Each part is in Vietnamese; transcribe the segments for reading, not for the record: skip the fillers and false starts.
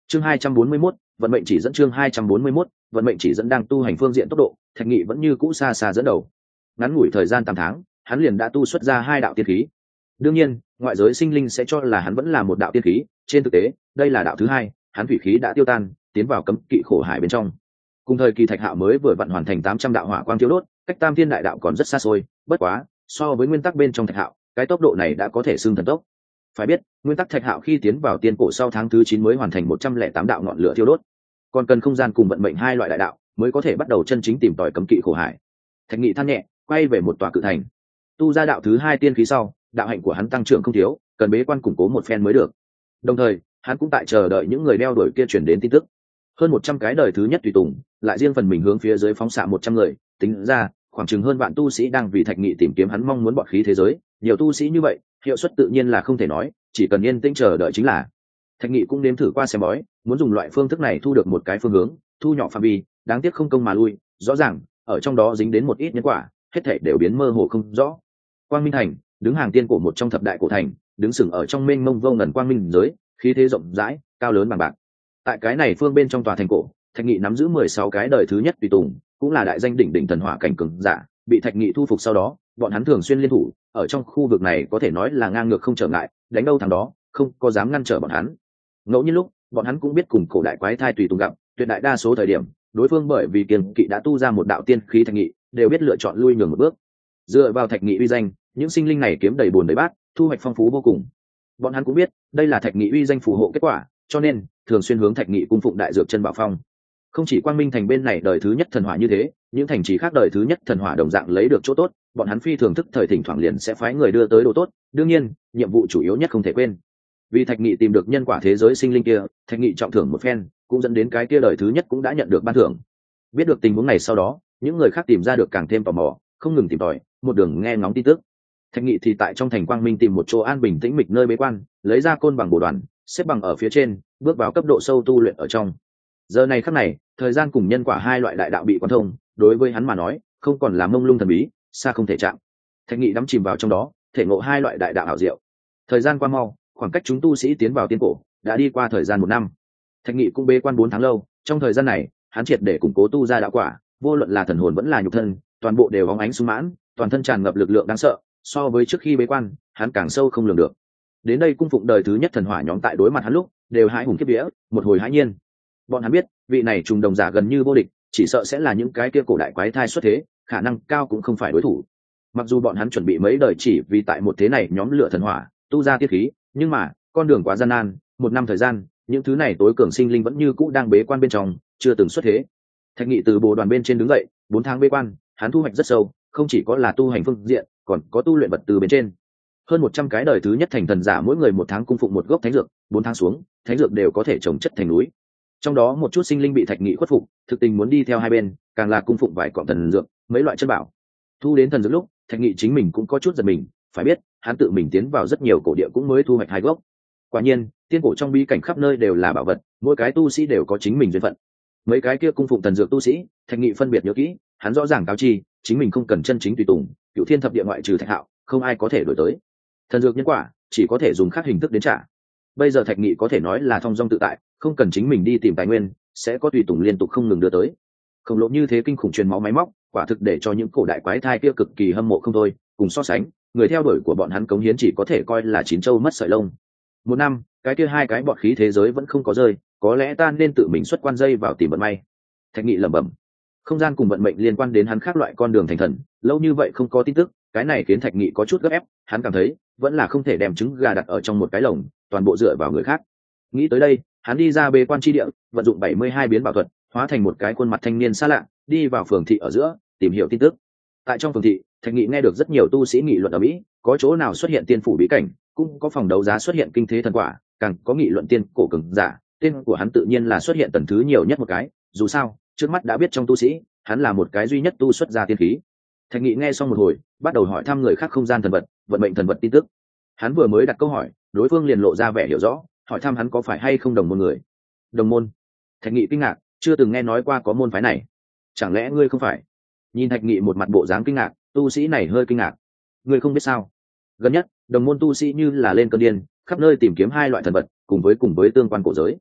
Chương 241, vận mệnh chỉ dẫn. Chương 241, vận mệnh chỉ dẫn. Đang tu hành phương diện tốc độ, Thạch Nghị vẫn như cũ xa xa dẫn đầu. Ngắn ngủi thời gian 8 tháng, hắn liền đã tu xuất ra 2 đạo tiên khí. Đương nhiên, ngoại giới sinh linh sẽ cho là hắn vẫn là một đạo tiên khí, trên thực tế, đây là đạo thứ 2, hắn thủy khí đã tiêu tan, tiến vào cấm kỵ khổ hải bên trong. Cùng thời kỳ Thạch Hạo mới vừa vận hoàn thành 800 đạo hỏa quang thiêu đốt, cách Tam Thiên đại đạo còn rất xa xôi, bất quá, so với nguyên tắc bên trong Thạch Hạo, cái tốc độ này đã có thể xưng thần tốc. Phải biết, nguyên tắc Thạch Hạo khi tiến vào tiên cổ sau tháng thứ 9 mới hoàn thành 108 đạo ngọn lửa thiêu đốt, còn cần không gian cùng vận mệnh 2 loại đại đạo mới có thể bắt đầu chân chính tìm tòi cấm kỵ khổ hải. Thạch Nghị than nhẹ, quay về một tòa cự thành. Tu ra đạo thứ 2 tiên khí sau, đạo hạnh của hắn tăng trưởng không thiếu, cần bế quan củng cố một phen mới được. Đồng thời, hắn cũng tại chờ đợi những người đeo đuổi kia truyền đến tin tức. Hơn 100 cái đời thứ nhất tùy tùng, lại riêng phần mình hướng phía dưới phóng xạ 100 người, tính ra, khoảng chừng hơn vạn tu sĩ đang vì Thạch Nghị tìm kiếm hắn mong muốn bọt khí thế giới, nhiều tu sĩ như vậy, hiệu suất tự nhiên là không thể nói, chỉ cần yên tĩnh chờ đợi chính là. Thạch Nghị cũng nếm thử qua xem bói, muốn dùng loại phương thức này thu được một cái phương hướng, thu nhỏ phạm vi, đáng tiếc không công mà lui, rõ ràng, ở trong đó dính đến một ít nhân quả, hết thảy đều biến mơ hồ không rõ. Quang Minh Thành, đứng hàng tiên cổ một trong thập đại cổ thành, đứng sừng ở trong mênh mông vô ngần quang minh giới, khí thế rộng rãi, cao lớn bằng bạc. Tại cái này phương bên trong tòa thành cổ, Thạch Nghị nắm giữ 16 cái đời thứ nhất tùy tùng, cũng là đại danh đỉnh đỉnh thần hỏa cảnh cường giả, bị Thạch Nghị thu phục sau đó, bọn hắn thường xuyên liên thủ, ở trong khu vực này có thể nói là ngang ngược không trở ngại, đánh đâu thằng đó, không có dám ngăn trở bọn hắn. Ngẫu nhiên lúc, bọn hắn cũng biết cùng cổ đại quái thai tùy tùng gặp, tuyệt đại đa số thời điểm, đối phương bởi vì kiêng kỵ đã tu ra một đạo tiên khí Thạch Nghị, đều biết lựa chọn lui nhường một bước. Dựa vào Thạch Nghị uy danh, những sinh linh này kiếm đầy buồn đầy bát, thu hoạch phong phú vô cùng. Bọn hắn cũng biết, đây là Thạch Nghị uy danh phù hộ kết quả, cho nên thường xuyên hướng Thạch Nghị cung phụng đại dược chân bảo phong. Không chỉ Quang Minh Thành bên này đời thứ nhất thần hỏa như thế, những thành trì khác đời thứ nhất thần hỏa đồng dạng lấy được chỗ tốt, bọn hắn phi thường thức thời thỉnh thoảng liền sẽ phái người đưa tới đồ tốt, đương nhiên, nhiệm vụ chủ yếu nhất không thể quên. Vì Thạch Nghị tìm được nhân quả thế giới sinh linh kia, Thạch Nghị trọng thưởng một phen, cũng dẫn đến cái kia đời thứ nhất cũng đã nhận được ban thưởng. Biết được tình huống này sau đó, những người khác tìm ra được càng thêm tò mò, không ngừng tìm tòi, một đường nghe ngóng tin tức. Thạch Nghị thì tại trong thành Quang Minh tìm một chỗ an bình tĩnh mịch nơi bế quan, lấy ra côn bằng bổ đoàn, xếp bằng ở phía trên, bước vào cấp độ sâu tu luyện ở trong. Giờ này khắc này, thời gian cùng nhân quả 2 loại đại đạo bị quan thông, đối với hắn mà nói, không còn là mông lung thần bí, xa không thể chạm. Thạch Nghị đắm chìm vào trong đó, thể ngộ 2 loại đại đạo ảo diệu. Thời gian qua mau, khoảng cách chúng tu sĩ tiến vào tiên cổ đã đi qua thời gian 1 năm. Thạch Nghị cũng bế quan 4 tháng lâu, trong thời gian này, hắn triệt để củng cố tu ra đạo quả, vô luận là thần hồn vẫn là nhục thân, toàn bộ đều óng ánh sung mãn, toàn thân tràn ngập lực lượng đáng sợ, so với trước khi bế quan, hắn càng sâu không lường được. Đến đây cung phụng đời thứ nhất thần hỏa nhóm tại đối mặt hắn lúc, đều hãi hùng kiếp vía, một hồi hãi nhiên. Bọn hắn biết, vị này trùng đồng giả gần như vô địch, chỉ sợ sẽ là những cái kia cổ đại quái thai xuất thế, khả năng cao cũng không phải đối thủ. Mặc dù bọn hắn chuẩn bị mấy đời chỉ vì tại một thế này nhóm lửa thần hỏa, tu ra tiết khí, nhưng mà, con đường quá gian nan, 1 năm thời gian, những thứ này tối cường sinh linh vẫn như cũ đang bế quan bên trong, chưa từng xuất thế. Thạch Nghị từ bồ đoàn bên trên đứng dậy, 4 tháng bế quan, hắn thu hoạch rất sâu, không chỉ có là tu hành phương diện, còn có tu luyện vật từ bên trên. Hơn 100 cái đời thứ nhất thành thần giả mỗi người 1 tháng cung phụng một gốc thánh dược, 4 tháng xuống, thánh dược đều có thể trồng chất thành núi. Trong đó một chút sinh linh bị Thạch Nghị khuất phục, thực tình muốn đi theo hai bên, càng là cung phụng vài cọng thần dược, mấy loại chân bảo. Thu đến thần dược lúc, Thạch Nghị chính mình cũng có chút giật mình, phải biết, hắn tự mình tiến vào rất nhiều cổ địa cũng mới thu hoạch 2 gốc. Quả nhiên, tiên cổ trong bí cảnh khắp nơi đều là bảo vật, mỗi cái tu sĩ đều có chính mình duyên phận. Mấy cái kia cung phụng thần dược tu sĩ, Thạch Nghị phân biệt nhớ kỹ, hắn rõ ràng cáo chi, chính mình không cần chân chính tùy tùng, Cửu Thiên thập địa ngoại trừ Thạch Hạo, không ai có thể đổi tới. Thần dược nhân quả, chỉ có thể dùng khác hình thức đến trả. Bây giờ Thạch Nghị có thể nói là thong dong tự tại, không cần chính mình đi tìm tài nguyên, sẽ có tùy tùng liên tục không ngừng đưa tới. Khổng lồ như thế kinh khủng truyền máu máy móc, quả thực để cho những cổ đại quái thai kia cực kỳ hâm mộ không thôi. Cùng so sánh, người theo đuổi của bọn hắn cống hiến chỉ có thể coi là chín châu mất sợi lông. 1 năm, cái kia 2 cái bọt khí thế giới vẫn không có rơi, có lẽ ta nên tự mình xuất quan dây vào tìm vận may. Thạch Nghị lẩm bẩm. Không gian cùng vận mệnh liên quan đến hắn khác loại con đường thành thần, lâu như vậy không có tin tức, cái này khiến Thạch Nghị có chút gấp ép, hắn cảm thấy vẫn là không thể đem trứng gà đặt ở trong một cái lồng, toàn bộ dựa vào người khác. Nghĩ tới đây, hắn đi ra bế quan chi địa, vận dụng 72 biến bảo thuật, hóa thành một cái khuôn mặt thanh niên xa lạ, đi vào phường thị ở giữa, tìm hiểu tin tức. Tại trong phường thị, Thạch Nghị nghe được rất nhiều tu sĩ nghị luận ở Mỹ, có chỗ nào xuất hiện tiên phủ bí cảnh, cũng có phòng đấu giá xuất hiện kinh thế thần quả, càng có nghị luận tiên cổ cường giả, tên của hắn tự nhiên là xuất hiện tần thứ nhiều nhất một cái, dù sao, trước mắt đã biết trong tu sĩ, hắn là một cái duy nhất tu xuất ra tiên khí. Thạch Nghị nghe xong một hồi, bắt đầu hỏi thăm người khác không gian thần vật, vận mệnh thần vật tin tức. Hắn vừa mới đặt câu hỏi, đối phương liền lộ ra vẻ hiểu rõ, hỏi thăm hắn có phải hay không đồng môn người. Đồng môn? Thạch Nghị kinh ngạc, chưa từng nghe nói qua có môn phái này. Chẳng lẽ ngươi không phải? Nhìn Thạch Nghị một mặt bộ dáng kinh ngạc, tu sĩ này hơi kinh ngạc. Ngươi không biết sao? Gần nhất, đồng môn tu sĩ như là lên cơn điên, khắp nơi tìm kiếm 2 loại thần vật, cùng với tương quan cổ giới.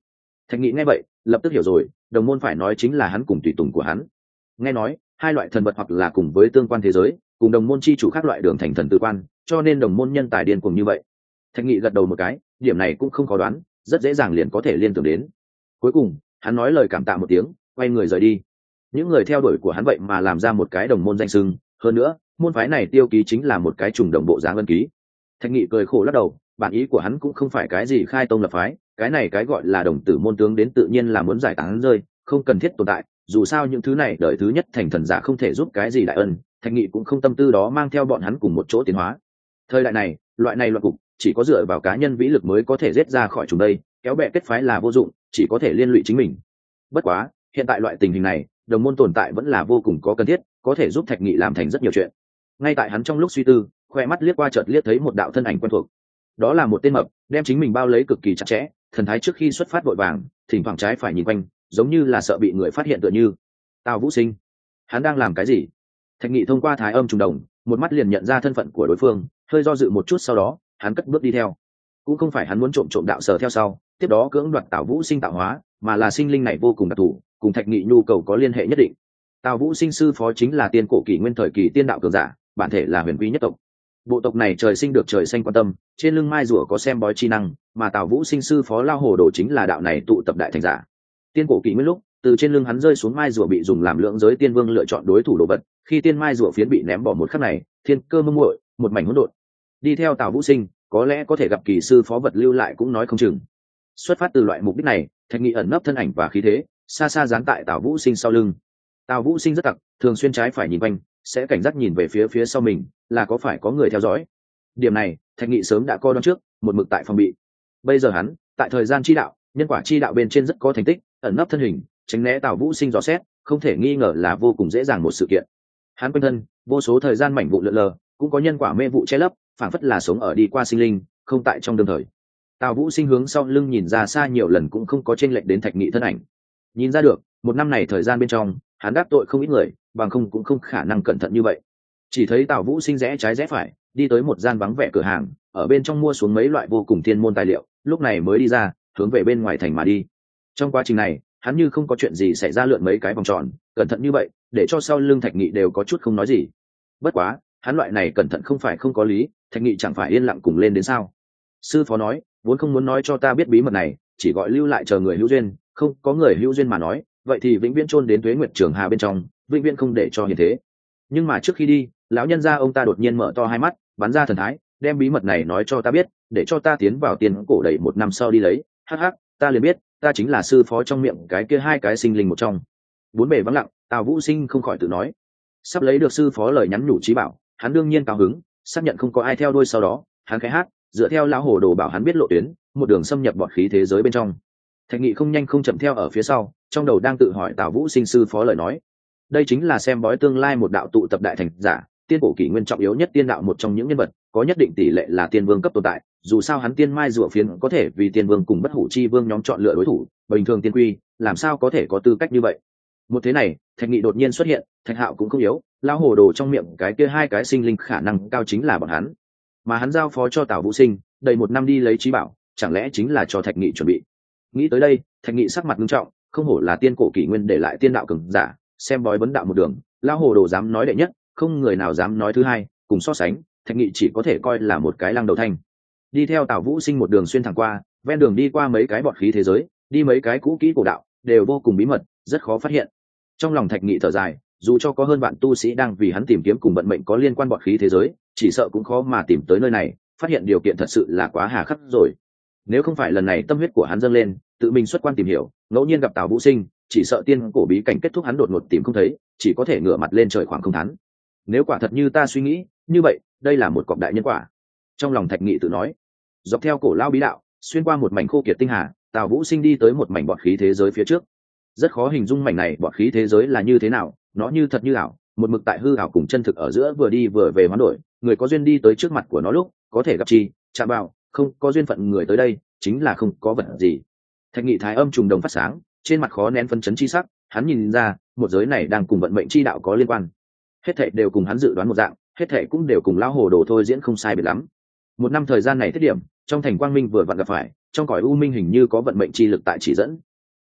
Thạch Nghị nghe vậy lập tức hiểu rồi, đồng môn phải nói chính là hắn cùng tùy tùng của hắn. Nghe nói hai loại thần vật hoặc là cùng với tương quan thế giới, cùng đồng môn chi chủ khác loại đường thành thần tư quan, cho nên đồng môn nhân tài điên cuồng như vậy. Thạch Nghị gật đầu một cái, điểm này cũng không khó đoán, rất dễ dàng liền có thể liên tưởng đến. Cuối cùng hắn nói lời cảm tạ một tiếng, quay người rời đi. Những người theo đuổi của hắn vậy mà làm ra một cái đồng môn danh xưng, hơn nữa môn phái này tiêu ký chính là một cái trùng đồng bộ dáng ân ký. Thạch Nghị cười khổ lắc đầu, bản ý của hắn cũng không phải cái gì khai tông lập phái, cái này cái gọi là đồng tử môn tướng đến tự nhiên là muốn giải tán rơi, không cần thiết tồn tại. Dù sao những thứ này đợi thứ nhất thành thần giả không thể giúp cái gì đại ân, Thạch Nghị cũng không tâm tư đó mang theo bọn hắn cùng một chỗ tiến hóa. Thời đại này loại này loạn cục chỉ có dựa vào cá nhân vĩ lực mới có thể giết ra khỏi chúng đây, kéo bè kết phái là vô dụng, chỉ có thể liên lụy chính mình. Bất quá hiện tại loại tình hình này, đồng môn tồn tại vẫn là vô cùng có cần thiết, có thể giúp Thạch Nghị làm thành rất nhiều chuyện. Ngay tại hắn trong lúc suy tư, khoe mắt liếc qua chợt liếc thấy một đạo thân ảnh quen thuộc. Đó là một tên mập, đem chính mình bao lấy cực kỳ chặt chẽ, thần thái trước khi xuất phát vội vàng, thỉnh thoảng trái phải nhìn quanh, giống như là sợ bị người phát hiện tựa như. Tào Vũ Sinh, hắn đang làm cái gì? Thạch Nghị thông qua thái âm trùng đồng, một mắt liền nhận ra thân phận của đối phương, hơi do dự một chút sau đó, hắn cất bước đi theo. Cũng không phải hắn muốn trộm đạo sở theo sau, tiếp đó cưỡng đoạt Tào Vũ Sinh tạo hóa, mà là sinh linh này vô cùng đặc thù, cùng Thạch Nghị nhu cầu có liên hệ nhất định. Tào Vũ Sinh sư phó chính là tiên cổ kỷ nguyên thời kỳ tiên đạo cường giả, bản thể là huyền quý nhất tộc. Bộ tộc này trời sinh được trời xanh quan tâm, trên lưng mai rùa có xem bói chi năng, mà Tào Vũ Sinh sư phó Lao Hồ Đồ chính là đạo này tụ tập đại thành giả. Tiên cổ kỷ nguyên lúc, từ trên lưng hắn rơi xuống mai rùa bị dùng làm lượng giới tiên vương lựa chọn đối thủ đồ vật, khi tiên mai rùa phiến bị ném bỏ một khắc này, thiên cơ mông muội, một mảnh hỗn độn. Đi theo Tào Vũ Sinh, có lẽ có thể gặp kỳ sư phó vật lưu lại cũng nói không chừng. Xuất phát từ loại mục đích này, Thạch Nghị ẩn nấp thân ảnh và khí thế, xa xa dán tại Tào Vũ Sinh sau lưng. Tào Vũ Sinh rất tặc, thường xuyên trái phải nhìn quanh, sẽ cảnh giác nhìn về phía sau mình, là có phải có người theo dõi. Điểm này Thạch Nghị sớm đã coi đoán trước, một mực tại phòng bị. Bây giờ hắn tại thời gian chi đạo, nhân quả chi đạo bên trên rất có thành tích, ẩn nấp thân hình, tránh né Tào Vũ Sinh dò xét, không thể nghi ngờ là vô cùng dễ dàng một sự kiện. Hắn quanh thân vô số thời gian mảnh vụ lượn lờ, cũng có nhân quả mê vụ che lấp, phảng phất là sống ở đi qua sinh linh, không tại trong đương thời. Tào Vũ Sinh hướng sau lưng nhìn ra xa nhiều lần cũng không có chênh lệch đến Thạch Nghị thân ảnh. Nhìn ra được, một năm này thời gian bên trong, hắn đắc tội không ít người, bằng không cũng không khả năng cẩn thận như vậy. Chỉ thấy Tào Vũ Sinh rẽ trái rẽ phải, đi tới một gian vắng vẻ cửa hàng, ở bên trong mua xuống mấy loại vô cùng thiên môn tài liệu, lúc này mới đi ra, hướng về bên ngoài thành mà đi. Trong quá trình này, hắn như không có chuyện gì xảy ra lượn mấy cái vòng tròn, cẩn thận như vậy, để cho sau lưng Thạch Nghị đều có chút không nói gì. Bất quá, hắn loại này cẩn thận không phải không có lý, Thạch Nghị chẳng phải yên lặng cùng lên đến sao? Sư phó nói, vốn không muốn nói cho ta biết bí mật này, chỉ gọi lưu lại chờ người hữu duyên, không có người hữu duyên mà nói, vậy thì vĩnh viễn chôn đến Tuế Nguyệt Trường Hà bên trong, vĩnh viễn không để cho hiện thế. Nhưng mà trước khi đi, lão nhân gia ông ta đột nhiên mở to hai mắt, bắn ra thần thái, đem bí mật này nói cho ta biết, để cho ta tiến vào tiền cổ đẩy một năm sau đi lấy. Hắc hắc, ta liền biết, ta chính là sư phó trong miệng cái kia hai cái sinh linh một trong. Bốn bề vắng lặng, Tào Vũ Sinh không khỏi tự nói, sắp lấy được sư phó lời nhắn nhủ trí bảo, hắn đương nhiên cao hứng, xác nhận không có ai theo đuôi sau đó, hắn khẽ hát, dựa theo lão hồ đồ bảo hắn biết lộ tuyến, một đường xâm nhập bọt khí thế giới bên trong. Thạch Nghị không nhanh không chậm theo ở phía sau, trong đầu đang tự hỏi Tào Vũ Sinh sư phó lời nói. Đây chính là xem bói tương lai một đạo tụ tập đại thành giả, tiên cổ kỷ nguyên trọng yếu nhất tiên đạo một trong những nhân vật, có nhất định tỷ lệ là tiên vương cấp tồn tại, dù sao hắn tiên mai rùa phiến có thể vì tiên vương cùng bất hủ chi vương nhóm chọn lựa đối thủ, bình thường tiên quy, làm sao có thể có tư cách như vậy. Một thế này, Thạch Nghị đột nhiên xuất hiện, Thạch Hạo cũng không yếu, lão hồ đồ trong miệng cái kia hai cái sinh linh khả năng cao chính là bọn hắn. Mà hắn giao phó cho Tào Vũ Sinh, đầy một năm đi lấy trí bảo, chẳng lẽ chính là cho Thạch Nghị chuẩn bị. Nghĩ tới đây, Thạch Nghị sắc mặt nghiêm trọng, không hổ là tiên cổ kỷ nguyên để lại tiên đạo cường giả, xem bói vấn đạo một đường, lão hồ đồ dám nói đệ nhất, không người nào dám nói thứ hai, cùng so sánh, Thạch Nghị chỉ có thể coi là một cái lăng đầu thanh. Đi theo Tào Vũ Sinh một đường xuyên thẳng qua, ven đường đi qua mấy cái bọt khí thế giới, đi mấy cái cũ kỹ cổ đạo, đều vô cùng bí mật, rất khó phát hiện. Trong lòng Thạch Nghị thở dài, dù cho có hơn bạn tu sĩ đang vì hắn tìm kiếm cùng vận mệnh có liên quan bọt khí thế giới, chỉ sợ cũng khó mà tìm tới nơi này, phát hiện điều kiện thật sự là quá hà khắc rồi. Nếu không phải lần này tâm huyết của hắn dâng lên, tự mình xuất quan tìm hiểu, ngẫu nhiên gặp Tào Vũ Sinh, chỉ sợ tiên cổ bí cảnh kết thúc hắn đột ngột tìm không thấy, chỉ có thể ngửa mặt lên trời khoảng không thắn. Nếu quả thật như ta suy nghĩ, như vậy, đây là một cọc đại nhân quả. Trong lòng Thạch Nghị tự nói, dọc theo cổ lao bí đạo, xuyên qua một mảnh khô kiệt tinh hà, Tào Vũ Sinh đi tới một mảnh bọt khí thế giới phía trước. Rất khó hình dung mảnh này bọt khí thế giới là như thế nào, nó như thật như ảo, một mực tại hư ảo cùng chân thực ở giữa vừa đi vừa về hoán đổi, người có duyên đi tới trước mặt của nó lúc, có thể gặp chi, chạm vào, không có duyên phận người tới đây, chính là không có vật gì. Thạch Nghị thái âm trùng đồng phát sáng, trên mặt khó nén phấn chấn chi sắc, hắn nhìn ra, một giới này đang cùng vận mệnh chi đạo có liên quan. Hết thảy đều cùng hắn dự đoán một dạng, hết thảy cũng đều cùng lão hồ đồ thôi diễn không sai biệt lắm. Một năm thời gian này thiết điểm, trong thành quang minh vừa vặn gặp phải, trong cõi u minh hình như có vận mệnh chi lực tại chỉ dẫn.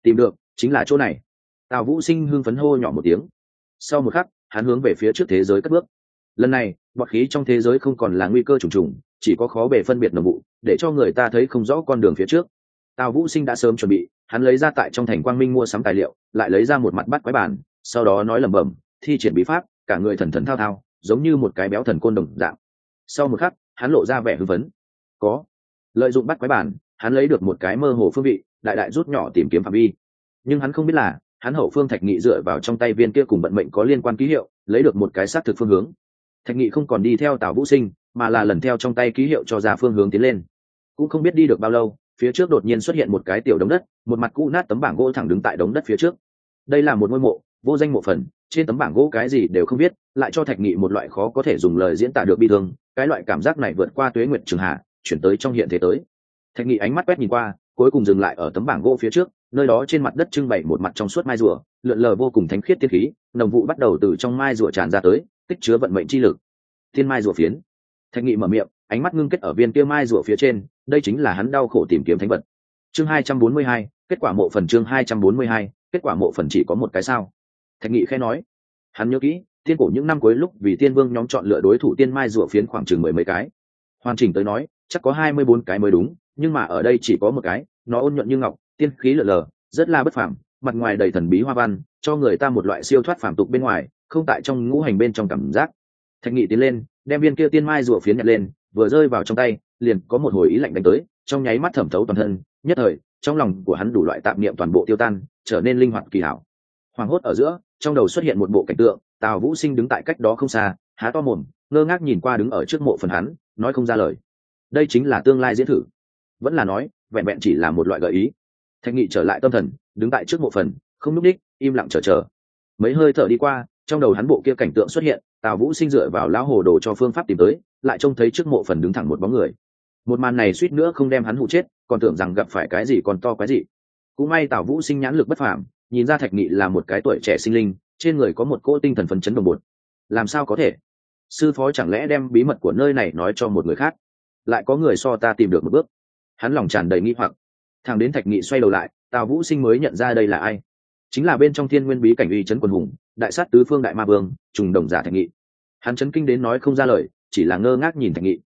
Tìm được chính là chỗ này. Tào Vũ Sinh hưng phấn hô nhỏ một tiếng. Sau một khắc hắn hướng về phía trước thế giới cất bước. Lần này bọt khí trong thế giới không còn là nguy cơ trùng trùng, chỉ có khó bề phân biệt nồng vụ, để cho người ta thấy không rõ con đường phía trước. Tào Vũ Sinh đã sớm chuẩn bị, hắn lấy ra tại trong thành Quang Minh mua sắm tài liệu, lại lấy ra một mặt bắt quái bản, sau đó nói lẩm bẩm, thi triển bí pháp, cả người thần thần thao thao, giống như một cái béo thần côn đồng dạng. Sau một khắc hắn lộ ra vẻ hưng phấn. Có lợi dụng bắt quái bản, hắn lấy được một cái mơ hồ phương vị, đại đại rút nhỏ tìm kiếm phạm vi. Nhưng hắn không biết là hắn hậu phương Thạch Nghị dựa vào trong tay viên kia cùng vận mệnh có liên quan ký hiệu, lấy được một cái xác thực phương hướng. Thạch Nghị không còn đi theo Tào Vũ Sinh, mà là lần theo trong tay ký hiệu cho ra phương hướng tiến lên. Cũng không biết đi được bao lâu, phía trước đột nhiên xuất hiện một cái tiểu đống đất, một mặt cũ nát tấm bảng gỗ thẳng đứng tại đống đất phía trước. Đây là một ngôi mộ, vô danh mộ phần, trên tấm bảng gỗ cái gì đều không biết, lại cho Thạch Nghị một loại khó có thể dùng lời diễn tả được bi thương. Cái loại cảm giác này vượt qua tuế nguyệt trường hạ, chuyển tới trong hiện thế tới. Thạch Nghị ánh mắt quét nhìn qua, cuối cùng dừng lại ở tấm bảng gỗ phía trước, nơi đó trên mặt đất trưng bày một mặt trong suốt mai rùa, lượn lờ vô cùng thánh khiết tiên khí, nồng vụ bắt đầu từ trong mai rùa tràn ra tới, tích chứa vận mệnh chi lực. Thiên mai rùa phiến. Thạch Nghị mở miệng, ánh mắt ngưng kết ở viên kia mai rùa phía trên, đây chính là hắn đau khổ tìm kiếm thánh vật. Chương 242, kết quả mộ phần. Chương 242, kết quả mộ phần chỉ có một cái sao? Thạch Nghị khẽ nói. Hắn nhớ kỹ, tiên cổ những năm cuối lúc vì tiên vương nhóm chọn lựa đối thủ tiên mai rùa phiến khoảng chừng 10 mấy cái. Hoàn chỉnh tới nói, chắc có 24 cái mới đúng, nhưng mà ở đây chỉ có một cái, nó ôn nhuận như ngọc, tiên khí lờ lờ, rất là bất phàm, mặt ngoài đầy thần bí hoa văn, cho người ta một loại siêu thoát phàm tục bên ngoài, không tại trong ngũ hành bên trong cảm giác. Thạch Nghị tiến lên, đem viên kia tiên mai rùa phiến nhặt lên, vừa rơi vào trong tay, liền có một hồi ý lạnh đánh tới, trong nháy mắt thẩm thấu toàn thân, nhất thời, trong lòng của hắn đủ loại tạp niệm toàn bộ tiêu tan, trở nên linh hoạt kỳ hảo. Hoàng hốt ở giữa, trong đầu xuất hiện một bộ cảnh tượng, Tào Vũ Sinh đứng tại cách đó không xa, há to mồm, ngơ ngác nhìn qua đứng ở trước mộ phần hắn, nói không ra lời. Đây chính là tương lai diễn thử, vẫn là nói, vẹn vẹn chỉ là một loại gợi ý. Thạch Nghị trở lại tâm thần, đứng tại trước mộ phần, không núp đích, im lặng chờ. Mấy hơi thở đi qua, trong đầu hắn bộ kia cảnh tượng xuất hiện, Tào Vũ Sinh dựa vào lão hồ đồ cho phương pháp tìm tới, lại trông thấy trước mộ phần đứng thẳng một bóng người. Một màn này suýt nữa không đem hắn hụ chết, còn tưởng rằng gặp phải cái gì còn to quái gì. Cũng may Tào Vũ Sinh nhãn lực bất phàm, nhìn ra Thạch Nghị là một cái tuổi trẻ sinh linh, trên người có một cỗ tinh thần phấn chấn đồng bột. Làm sao có thể? Sư phó chẳng lẽ đem bí mật của nơi này nói cho một người khác? Lại có người so ta tìm được một bước. Hắn lòng tràn đầy nghi hoặc. Thằng đến Thạch Nghị xoay đầu lại, Tào Vũ Sinh mới nhận ra đây là ai. Chính là bên trong Thiên Nguyên bí cảnh uy chấn quần hùng, đại sát tứ phương đại ma vương, trùng đồng giả Thạch Nghị. Hắn chấn kinh đến nói không ra lời, chỉ là ngơ ngác nhìn Thạch Nghị.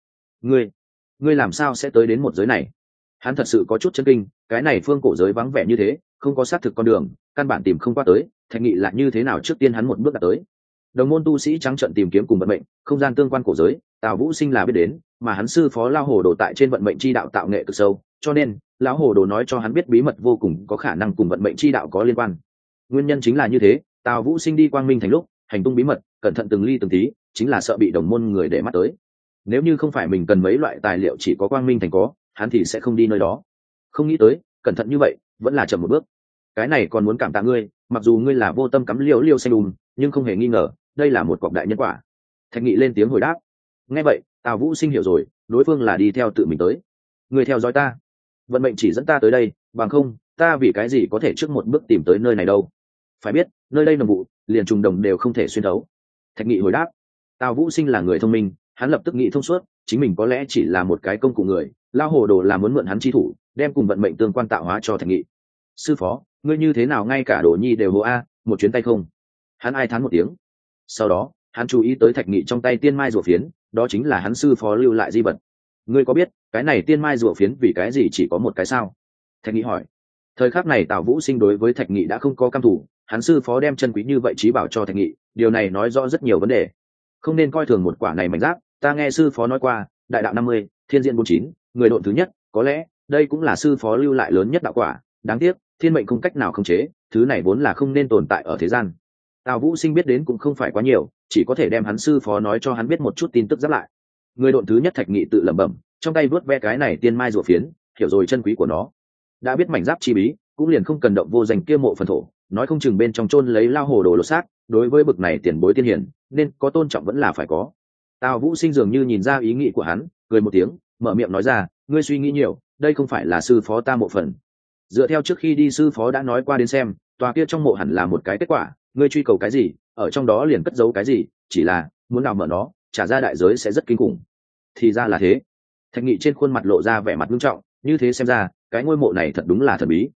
Ngươi làm sao sẽ tới đến một giới này? Hắn thật sự có chút chấn kinh, cái này phương cổ giới vắng vẻ như thế, không có xác thực con đường, căn bản tìm không qua tới, Thạch Nghị là như thế nào trước tiên hắn một bước đã tới. Đồng môn tu sĩ trắng trận tìm kiếm cùng vận mệnh, không gian tương quan cổ giới, Tào Vũ Sinh là biết đến, mà hắn sư phó Lão Hồ Đồ tại trên vận mệnh chi đạo tạo nghệ cực sâu, cho nên Lão Hồ Đồ nói cho hắn biết bí mật vô cùng có khả năng cùng vận mệnh chi đạo có liên quan. Nguyên nhân chính là như thế, Tào Vũ Sinh đi Quang Minh thành lúc, hành tung bí mật, cẩn thận từng ly từng tí, chính là sợ bị đồng môn người để mắt tới. Nếu như không phải mình cần mấy loại tài liệu chỉ có Quang Minh thành có, hắn thì sẽ không đi nơi đó. Không nghĩ tới, cẩn thận như vậy, vẫn là chậm một bước. Cái này còn muốn cảm tạ ngươi, mặc dù ngươi là vô tâm cắm liêu xanh nhưng không hề nghi ngờ, đây là một cọc đại nhân quả. Thạch Nghị lên tiếng hồi đáp. Nghe vậy, Tào Vũ Sinh hiểu rồi, đối phương là đi theo tự mình tới. Ngươi theo dõi ta, vận mệnh chỉ dẫn ta tới đây, bằng không, ta vì cái gì có thể trước một bước tìm tới nơi này đâu? Phải biết, nơi đây nồng vụ, liền trùng đồng đều không thể xuyên thấu. Thạch Nghị hồi đáp. Tào Vũ Sinh là người thông minh, hắn lập tức nghĩ thông suốt, chính mình có lẽ chỉ là một cái công cụ người, Lão Hồ Đồ là muốn mượn hắn chi thủ, đem cùng vận mệnh tương quan tạo hóa cho Thạch Nghị. Sư phó, ngươi như thế nào ngay cả Đồ Nhi đều hô a, một chuyến tay không? Hắn ai thán một tiếng. Sau đó, hắn chú ý tới Thạch Nghị trong tay tiên mai rùa phiến, đó chính là hắn sư phó lưu lại di vật. Ngươi có biết, cái này tiên mai rùa phiến vì cái gì chỉ có một cái sao? Thạch Nghị hỏi. Thời khắc này Tào Vũ Sinh đối với Thạch Nghị đã không có căm thù, hắn sư phó đem chân quý như vậy trí bảo cho Thạch Nghị, điều này nói rõ rất nhiều vấn đề. Không nên coi thường một quả này mảnh giáp, ta nghe sư phó nói qua, đại đạo 50, thiên diện 49, người độn thứ nhất, có lẽ đây cũng là sư phó lưu lại lớn nhất đạo quả, đáng tiếc, thiên mệnh không cách nào khống chế, thứ này vốn là không nên tồn tại ở thế gian. Tào Vũ Sinh biết đến cũng không phải quá nhiều, chỉ có thể đem hắn sư phó nói cho hắn biết một chút tin tức giáp lại. Người độn thứ nhất Thạch Nghị tự lẩm bẩm, trong tay vớt ve cái này tiên mai rùa phiến, hiểu rồi chân quý của nó. Đã biết mảnh giáp chi bí, cũng liền không cần động vô danh kia mộ phần thổ, nói không chừng bên trong chôn lấy Lão Hồ Đồ lột xác, đối với bực này tiền bối tiên hiển, nên có tôn trọng vẫn là phải có. Tào Vũ Sinh dường như nhìn ra ý nghĩ của hắn, cười một tiếng, mở miệng nói ra, ngươi suy nghĩ nhiều, đây không phải là sư phó ta mộ phần. Dựa theo trước khi đi sư phó đã nói qua đến xem, tòa kia trong mộ hẳn là một cái kết quả, ngươi truy cầu cái gì, ở trong đó liền cất giấu cái gì, chỉ là muốn nào mở nó, trả ra đại giới sẽ rất kinh khủng. Thì ra là thế. Thạch Nghị trên khuôn mặt lộ ra vẻ mặt nghiêm trọng, như thế xem ra, cái ngôi mộ này thật đúng là thần bí.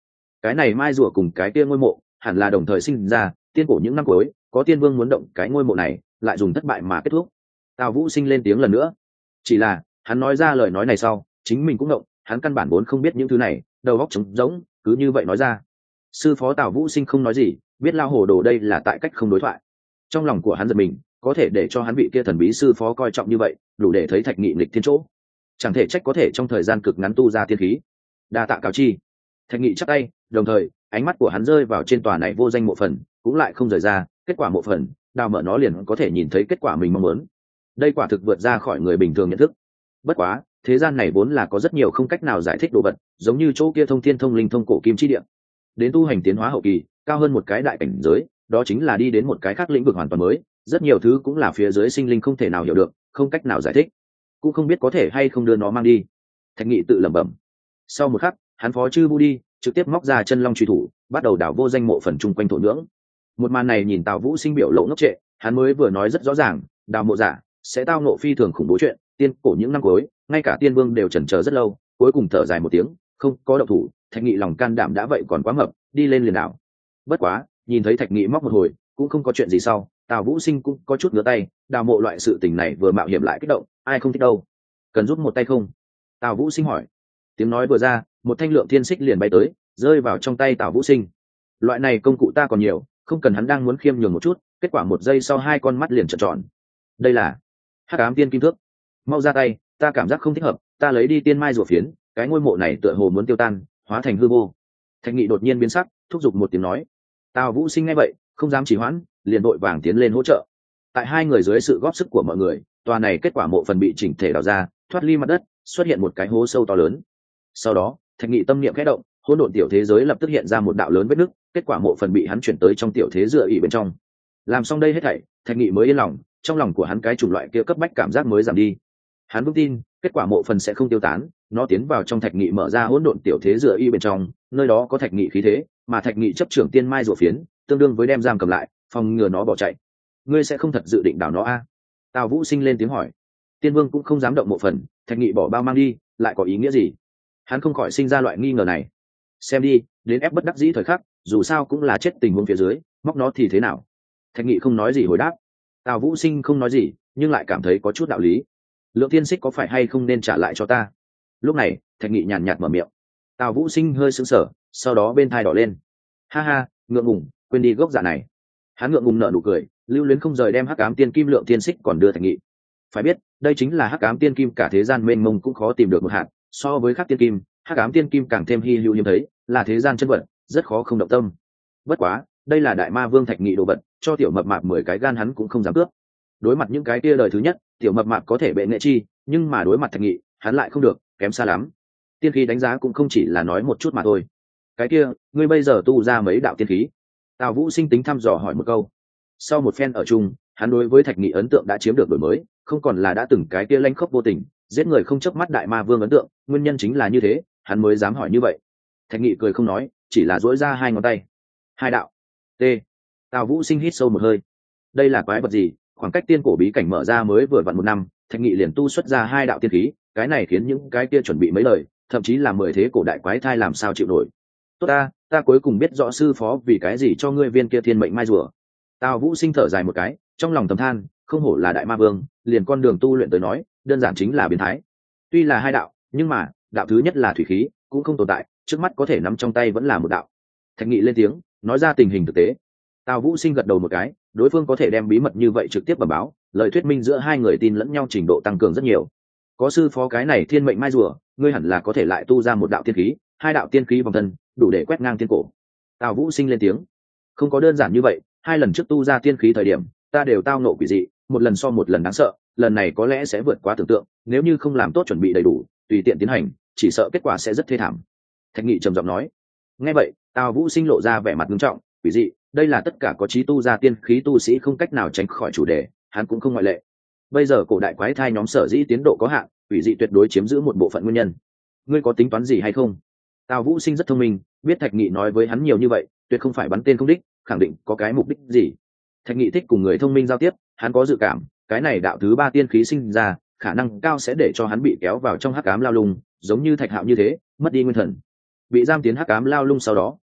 cái này mai rùa cùng cái kia ngôi mộ hẳn là đồng thời sinh ra, tiên cổ những năm cuối có tiên vương muốn động cái ngôi mộ này lại dùng thất bại mà kết thúc. Tào Vũ Sinh lên tiếng lần nữa, chỉ là hắn nói ra lời nói này sau chính mình cũng động, hắn căn bản vốn không biết những thứ này, đầu óc trống rỗng cứ như vậy nói ra. Sư phó Tào Vũ Sinh không nói gì, biết lao hồ đồ đây là tại cách không đối thoại. Trong lòng của hắn giật mình, có thể để cho hắn bị kia thần bí sư phó coi trọng như vậy đủ để thấy Thạch Nghị nghịch thiên chỗ, chẳng thể trách có thể trong thời gian cực ngắn tu ra tiên khí. Đa tạ cáo chi. Thạch Nghị chắp tay, đồng thời ánh mắt của hắn rơi vào trên tòa này vô danh mộ phần, cũng lại không rời ra. Kết quả mộ phần đào mở nó liền có thể nhìn thấy kết quả mình mong muốn. Đây quả thực vượt ra khỏi người bình thường nhận thức. Bất quá thế gian này vốn là có rất nhiều không cách nào giải thích đồ vật, giống như chỗ kia thông thiên thông linh thông cổ kim chi địa, đến tu hành tiến hóa hậu kỳ cao hơn một cái đại cảnh giới, đó chính là đi đến một cái khác lĩnh vực hoàn toàn mới. Rất nhiều thứ cũng là phía dưới sinh linh không thể nào hiểu được, không cách nào giải thích, cũng không biết có thể hay không đưa nó mang đi. Thạch Nghị tự lẩm bẩm. Sau một khắc hắn phó chư bu đi, trực tiếp móc ra chân long truy thủ, bắt đầu đào vô danh mộ phần chung quanh thổ nhưỡng. Một màn này nhìn Tào Vũ Sinh biểu lộ ngốc trệ, hắn mới vừa nói rất rõ ràng, đào mộ giả sẽ tao nộ phi thường khủng bố chuyện, tiên cổ những năm cuối ngay cả tiên vương đều chần chờ rất lâu, cuối cùng thở dài một tiếng không có động thủ. Thạch Nghị lòng can đảm đã vậy còn quá mập, đi lên liền đào. Bất quá nhìn thấy Thạch Nghị móc một hồi cũng không có chuyện gì sau, Tào Vũ Sinh cũng có chút ngứa tay, đào mộ loại sự tình này vừa mạo hiểm lại kích động, ai không thích đâu. Cần giúp một tay không? Tào Vũ Sinh hỏi. Tiếng nói vừa ra, một thanh lượng thiên xích liền bay tới, rơi vào trong tay Tào Vũ Sinh. Loại này công cụ ta còn nhiều, không cần. Hắn đang muốn khiêm nhường một chút, kết quả một giây sau hai con mắt liền trợn tròn. Đây là Hắc Ám Tiên Kim Thước. Mau ra tay, ta cảm giác không thích hợp, ta lấy đi tiên mai rùa phiến, cái ngôi mộ này tựa hồ muốn tiêu tan, hóa thành hư vô. Thạch Nghị đột nhiên biến sắc, thúc giục một tiếng nói. Tào Vũ Sinh nghe vậy không dám trì hoãn, liền vội vàng tiến lên hỗ trợ. Tại hai người dưới sự góp sức của mọi người, tòa này kết quả mộ phần bị chỉnh thể đào ra, thoát ly mặt đất, xuất hiện một cái hố sâu to lớn. Sau đó Thạch Nghị tâm niệm khẽ động, hỗn độn tiểu thế giới lập tức hiện ra một đạo lớn vết nứt, kết quả mộ phần bị hắn chuyển tới trong tiểu thế dựa ỉ bên trong. Làm xong đây hết thảy, Thạch Nghị mới yên lòng, trong lòng của hắn cái chủng loại kia cấp bách cảm giác mới giảm đi. Hắn vững tin kết quả mộ phần sẽ không tiêu tán, nó tiến vào trong Thạch Nghị mở ra hỗn độn tiểu thế dựa y bên trong, nơi đó có Thạch Nghị khí thế, mà Thạch Nghị chấp trưởng tiên mai rùa phiến, tương đương với đem giam cầm lại, phòng ngừa nó bỏ chạy. Ngươi sẽ không thật dự định đảo nó a? Tào Vũ Sinh lên tiếng hỏi. Tiên Vương cũng không dám động mộ phần, Thạch Nghị bỏ bao mang đi lại có ý nghĩa gì? Hắn không khỏi sinh ra loại nghi ngờ này. Xem đi, đến ép bất đắc dĩ thời khắc, dù sao cũng là chết tình huống phía dưới, móc nó thì thế nào? Thạch Nghị không nói gì hồi đáp. Tào Vũ Sinh không nói gì, nhưng lại cảm thấy có chút đạo lý. Lượng thiên xích có phải hay không nên trả lại cho ta? Lúc này Thạch Nghị nhàn nhạt mở miệng. Tào Vũ Sinh hơi sững sờ, sau đó bên thai đỏ lên. Ha ha, ngượng ngùng, quên đi gốc dạ này. Hắn ngượng ngùng nở nụ cười, lưu luyến không rời đem Hắc Ám Tiên Kim lượng thiên xích còn đưa Thạch Nghị. Phải biết đây chính là Hắc Ám Tiên Kim, cả thế gian mênh mông cũng khó tìm được một hạt, so với khác tiên kim, Hắc Ám Tiên Kim càng thêm hy hữu hiếm thấy, là thế gian chân vật, rất khó không động tâm. Bất quá đây là Đại Ma Vương Thạch Nghị đồ vật, cho tiểu mập mạp 10 cái gan hắn cũng không dám cướp. Đối mặt những cái kia đời thứ nhất, tiểu mập mạp có thể bệ nghệ chi, nhưng mà đối mặt Thạch Nghị hắn lại không được, kém xa lắm. Tiên khí đánh giá cũng không chỉ là nói một chút mà thôi. Cái kia ngươi bây giờ tu ra mấy đạo tiên khí? Tào Vũ Sinh tính thăm dò hỏi một câu. Sau một phen ở chung, hắn đối với Thạch Nghị ấn tượng đã chiếm được đổi mới, không còn là đã từng cái kia lanh khốc vô tình, giết người không chớp mắt Đại Ma Vương ấn tượng. Nguyên nhân chính là như thế, hắn mới dám hỏi như vậy. Thạch Nghị cười không nói, chỉ là duỗi ra hai ngón tay. Hai đạo. T. Tào Vũ Sinh hít sâu một hơi. Đây là quái vật gì? Khoảng cách tiên cổ bí cảnh mở ra mới vừa vặn 1 năm, Thạch Nghị liền tu xuất ra 2 đạo tiên khí, cái này khiến những cái kia chuẩn bị mấy lời, thậm chí là 10 thế cổ đại quái thai làm sao chịu nổi. Tốt ta cuối cùng biết rõ sư phó vì cái gì cho ngươi viên kia thiên mệnh mai rùa. Tào Vũ Sinh thở dài một cái, trong lòng thầm than, không hổ là Đại Ma Vương, liền con đường tu luyện tới nói, đơn giản chính là biến thái. Tuy là 2 đạo, nhưng mà đạo thứ nhất là thủy khí, cũng không tồn tại, trước mắt có thể nắm trong tay vẫn là một đạo. Thạch Nghị lên tiếng, nói ra tình hình thực tế. Tào Vũ Sinh gật đầu một cái, đối phương có thể đem bí mật như vậy trực tiếp bẩm báo, lời thuyết minh giữa hai người tin lẫn nhau trình độ tăng cường rất nhiều. Có sư phó cái này thiên mệnh mai rùa, ngươi hẳn là có thể lại tu ra 1 đạo tiên khí, 2 đạo tiên khí vòng thân, đủ để quét ngang tiên cổ. Tào Vũ Sinh lên tiếng. Không có đơn giản như vậy, 2 lần trước tu ra tiên khí thời điểm, ta đều tao nộ quỷ dị, một lần so một lần đáng sợ, lần này có lẽ sẽ vượt quá tưởng tượng, nếu như không làm tốt chuẩn bị đầy đủ, tùy tiện tiến hành, chỉ sợ kết quả sẽ rất thê thảm. Thạch Nghị trầm giọng nói. Nghe vậy, Tào Vũ Sinh lộ ra vẻ mặt nghiêm trọng, quỷ dị, đây là tất cả có trí tu ra tiên khí tu sĩ không cách nào tránh khỏi chủ đề, hắn cũng không ngoại lệ. Bây giờ cổ đại quái thai nhóm sở dĩ tiến độ có hạn, quỷ dị tuyệt đối chiếm giữ một bộ phận nguyên nhân. Ngươi có tính toán gì hay không? Tào Vũ Sinh rất thông minh, biết Thạch Nghị nói với hắn nhiều như vậy, tuyệt không phải bắn tên không đích, khẳng định có cái mục đích gì. Thạch Nghị thích cùng người thông minh giao tiếp, hắn có dự cảm, cái này đạo thứ 3 tiên khí sinh ra, khả năng cao sẽ để cho hắn bị kéo vào trong hắc ám lao lung, giống như Thạch Hạo như thế, mất đi nguyên thần. Bị giam tiến hắc ám lao lung sau đó,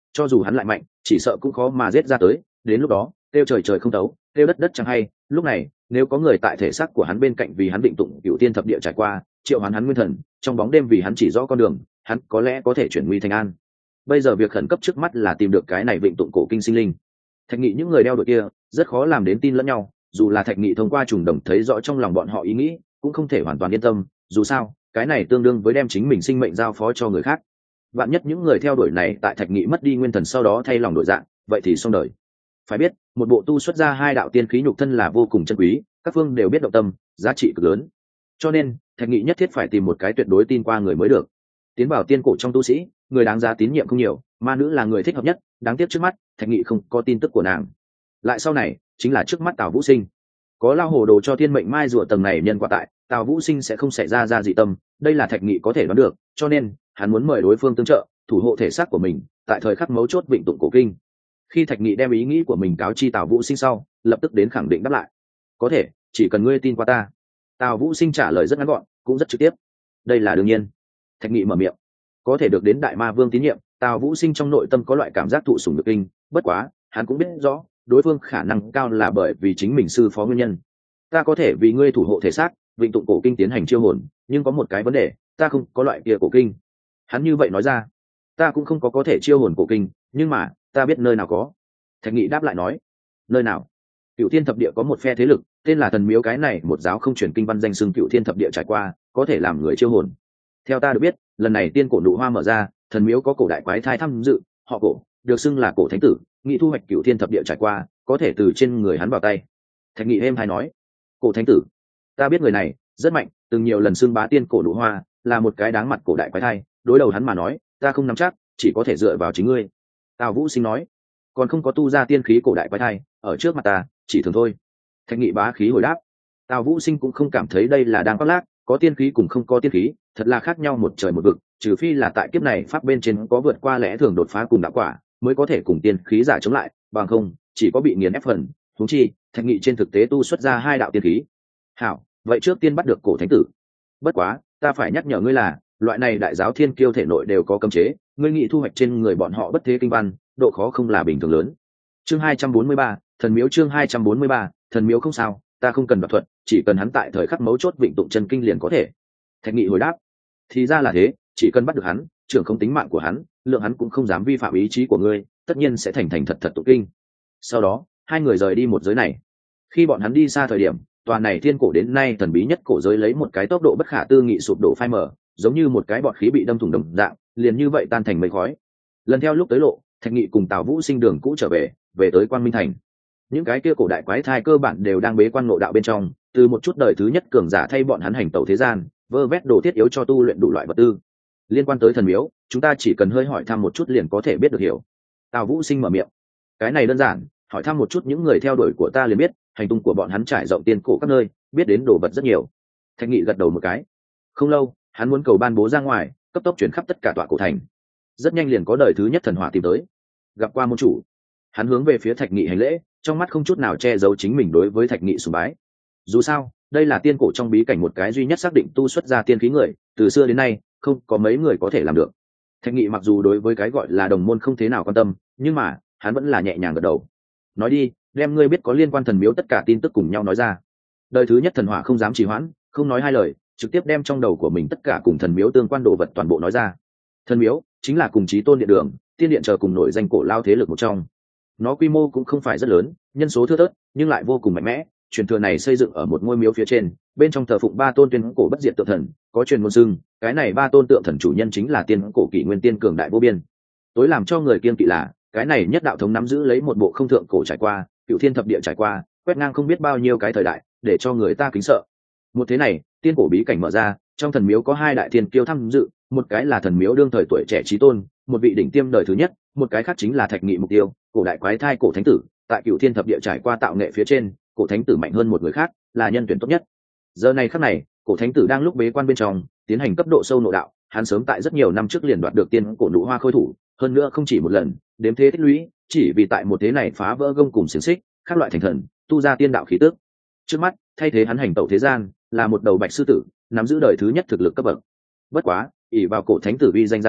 cho dù hắn lại mạnh chỉ sợ cũng khó mà giết ra tới. Đến lúc đó kêu trời trời không tấu, kêu đất đất chẳng hay. Lúc này nếu có người tại thể xác của hắn bên cạnh vì hắn định tụng cựu tiên thập địa trải qua, triệu hoán hắn nguyên thần trong bóng đêm vì hắn chỉ rõ con đường, hắn có lẽ có thể chuyển nguy thành an. Bây giờ việc khẩn cấp trước mắt là tìm được cái này vịnh tụng cổ kinh sinh linh. Thạch Nghị những người đeo đội kia rất khó làm đến tin lẫn nhau, dù là Thạch Nghị thông qua trùng đồng thấy rõ trong lòng bọn họ ý nghĩ, cũng không thể hoàn toàn yên tâm. Dù sao cái này tương đương với đem chính mình sinh mệnh giao phó cho người khác. Vạn nhất những người theo đuổi này tại Thạch Nghị mất đi nguyên thần sau đó thay lòng đổi dạng, vậy thì xong đời. Phải biết một bộ tu xuất ra hai đạo tiên khí nhục thân là vô cùng chân quý, các phương đều biết động tâm, giá trị cực lớn. Cho nên Thạch Nghị nhất thiết phải tìm một cái tuyệt đối tin qua người mới được. Tiến vào tiên cổ trong tu sĩ, người đáng giá tín nhiệm không nhiều, ma nữ là người thích hợp nhất. Đáng tiếc trước mắt Thạch Nghị không có tin tức của nàng. Lại sau này chính là trước mắt Tào Vũ Sinh. Có lao hồ đồ cho thiên mệnh mai rùa tầng này nhân quả tại, Tào Vũ Sinh sẽ không xảy ra dị tâm, đây là Thạch Nghị có thể đoán được. Cho nên hắn muốn mời đối phương tương trợ, thủ hộ thể xác của mình tại thời khắc mấu chốt vịnh tụng cổ kinh. Khi Thạch Nghị đem ý nghĩ của mình cáo chi Tào Vũ Sinh sau, lập tức đến khẳng định đáp lại: có thể, chỉ cần ngươi tin qua ta. Tào Vũ Sinh trả lời rất ngắn gọn, cũng rất trực tiếp. Đây là đương nhiên. Thạch Nghị mở miệng. Có thể được đến Đại Ma Vương tín nhiệm, Tào Vũ Sinh trong nội tâm có loại cảm giác thụ sủng nhược kinh. Bất quá hắn cũng biết rõ đối phương khả năng cao là bởi vì chính mình sư phó nguyên nhân. Ta có thể vì ngươi thủ hộ thể xác, vịnh tụng cổ kinh tiến hành chiêu hồn, nhưng có một cái vấn đề, ta không có loại kia cổ kinh. Hắn như vậy nói ra. Ta cũng không có thể chiêu hồn cổ kinh, nhưng mà ta biết nơi nào có. Thạch Nghị đáp lại nói. Nơi nào? Cựu Thiên Thập Địa có một phe thế lực tên là Thần Miếu, cái này một giáo không truyền kinh văn danh xưng Cựu Thiên Thập Địa trải qua, có thể làm người chiêu hồn. Theo ta được biết, lần này tiên cổ nụ hoa mở ra, Thần Miếu có cổ đại quái thai tham dự, họ Cổ, được xưng là Cổ Thánh Tử, nghị thu hoạch Cựu Thiên Thập Địa trải qua, có thể từ trên người hắn vào tay. Thạch Nghị êm hay nói. Cổ Thánh Tử? Ta biết người này rất mạnh, từng nhiều lần xưng bá tiên cổ nụ hoa, là một cái đáng mặt cổ đại quái thai. Đối đầu hắn mà nói, ta không nắm chắc, chỉ có thể dựa vào chính ngươi. Tào Vũ Sinh nói. Còn không có tu ra tiên khí cổ đại quái thai, ở trước mặt ta chỉ thường thôi. Thạch Nghị bá khí hồi đáp. Tào Vũ Sinh cũng không cảm thấy đây là đang khoác lác, có tiên khí cùng không có tiên khí thật là khác nhau một trời một vực, trừ phi là tại kiếp này pháp bên trên có vượt qua lẽ thường đột phá cùng đạo quả, mới có thể cùng tiên khí giả chống lại, bằng không chỉ có bị nghiền ép phần. Huống chi Thạch Nghị trên thực tế tu xuất ra hai đạo tiên khí. Hảo, vậy trước tiên bắt được Cổ Thánh Tử. Bất quá ta phải nhắc nhở ngươi là loại này đại giáo thiên kiêu thể nội đều có cấm chế, ngươi nghĩ thu hoạch trên người bọn họ bất thế kinh văn, độ khó không là bình thường lớn. Chương 243, Thần Miếu. Chương 243, Thần Miếu. Không sao, ta không cần đoạt thuật, chỉ cần hắn tại thời khắc mấu chốt vịnh tụng chân kinh liền có thể. Thạch Nghị hồi đáp. Thì ra là thế, chỉ cần bắt được hắn, trưởng không tính mạng của hắn, lượng hắn cũng không dám vi phạm ý chí của ngươi, tất nhiên sẽ thành thành thật thật tụng kinh. Sau đó hai người rời đi một giới này. Khi bọn hắn đi xa thời điểm, tòa này thiên cổ đến nay thần bí nhất cổ giới lấy một cái tốc độ bất khả tư nghị sụp đổ phai mở, giống như một cái bọt khí bị đâm thủng đồng dạng, liền như vậy tan thành mây khói. Lần theo lúc tới lộ, Thạch Nghị cùng Tào Vũ Sinh đường cũ trở về tới Quang Minh Thành. Những cái kia cổ đại quái thai cơ bản đều đang bế quan ngộ đạo bên trong, từ một chút đời thứ nhất cường giả thay bọn hắn hành tẩu thế gian, vơ vét đồ thiết yếu cho tu luyện đủ loại vật tư. Liên quan tới thần miếu, chúng ta chỉ cần hơi hỏi thăm một chút liền có thể biết được hiểu. Tào Vũ Sinh mở miệng. Cái này đơn giản, hỏi thăm một chút những người theo đuổi của ta liền biết, hành tung của bọn hắn trải rộng tiên cổ các nơi, biết đến đồ vật rất nhiều. Thạch Nghị gật đầu một cái. Không lâu, hắn muốn cầu ban bố ra ngoài, cấp tốc chuyển khắp tất cả tọa cổ thành. Rất nhanh liền có đời thứ nhất thần hỏa tìm tới. Gặp qua môn chủ, hắn hướng về phía Thạch Nghị hành lễ, trong mắt không chút nào che giấu chính mình đối với Thạch Nghị sùng bái. Dù sao đây là tiên cổ trong bí cảnh một cái duy nhất xác định tu xuất ra tiên khí người, từ xưa đến nay không có mấy người có thể làm được. Thạch Nghị mặc dù đối với cái gọi là đồng môn không thế nào quan tâm, nhưng mà hắn vẫn là nhẹ nhàng gật đầu. Nói đi, đem ngươi biết có liên quan thần miếu tất cả tin tức cùng nhau nói ra. Đời thứ nhất thần hỏa không dám trì hoãn, không nói hai lời, trực tiếp đem trong đầu của mình tất cả cùng thần miếu tương quan đồ vật toàn bộ nói ra. Thần miếu chính là cùng chí tôn điện đường, tiên điện chờ cùng nổi danh cổ lao thế lực một trong. Nó quy mô cũng không phải rất lớn, nhân số thưa thớt, nhưng lại vô cùng mạnh mẽ. Truyền thừa này xây dựng ở một ngôi miếu phía trên, bên trong thờ phụng ba tôn tuyên cổ bất diệt tượng thần, có truyền ngôn xưng cái này ba tôn tượng thần chủ nhân chính là tiên cổ kỷ nguyên tiên cường đại vô biên. Tối làm cho người kiêng kỵ là cái này nhất đạo thống nắm giữ lấy một bộ không thượng cổ trải qua, cựu thiên thập địa trải qua, quét ngang không biết bao nhiêu cái thời đại, để cho người ta kính sợ. Một thế này, tiên cổ bí cảnh mở ra, trong thần miếu có hai đại thiên kiêu tham dự, một cái là thần miếu đương thời tuổi trẻ chí tôn, một vị đỉnh tiêm đời thứ nhất, một cái khác chính là Thạch Nghị mục tiêu, cổ đại quái thai cổ thánh tử. Tại cựu thiên thập địa trải qua tạo nghệ phía trên, cổ thánh tử mạnh hơn một người khác, là nhân tuyển tốt nhất. Giờ này khắc này, cổ thánh tử đang lúc bế quan bên trong, tiến hành cấp độ sâu nội đạo. Hắn sớm tại rất nhiều năm trước liền đoạt được tiên cổ nụ hoa khôi thủ, hơn nữa không chỉ một lần, đếm thế tích lũy, chỉ vì tại một thế này phá vỡ gông cùng xiềng xích, các loại thành thần, tu ra tiên đạo khí tức. Trước mắt, thay thế hắn hành tẩu thế gian, là một đầu bạch sư tử, nắm giữ đời thứ nhất thực lực cấp bậc. Bất quá, ỷ vào cổ thánh tử uy danh gia trì,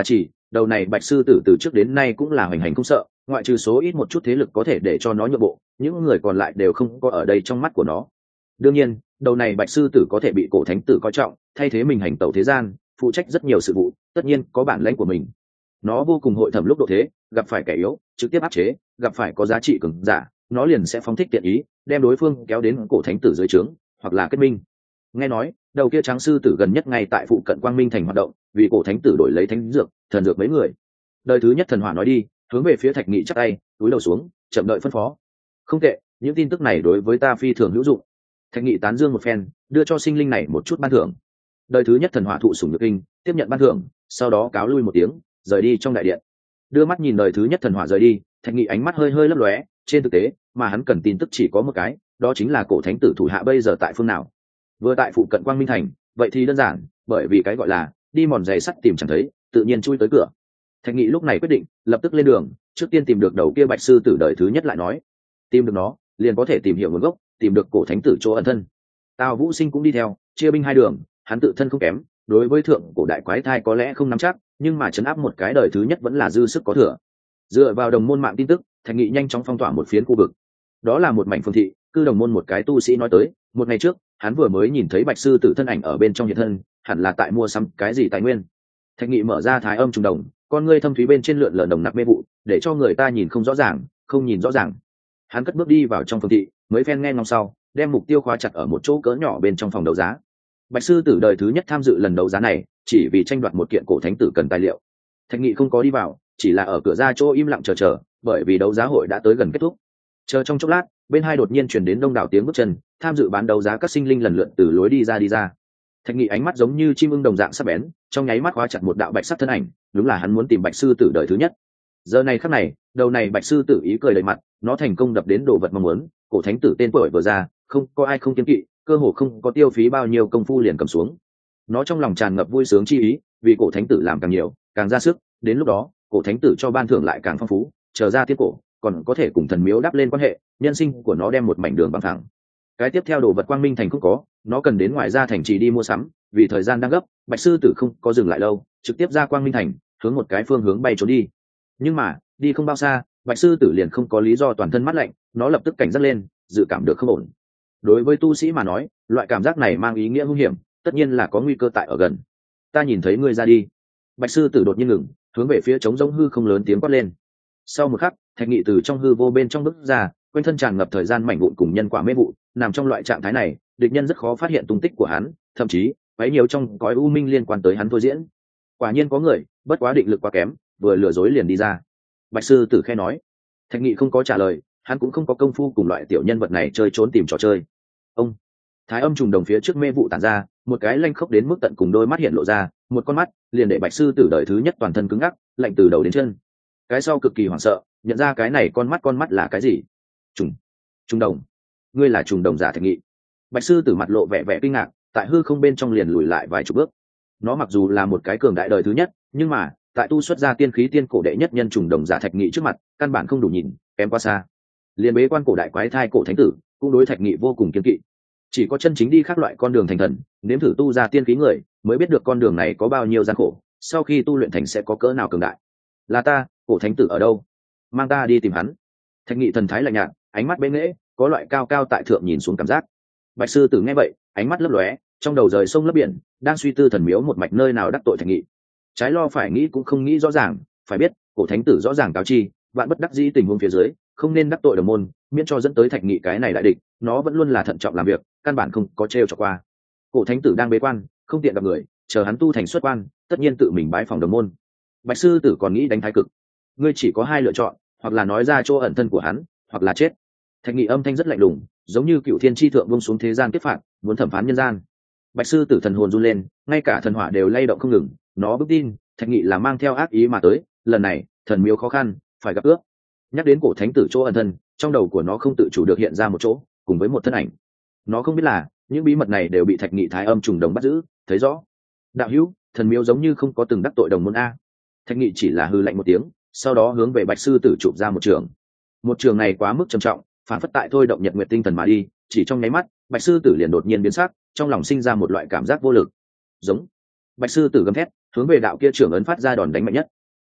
đầu này bạch sư tử từ trước đến nay cũng là hoành hành không sợ, ngoại trừ số ít một chút thế lực có thể để cho nó nhượng bộ, những người còn lại đều không có ở đây trong mắt của nó. Đương nhiên đầu này bạch sư tử có thể bị cổ thánh tử coi trọng, thay thế mình hành tẩu thế gian, phụ trách rất nhiều sự vụ, tất nhiên có bản lãnh của mình. Nó vô cùng hội thẩm lúc độ thế, gặp phải kẻ yếu trực tiếp áp chế, gặp phải có giá trị cường giả nó liền sẽ phóng thích tiện ý, đem đối phương kéo đến cổ thánh tử dưới trướng hoặc là kết minh. Nghe nói đầu kia trắng sư tử gần nhất ngay tại phụ cận Quang Minh thành hoạt động, vì cổ thánh tử đổi lấy thánh dược thần dược mấy người. Đời thứ nhất thần hỏa nói đi, hướng về phía Thạch Nghị chắp tay túi đầu xuống, chậm đợi phân phó. Không tệ, những tin tức này đối với ta phi thường hữu dụng. Thạch Nghị tán dương một phen, đưa cho sinh linh này một chút ban thưởng. Đời thứ nhất thần hỏa thụ sủng nhược kinh, tiếp nhận ban thưởng, sau đó cáo lui một tiếng, rời đi trong đại điện. Đưa mắt nhìn đời thứ nhất thần hỏa rời đi, Thạch Nghị ánh mắt hơi hơi lấp lóe. Trên thực tế mà hắn cần tin tức chỉ có một cái, đó chính là cổ thánh tử thủ hạ bây giờ tại phương nào. Vừa tại phụ cận Quang Minh thành, vậy thì đơn giản, bởi vì cái gọi là đi mòn giày sắt tìm chẳng thấy, tự nhiên chui tới cửa. Thạch Nghị lúc này quyết định lập tức lên đường, trước tiên tìm được đầu kia bạch sư tử đời thứ nhất lại nói. Tìm được nó liền có thể tìm hiểu nguồn gốc, tìm được cổ thánh tử chỗ ẩn thân. Tào Vũ Sinh cũng đi theo, chia binh hai đường, hắn tự thân không kém, đối với thượng cổ đại quái thai có lẽ không nắm chắc, nhưng mà chấn áp một cái đời thứ nhất vẫn là dư sức có thừa. Dựa vào đồng môn mạng tin tức, Thạch Nghị nhanh chóng phong tỏa một phiến khu vực. Đó là một mảnh phường thị, cư đồng môn một cái tu sĩ nói tới, một ngày trước hắn vừa mới nhìn thấy bạch sư tử thân ảnh ở bên trong hiện thân, hẳn là tại mua sắm cái gì tài nguyên. Thạch Nghị mở ra thái âm trùng đồng, con ngươi thâm thúy bên trên lượn lờ đồng nặc mê vụ, để cho người ta nhìn không rõ ràng, không nhìn rõ ràng. Hắn cất bước đi vào trong phường thị, mới phen nghe ngóng sau, đem mục tiêu khóa chặt ở một chỗ cỡ nhỏ bên trong phòng đấu giá. Bạch sư tử đời thứ nhất tham dự lần đấu giá này, chỉ vì tranh đoạt một kiện cổ thánh tử cần tài liệu. Thạch Nghị không có đi vào, chỉ là ở cửa ra chỗ im lặng chờ, bởi vì đấu giá hội đã tới gần kết thúc. Chờ trong chốc lát, bên hai đột nhiên truyền đến đông đảo tiếng bước chân, tham dự bán đấu giá các sinh linh lần lượt từ lối đi ra. Thạch Nghị ánh mắt giống như chim ưng đồng dạng sắc bén, trong nháy mắt khóa chặt một đạo bạch sắc thân ảnh, đúng là hắn muốn tìm bạch sư tử đời thứ nhất. Giờ này khắc này, đầu này bạch sư tử ý cười đầy mặt, nó thành công đập đến đồ vật mong muốn, cổ thánh tử tên tuổi vừa ra, không có ai không kiêng kỵ, cơ hồ không có tiêu phí bao nhiêu công phu liền cầm xuống. Nó trong lòng tràn ngập vui sướng chi ý, vì cổ thánh tử làm càng nhiều, càng ra sức, đến lúc đó, cổ thánh tử cho ban thưởng lại càng phong phú, chờ ra tiết cổ, còn có thể cùng thần miếu đắp lên quan hệ, nhân sinh của nó đem một mảnh đường bằng thẳng. Cái tiếp theo đồ vật Quang Minh thành không có, nó cần đến ngoài ra thành trì đi mua sắm, vì thời gian đang gấp, bạch sư tử không có dừng lại lâu, trực tiếp ra Quang Minh thành, hướng một cái phương hướng bay trốn đi. Nhưng mà đi không bao xa, bạch sư tử liền không có lý do toàn thân mát lạnh, nó lập tức cảnh giác lên, dự cảm được không ổn. Đối với tu sĩ mà nói, loại cảm giác này mang ý nghĩa nguy hiểm, tất nhiên là có nguy cơ tại ở gần. Ta nhìn thấy ngươi ra đi. Bạch sư tử đột nhiên ngừng, hướng về phía trống rỗng hư không lớn tiếng quát lên. Sau một khắc, Thạch Nghị từ trong hư vô bên trong bước ra, quanh thân tràn ngập thời gian mảnh vụn cùng nhân quả mê vụ, nằm trong loại trạng thái này, địch nhân rất khó phát hiện tung tích của hắn, thậm chí quấy nhiều trong cõi u minh liên quan tới hắn thôi diễn. Quả nhiên có người, bất quá định lực quá kém, vừa lừa dối liền đi ra. Bạch sư tử khe nói. Thạch Nghị không có trả lời, hắn cũng không có công phu cùng loại tiểu nhân vật này chơi trốn tìm trò chơi. Ông thái âm trùng đồng phía trước mê vụ tản ra, một cái lanh khốc đến mức tận cùng đôi mắt hiện lộ ra, một con mắt liền để bạch sư tử đời thứ nhất toàn thân cứng ngắc, lạnh từ đầu đến chân. Cái sau cực kỳ hoảng sợ, nhận ra cái này con mắt là cái gì. Trùng đồng, ngươi là trùng đồng giả Thạch Nghị. Bạch sư tử mặt lộ vẻ vẻ kinh ngạc, tại hư không bên trong liền lùi lại vài chục bước. Nó mặc dù là một cái cường đại đời thứ nhất, nhưng mà tại tu xuất ra tiên khí tiên cổ đệ nhất nhân trùng đồng giả Thạch Nghị trước mặt, căn bản không đủ nhìn, kém quá xa. Liên bế quan cổ đại quái thai cổ thánh tử cũng đối Thạch Nghị vô cùng kiên kỵ. Chỉ có chân chính đi khác loại con đường thành thần, nếm thử tu ra tiên khí người, mới biết được con đường này có bao nhiêu gian khổ, sau khi tu luyện thành sẽ có cỡ nào cường đại. Là ta, cổ thánh tử ở đâu? Mang ta đi tìm hắn. Thạch Nghị thần thái lạnh nhạt, ánh mắt bế nghễ, có loại cao cao tại thượng nhìn xuống cảm giác. Bạch sư tử nghe vậy, ánh mắt lấp lóe, trong đầu rời sông lấp biển, đang suy tư thần miếu một mạch nơi nào đắc tội Thạch Nghị. Trái lo phải nghĩ cũng không nghĩ rõ ràng, phải biết cổ thánh tử rõ ràng cáo chi, vạn bất đắc dĩ tình huống phía dưới, không nên đắc tội đồng môn, miễn cho dẫn tới Thạch Nghị cái này đại địch. Nó vẫn luôn là thận trọng làm việc, căn bản không có trêu chọc qua. Cổ thánh tử đang bế quan, không tiện gặp người, chờ hắn tu thành xuất quan, tất nhiên tự mình bái phòng đồng môn. Bạch sư tử còn nghĩ đánh thái cực. Ngươi chỉ có hai lựa chọn, hoặc là nói ra chỗ ẩn thân của hắn, hoặc là chết. Thạch Nghị âm thanh rất lạnh lùng, giống như cựu thiên tri thượng buông xuống thế gian kiếp phạt, muốn thẩm phán nhân gian. Bạch sư tử thần hồn run lên, ngay cả thần hỏa đều lay động không ngừng. Nó bước tin Thạch Nghị là mang theo ác ý mà tới, lần này thần miếu khó khăn, phải gặp ước. Nhắc đến cổ thánh tử chỗ ẩn thân, trong đầu của nó không tự chủ được hiện ra một chỗ, cùng với một thân ảnh. Nó không biết là những bí mật này đều bị Thạch Nghị thái âm trùng đồng bắt giữ, thấy rõ. Đạo hữu, thần miếu giống như không có từng đắc tội đồng môn a. Thạch Nghị chỉ là hư lạnh một tiếng, sau đó hướng về bạch sư tử chụp ra một trường. Một trường này quá mức trầm trọng, phản phất tại thôi động nhật nguyệt tinh thần mà đi, chỉ trong nháy mắt bạch sư tử liền đột nhiên biến sắc, trong lòng sinh ra một loại cảm giác vô lực. Giống. Bạch sư tử gầm thét, hướng về đạo kia trưởng ấn phát ra đòn đánh mạnh nhất.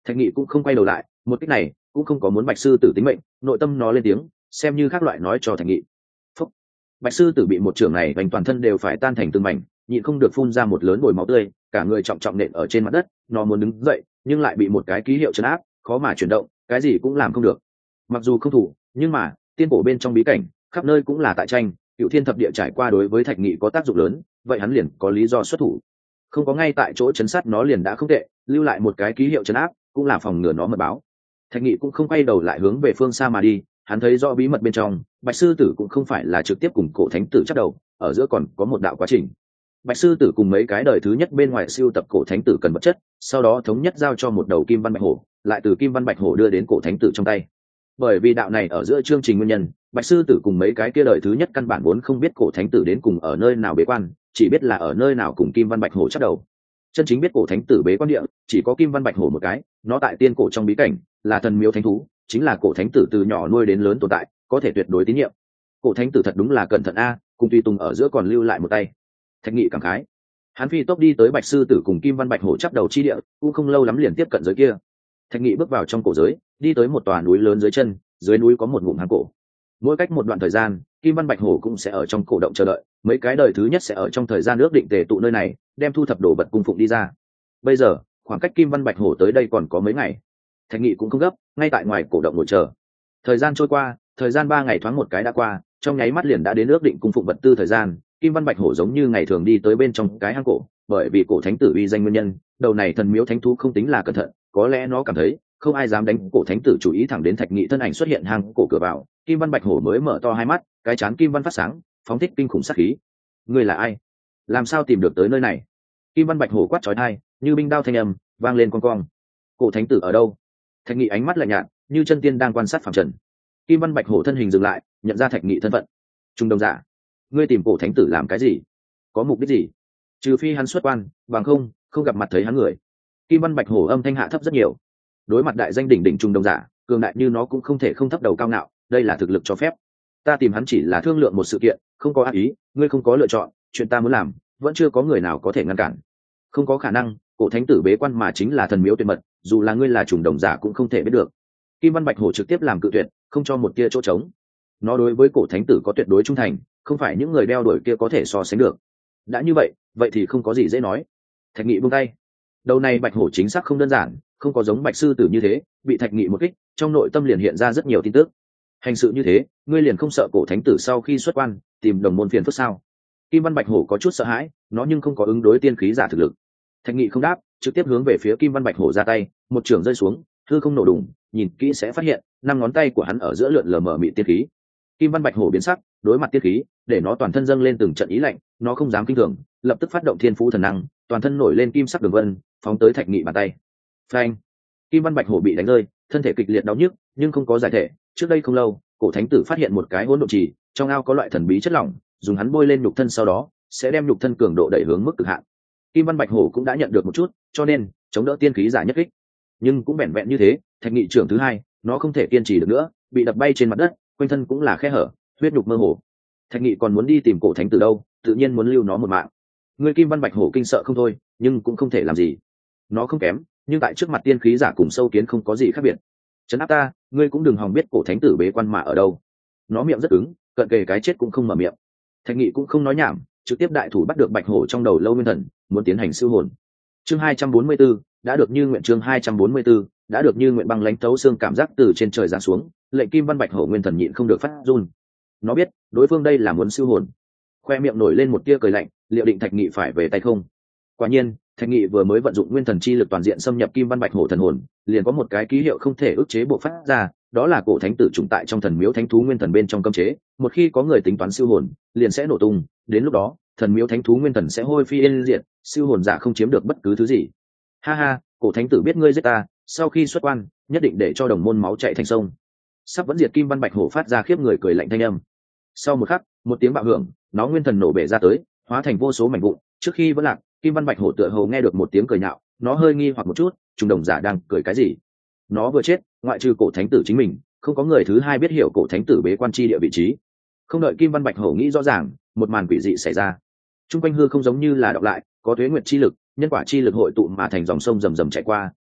Thạch Nghị cũng không quay đầu lại, một cách này cũng không có muốn Bạch sư tử tính mệnh, nội tâm nó lên tiếng xem như khác loại nói cho Thạch Nghị. Phúc. Bạch sư tử bị một trường này vành toàn thân đều phải tan thành từng mảnh, nhịn không được phun ra một lớn bồi máu tươi, cả người trọng trọng nện ở trên mặt đất. Nó muốn đứng dậy nhưng lại bị một cái ký hiệu trấn áp, khó mà chuyển động, cái gì cũng làm không được. Mặc dù không thủ, nhưng mà tiên cổ bên trong bí cảnh khắp nơi cũng là tại tranh, Cựu Thiên Thập Địa trải qua đối với Thạch Nghị có tác dụng lớn, vậy hắn liền có lý do xuất thủ. Không có ngay tại chỗ chấn sát nó liền đã không tệ, lưu lại một cái ký hiệu trấn áp cũng là phòng ngừa nó mật báo. Thạch Nghị cũng không quay đầu lại hướng về phương xa mà đi, hắn thấy rõ bí mật bên trong, Bạch sư tử cũng không phải là trực tiếp cùng cổ thánh tử chắc đầu, ở giữa còn có một đạo quá trình. Bạch sư tử cùng mấy cái đời thứ nhất bên ngoài siêu tập cổ thánh tử cần vật chất, sau đó thống nhất giao cho một đầu kim văn bạch hổ, lại từ kim văn bạch hổ đưa đến cổ thánh tử trong tay. Bởi vì đạo này ở giữa chương trình nguyên nhân, Bạch sư tử cùng mấy cái kia đời thứ nhất căn bản vốn không biết cổ thánh tử đến cùng ở nơi nào bế quan, chỉ biết là ở nơi nào cùng kim văn bạch hổ chắc đầu. Chân chính biết cổ thánh tử bế quan địa chỉ có kim văn bạch hổ một cái, nó tại tiên cổ trong bí cảnh là thần miếu thánh thú, chính là cổ thánh tử từ nhỏ nuôi đến lớn tồn tại, có thể tuyệt đối tín nhiệm. Cổ thánh tử thật đúng là cẩn thận a, cùng tùy tùng ở giữa còn lưu lại một tay. Thạch Nghị cảm khái. Hắn phi tốc đi tới Bạch sư tử cùng kim văn bạch hổ chắp đầu chi địa, cũng không lâu lắm liền tiếp cận giới kia. Thạch Nghị bước vào trong cổ giới, đi tới một tòa núi lớn dưới chân, dưới núi có một ngụm hang cổ. Mỗi cách một đoạn thời gian, kim văn bạch hổ cũng sẽ ở trong cổ động chờ đợi, mấy cái đời thứ nhất sẽ ở trong thời gian ước định tề tụ nơi này, đem thu thập đồ vật cung phụng đi ra. Bây giờ khoảng cách kim văn bạch hổ tới đây còn có mấy ngày. Thạch Nghị cũng không gấp, ngay tại ngoài cổ động ngồi chờ. Thời gian trôi qua, thời gian 3 ngày thoáng một cái đã qua, trong nháy mắt liền đã đến ước định cung phụng vật tư thời gian. Kim văn bạch hổ giống như ngày thường đi tới bên trong cái hang cổ, bởi vì cổ thánh tử uy danh nguyên nhân, đầu này thần miếu thánh thú không tính là cẩn thận, có lẽ nó cảm thấy không ai dám đánh cổ thánh tử chủ ý, thẳng đến Thạch Nghị thân ảnh xuất hiện hang cổ cửa vào, kim văn bạch hổ mới mở to hai mắt, cái chán kim văn phát sáng, phóng thích kinh khủng sát khí. Ngươi là ai? Làm sao tìm được tới nơi này? Kim văn bạch hổ quát chói tai, như binh đao thanh âm vang lên con cong. Cổ thánh tử ở đâu? Thạch Nghị ánh mắt lạnh nhạt, như chân tiên đang quan sát phàm trần. Kim văn bạch hổ thân hình dừng lại, nhận ra Thạch Nghị thân phận. Trung đồng giả, ngươi tìm cổ thánh tử làm cái gì? Có mục đích gì? Trừ phi hắn xuất quan, bằng không gặp mặt thấy hắn người. Kim văn bạch hổ âm thanh hạ thấp rất nhiều. Đối mặt đại danh đỉnh đỉnh trung đồng giả, cường đại như nó cũng không thể không thấp đầu cao ngạo, đây là thực lực cho phép. Ta tìm hắn chỉ là thương lượng một sự kiện, không có ác ý, ngươi không có lựa chọn, chuyện ta muốn làm vẫn chưa có người nào có thể ngăn cản. Không có khả năng, cổ thánh tử bế quan mà chính là thần miếu tuyệt mật, dù là ngươi là trùng đồng giả cũng không thể biết được. Kim văn bạch hổ trực tiếp làm cự tuyệt, không cho một tia chỗ trống. Nó đối với cổ thánh tử có tuyệt đối trung thành, không phải những người đeo đuổi kia có thể so sánh được. Đã như vậy thì không có gì dễ nói. Thạch Nghị buông tay. Đầu này bạch hổ chính xác không đơn giản, không có giống Bạch sư tử như thế bị Thạch Nghị một kích, trong nội tâm liền hiện ra rất nhiều tin tức. Hành sự như thế, ngươi liền không sợ cổ thánh tử sau khi xuất quan tìm đồng môn phiền phức sao? Kim văn bạch hổ có chút sợ hãi, nó nhưng không có ứng đối tiên khí giả thực lực. Thạch Nghị không đáp, trực tiếp hướng về phía kim văn bạch hổ ra tay, một trường rơi xuống, hư không nổ đùng, nhìn kỹ sẽ phát hiện 5 ngón tay của hắn ở giữa lượn lờ mờ mịt tiên khí. Kim văn bạch hổ biến sắc, đối mặt tiên khí, để nó toàn thân dâng lên từng trận ý lạnh, nó không dám kinh thường, lập tức phát động thiên phú thần năng, toàn thân nổi lên kim sắc đường vân, phóng tới Thạch Nghị bàn tay. Phanh! Kim văn bạch hổ bị đánh rơi, thân thể kịch liệt đau nhức, nhưng không có giải thể. Trước đây không lâu, cổ thánh tử phát hiện một cái hỗn độn trì, trong ao có loại thần bí chất lỏng, dùng hắn bôi lên nhục thân sau đó sẽ đem nhục thân cường độ đẩy hướng mức cực hạn. Kim văn bạch hổ cũng đã nhận được một chút, cho nên chống đỡ tiên khí giả nhất kích. Nhưng cũng vẹn vẹn như thế, Thạch Nghị trưởng thứ hai, nó không thể kiên trì được nữa, bị đập bay trên mặt đất, quanh thân cũng là khe hở, huyết nhục mơ hồ. Thạch Nghị còn muốn đi tìm cổ thánh tử đâu, tự nhiên muốn lưu nó một mạng. Người kim văn bạch hổ kinh sợ không thôi, nhưng cũng không thể làm gì. Nó không kém, nhưng tại trước mặt tiên khí giả cùng sâu kiến không có gì khác biệt. Trấn áp ta, ngươi cũng đừng hòng biết cổ thánh tử bế quan mà ở đâu. Nó miệng rất cứng, cận kề cái chết cũng không mở miệng. Thạch Nghị cũng không nói nhảm, trực tiếp đại thủ bắt được bạch hổ trong đầu lâu nguyên thần, muốn tiến hành siêu hồn. Chương 244, đã được như nguyện. Chương 244, đã được như nguyện. Băng lãnh thấu xương cảm giác từ trên trời giáng xuống, lệnh kim văn bạch hổ nguyên thần nhịn không được phát run. Nó biết đối phương đây là muốn siêu hồn, khoe miệng nổi lên một tia cười lạnh, liệu định Thạch Nghị phải về tay không? Quả nhiên, Thạch Nghị vừa mới vận dụng nguyên thần chi lực toàn diện xâm nhập kim văn bạch hổ thần hồn, liền có một cái ký hiệu không thể ức chế bộc phát ra, đó là cổ thánh tử trùng tại trong thần miếu thánh thú nguyên thần bên trong cấm chế, một khi có người tính toán siêu hồn, liền sẽ nổ tung, đến lúc đó, thần miếu thánh thú nguyên thần sẽ hôi phi yên diệt, siêu hồn giả không chiếm được bất cứ thứ gì. Ha ha, cổ thánh tử biết ngươi giết ta, sau khi xuất quan, nhất định để cho đồng môn máu chảy thành sông. Sắp vẫn diệt kim văn bạch hổ phát ra khiếp người cười lạnh thanh âm. Sau một khắc, một tiếng bạo hưởng, nó nguyên thần nổ bể ra tới, hóa thành vô số mảnh vụn, trước khi vẫn lạc, kim văn bạch hổ tựa hồ nghe được một tiếng cười nhạo, nó hơi nghi hoặc một chút, trùng đồng giả đang cười cái gì? Nó vừa chết, ngoại trừ cổ thánh tử chính mình, không có người thứ hai biết hiểu cổ thánh tử bế quan chi địa vị trí. Không đợi kim văn bạch hổ nghĩ rõ ràng, một màn quỷ dị xảy ra. Trung quanh hư không giống như là đọc lại, có tuế nguyệt chi lực, nhân quả chi lực hội tụ mà thành dòng sông rầm rầm chạy qua,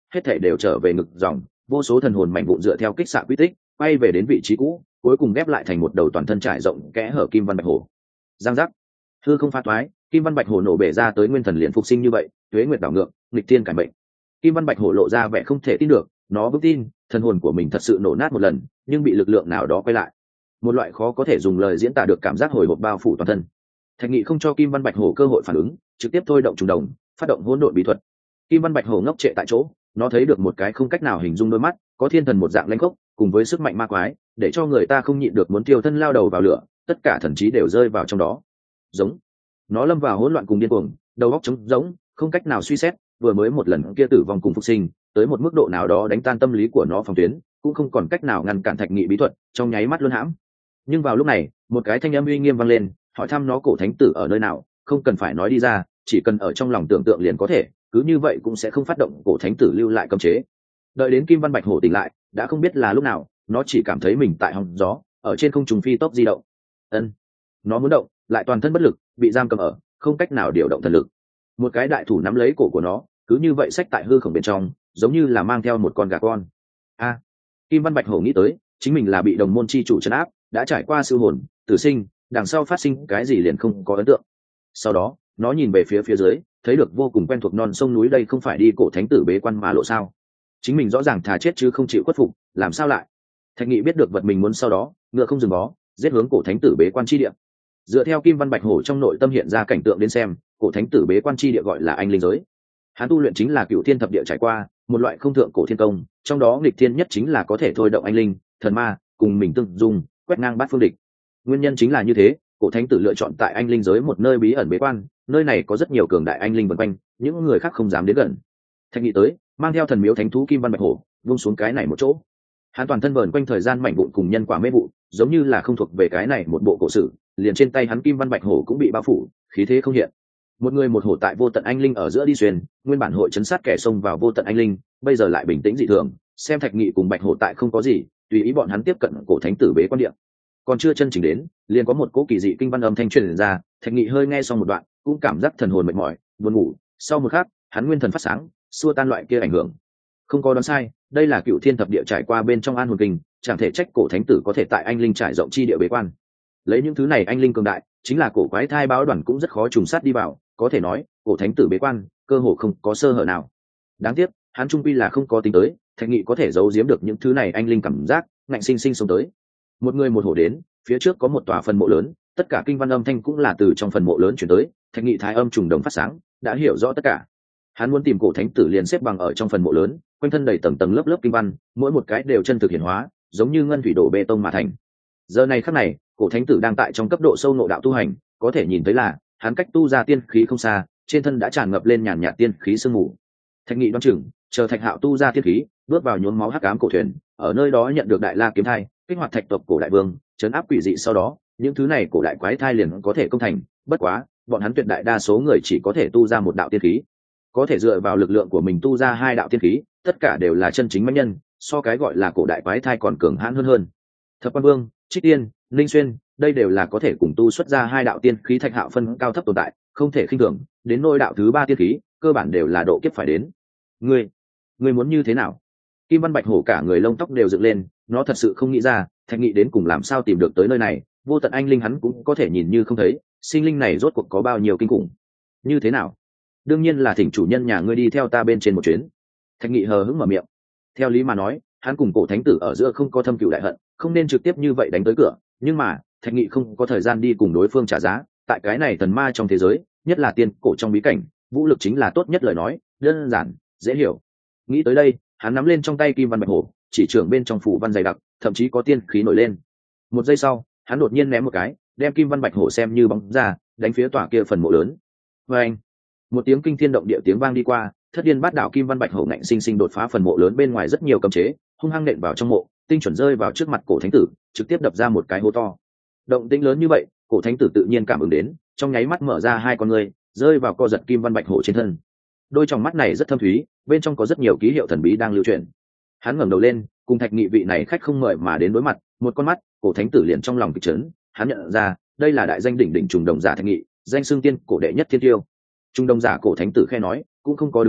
hết thể đều trở về ngực dòng, vô số thần hồn mảnh vụn dựa theo kích xạ quy tích quay về đến vị trí cũ, cuối cùng ghép lại thành một đầu toàn thân trải rộng kẽ hở kim văn bạch hổ. Giang giác, hư không phá toái, kim văn bạch hổ nổ bể ra tới nguyên thần liền phục sinh như vậy, tuế nguyệt đảo ngược, nghịch thiên cải mệnh. Kim văn bạch hổ lộ ra vẻ không thể tin được, nó vững tin thần hồn của mình thật sự nổ nát một lần, nhưng bị lực lượng nào đó quay lại, một loại khó có thể dùng lời diễn tả được cảm giác hồi hộp bao phủ toàn thân. Thạch Nghị không cho kim văn bạch hổ cơ hội phản ứng, trực tiếp thôi động trùng đồng, phát động hỗn độn bí thuật. Kim văn bạch hổ ngốc trệ tại chỗ, nó thấy được một cái không cách nào hình dung đôi mắt, có thiên thần một dạng lãnh khốc, cùng với sức mạnh ma quái, để cho người ta không nhịn được muốn tiêu thân lao đầu vào lửa, tất cả thần trí đều rơi vào trong đó. Giống, nó lâm vào hỗn loạn cùng điên cuồng, đầu óc trống rỗng, không cách nào suy xét, vừa mới một lần kia tử vong cùng phục sinh, tới một mức độ nào đó đánh tan tâm lý của nó phòng tuyến, cũng không còn cách nào ngăn cản Thạch Nghị bí thuật, trong nháy mắt luôn hãm. Nhưng vào lúc này, một cái thanh âm uy nghiêm vang lên, hỏi thăm nó cổ thánh tử ở nơi nào, không cần phải nói đi ra, chỉ cần ở trong lòng tưởng tượng liền có thể, cứ như vậy cũng sẽ không phát động cổ thánh tử lưu lại cấm chế. Đợi đến kim văn bạch hổ tỉnh lại, đã không biết là lúc nào, nó chỉ cảm thấy mình tại hòng gió, ở trên không trung phi tốc di động. Nó muốn động, lại toàn thân bất lực, bị giam cầm ở, không cách nào điều động thần lực. Một cái đại thủ nắm lấy cổ của nó, cứ như vậy xách tại hư không bên trong, giống như là mang theo một con gà con. Kim văn bạch hổ nghĩ tới, chính mình là bị đồng môn chi chủ trấn áp, đã trải qua siêu hồn, tử sinh, đằng sau phát sinh cái gì liền không có ấn tượng. Sau đó, nó nhìn về phía dưới, thấy được vô cùng quen thuộc non sông núi, đây không phải đi cổ thánh tử bế quan mà lộ sao? Chính mình rõ ràng thà chết chứ không chịu khuất phục, làm sao lại? Thạch Nghị biết được vật mình muốn, sau đó ngựa không dừng bó, giết hướng cổ thánh tử bế quan chi địa. Dựa theo kim văn bạch hổ trong nội tâm hiện ra cảnh tượng đến xem, cổ thánh tử bế quan chi địa gọi là anh linh giới. Hắn tu luyện chính là cựu thiên thập địa trải qua, một loại không thượng cổ thiên công, trong đó nghịch thiên nhất chính là có thể thôi động anh linh, thần ma cùng mình tương dung, quét ngang bát phương địch. Nguyên nhân chính là như thế, cổ thánh tử lựa chọn tại anh linh giới một nơi bí ẩn bế quan, nơi này có rất nhiều cường đại anh linh vần quanh, những người khác không dám đến gần. Thạch Nghị tới, mang theo thần miếu thánh thú kim văn bạch hổ, vung xuống cái này một chỗ. Hắn toàn thân vờn quanh thời gian mảnh vụn cùng nhân quả mê vụ, giống như là không thuộc về cái này một bộ cổ sử, liền trên tay hắn kim văn bạch hổ cũng bị bao phủ, khí thế không hiện. Một người một hổ tại vô tận anh linh ở giữa đi xuyên, nguyên bản hội chấn sát kẻ xông vào vô tận anh linh, bây giờ lại bình tĩnh dị thường, xem Thạch Nghị cùng bạch hổ tại không có gì, tùy ý bọn hắn tiếp cận cổ thánh tử bế quan địa. Còn chưa chân chỉnh đến, liền có một cỗ kỳ dị kinh văn âm thanh truyền ra. Thạch Nghị hơi nghe xong một đoạn, cũng cảm giác thần hồn mệt mỏi, buồn ngủ. Sau một khắc, hắn nguyên thần phát sáng, xua tan loại kia ảnh hưởng. Không có đoán sai, đây là cựu thiên thập địa trải qua bên trong an hồn kinh, chẳng thể trách cổ thánh tử có thể tại anh linh trải rộng chi địa bế quan. Lấy những thứ này anh linh cường đại, chính là cổ quái thai báo đoàn cũng rất khó trùng sát đi vào, có thể nói, cổ thánh tử bế quan, cơ hồ không có sơ hở nào. Đáng tiếc, hắn trung quy là không có tính tới, Thạch Nghị có thể giấu giếm được những thứ này anh linh cảm giác, ngạnh sinh sinh xông tới. Một người một hổ đến, phía trước có một tòa phần mộ lớn, tất cả kinh văn âm thanh cũng là từ trong phần mộ lớn chuyển tới. Thạch Nghị thái âm trùng đồng phát sáng, đã hiểu rõ tất cả. Hắn muốn tìm cổ thánh tử liền xếp bằng ở trong phần mộ lớn, quanh thân đầy tầng tầng lớp lớp kinh văn, mỗi một cái đều chân thực hiển hóa, giống như ngân thủy đổ bê tông mà thành. Giờ này khắc này, cổ thánh tử đang tại trong cấp độ sâu ngộ đạo tu hành, có thể nhìn thấy là hắn cách tu ra tiên khí không xa, trên thân đã tràn ngập lên nhàn nhạt tiên khí sương mù. Thạch Nghị đoán chừng, chờ Thạch Hạo tu ra tiên khí, bước vào nhuốm máu hắc ám cổ thuyền, ở nơi đó nhận được đại la kiếm thai, kích hoạt thạch tộc cổ đại vương, trấn áp quỷ dị, sau đó những thứ này cổ đại quái thai liền có thể công thành. Bất quá, bọn hắn tuyệt đại đa số người chỉ có thể tu ra một đạo tiên khí, có thể dựa vào lực lượng của mình tu ra hai đạo tiên khí, tất cả đều là chân chính mãnh nhân, so cái gọi là cổ đại quái thai còn cường hãn hơn. Thập Quan Vương, Trích Tiên, Linh Xuyên, đây đều là có thể cùng tu xuất ra hai đạo tiên khí. Thạch Hạo phân cao thấp tồn tại, không thể khinh thường, đến nôi đạo thứ ba tiên khí, cơ bản đều là độ kiếp phải đến. Ngươi muốn như thế nào? Kim văn bạch hổ cả người lông tóc đều dựng lên, nó thật sự không nghĩ ra Thạch Nghị đến cùng làm sao tìm được tới nơi này. Vô tận anh linh hắn cũng có thể nhìn như không thấy, sinh linh này rốt cuộc có bao nhiêu kinh khủng. Như thế nào? Đương nhiên là thỉnh chủ nhân nhà ngươi đi theo ta bên trên một chuyến. Thạch Nghị hờ hững mở miệng. Theo lý mà nói, hắn cùng cổ thánh tử ở giữa không có thâm cừu đại hận, không nên trực tiếp như vậy đánh tới cửa, nhưng mà Thạch Nghị không có thời gian đi cùng đối phương trả giá. Tại cái này thần ma trong thế giới, nhất là tiên cổ trong bí cảnh, vũ lực chính là tốt nhất. Lời nói đơn giản dễ hiểu. Nghĩ tới đây, hắn nắm lên trong tay kim văn bạch hổ, chỉ trưởng bên trong phủ văn dày đặc, thậm chí có tiên khí nổi lên. Một giây sau, hắn đột nhiên ném một cái, đem kim văn bạch hổ xem như bóng ra, đánh phía tòa kia phần mộ lớn. Và anh, một tiếng kinh thiên động địa tiếng vang đi qua, thất điên bát đạo kim văn bạch hổ ngạnh sinh sinh đột phá phần mộ lớn bên ngoài rất nhiều cấm chế, hung hăng nện vào trong mộ, tinh chuẩn rơi vào trước mặt cổ thánh tử, trực tiếp đập ra một cái hố to. Động tĩnh lớn như vậy, cổ thánh tử tự nhiên cảm ứng đến, trong nháy mắt mở ra hai con ngươi, rơi vào co giật kim văn bạch hổ trên thân. Đôi tròng mắt này rất thâm thúy, bên trong có rất nhiều ký hiệu thần bí đang lưu truyền. Hắn ngẩng đầu lên, cùng Thạch Nghị vị này khách không mời mà đến đối mặt, một con mắt, cổ thánh tử liền trong lòng kịch chấn. Hắn nhận ra, đây là đại danh đỉnh đỉnh trùng đồng giả Thạch Nghị, danh xưng tiên cổ đệ nhất thiên tiêu. Trùng đồng giả cổ thánh tử khe nói, cũng không có đứng dậy,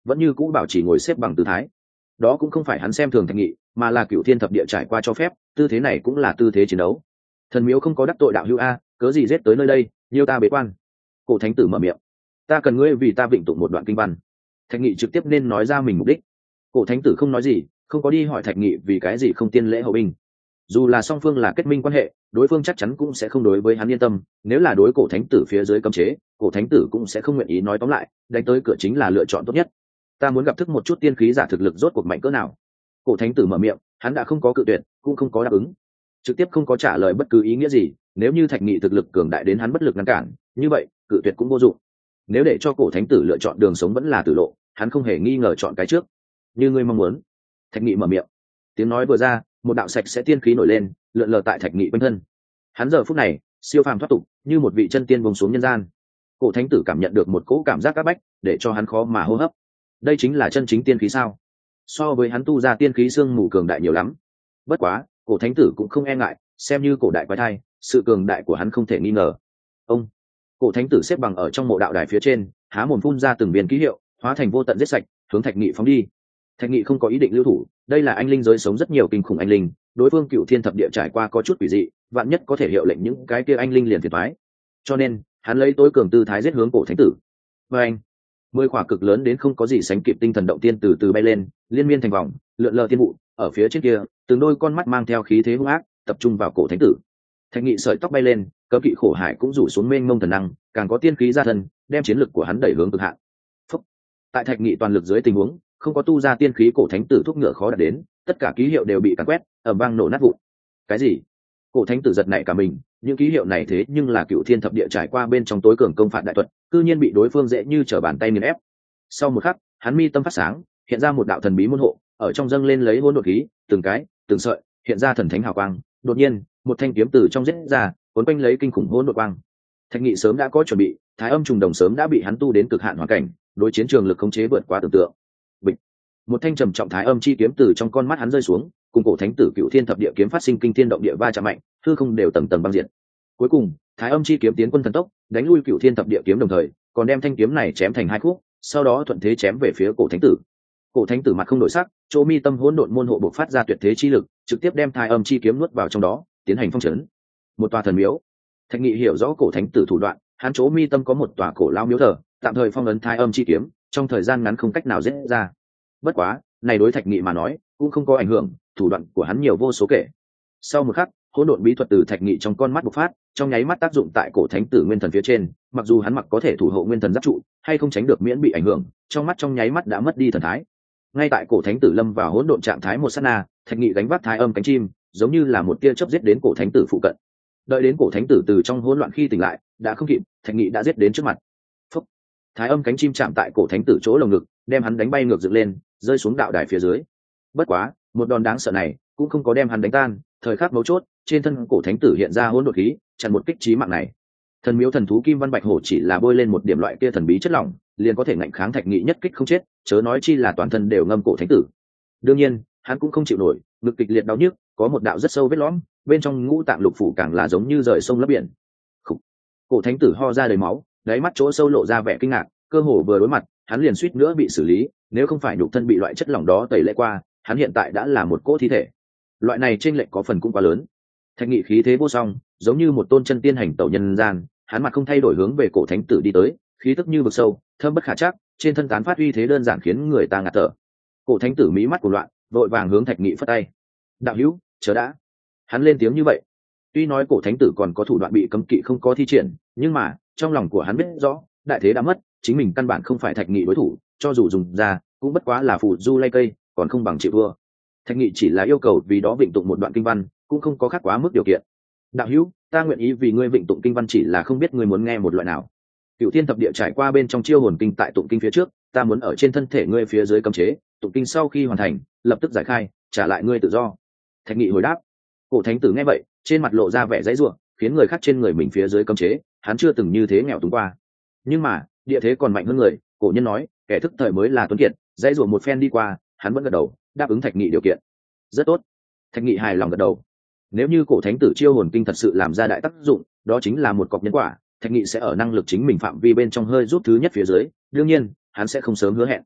vẫn như cũ bảo trì ngồi xếp bằng tư thái. Đó cũng không phải hắn xem thường Thạch Nghị, mà là Cửu Thiên thập địa trải qua cho phép, tư thế này cũng là tư thế chiến đấu. Thần miếu không có đắc tội đạo hữu a, cớ gì giết tới nơi đây, nhiêu ta bế quan. Cổ thánh tử mở miệng, ta cần ngươi vì ta vịnh tụng một đoạn kinh văn. Thạch Nghị trực tiếp nên nói ra mình mục đích. Cổ thánh tử không nói gì, không có đi hỏi Thạch Nghị vì cái gì không tiên lễ hậu binh. Dù là song phương là kết minh quan hệ, đối phương chắc chắn cũng sẽ không đối với hắn yên tâm. Nếu là đối cổ thánh tử phía dưới cấm chế, cổ thánh tử cũng sẽ không nguyện ý. Nói tóm lại, đánh tới cửa chính là lựa chọn tốt nhất. Ta muốn gặp thức một chút tiên khí giả thực lực rốt cuộc mạnh cỡ nào. Cổ thánh tử mở miệng, hắn đã không có cự tuyệt, cũng không có đáp ứng, trực tiếp không có trả lời bất cứ ý nghĩa gì. Nếu như Thạch Nghị thực lực cường đại đến hắn bất lực ngăn cản, như vậy cự tuyệt cũng vô dụng. Nếu để cho cổ thánh tử lựa chọn đường sống vẫn là tử lộ, hắn không hề nghi ngờ chọn cái trước. Như ngươi mong muốn. Thạch Nghị mở miệng, tiếng nói vừa ra, một đạo sạch sẽ tiên khí nổi lên, lượn lờ tại Thạch Nghị quanh thân. Hắn giờ phút này siêu phàm thoát tục, như một vị chân tiên buông xuống nhân gian. Cổ thánh tử cảm nhận được một cỗ cảm giác áp bách, để cho hắn khó mà hô hấp. Đây chính là chân chính tiên khí sao? So với hắn tu ra tiên khí xương mù cường đại nhiều lắm. Bất quá, cổ thánh tử cũng không e ngại, xem như cổ đại quái thai, sự cường đại của hắn không thể nghi ngờ. Ông, cổ thánh tử xếp bằng ở trong mộ đạo đài phía trên, há mồm phun ra từng viên ký hiệu, hóa thành vô tận giết sạch, hướng Thạch Nghị phóng đi. Thạch Nghị không có ý định lưu thủ, đây là anh linh giới sống rất nhiều kinh khủng anh linh, đối phương Cửu Thiên thập địa trải qua có chút quỷ dị, vạn nhất có thể hiệu lệnh những cái kia anh linh liền phiền toái. Cho nên, hắn lấy tối cường tư thái giết hướng cổ thánh tử. Và anh, 10 quả cực lớn đến không có gì sánh kịp tinh thần động tiên từ từ bay lên, liên miên thành vòng, lượn lờ thiên vụ, ở phía trên kia, từng đôi con mắt mang theo khí thế hung ác, tập trung vào cổ thánh tử. Thạch Nghị sợi tóc bay lên, cấm kỵ khổ hải cũng rủ xuống mênh mông thần năng, càng có tiên khí ra thân, đem chiến lực của hắn đẩy hướng cực hạn. Phúc. Tại Thạch Nghị toàn lực dưới tình huống, không có tu ra tiên khí, cổ thánh tử thúc ngựa khó đạt đến, tất cả ký hiệu đều bị càn quét, ầm vang nổ nát vụn. Cái gì? Cổ thánh tử giật nảy cả mình, những ký hiệu này thế nhưng là Cửu Thiên thập địa trải qua bên trong tối cường công phạt đại thuật, cư nhiên bị đối phương dễ như trở bàn tay nghiền ép. Sau một khắc, hắn mi tâm phát sáng, hiện ra một đạo thần bí môn hộ, ở trong dâng lên lấy hỗn độn khí, từng cái, từng sợi, hiện ra thần thánh hào quang. Đột nhiên, một thanh kiếm từ trong giết ra, cuốn quanh lấy kinh khủng hỗn độn quang. Thạch Nghị sớm đã có chuẩn bị, Thái Âm trùng đồng sớm đã bị hắn tu đến cực hạn hoàn cảnh, đối chiến trường lực khống chế vượt quá tưởng tượng. Bịch. Một thanh trầm trọng Thái Âm chi kiếm từ trong con mắt hắn rơi xuống, cùng cổ thánh tử Cửu Thiên thập địa kiếm phát sinh kinh thiên động địa va chạm mạnh, hư không đều tầng tầng băng diệt. Cuối cùng, Thái Âm chi kiếm tiến quân thần tốc, đánh lui Cửu Thiên thập địa kiếm đồng thời, còn đem thanh kiếm này chém thành hai khúc, sau đó thuận thế chém về phía cổ thánh tử. Cổ thánh tử mặt không đổi sắc, chỗ mi tâm hỗn độn môn hộ bộc phát ra tuyệt thế chi lực, trực tiếp đem Thái Âm chi kiếm nuốt vào trong đó, tiến hành phong trấn. Một tòa thần miếu. Thạch Nghị hiểu rõ cổ thánh tử thủ đoạn, hắn chỗ mi tâm có một tòa cổ lao miếu thờ, tạm thời phong ấn Thái Âm chi kiếm, trong thời gian ngắn không cách nào giết ra. Bất quá, này đối Thạch Nghị mà nói, cũng không có ảnh hưởng, thủ đoạn của hắn nhiều vô số kể. Sau một khắc, hỗn độn bí thuật từ Thạch Nghị trong con mắt bộc phát, trong nháy mắt tác dụng tại cổ thánh tử nguyên thần phía trên, mặc dù hắn mặc có thể thủ hộ nguyên thần giáp trụ, hay không tránh được miễn bị ảnh hưởng, trong mắt trong nháy mắt đã mất đi thần thái. Ngay tại cổ thánh tử lâm vào hỗn độn trạng thái một sát na, Thạch Nghị gánh vác Thái Âm cánh chim, giống như là một tia chớp giết đến cổ thánh tử phụ cận. Đợi đến cổ thánh tử từ trong hỗn loạn khi tỉnh lại, đã không kịp, Thạch Nghị đã giết đến trước mặt. Phúc. Thái Âm cánh chim chạm tại cổ thánh tử chỗ lồng ngực, đem hắn đánh bay ngược dựng lên, rơi xuống đạo đài phía dưới. Bất quá, một đòn đáng sợ này cũng không có đem hắn đánh tan, thời khắc mấu chốt, trên thân cổ thánh tử hiện ra hỗn độn khí, chặn một kích chí mạng này. Thần miếu thần thú kim văn bạch hổ chỉ là bôi lên một điểm loại kia thần bí chất lỏng, liền có thể ngạnh kháng Thạch Nghị nhất kích không chết, chớ nói chi là toàn thân đều ngâm cổ thánh tử. Đương nhiên, hắn cũng không chịu nổi, ngực kịch liệt đau nhức, có một đạo rất sâu vết lõm, bên trong ngũ tạng lục phủ càng là giống như rời sông lấp biển. Khủ. Cổ thánh tử ho ra đầy máu, đáy mắt chỗ sâu lộ ra vẻ kinh ngạc, cơ hồ vừa đối mặt, hắn liền suýt nữa bị xử lý, nếu không phải nhục thân bị loại chất lỏng đó tẩy lễ qua, hắn hiện tại đã là một cỗ thi thể. Loại này chênh lệch có phần cũng quá lớn. Thạch Nghị khí thế vô song, giống như một tôn chân tiên hành tẩu nhân gian, hắn mặt không thay đổi hướng về cổ thánh tử đi tới, khí tức như vực sâu, thâm bất khả trắc, trên thân tán phát uy thế đơn giản khiến người ta ngạt thở. Cổ thánh tử mí mắt cuồng loạn, vội vàng hướng Thạch Nghị phất tay. "Đạo hữu, chờ đã." Hắn lên tiếng như vậy. Tuy nói cổ thánh tử còn có thủ đoạn bị cấm kỵ không có thi triển, nhưng mà trong lòng của hắn biết rõ, đại thế đã mất, chính mình căn bản không phải Thạch Nghị đối thủ, cho dù dùng ra, cũng bất quá là phù du lay cây, còn không bằng chịu thua. Thạch Nghị chỉ là yêu cầu vì đó vịnh tụng một đoạn kinh văn, cũng không có khác quá mức điều kiện. "Đạo hữu, ta nguyện ý vì ngươi vịnh tụng kinh văn, chỉ là không biết ngươi muốn nghe một loại nào." Cửu Thiên thập địa trải qua bên trong chiêu hồn kinh, tại tụng kinh phía trước, ta muốn ở trên thân thể ngươi phía dưới cấm chế, tụng kinh sau khi hoàn thành, lập tức giải khai, trả lại ngươi tự do. Thạch Nghị hồi đáp. Cổ thánh tử nghe vậy, trên mặt lộ ra vẻ dãy rủa, khiến người khác trên người mình phía dưới cấm chế, hắn chưa từng như thế nghèo túng qua. Nhưng mà, địa thế còn mạnh hơn người, cổ nhân nói, kẻ thức thời mới là tuấn kiệt, dãy rủa một phen đi qua, hắn vẫn gật đầu, đáp ứng Thạch Nghị điều kiện. Rất tốt. Thạch Nghị hài lòng gật đầu. Nếu như cổ thánh tử chiêu hồn kinh thật sự làm ra đại tác dụng, đó chính là một cọc nhân quả, Thạch Nghị sẽ ở năng lực chính mình phạm vi bên trong hơi giúp thứ nhất phía dưới, đương nhiên, hắn sẽ không sớm hứa hẹn.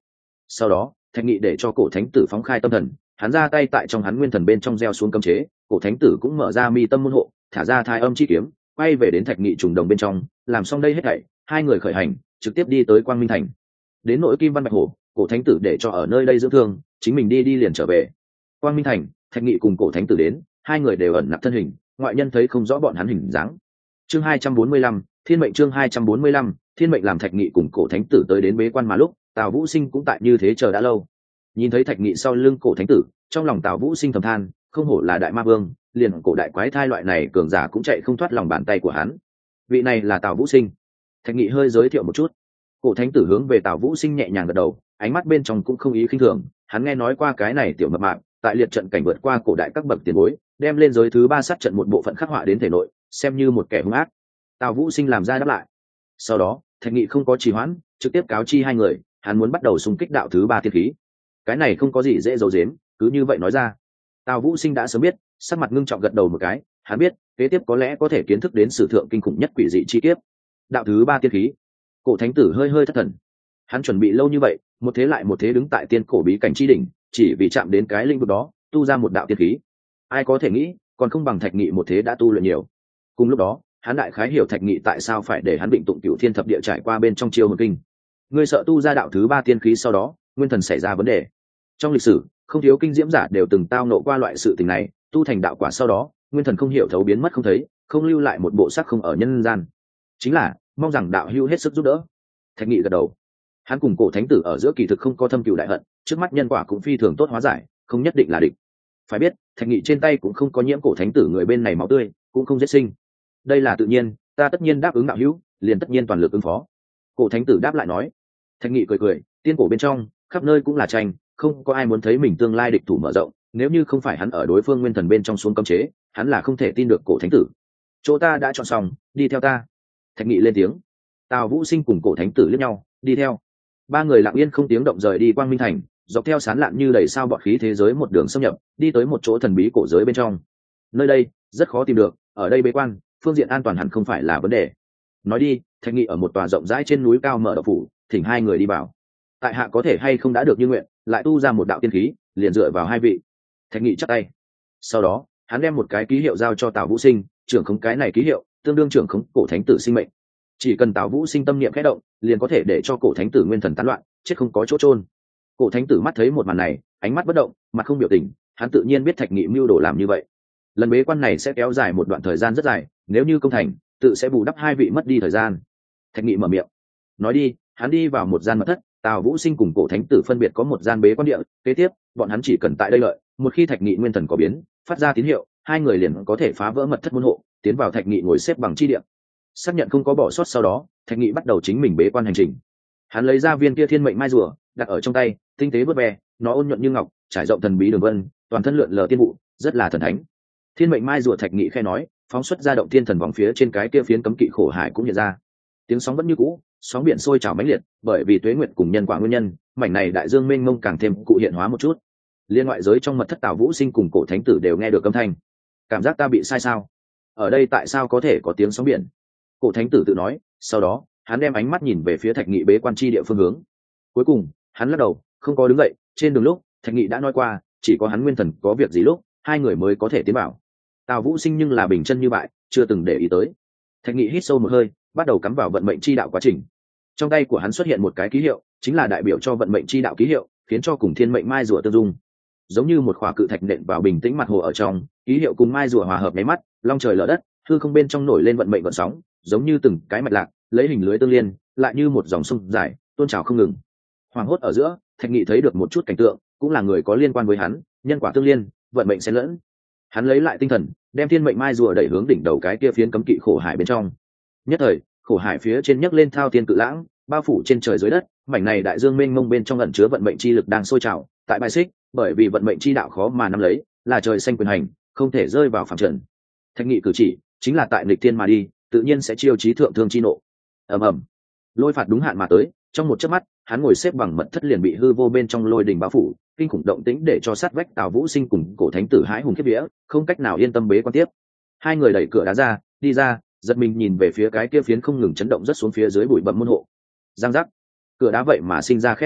Sau đó thạch nghị để cho cổ thánh tử phóng khai tâm thần, hắn ra tay tại trong hắn nguyên thần bên trong gieo xuống cấm chế, cổ thánh tử cũng mở ra mi tâm môn hộ, thả ra thai âm chi kiếm, quay về đến thạch nghị trùng đồng bên trong. Làm xong đây hết thảy, hai người khởi hành trực tiếp đi tới Quang Minh Thành. Đến nội Kim Văn Bạch Hổ, cổ thánh tử để cho ở nơi đây dưỡng thương, chính mình đi liền trở về. Quang Minh Thành, thạch nghị cùng cổ thánh tử đến, hai người đều ẩn nặc thân hình, ngoại nhân thấy không rõ bọn hắn hình dáng. Chương 245, Thiên mệnh. Chương 245, Thiên mệnh. Làm thạch nghị cùng cổ thánh tử tới đến bế quan mà lúc, Tào Vũ Sinh cũng tại như thế chờ đã lâu. Nhìn thấy thạch nghị sau lưng cổ thánh tử, trong lòng Tào Vũ Sinh thầm than, không hổ là đại ma vương, liền cổ đại quái thai loại này cường giả cũng chạy không thoát lòng bàn tay của hắn. Vị này là Tào Vũ Sinh. Thạch nghị hơi giới thiệu một chút. Cổ thánh tử hướng về Tào Vũ Sinh nhẹ nhàng gật đầu, ánh mắt bên trong cũng không ý khinh thường. Hắn nghe nói qua cái này tiểu mập mạp tại liệt trận cảnh vượt qua cổ đại các bậc tiền bối, đem lên giới thứ 3 sát trận một bộ phận khắc họa đến thể nội, xem như một kẻ hung ác. Tào Vũ Sinh làm ra đáp lại. Sau đó thạch nghị không có trì hoãn, trực tiếp cáo chi hai người, hắn muốn bắt đầu xung kích đạo thứ 3 tiên khí. Cái này không có gì dễ giấu giếm, cứ như vậy nói ra. Tào Vũ Sinh đã sớm biết, sắc mặt ngưng trọng gật đầu một cái. Hắn biết kế tiếp có lẽ có thể kiến thức đến sử thượng kinh khủng nhất quỷ dị chi kiếp, đạo thứ 3 tiên khí. Cổ thánh tử hơi hơi thất thần. Hắn chuẩn bị lâu như vậy, một thế lại một thế đứng tại tiên cổ bí cảnh chi đỉnh, chỉ vì chạm đến cái lĩnh vực đó, tu ra một đạo tiên khí. Ai có thể nghĩ, còn không bằng thạch nghị một thế đã tu luyện nhiều. Cùng lúc đó, hắn đại khái hiểu thạch nghị tại sao phải để hắn định tụng cửu thiên thập địa trải qua bên trong chiêu hồn kinh. Ngươi sợ tu ra đạo thứ 3 tiên khí sau đó, nguyên thần xảy ra vấn đề. Trong lịch sử, không thiếu kinh diễm giả đều từng tao nộ qua loại sự tình này, tu thành đạo quả sau đó, nguyên thần không hiểu thấu biến mất không thấy, không lưu lại một bộ xác không ở nhân gian. Chính là mong rằng đạo hữu hết sức giúp đỡ. Thạch nghị gật đầu. Hắn cùng cổ thánh tử ở giữa kỳ thực không có thâm cừu đại hận, trước mắt nhân quả cũng phi thường tốt hóa giải, không nhất định là địch. Phải biết thạch nghị trên tay cũng không có nhiễm cổ thánh tử người bên này máu tươi, cũng không giết sinh. Đây là tự nhiên, ta tất nhiên đáp ứng đạo hữu, liền tất nhiên toàn lực ứng phó. Cổ thánh tử đáp lại nói. Thạch nghị cười cười, tiên cổ bên trong khắp nơi cũng là tranh, không có ai muốn thấy mình tương lai địch thủ mở rộng, nếu như không phải hắn ở đối phương nguyên thần bên trong xuống cấm chế, hắn là không thể tin được cổ thánh tử. Chỗ ta đã chọn xong, đi theo ta. Thạch nghị lên tiếng. Tào Vũ Sinh cùng cổ thánh tử liếc nhau, đi theo. Ba người lặng yên không tiếng động rời đi Quang Minh Thành, dọc theo sán lạn như đầy sao bọt khí thế giới một đường xâm nhập, đi tới một chỗ thần bí cổ giới bên trong. Nơi đây rất khó tìm được, ở đây bế quan, phương diện an toàn hẳn không phải là vấn đề. Nói đi, thạch nghị ở một tòa rộng rãi trên núi cao mở đậu phủ, thỉnh hai người đi vào. Tại hạ có thể hay không đã được như nguyện, lại tu ra một đạo tiên khí, liền dựa vào hai vị. Thạch nghị chắp tay. Sau đó hắn đem một cái ký hiệu giao cho Tào Vũ Sinh, trưởng khống cái này ký hiệu tương đương trưởng khống cổ thánh tử sinh mệnh. Chỉ cần Tào Vũ Sinh tâm niệm khẽ động, liền có thể để cho cổ thánh tử nguyên thần tán loạn, chết không có chỗ chôn. Cổ thánh tử mắt thấy một màn này, ánh mắt bất động, mặt không biểu tình, hắn tự nhiên biết thạch nghị mưu đồ làm như vậy. Lần bế quan này sẽ kéo dài một đoạn thời gian rất dài, nếu như công thành, tự sẽ bù đắp hai vị mất đi thời gian. Thạch nghị mở miệng nói đi. Hắn đi vào một gian mật thất, Tào Vũ Sinh cùng cổ thánh tử phân biệt có một gian bế quan địa, kế tiếp bọn hắn chỉ cần tại đây lợi, một khi thạch nghị nguyên thần có biến, phát ra tín hiệu, hai người liền có thể phá vỡ mật thất môn hộ, tiến vào thạch nghị ngồi xếp bằng chi địa. Xác nhận không có bỏ sót sau đó, thạch nghị bắt đầu chính mình bế quan hành trình. Hắn lấy ra viên kia thiên mệnh mai rùa, đặt ở trong tay, tinh tế vớt ve, nó ôn nhuận như ngọc, trải rộng thần bí đường vân, toàn thân lượn lờ tiên vụ, rất là thần thánh. Thiên mệnh mai rùa, thạch nghị khẽ nói, phóng xuất ra động thiên thần vòng phía trên cái kia phiến cấm kỵ khổ hải cũng hiện ra. Tiếng sóng vẫn như cũ, sóng biển sôi trào mãnh liệt, bởi vì tuế nguyện cùng nhân quả nguyên nhân, mảnh này đại dương mênh mông càng thêm cụ hiện hóa một chút. Liên ngoại giới trong mật thất Tào Vũ Sinh cùng cổ thánh tử đều nghe được âm thanh. Cảm giác ta bị sai sao? Ở đây tại sao có thể có tiếng sóng biển? Cổ thánh tử tự nói. Sau đó hắn đem ánh mắt nhìn về phía thạch nghị bế quan chi địa phương hướng. Cuối cùng hắn lắc đầu, không có đứng dậy. Trên đường lúc thạch nghị đã nói qua, chỉ có hắn nguyên thần có việc gì lúc hai người mới có thể tiến vào. Tào Vũ Sinh nhưng là bình chân như vậy, chưa từng để ý tới. Thạch nghị hít sâu một hơi, bắt đầu cắm vào vận mệnh chi đạo quá trình. Trong tay của hắn xuất hiện một cái ký hiệu, chính là đại biểu cho vận mệnh chi đạo ký hiệu, khiến cho cùng thiên mệnh mai rùa tương dung, giống như một khỏa cự thạch nện vào bình tĩnh mặt hồ ở trong, ký hiệu cùng mai rùa hòa hợp nháy mắt, long trời lở đất, hư không bên trong nổi lên vận mệnh gợn sóng, giống như từng cái mạch lạc, lấy hình lưới tương liên, lại như một dòng sông dài, tuôn trào không ngừng. Hoàng hốt ở giữa, thạch nghị thấy được một chút cảnh tượng, cũng là người có liên quan với hắn, nhân quả tương liên, vận mệnh xen lẫn. Hắn lấy lại tinh thần, đem thiên mệnh mai rùa đẩy hướng đỉnh đầu cái kia phiến cấm kỵ khổ hải bên trong. Nhất thời, khổ hải phía trên nhấc lên thao thiên cự lãng, bao phủ trên trời dưới đất, mảnh này đại dương mênh mông bên trong ẩn chứa vận mệnh chi lực đang sôi trào, tại bài xích, bởi vì vận mệnh chi đạo khó mà nắm lấy, là trời xanh quyền hành, không thể rơi vào phàm trần. Thạch nghị cử chỉ, chính là tại nghịch thiên mà đi, tự nhiên sẽ chiêu chí thượng thương chi nộ. Ầm ầm, lôi phạt đúng hạn mà tới, trong một chớp mắt, hắn ngồi xếp bằng mật thất liền bị hư vô bên trong lôi đình bao phủ, kinh khủng động tĩnh để cho sát vách Tào Vũ Sinh cùng cổ thánh tử hãi hùng khiếp vía, không cách nào yên tâm bế quan tiếp. Hai người đẩy cửa đá ra, đi ra, giật mình nhìn về phía cái kia phiến không ngừng chấn động rất xuống phía dưới bụi bặm môn hộ. Giang giác, cửa đá vậy mà sinh ra khe hở,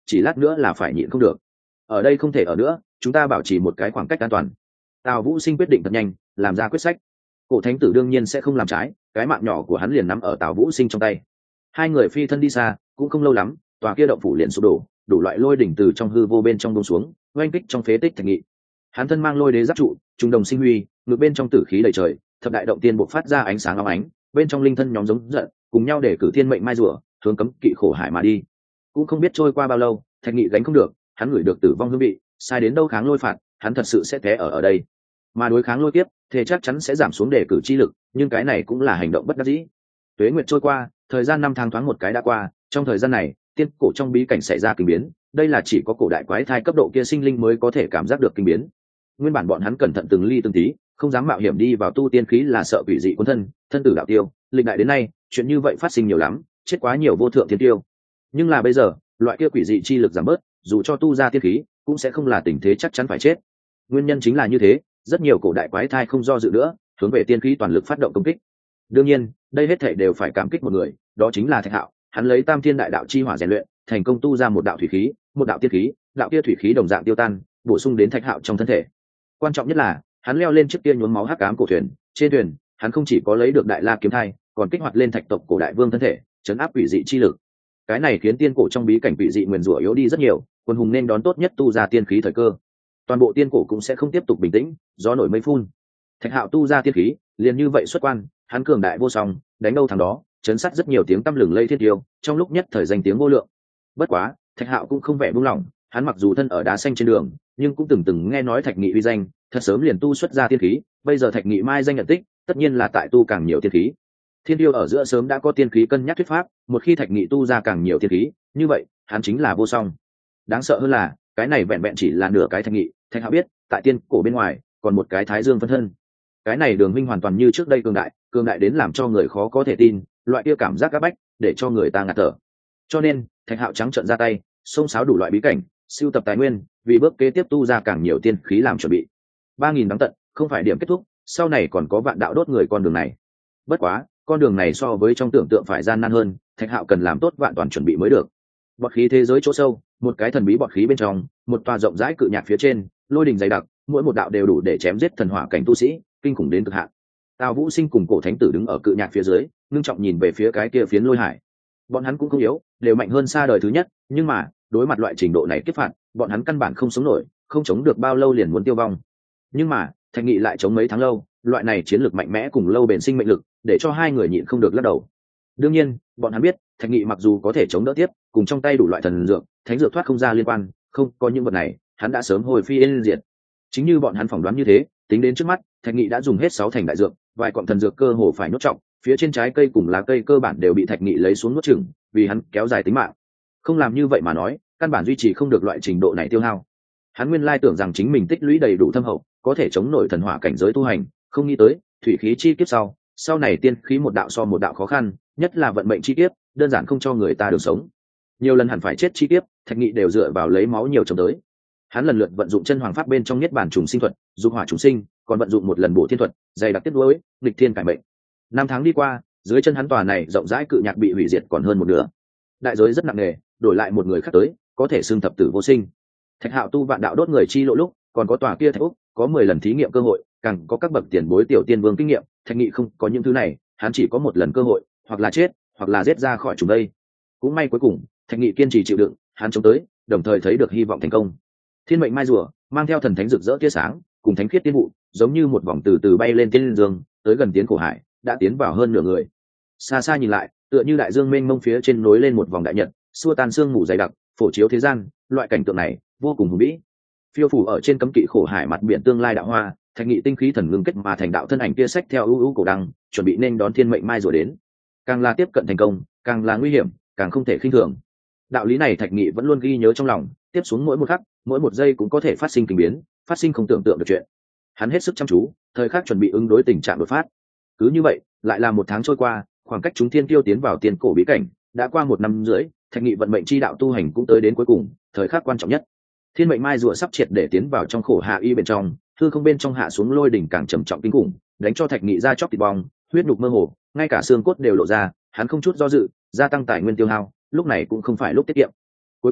chỉ lát nữa là phải nhịn không được. Ở đây không thể ở nữa, chúng ta bảo trì một cái khoảng cách an toàn. Tào Vũ Sinh quyết định thật nhanh, làm ra quyết sách. Cổ thánh tử đương nhiên sẽ không làm trái, cái mạng nhỏ của hắn liền nắm ở Tào Vũ Sinh trong tay. Hai người phi thân đi xa, cũng không lâu lắm, tòa kia động phủ liền sụp đổ, đủ loại lôi đỉnh từ trong hư vô bên trong buông xuống, oanh kích trong phế tích Thạch Nghị. Hắn thân mang lôi đế giáp trụ, trung đồng sinh huy, ngược bên trong tử khí đầy trời, thập đại động tiên bộc phát ra ánh sáng óng ánh, bên trong linh thân nhóm giống giận, cùng nhau để cử thiên mệnh mai rùa, hướng cấm kỵ khổ hải mà đi. Cũng không biết trôi qua bao lâu, Thạch Nghị gánh không được, hắn ngửi được tử vong hương vị, sai đến đâu kháng lôi phạt, hắn thật sự sẽ té ở đây. Mà đối kháng lôi kiếp, thì chắc chắn sẽ giảm xuống đề cử chi lực, nhưng cái này cũng là hành động bất đắc dĩ. Tuế nguyệt trôi qua, thời gian 5 tháng thoáng một cái đã qua, trong thời gian này, tiên cổ trong bí cảnh xảy ra kinh biến, đây là chỉ có cổ đại quái thai cấp độ kia sinh linh mới có thể cảm giác được kinh biến. Nguyên bản bọn hắn cẩn thận từng ly từng tí, không dám mạo hiểm đi vào tu tiên khí là sợ quỷ dị cuốn thân, thân tử đạo tiêu, lịch đại đến nay, chuyện như vậy phát sinh nhiều lắm, chết quá nhiều vô thượng thiên tiêu. Nhưng là bây giờ, loại kia quỷ dị chi lực giảm bớt, dù cho tu ra tiên khí, cũng sẽ không là tình thế chắc chắn phải chết. Nguyên nhân chính là như thế, rất nhiều cổ đại quái thai không do dự nữa, hướng về tiên khí toàn lực phát động công kích. Đương nhiên, đây hết thảy đều phải cảm kích một người, đó chính là Thạch Hạo, hắn lấy Tam Thiên Đại Đạo chi hỏa rèn luyện, thành công tu ra một đạo thủy khí, một đạo tiên khí, đạo kia thủy khí đồng dạng tiêu tan, bổ sung đến Thạch Hạo trong thân thể. Quan trọng nhất là, hắn leo lên chiếc kia nhuốm máu hắc ám cổ thuyền, trên thuyền, hắn không chỉ có lấy được Đại La kiếm thai, còn kích hoạt lên Thạch tộc cổ đại vương thân thể, chấn áp quỷ dị chi lực. Cái này khiến tiên cổ trong bí cảnh quỷ dị nguyền rủa yếu đi rất nhiều, quân hùng nên đón tốt nhất tu ra tiên khí thời cơ. Toàn bộ tiên cổ cũng sẽ không tiếp tục bình tĩnh, gió nổi mây phun. Thạch Hạo tu ra tiên khí, liền như vậy xuất quan, hắn cường đại vô song, đánh đâu thằng đó, chấn sát rất nhiều tiếng tăm lừng lây thiên tiêu, trong lúc nhất thời danh tiếng vô lượng. Bất quá, Thạch Hạo cũng không vẻ buông lỏng, hắn mặc dù thân ở đá xanh trên đường, nhưng cũng từng nghe nói Thạch Nghị uy danh, thật sớm liền tu xuất ra tiên khí, bây giờ Thạch Nghị mai danh nhận tích, tất nhiên là tại tu càng nhiều tiên khí. Thiên tiêu ở giữa sớm đã có tiên khí cân nhắc thuyết pháp, một khi Thạch Nghị tu ra càng nhiều tiên khí, như vậy, hắn chính là vô song. Đáng sợ hơn là, cái này vẹn vẹn chỉ là nửa cái Thạch Nghị, Thạch Hạo biết, tại tiên cổ bên ngoài, còn một cái Thái Dương phân thân. Cái này Đường Minh hoàn toàn như trước đây cường đại đến làm cho người khó có thể tin, loại kia cảm giác áp bách, để cho người ta ngạt thở. Cho nên, Thạch Hạo trắng trợn ra tay, xông xáo đủ loại bí cảnh, sưu tập tài nguyên, vì bước kế tiếp tu ra càng nhiều tiên khí làm chuẩn bị. 3000 đắng tận, không phải điểm kết thúc, sau này còn có vạn đạo đốt người con đường này. Bất quá, con đường này so với trong tưởng tượng phải gian nan hơn, Thạch Hạo cần làm tốt vạn toàn chuẩn bị mới được. Bọt khí thế giới chỗ sâu, một cái thần bí bọt khí bên trong, một tòa rộng rãi cự nhạc phía trên, lôi đình dày đặc, mỗi một đạo đều đủ để chém giết thần hỏa cảnh tu sĩ, kinh khủng đến cực hạn. Tào Vũ Sinh cùng cổ thánh tử đứng ở cự nhạc phía dưới, ngưng trọng nhìn về phía cái kia phiến lôi hải. Bọn hắn cũng không yếu, đều mạnh hơn xa đời thứ nhất, nhưng mà đối mặt loại trình độ này kiếp phạt, bọn hắn căn bản không sống nổi, không chống được bao lâu liền muốn tiêu vong. Nhưng mà Thạch Nghị lại chống mấy tháng lâu, loại này chiến lược mạnh mẽ cùng lâu bền sinh mệnh lực, để cho hai người nhịn không được lắc đầu. Đương nhiên, bọn hắn biết, Thạch Nghị mặc dù có thể chống đỡ tiếp, cùng trong tay đủ loại thần dược, thánh dược thoát không ra liên quan, không có những vật này, hắn đã sớm hồi phi yên diệt. Chính như bọn hắn phỏng đoán như thế, tính đến trước mắt, Thạch Nghị đã dùng hết 6 thành đại dược, vài quặng thần dược cơ hồ phải nuốt trọng, phía trên trái cây cùng lá cây cơ bản đều bị Thạch Nghị lấy xuống nuốt chửng, vì hắn kéo dài tính mạng. Không làm như vậy mà nói, căn bản duy trì không được loại trình độ này tiêu hao. Hắn nguyên lai tưởng rằng chính mình tích lũy đầy đủ thâm hậu, có thể chống nổi thần hỏa cảnh giới tu hành, không nghĩ tới, thủy khí chi kiếp sau này tiên khí một đạo so một đạo khó khăn, nhất là vận mệnh chi kiếp, đơn giản không cho người ta đường sống. Nhiều lần hẳn phải chết chi kiếp, Thạch Nghị đều dựa vào lấy máu nhiều chống tới. Hắn lần lượt vận dụng chân hoàng pháp bên trong niết bàn trùng sinh thuật, dục hỏa trùng sinh, còn vận dụng một lần bổ thiên thuật, dày đặc tiết đối, nghịch thiên cải mệnh. 5 tháng đi qua, dưới chân hắn tòa này rộng rãi cự nhạc bị hủy diệt còn hơn một nửa. Đại giới rất nặng nề, đổi lại một người khác tới, có thể xưng thập tử vô sinh. Thạch Hạo tu vạn đạo đốt người chi lộ lúc, còn có tòa kia Thạch Úc, có 10 lần thí nghiệm cơ hội, càng có các bậc tiền bối tiểu tiên vương kinh nghiệm, Thạch Nghị không có những thứ này, hắn chỉ có một lần cơ hội, hoặc là chết, hoặc là giết ra khỏi chúng đây. Cũng may cuối cùng, Thạch Nghị kiên trì chịu đựng, hắn chống tới, đồng thời thấy được hy vọng thành công. Thiên mệnh mai rùa mang theo thần thánh rực rỡ tia sáng, cùng thánh khiết tiên vụ, giống như một vòng từ từ bay lên tiên dương, tới gần tiến cổ hải, đã tiến vào hơn nửa người. Xa xa nhìn lại, tựa như đại dương mênh mông phía trên nối lên một vòng đại nhật, xua tan sương mù dày đặc, phổ chiếu thế gian, loại cảnh tượng này vô cùng hùng vĩ. Phiêu phủ ở trên cấm kỵ khổ hải mặt biển tương lai đạo hoa, Thạch Nghị tinh khí thần ngưng kết mà thành đạo thân ảnh kia sách theo ưu cổ đăng, chuẩn bị nên đón thiên mệnh mai rùa đến. Càng là tiếp cận thành công, càng là nguy hiểm, càng không thể khinh thường. Đạo lý này Thạch Nghị vẫn luôn ghi nhớ trong lòng, tiếp xuống mỗi một khắc, mỗi một giây cũng có thể phát sinh kinh biến, phát sinh không tưởng tượng được chuyện. Hắn hết sức chăm chú, thời khắc chuẩn bị ứng đối tình trạng đột phát. Cứ như vậy, lại là 1 tháng trôi qua, khoảng cách chúng thiên tiêu tiến vào tiên cổ bí cảnh đã qua 1 năm rưỡi, Thạch Nghị vận mệnh chi đạo tu hành cũng tới đến cuối cùng, thời khắc quan trọng nhất. Thiên mệnh mai rùa sắp triệt để tiến vào trong khổ hạ y bên trong, hư không bên trong hạ xuống lôi đỉnh càng trầm trọng kinh khủng, đánh cho Thạch Nghị ra chóc thịt bong, huyết nhục mơ hồ, ngay cả xương cốt đều lộ ra, hắn không chút do dự, gia tăng tài nguyên tiêu hao, lúc này cũng không phải lúc tiết kiệm. Cuối cùng,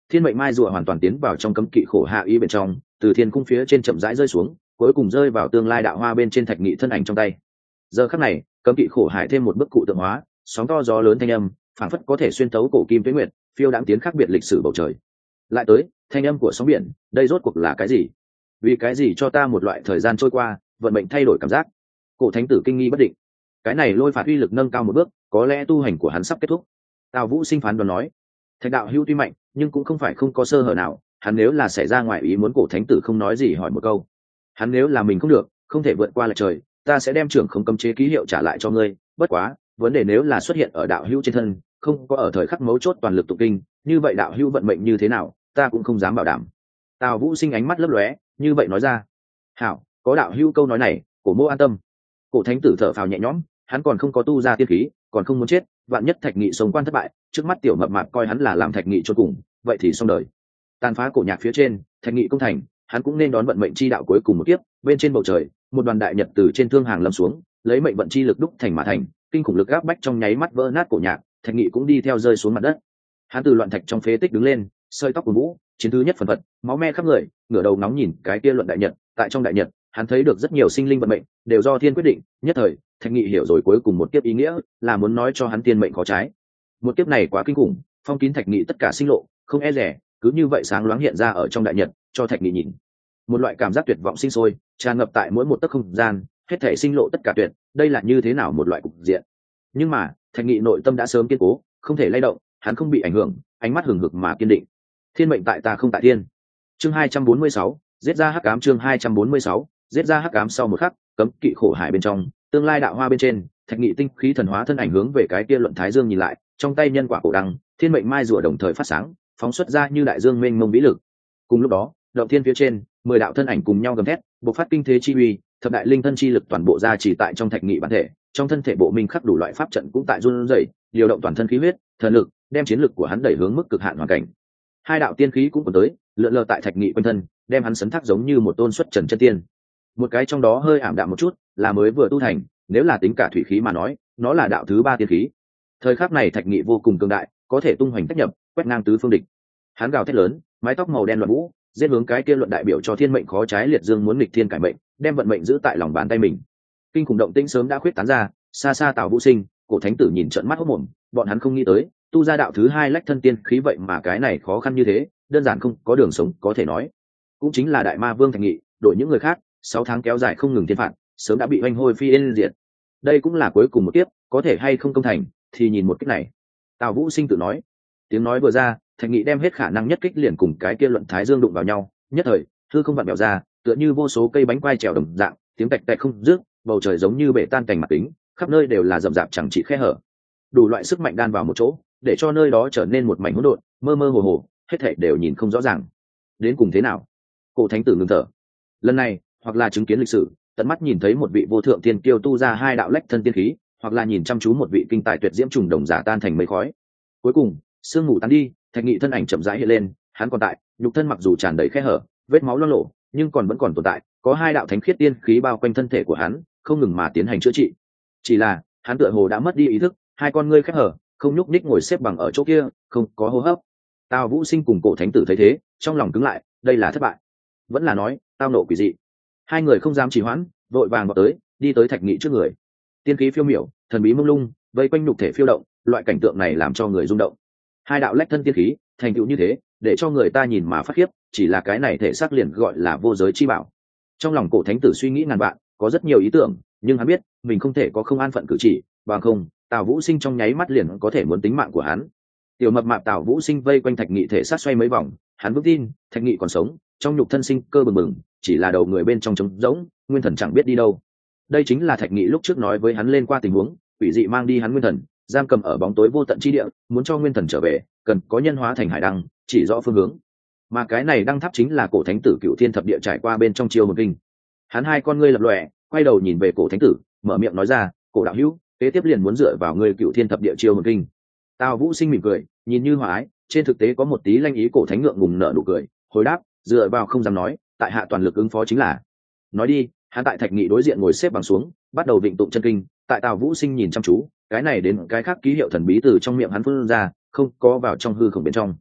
thiên mệnh mai rùa hoàn toàn tiến vào trong cấm kỵ khổ hạ ý bên trong, từ thiên cung phía trên chậm rãi rơi xuống, cuối cùng rơi vào tương lai đạo hoa bên trên thạch nghị thân ảnh trong tay. Giờ khắc này, cấm kỵ khổ hải thêm một bức cụ tượng hóa, sóng to gió lớn thanh âm phảng phất có thể xuyên thấu cổ kim tuế nguyệt, phiêu đãng tiến khác biệt lịch sử bầu trời. Lại tới thanh âm của sóng biển, đây rốt cuộc là cái gì? Vì cái gì cho ta một loại thời gian trôi qua, vận mệnh thay đổi cảm giác? Cổ thánh tử kinh nghi bất định. Cái này lôi phạt uy lực nâng cao một bước, có lẽ tu hành của hắn sắp kết thúc. Tào Vũ Sinh phán đoán nói, thạch đạo hữu tuy mạnh, nhưng cũng không phải không có sơ hở nào. Hắn nếu là xảy ra ngoài ý muốn, cổ thánh tử không nói gì hỏi một câu. Hắn nếu là mình không được, không thể vượt qua lệch trời, ta sẽ đem trưởng không cấm chế ký hiệu trả lại cho ngươi. Bất quá, vấn đề nếu là xuất hiện ở đạo hữu trên thân, không có ở thời khắc mấu chốt toàn lực tụng kinh, như vậy đạo hữu vận mệnh như thế nào, ta cũng không dám bảo đảm. Tào Vũ Sinh ánh mắt lấp lóe, như vậy nói ra. Hảo, có đạo hữu câu nói này, cổ mô an tâm. Cổ thánh tử thở phào nhẹ nhõm, hắn còn không có tu ra tiên khí, còn không muốn chết, vạn nhất thạch nghị sống quan thất bại, trước mắt tiểu mập mạp coi hắn là làm thạch nghị chôn cùng, vậy thì xong đời. Tàn phá cổ nhạc phía trên, thạch nghị công thành, hắn cũng nên đón vận mệnh chi đạo cuối cùng một kiếp. Bên trên bầu trời, một đoàn đại nhật từ trên thương hàng lâm xuống, lấy mệnh vận chi lực đúc thành mà thành, kinh khủng lực áp bách trong nháy mắt vỡ nát cổ nhạc, thạch nghị cũng đi theo rơi xuống mặt đất. Hắn từ loạn thạch trong phế tích đứng lên, sợi tóc của vũ, chiến thứ nhất phần phật, máu me khắp người, ngửa đầu nóng nhìn cái kia luận đại nhật. Tại trong đại nhật, hắn thấy được rất nhiều sinh linh vận mệnh đều do thiên quyết định. Nhất thời, thạch nghị hiểu rồi cuối cùng một kiếp ý nghĩa là muốn nói cho hắn tiên mệnh khó trái. Một kiếp này quá kinh khủng, phong kín thạch nghị tất cả sinh lộ, không e rẻ, cứ như vậy sáng loáng hiện ra ở trong đại nhật, cho thạch nghị nhìn. Một loại cảm giác tuyệt vọng sinh sôi, tràn ngập tại mỗi một tấc không gian, hết thể sinh lộ tất cả tuyệt. Đây là như thế nào một loại cục diện? Nhưng mà thạch nghị nội tâm đã sớm kiên cố, không thể lay động, hắn không bị ảnh hưởng, ánh mắt hừng hực mà kiên định. Thiên mệnh tại ta không tại thiên. Chương 246, giết ra hắc ám. Chương 246, giết ra hắc ám. Sau một khắc, cấm kỵ khổ hải bên trong, tương lai đạo hoa bên trên, thạch nghị tinh khí thần hóa thân ảnh hướng về cái kia luận thái dương nhìn lại, trong tay nhân quả cổ đăng, thiên mệnh mai rùa đồng thời phát sáng, phóng xuất ra như đại dương mênh mông vĩ lực. Cùng lúc đó, động thiên phía trên, 10 đạo thân ảnh cùng nhau gầm thét, bộc phát kinh thế chi uy, thập đại linh thân chi lực toàn bộ ra chỉ tại trong thạch nghị bản thể, trong thân thể bộ minh khắc đủ loại pháp trận cũng tại run rẩy, điều động toàn thân khí huyết, thần lực, đem chiến lực của hắn đẩy hướng mức cực hạn hoàn cảnh. Hai đạo tiên khí cũng tới, lượn lờ tại thạch nghị quanh thân, đem hắn sấn thác giống như một tôn xuất trần chân tiên. Một cái trong đó hơi ảm đạm một chút, là mới vừa tu thành, nếu là tính cả thủy khí mà nói, nó là đạo thứ 3 tiên khí. Thời khắc này thạch nghị vô cùng cường đại, có thể tung hoành tất nhập, quét ngang tứ phương địch. Hắn gào thét lớn, mái tóc màu đen loạn vũ, giết hướng cái kia luận đại biểu cho thiên mệnh khó trái liệt dương muốn nghịch thiên cải mệnh, đem vận mệnh giữ tại lòng bàn tay mình. Kinh khủng động tĩnh sớm đã khuyết tán ra, xa xa Tào Vũ Sinh, cổ thánh tử nhìn trợn mắt hốt mồm, bọn hắn không nghĩ tới, tu ra đạo thứ 2 lách thân tiên khí vậy mà cái này khó khăn như thế, đơn giản không có đường sống có thể nói. Cũng chính là đại ma vương thạch nghị, đổi những người khác, 6 tháng kéo dài không ngừng thiên phạt, sớm đã bị oanh hôi phi yên diệt. Đây cũng là cuối cùng một kiếp, có thể hay không công thành, thì nhìn một cách này. Tào Vũ Sinh tự nói. Tiếng nói vừa ra, thạch nghị đem hết khả năng nhất kích liền cùng cái kia luận thái dương đụng vào nhau, nhất thời hư không vặn bèo ra, tựa như vô số cây bánh quai trèo đồng dạng, tiếng tạch tạch không dứt, bầu trời giống như bể tan cành mặt kính, khắp nơi đều là rậm rạp chẳng trị khe hở, đủ loại sức mạnh đan vào một chỗ, để cho nơi đó trở nên một mảnh hỗn độn, mơ mơ hồ hồ, hết thảy đều nhìn không rõ ràng. Đến cùng thế nào? Cổ thánh tử ngừng thở. Lần này, hoặc là chứng kiến lịch sử, tận mắt nhìn thấy một vị vô thượng tiên kiêu tu ra 2 đạo lách thân tiên khí, hoặc là nhìn chăm chú một vị kinh tài tuyệt diễm trùng đồng giả tan thành mây khói. Cuối cùng, sương mù tan đi, thạch nghị thân ảnh chậm rãi hiện lên, hắn còn tại, nhục thân mặc dù tràn đầy khe hở, vết máu loang lổ, nhưng còn vẫn còn tồn tại, có 2 đạo thánh khiết tiên khí bao quanh thân thể của hắn, không ngừng mà tiến hành chữa trị. Chỉ là, hắn tựa hồ đã mất đi ý thức, 2 con ngươi khép hở, không nhúc nhích ngồi xếp bằng ở chỗ kia, không có hô hấp. Tào Vũ Sinh cùng cổ thánh tử thấy thế, trong lòng cứng lại, đây là thất bại, vẫn là nói, tao nộ quỷ dị. 2 người không dám trì hoãn, vội vàng vào tới, đi tới thạch nghị trước người. Tiên khí phiêu miểu, thần bí mông lung, vây quanh nhục thể phiêu động, loại cảnh tượng này làm cho người rung động. 2 đạo lách thân tiên khí, thành tựu như thế, để cho người ta nhìn mà phát khiếp, chỉ là cái này thể xác liền gọi là vô giới chi bảo. Trong lòng cổ thánh tử suy nghĩ ngàn vạn, có rất nhiều ý tưởng, nhưng hắn biết mình không thể có không an phận cử chỉ, bằng không Tào Vũ Sinh trong nháy mắt liền có thể muốn tính mạng của hắn. Tiểu mập mạp Tào Vũ Sinh vây quanh thạch nghị thể sát xoay mấy vòng, hắn vững tin thạch nghị còn sống, trong nhục thân sinh cơ bừng bừng, chỉ là đầu người bên trong trống rỗng, nguyên thần chẳng biết đi đâu. Đây chính là thạch nghị lúc trước nói với hắn lên qua tình huống, quỷ dị mang đi hắn nguyên thần, giam cầm ở bóng tối vô tận chi địa, muốn cho nguyên thần trở về, cần có nhân hóa thành hải đăng, chỉ rõ phương hướng. Mà cái này đăng tháp chính là cổ thánh tử Cựu Thiên Thập Địa trải qua bên trong chiêu một kinh. Hắn 2 con ngươi lập lòe, quay đầu nhìn về cổ thánh tử, mở miệng nói ra, cổ đạo hữu, kế tiếp liền muốn dựa vào ngươi Cựu Thiên Thập Địa chiêu một kinh. Tào Vũ Sinh mỉm cười, nhìn như hòa ái, trên thực tế có một tí lanh ý. Cổ thánh ngượng ngùng nở nụ cười, hồi đáp, dựa vào không dám nói, tại hạ toàn lực ứng phó chính là. Nói đi, hắn tại thạch nghị đối diện ngồi xếp bằng xuống, bắt đầu vịnh tụng chân kinh. Tại Tào Vũ Sinh nhìn chăm chú, cái này đến cái khác ký hiệu thần bí từ trong miệng hắn phun ra, không có vào trong hư không bên trong.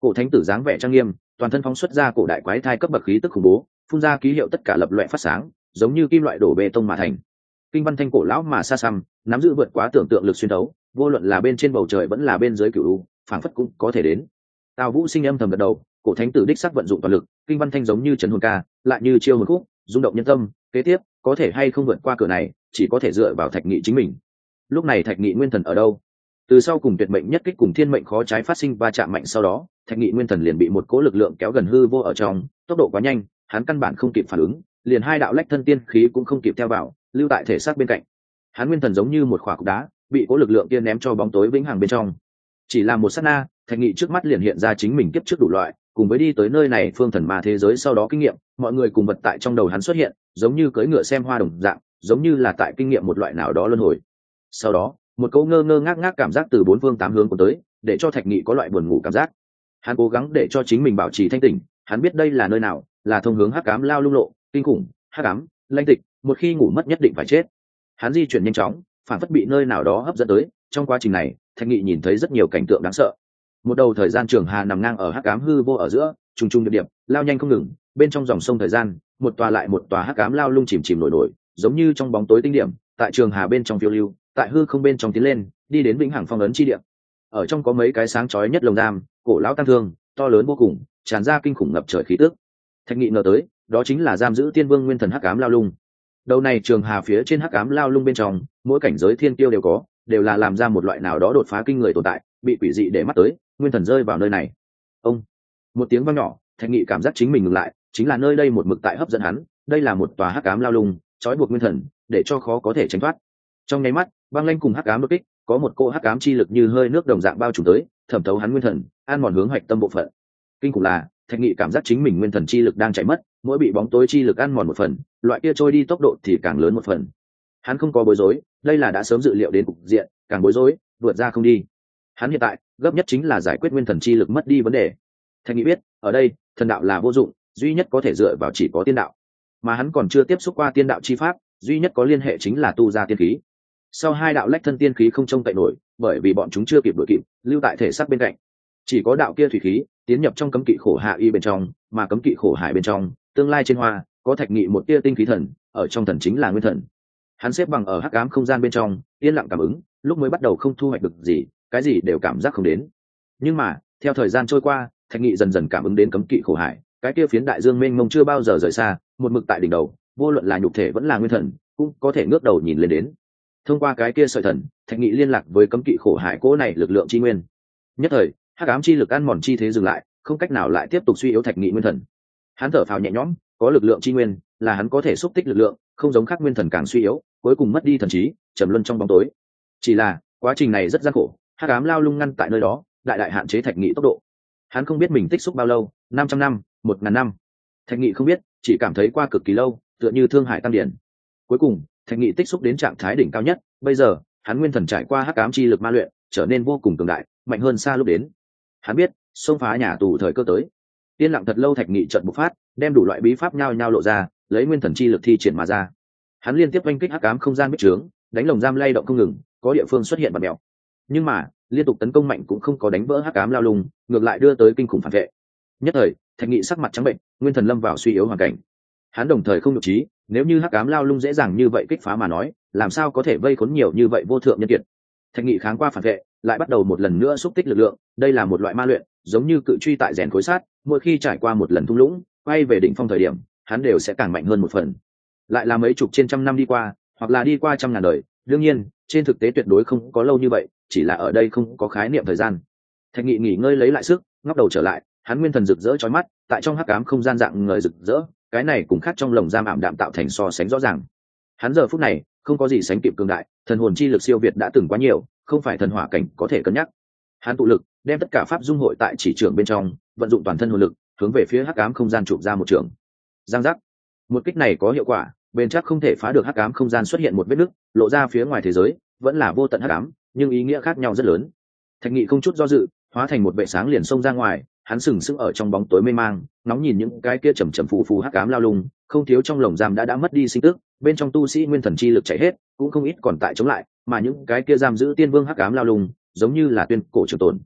Cổ thánh tử dáng vẻ trang nghiêm, toàn thân phóng xuất ra cổ đại quái thai cấp bậc khí tức khủng bố, phun ra ký hiệu tất cả lập loè phát sáng, giống như kim loại đổ bê tông mà thành. Kinh văn thanh cổ lão mà xa xăm, nắm giữ vượt quá tưởng tượng lực xuyên thấu, vô luận là bên trên bầu trời vẫn là bên dưới cửu u, phảng phất cũng có thể đến. Tào Vũ Sinh âm thầm gật đầu, cổ thánh tử đích xác vận dụng toàn lực, kinh văn thanh giống như trấn hồn ca, lại như chiêu hồn khúc, rung động nhân tâm. Kế tiếp, có thể hay không vượt qua cửa này, chỉ có thể dựa vào Thạch Nghị chính mình. Lúc này Thạch Nghị nguyên thần ở đâu? Từ sau cùng tuyệt mệnh nhất kích cùng thiên mệnh khó trái phát sinh va chạm mạnh sau đó, Thạch Nghị nguyên thần liền bị một cỗ lực lượng kéo gần hư vô ở trong, tốc độ quá nhanh, hắn căn bản không kịp phản ứng, liền hai đạo lách thân tiên khí cũng không kịp theo vào, lưu tại thể xác bên cạnh. Hắn nguyên thần giống như một khỏa cục đá, bị cỗ lực lượng kia ném cho bóng tối vĩnh hằng bên trong. Chỉ là một sát na, Thạch Nghị trước mắt liền hiện ra chính mình kiếp trước đủ loại, cùng với đi tới nơi này phương thần ma thế giới sau đó kinh nghiệm, mọi người cùng vật tại trong đầu hắn xuất hiện, giống như cưỡi ngựa xem hoa đồng dạng, giống như là tại kinh nghiệm một loại nào đó luân hồi. Sau đó, một câu ngơ ngơ ngác ngác cảm giác từ bốn phương tám hướng cuốn tới, để cho Thạch Nghị có loại buồn ngủ cảm giác. Hắn cố gắng để cho chính mình bảo trì thanh tỉnh, hắn biết đây là nơi nào, là thông hướng hắc ám lao lung lộ, kinh khủng, hắc ám, lãnh tịch, một khi ngủ mất nhất định phải chết. Hắn di chuyển nhanh chóng, phản phất bị nơi nào đó hấp dẫn tới, trong quá trình này, Thạch Nghị nhìn thấy rất nhiều cảnh tượng đáng sợ. Một đầu thời gian trường hà nằm ngang ở hắc ám hư vô ở giữa, trùng trùng điệp điệp, lao nhanh không ngừng, bên trong dòng sông thời gian, một tòa lại một tòa hắc ám lao lung chìm chìm nổi nổi, giống như trong bóng tối tinh điểm, tại trường hà bên trong phiêu lưu, tại hư không bên trong tiến lên, đi đến vĩnh hằng phong ấn chi địa. Ở trong có mấy cái sáng chói nhất lồng giam, cổ lão tăng thương, to lớn vô cùng, tràn ra kinh khủng ngập trời khí tức. Thạch Nghị ngờ tới, đó chính là giam giữ tiên vương nguyên thần hắc ám lao lung. Đầu này trường hà phía trên hắc ám lao lung bên trong, mỗi cảnh giới thiên tiêu đều có, đều là làm ra một loại nào đó đột phá kinh người tồn tại, bị quỷ dị để mắt tới, nguyên thần rơi vào nơi này. Ông, một tiếng vang nhỏ, Thạch Nghị cảm giác chính mình ngừng lại, chính là nơi đây một mực tại hấp dẫn hắn, đây là một tòa hắc ám lao lung, trói buộc nguyên thần, để cho khó có thể tránh thoát. Trong nháy mắt, băng lanh cùng hắc ám đột kích, có một cỗ hắc ám chi lực như hơi nước đồng dạng bao trùm tới, thẩm thấu hắn nguyên thần, an mòn hướng hoạch tâm bộ phận. Kinh khủng là, Thạch Nghị cảm giác chính mình nguyên thần chi lực đang chạy mất, mỗi bị bóng tối chi lực ăn mòn một phần, loại kia trôi đi tốc độ thì càng lớn một phần. Hắn không có bối rối, đây là đã sớm dự liệu đến cục diện, càng bối rối, vượt ra không đi. Hắn hiện tại, gấp nhất chính là giải quyết nguyên thần chi lực mất đi vấn đề. Thạch Nghị biết, ở đây, thần đạo là vô dụng, duy nhất có thể dựa vào chỉ có tiên đạo. Mà hắn còn chưa tiếp xúc qua tiên đạo chi pháp, duy nhất có liên hệ chính là tu ra tiên khí. Sau hai đạo lách thân tiên khí không trông cậy nổi, bởi vì bọn chúng chưa kịp đuổi kịp, lưu tại thể xác bên cạnh. Chỉ có đạo kia thủy khí tiến nhập trong cấm kỵ khổ hạ y bên trong, mà cấm kỵ khổ hải bên trong, tương lai trên hoa có Thạch Nghị một tia tinh khí thần, ở trong thần chính là nguyên thần. Hắn xếp bằng ở hắc ám không gian bên trong, yên lặng cảm ứng, lúc mới bắt đầu không thu hoạch được gì, cái gì đều cảm giác không đến. Nhưng mà, theo thời gian trôi qua, Thạch Nghị dần dần cảm ứng đến cấm kỵ khổ hải, cái kia phiến đại dương mênh mông chưa bao giờ rời xa, một mực tại đỉnh đầu, vô luận là nhục thể vẫn là nguyên thần, cũng có thể ngước đầu nhìn lên đến. Thông qua cái kia sợi thần, Thạch Nghị liên lạc với cấm kỵ khổ hải cỗ này lực lượng chi nguyên. Nhất thời, hắc ám chi lực ăn mòn chi thế dừng lại, không cách nào lại tiếp tục suy yếu Thạch Nghị nguyên thần. Hắn thở phào nhẹ nhõm, có lực lượng chi nguyên, là hắn có thể xúc tích lực lượng, không giống khác nguyên thần càng suy yếu, cuối cùng mất đi thần trí, trầm luân trong bóng tối. Chỉ là, quá trình này rất gian khổ, hắc ám lao lung ngăn tại nơi đó, đại đại hạn chế Thạch Nghị tốc độ. Hắn không biết mình tích xúc bao lâu, 500 năm, 1000 năm. Thạch Nghị không biết, chỉ cảm thấy qua cực kỳ lâu, tựa như thương hải tam điển. Cuối cùng, Thạch Nghị tích xúc đến trạng thái đỉnh cao nhất, bây giờ, hắn nguyên thần trải qua hắc ám chi lực ma luyện, trở nên vô cùng cường đại, mạnh hơn xa lúc đến. Hắn biết, xông phá nhà tù thời cơ tới. Yên lặng thật lâu, Thạch Nghị chợt bộc phát, đem đủ loại bí pháp nhao nhao lộ ra, lấy nguyên thần chi lực thi triển mà ra. Hắn liên tiếp oanh kích hắc ám không gian bích trướng, đánh lồng giam lay động không ngừng, có địa phương xuất hiện bạt mèo. Nhưng mà, liên tục tấn công mạnh cũng không có đánh vỡ hắc ám lao lung, ngược lại đưa tới kinh khủng phản vệ. Nhất thời, Thạch Nghị sắc mặt trắng bệnh, nguyên thần lâm vào suy yếu hoàn cảnh. Hắn đồng thời không nhục trí, nếu như hắc ám lao lung dễ dàng như vậy kích phá mà nói, làm sao có thể vây khốn nhiều như vậy vô thượng nhân kiệt. Thạch Nghị kháng qua phản vệ, lại bắt đầu một lần nữa xúc tích lực lượng, đây là một loại ma luyện, giống như cự truy tại rèn khối sắt, mỗi khi trải qua một lần thung lũng, quay về đỉnh phong thời điểm, hắn đều sẽ càng mạnh hơn một phần. Lại là mấy chục trên trăm năm đi qua, hoặc là đi qua trăm ngàn đời, đương nhiên, trên thực tế tuyệt đối không có lâu như vậy, chỉ là ở đây không có khái niệm thời gian. Thạch Nghị nghỉ ngơi lấy lại sức, ngóc đầu trở lại, hắn nguyên thần rực rỡ chói mắt, tại trong hắc ám không gian dạng người rực rỡ, cái này cùng khác trong lồng giam ảm đạm tạo thành so sánh rõ ràng. Hắn giờ phút này không có gì sánh kịp cường đại, thần hồn chi lực siêu việt đã từng quá nhiều, không phải thần hỏa cảnh có thể cân nhắc. Hắn tụ lực, đem tất cả pháp dung hội tại chỉ trường bên trong, vận dụng toàn thân hồn lực, hướng về phía hắc ám không gian chụp ra một trường. Giang giác. Một kích này có hiệu quả, bền chắc không thể phá được hắc ám không gian xuất hiện một vết nứt, lộ ra phía ngoài thế giới, vẫn là vô tận hắc ám, nhưng ý nghĩa khác nhau rất lớn. Thạch Nghị không chút do dự, hóa thành một vệ sáng liền xông ra ngoài, hắn sừng sững ở trong bóng tối mê mang, nóng nhìn những cái kia chầm chậm phù phù hắc ám lao lung, không thiếu trong lồng giam đã mất đi sinh tức, bên trong tu sĩ nguyên thần chi lực chảy hết, cũng không ít còn tại chống lại, mà những cái kia giam giữ tiên vương hắc ám lao lung, giống như là tuyên cổ trường tồn.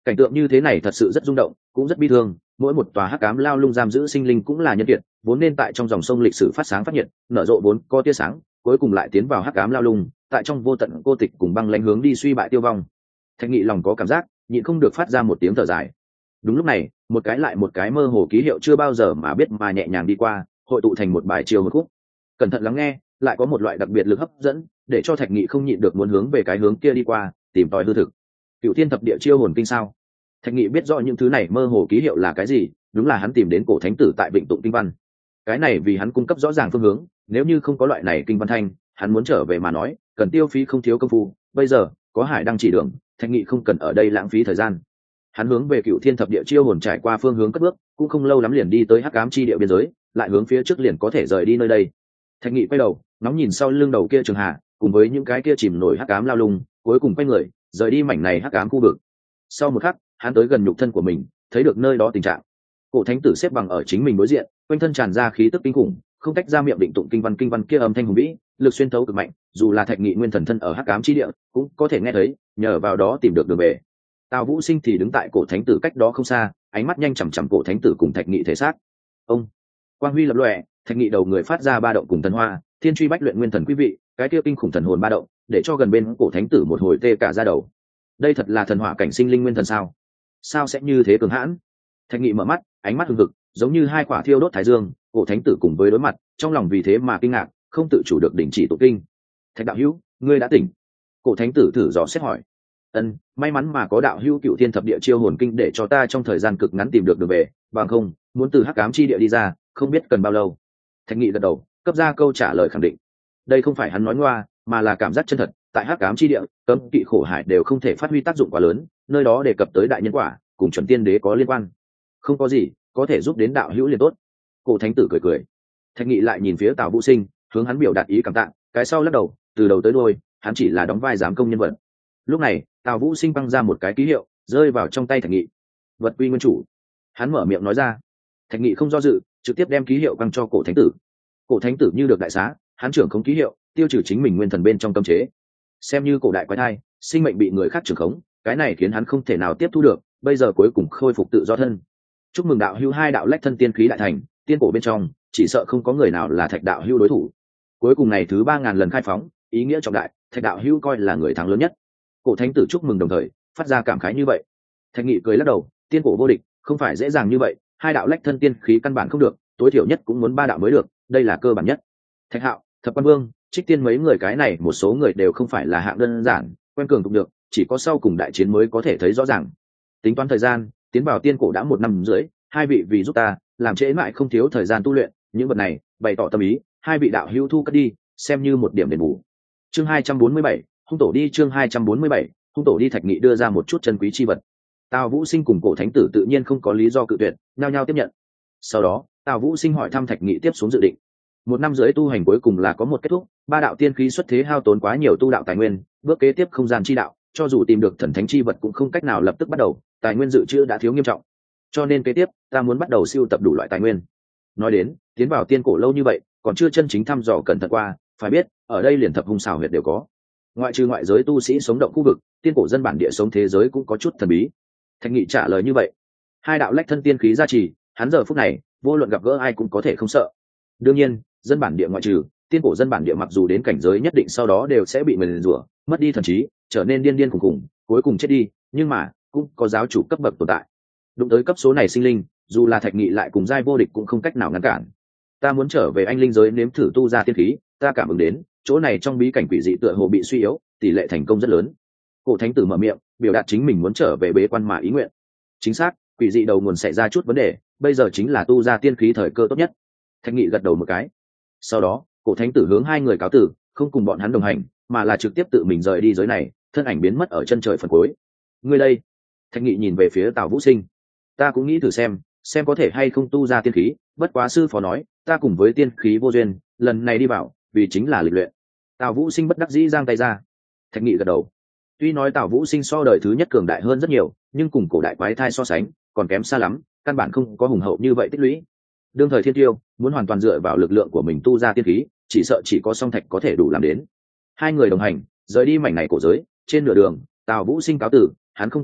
Cảnh tượng như thế này thật sự rất rung động, cũng rất bi thương. Mỗi một tòa hắc ám lao lung giam giữ sinh linh cũng là nhân kiệt, vốn nên tại trong dòng sông lịch sử phát sáng phát nhiệt, nở rộ vốn có tia sáng, cuối cùng lại tiến vào hắc ám lao lung, tại trong vô tận cô tịch cùng băng lãnh hướng đi suy bại tiêu vong. Thạch Nghị lòng có cảm giác, nhịn không được phát ra một tiếng thở dài. Đúng lúc này, một cái lại một cái mơ hồ ký hiệu chưa bao giờ mà biết mà nhẹ nhàng đi qua, hội tụ thành một bài chiều một khúc. Cẩn thận lắng nghe, lại có một loại đặc biệt lực hấp dẫn, để cho Thạch Nghị không nhịn được muốn hướng về cái hướng kia đi qua, tìm tòi hư thực. Cựu Thiên Thập Địa Chiêu Hồn Kinh sao? Thạch Nghị biết rõ những thứ này mơ hồ ký hiệu là cái gì, đúng là hắn tìm đến cổ thánh tử tại Vịnh Tụng Kinh Văn. Cái này vì hắn cung cấp rõ ràng phương hướng, nếu như không có loại này kinh văn thanh, hắn muốn trở về mà nói, cần tiêu phí không thiếu công phu. Bây giờ có Hải Đăng chỉ đường, Thạch Nghị không cần ở đây lãng phí thời gian. Hắn hướng về Cựu Thiên Thập Địa Chiêu Hồn trải qua phương hướng cất bước, cũng không lâu lắm liền đi tới hắc ám chi địa biên giới, lại hướng phía trước liền có thể rời đi nơi đây. Thạch Nghị quay đầu, ngóng nhìn sau lưng đầu kia Trường Hà, cùng với những cái kia chìm nổi hắc ám lao lung, cuối cùng quay người, rời đi mảnh này hắc ám khu vực. Sau một khắc, hắn tới gần nhục thân của mình, thấy được nơi đó tình trạng. Cổ thánh tử xếp bằng ở chính mình đối diện, quanh thân tràn ra khí tức kinh khủng, không tách ra miệng định tụng kinh văn kia âm thanh hùng vĩ, lực xuyên thấu cực mạnh, dù là Thạch Nghị nguyên thần thân ở hắc ám chi địa, cũng có thể nghe thấy, nhờ vào đó tìm được đường về. Tào Vũ Sinh thì đứng tại cổ thánh tử cách đó không xa, ánh mắt nhanh chằm chằm cổ thánh tử cùng Thạch Nghị thể xác. Ông quang huy lập lòe, Thạch Nghị đầu người phát ra ba động cùng thần hoa, thiên truy bách luyện nguyên thần quý vị, cái kia kinh khủng thần hồn ba động, để cho gần bên cổ thánh tử một hồi tê cả da đầu. Đây thật là thần hỏa cảnh sinh linh nguyên thần sao? Sao sẽ như thế cường hãn? Thạch Nghị mở mắt, ánh mắt hừng hực, giống như hai quả thiêu đốt thái dương. Cổ thánh tử cùng với đối mặt, trong lòng vì thế mà kinh ngạc, không tự chủ được đình chỉ tụng kinh. Thạch đạo hữu, ngươi đã tỉnh. Cổ thánh tử thử dò xét hỏi. Ân, may mắn mà có đạo hữu Cựu Thiên Thập Địa Chiêu Hồn Kinh để cho ta trong thời gian cực ngắn tìm được đường về, bằng không, muốn từ hắc ám chi địa đi ra, không biết cần bao lâu. Thạch Nghị gật đầu, cấp ra câu trả lời khẳng định. Đây không phải hắn nói ngoa, mà là cảm giác chân thật. Tại hắc ám chi địa, cấm kỵ khổ hải đều không thể phát huy tác dụng quá lớn, nơi đó đề cập tới đại nhân quả, cùng chuẩn tiên đế có liên quan. Không có gì, có thể giúp đến đạo hữu liền tốt. Cổ thánh tử cười cười. Thạch Nghị lại nhìn phía Tào Vũ Sinh, hướng hắn biểu đạt ý cảm tạ, cái sau lắc đầu, từ đầu tới đuôi, hắn chỉ là đóng vai giám công nhân vật. Lúc này, Tào Vũ Sinh băng ra một cái ký hiệu, rơi vào trong tay Thạch Nghị. Vật quy nguyên chủ. Hắn mở miệng nói ra. Thạch Nghị không do dự, trực tiếp đem ký hiệu băng cho cổ thánh tử. Cổ thánh tử như được đại xá, hắn trưởng không ký hiệu, tiêu trừ chính mình nguyên thần bên trong cấm chế. Xem như cổ đại quái thai, sinh mệnh bị người khác trưởng khống, cái này khiến hắn không thể nào tiếp thu được, bây giờ cuối cùng khôi phục tự do thân. Chúc mừng đạo hữu hai đạo lách thân tiên khí đại thành, tiên cổ bên trong, chỉ sợ không có người nào là Thạch đạo hữu đối thủ. Cuối cùng này thứ 3000 lần khai phóng, ý nghĩa trọng đại, Thạch đạo hữu coi là người thắng lớn nhất. Cổ thánh tử chúc mừng đồng thời, phát ra cảm khái như vậy. Thạch Nghị cười lắc đầu, tiên cổ vô địch, không phải dễ dàng như vậy, hai đạo lách thân tiên khí căn bản không được, tối thiểu nhất cũng muốn 3 đạo mới được, đây là cơ bản nhất. Thạch Hạo, Thập Quan Vương, Trích Tiên mấy người cái này một số người đều không phải là hạng đơn giản, quen cường cũng được, chỉ có sau cùng đại chiến mới có thể thấy rõ ràng. Tính toán thời gian, tiến vào tiên cổ đã 1 năm rưỡi, hai vị vì giúp ta, làm trễ mãi không thiếu thời gian tu luyện, những vật này bày tỏ tâm ý, hai vị đạo hữu thu cất đi, xem như một điểm đền bù. Chương 247, hung tổ đi. Chương 247, hung tổ đi. Thạch Nghị đưa ra một chút chân quý chi vật. Tào Vũ Sinh cùng cổ thánh tử tự nhiên không có lý do cự tuyệt, nhao nhao tiếp nhận. Sau đó, Tào Vũ Sinh hỏi thăm Thạch Nghị tiếp xuống dự định. 1 năm rưỡi tu hành cuối cùng là có một kết thúc, 3 đạo tiên khí xuất thế hao tốn quá nhiều tu đạo tài nguyên, bước kế tiếp không gian chi đạo, cho dù tìm được thần thánh chi vật cũng không cách nào lập tức bắt đầu, tài nguyên dự trữ đã thiếu nghiêm trọng. Cho nên kế tiếp, ta muốn bắt đầu sưu tập đủ loại tài nguyên. Nói đến, tiến vào tiên cổ lâu như vậy, còn chưa chân chính thăm dò cẩn thận qua, phải biết, ở đây liền thập hung xảo huyệt đều có. Ngoại trừ ngoại giới tu sĩ sống động khu vực, tiên cổ dân bản địa sống thế giới cũng có chút thần bí. Thạch Nghị trả lời như vậy. Hai đạo lách thân tiên khí gia trì, hắn giờ phút này, vô luận gặp gỡ ai cũng có thể không sợ. Đương nhiên, dân bản địa ngoại trừ, tiên cổ dân bản địa mặc dù đến cảnh giới nhất định sau đó đều sẽ bị nguyền rủa, mất đi thần trí, trở nên điên điên khủng khủng, cuối cùng chết đi, nhưng mà, cũng có giáo chủ cấp bậc tồn tại. Đụng tới cấp số này sinh linh, dù là Thạch Nghị lại cùng giai vô địch cũng không cách nào ngăn cản. Ta muốn trở về anh linh giới nếm thử tu ra tiên khí, ta cảm ứng đến, chỗ này trong bí cảnh quỷ dị tựa hồ bị suy yếu, tỷ lệ thành công rất lớn. Cổ thánh tử mở miệng, biểu đạt chính mình muốn trở về bế quan mà ý nguyện. Chính xác, quỷ dị đầu nguồn xảy ra chút vấn đề, bây giờ chính là tu ra tiên khí thời cơ tốt nhất. Thạch Nghị gật đầu một cái. Sau đó, cổ thánh tử hướng hai người cáo tử, không cùng bọn hắn đồng hành, mà là trực tiếp tự mình rời đi giới này, thân ảnh biến mất ở chân trời phần cuối. Ngươi đây? Thạch Nghị nhìn về phía Tào Vũ Sinh. Ta cũng nghĩ thử xem có thể hay không tu ra tiên khí, bất quá sư phó nói, ta cùng với tiên khí vô duyên, lần này đi vào, vì chính là lịch luyện. Tào Vũ Sinh bất đắc dĩ giang tay ra. Thạch Nghị gật đầu. Tuy nói Tào Vũ Sinh so đời thứ nhất cường đại hơn rất nhiều, nhưng cùng cổ đại quái thai so sánh, còn kém xa lắm, căn bản không có hùng hậu như vậy tích lũy. Đương thời thiên tiêu, muốn hoàn toàn dựa vào lực lượng của mình tu ra tiên khí, chỉ sợ chỉ có song thạch có thể đủ làm đến. Hai người đồng hành, rời đi mảnh này cổ giới, trên nửa đường, Tào Vũ Sinh cáo tử, hắn không tin tả,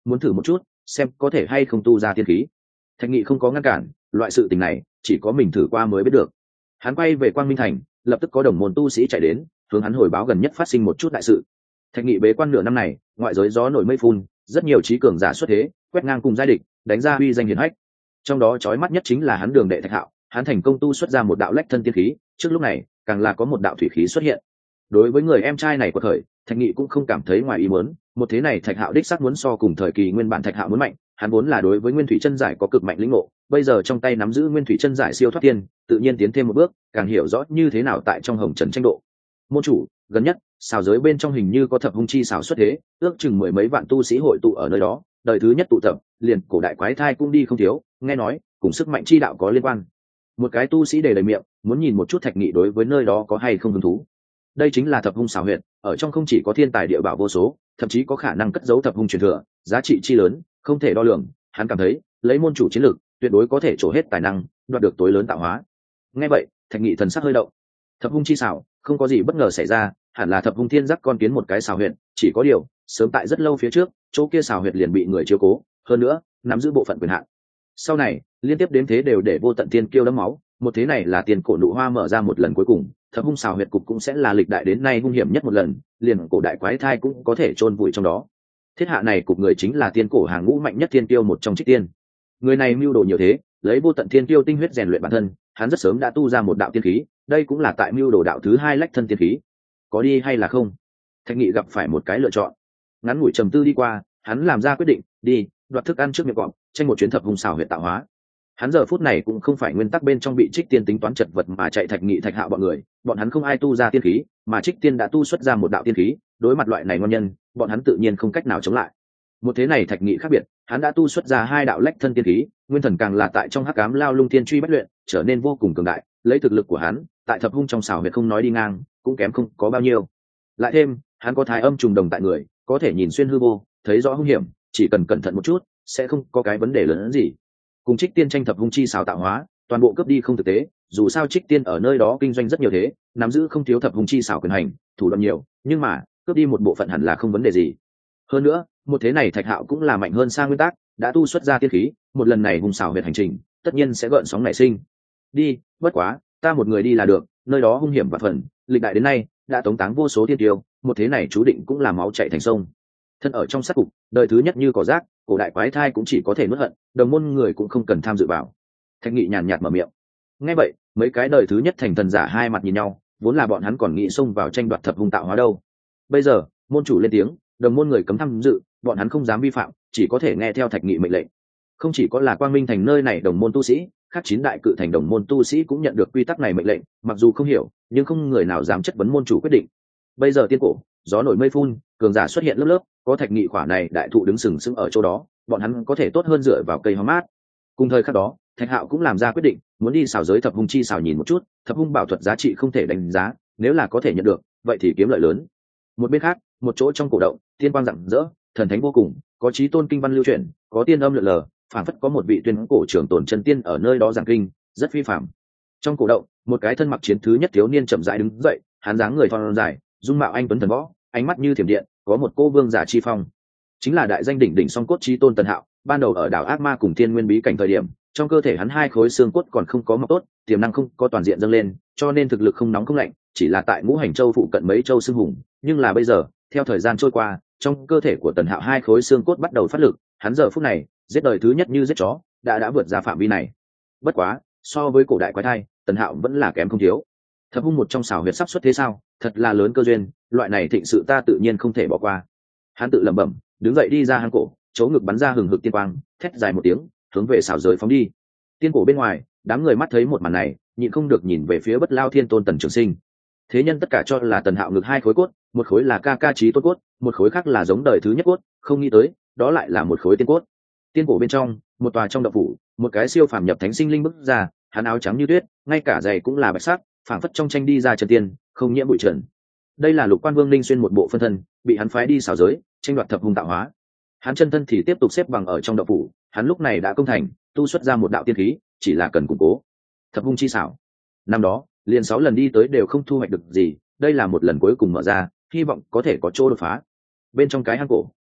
muốn thử một chút xem có thể hay không tu ra tiên khí. Thạch Nghị không có ngăn cản, loại sự tình này chỉ có mình thử qua mới biết được. Hắn quay về Quang Minh Thành, lập tức có đồng môn tu sĩ chạy đến hướng hắn hồi báo gần nhất phát sinh một chút đại sự. Thạch Nghị bế quan nửa năm này, ngoại giới gió nổi mây phun, rất nhiều trí cường giả xuất thế, quét ngang cùng giai địch, đánh ra uy danh hiển hách. Trong đó chói mắt nhất chính là hắn Đường Đệ Thạch Hạo, hắn thành công tu xuất ra một đạo lách thân tiên khí, trước lúc này càng là có một đạo thủy khí xuất hiện. Đối với người em trai này của thời, Thạch Nghị cũng không cảm thấy ngoài ý muốn, một thế này Thạch Hạo đích xác muốn so cùng thời kỳ nguyên bản Thạch Hạo muốn mạnh, hắn vốn là đối với Nguyên Thủy Chân Giải có cực mạnh lĩnh ngộ, bây giờ trong tay nắm giữ Nguyên Thủy Chân Giải siêu thoát tiên, tự nhiên tiến thêm một bước, càng hiểu rõ như thế nào tại trong hồng trần tranh độ. Môn chủ, gần nhất, xào giới bên trong hình như có thập hung chi xào xuất thế, ước chừng mười mấy vạn tu sĩ hội tụ ở nơi đó, đời thứ nhất tụ tập, liền cổ đại quái thai cũng đi không thiếu, nghe nói, cùng sức mạnh chi đạo có liên quan. Một cái tu sĩ đề lời miệng, muốn nhìn một chút Thạch Nghị đối với nơi đó có hay không hứng thú. Đây chính là thập hung xào huyệt, ở trong không chỉ có thiên tài địa bảo vô số, thậm chí có khả năng cất giấu thập hung truyền thừa, giá trị chi lớn, không thể đo lường. Hắn cảm thấy, lấy môn chủ chiến lược, tuyệt đối có thể trổ hết tài năng, đoạt được tối lớn tạo hóa. Nghe vậy, Thạch Nghị thần sắc hơi động. Thập hung chi xảo, không có gì bất ngờ xảy ra, hẳn là thập hung thiên giác con kiến một cái xào huyệt, chỉ có điều, sớm tại rất lâu phía trước, chỗ kia xào huyệt liền bị người chiếu cố, hơn nữa, nắm giữ bộ phận quyền hạn. Sau này, liên tiếp đến thế đều để vô tận tiên kiêu đẫm máu, một thế này là tiền cổ nụ hoa mở ra một lần cuối cùng, thập hung xào huyệt cục cũng sẽ là lịch đại đến nay hung hiểm nhất một lần, liền cổ đại quái thai cũng có thể chôn vùi trong đó. Thiết hạ này cục người chính là tiên cổ hàng ngũ mạnh nhất thiên kiêu một trong Trích Tiên. Người này mưu đồ nhiều thế, lấy vô tận thiên kiêu tinh huyết rèn luyện bản thân, hắn rất sớm đã tu ra một đạo tiên khí, đây cũng là tại mưu đồ đạo thứ hai lách thân tiên khí. Có đi hay là không? Thạch Nghị gặp phải một cái lựa chọn. Ngắn ngủi trầm tư đi qua, hắn làm ra quyết định, đi, đoạt thức ăn trước miệng cọp, tranh một chuyến thập hung xào huyệt tạo hóa. Hắn giờ phút này cũng không phải nguyên tắc bên trong bị Trích Tiên tính toán chật vật mà chạy Thạch Nghị Thạch Hạo bọn người, bọn hắn không ai tu ra tiên khí, mà Trích Tiên đã tu xuất ra một đạo tiên khí, đối mặt loại này ngon nhân, bọn hắn tự nhiên không cách nào chống lại. Một thế này Thạch Nghị khác biệt, hắn đã tu xuất ra hai đạo lách thân tiên khí, nguyên thần càng là tại trong hắc ám lao lung tiên truy bất luyện, trở nên vô cùng cường đại, lấy thực lực của hắn, tại thập hung trong xào huyệt không nói đi ngang, cũng kém không có bao nhiêu. Lại thêm, hắn có thái âm trùng đồng tại người, có thể nhìn xuyên hư vô, thấy rõ hung hiểm, chỉ cần cẩn thận một chút, sẽ không có cái vấn đề lớn hơn gì. Cùng Trích Tiên tranh thập hung chi xào tạo hóa, toàn bộ cướp đi không thực tế, dù sao Trích Tiên ở nơi đó kinh doanh rất nhiều thế, nắm giữ không thiếu thập hung chi xảo quyền hành, thủ đoạn nhiều, nhưng mà cướp đi một bộ phận hẳn là không vấn đề gì. Hơn nữa, một thế này Thạch Hạo cũng là mạnh hơn sang nguyên tắc, đã tu xuất ra tiên khí, một lần này hung xảo huyệt hành trình, tất nhiên sẽ gợn sóng nảy sinh. Đi, bất quá, ta một người đi là được, nơi đó hung hiểm và phần, lịch đại đến nay đã tống táng vô số tiên tiêu, một thế này chú định cũng là máu chảy thành sông. Thân ở trong sát cục, đời thứ nhất như cỏ rác, cổ đại quái thai cũng chỉ có thể nuốt hận, đồng môn người cũng không cần tham dự vào. Thạch Nghị nhàn nhạt mở miệng. Nghe vậy, mấy cái đời thứ nhất thành thần giả hai mặt nhìn nhau, vốn là bọn hắn còn nghĩ xông vào tranh đoạt thập hung tạo hóa đâu. Bây giờ, môn chủ lên tiếng, đồng môn người cấm tham dự, bọn hắn không dám vi phạm, chỉ có thể nghe theo Thạch Nghị mệnh lệnh. Không chỉ có là Quang Minh thành nơi này đồng môn tu sĩ, khác 9 đại cự thành đồng môn tu sĩ cũng nhận được quy tắc này mệnh lệnh, mặc dù không hiểu, nhưng không người nào dám chất vấn môn chủ quyết định. Bây giờ tiên cổ, gió nổi mây phun, cường giả xuất hiện lớp lớp, có Thạch Nghị khỏa này đại thụ đứng sừng sững ở chỗ đó, bọn hắn có thể tốt hơn dựa vào cây hóng mát. Cùng thời khắc đó, Thạch Hạo cũng làm ra quyết định, muốn đi xào giới thập hung chi xào nhìn một chút, thập hung bảo thuật giá trị không thể đánh giá, nếu là có thể nhận được, vậy thì kiếm lợi lớn. Một bên khác, một chỗ trong cổ động, tiên quang rạng rỡ, thần thánh vô cùng, có chí tôn kinh văn lưu truyền, có tiên âm lượn lờ, phảng phất có một vị tuyên cổ trưởng tồn chân tiên ở nơi đó giảng kinh, rất phi phàm. Trong cổ động, một cái thân mặc chiến thứ nhất thiếu niên chậm rãi đứng dậy, hắn dáng người thon dài, dung mạo anh tuấn thần võ, ánh mắt như thiểm điện, có một cô vương giả chi phong. Chính là đại danh đỉnh đỉnh song cốt chí tôn Tần Hạo, ban đầu ở đảo ác ma cùng thiên nguyên bí cảnh thời điểm, trong cơ thể hắn hai khối xương cốt còn không có mọc tốt, tiềm năng không có toàn diện dâng lên, cho nên thực lực không nóng không lạnh, chỉ là tại ngũ hành châu phụ cận mấy châu xương hùng. Nhưng là bây giờ, theo thời gian trôi qua, trong cơ thể của Tần Hạo hai khối xương cốt bắt đầu phát lực, hắn giờ phút này giết đời thứ nhất như giết chó, đã vượt ra phạm vi này. Bất quá, so với cổ đại quái thai, Tần Hạo vẫn là kém không thiếu. Thập hung một trong xảo huyệt sắp xuất thế sao, thật là lớn cơ duyên, loại này thịnh sự ta tự nhiên không thể bỏ qua. Hắn tự lẩm bẩm, đứng dậy đi ra hang cổ, chỗ ngực bắn ra hừng hực tiên quang, thét dài một tiếng, hướng về xảo giới phóng đi. Tiên cổ bên ngoài, đám người mắt thấy một màn này, nhịn không được nhìn về phía Bất Lao Thiên Tôn Tần Trường Sinh. Thế nhân tất cả cho là Tần Hạo ngực hai khối cốt, một khối là ca ca chí tôn cốt, một khối khác là giống đời thứ nhất cốt, không nghĩ tới, đó lại là một khối tiên cốt. Tiên cổ bên trong, một tòa trong động phủ, một cái siêu phàm nhập thánh sinh linh bước ra, hắn áo trắng như tuyết, ngay cả giày cũng là bạch sắc, phảng phất trong tranh đi ra chân tiên, không nhiễm bụi trần. Đây là Lục Quan Vương Linh xuyên một bộ phân thân, bị hắn phái đi xảo giới, tranh đoạt thập hung tạo hóa. Hắn chân thân thì tiếp tục xếp bằng ở trong động phủ, hắn lúc này đã công thành, tu xuất ra một đạo tiên khí, chỉ là cần củng cố. Thập hung chi xảo. Năm đó, liền 6 lần đi tới đều không thu hoạch được gì, đây là một lần cuối cùng mở ra, hy vọng có thể có chỗ đột phá. Bên trong cái hang cổ,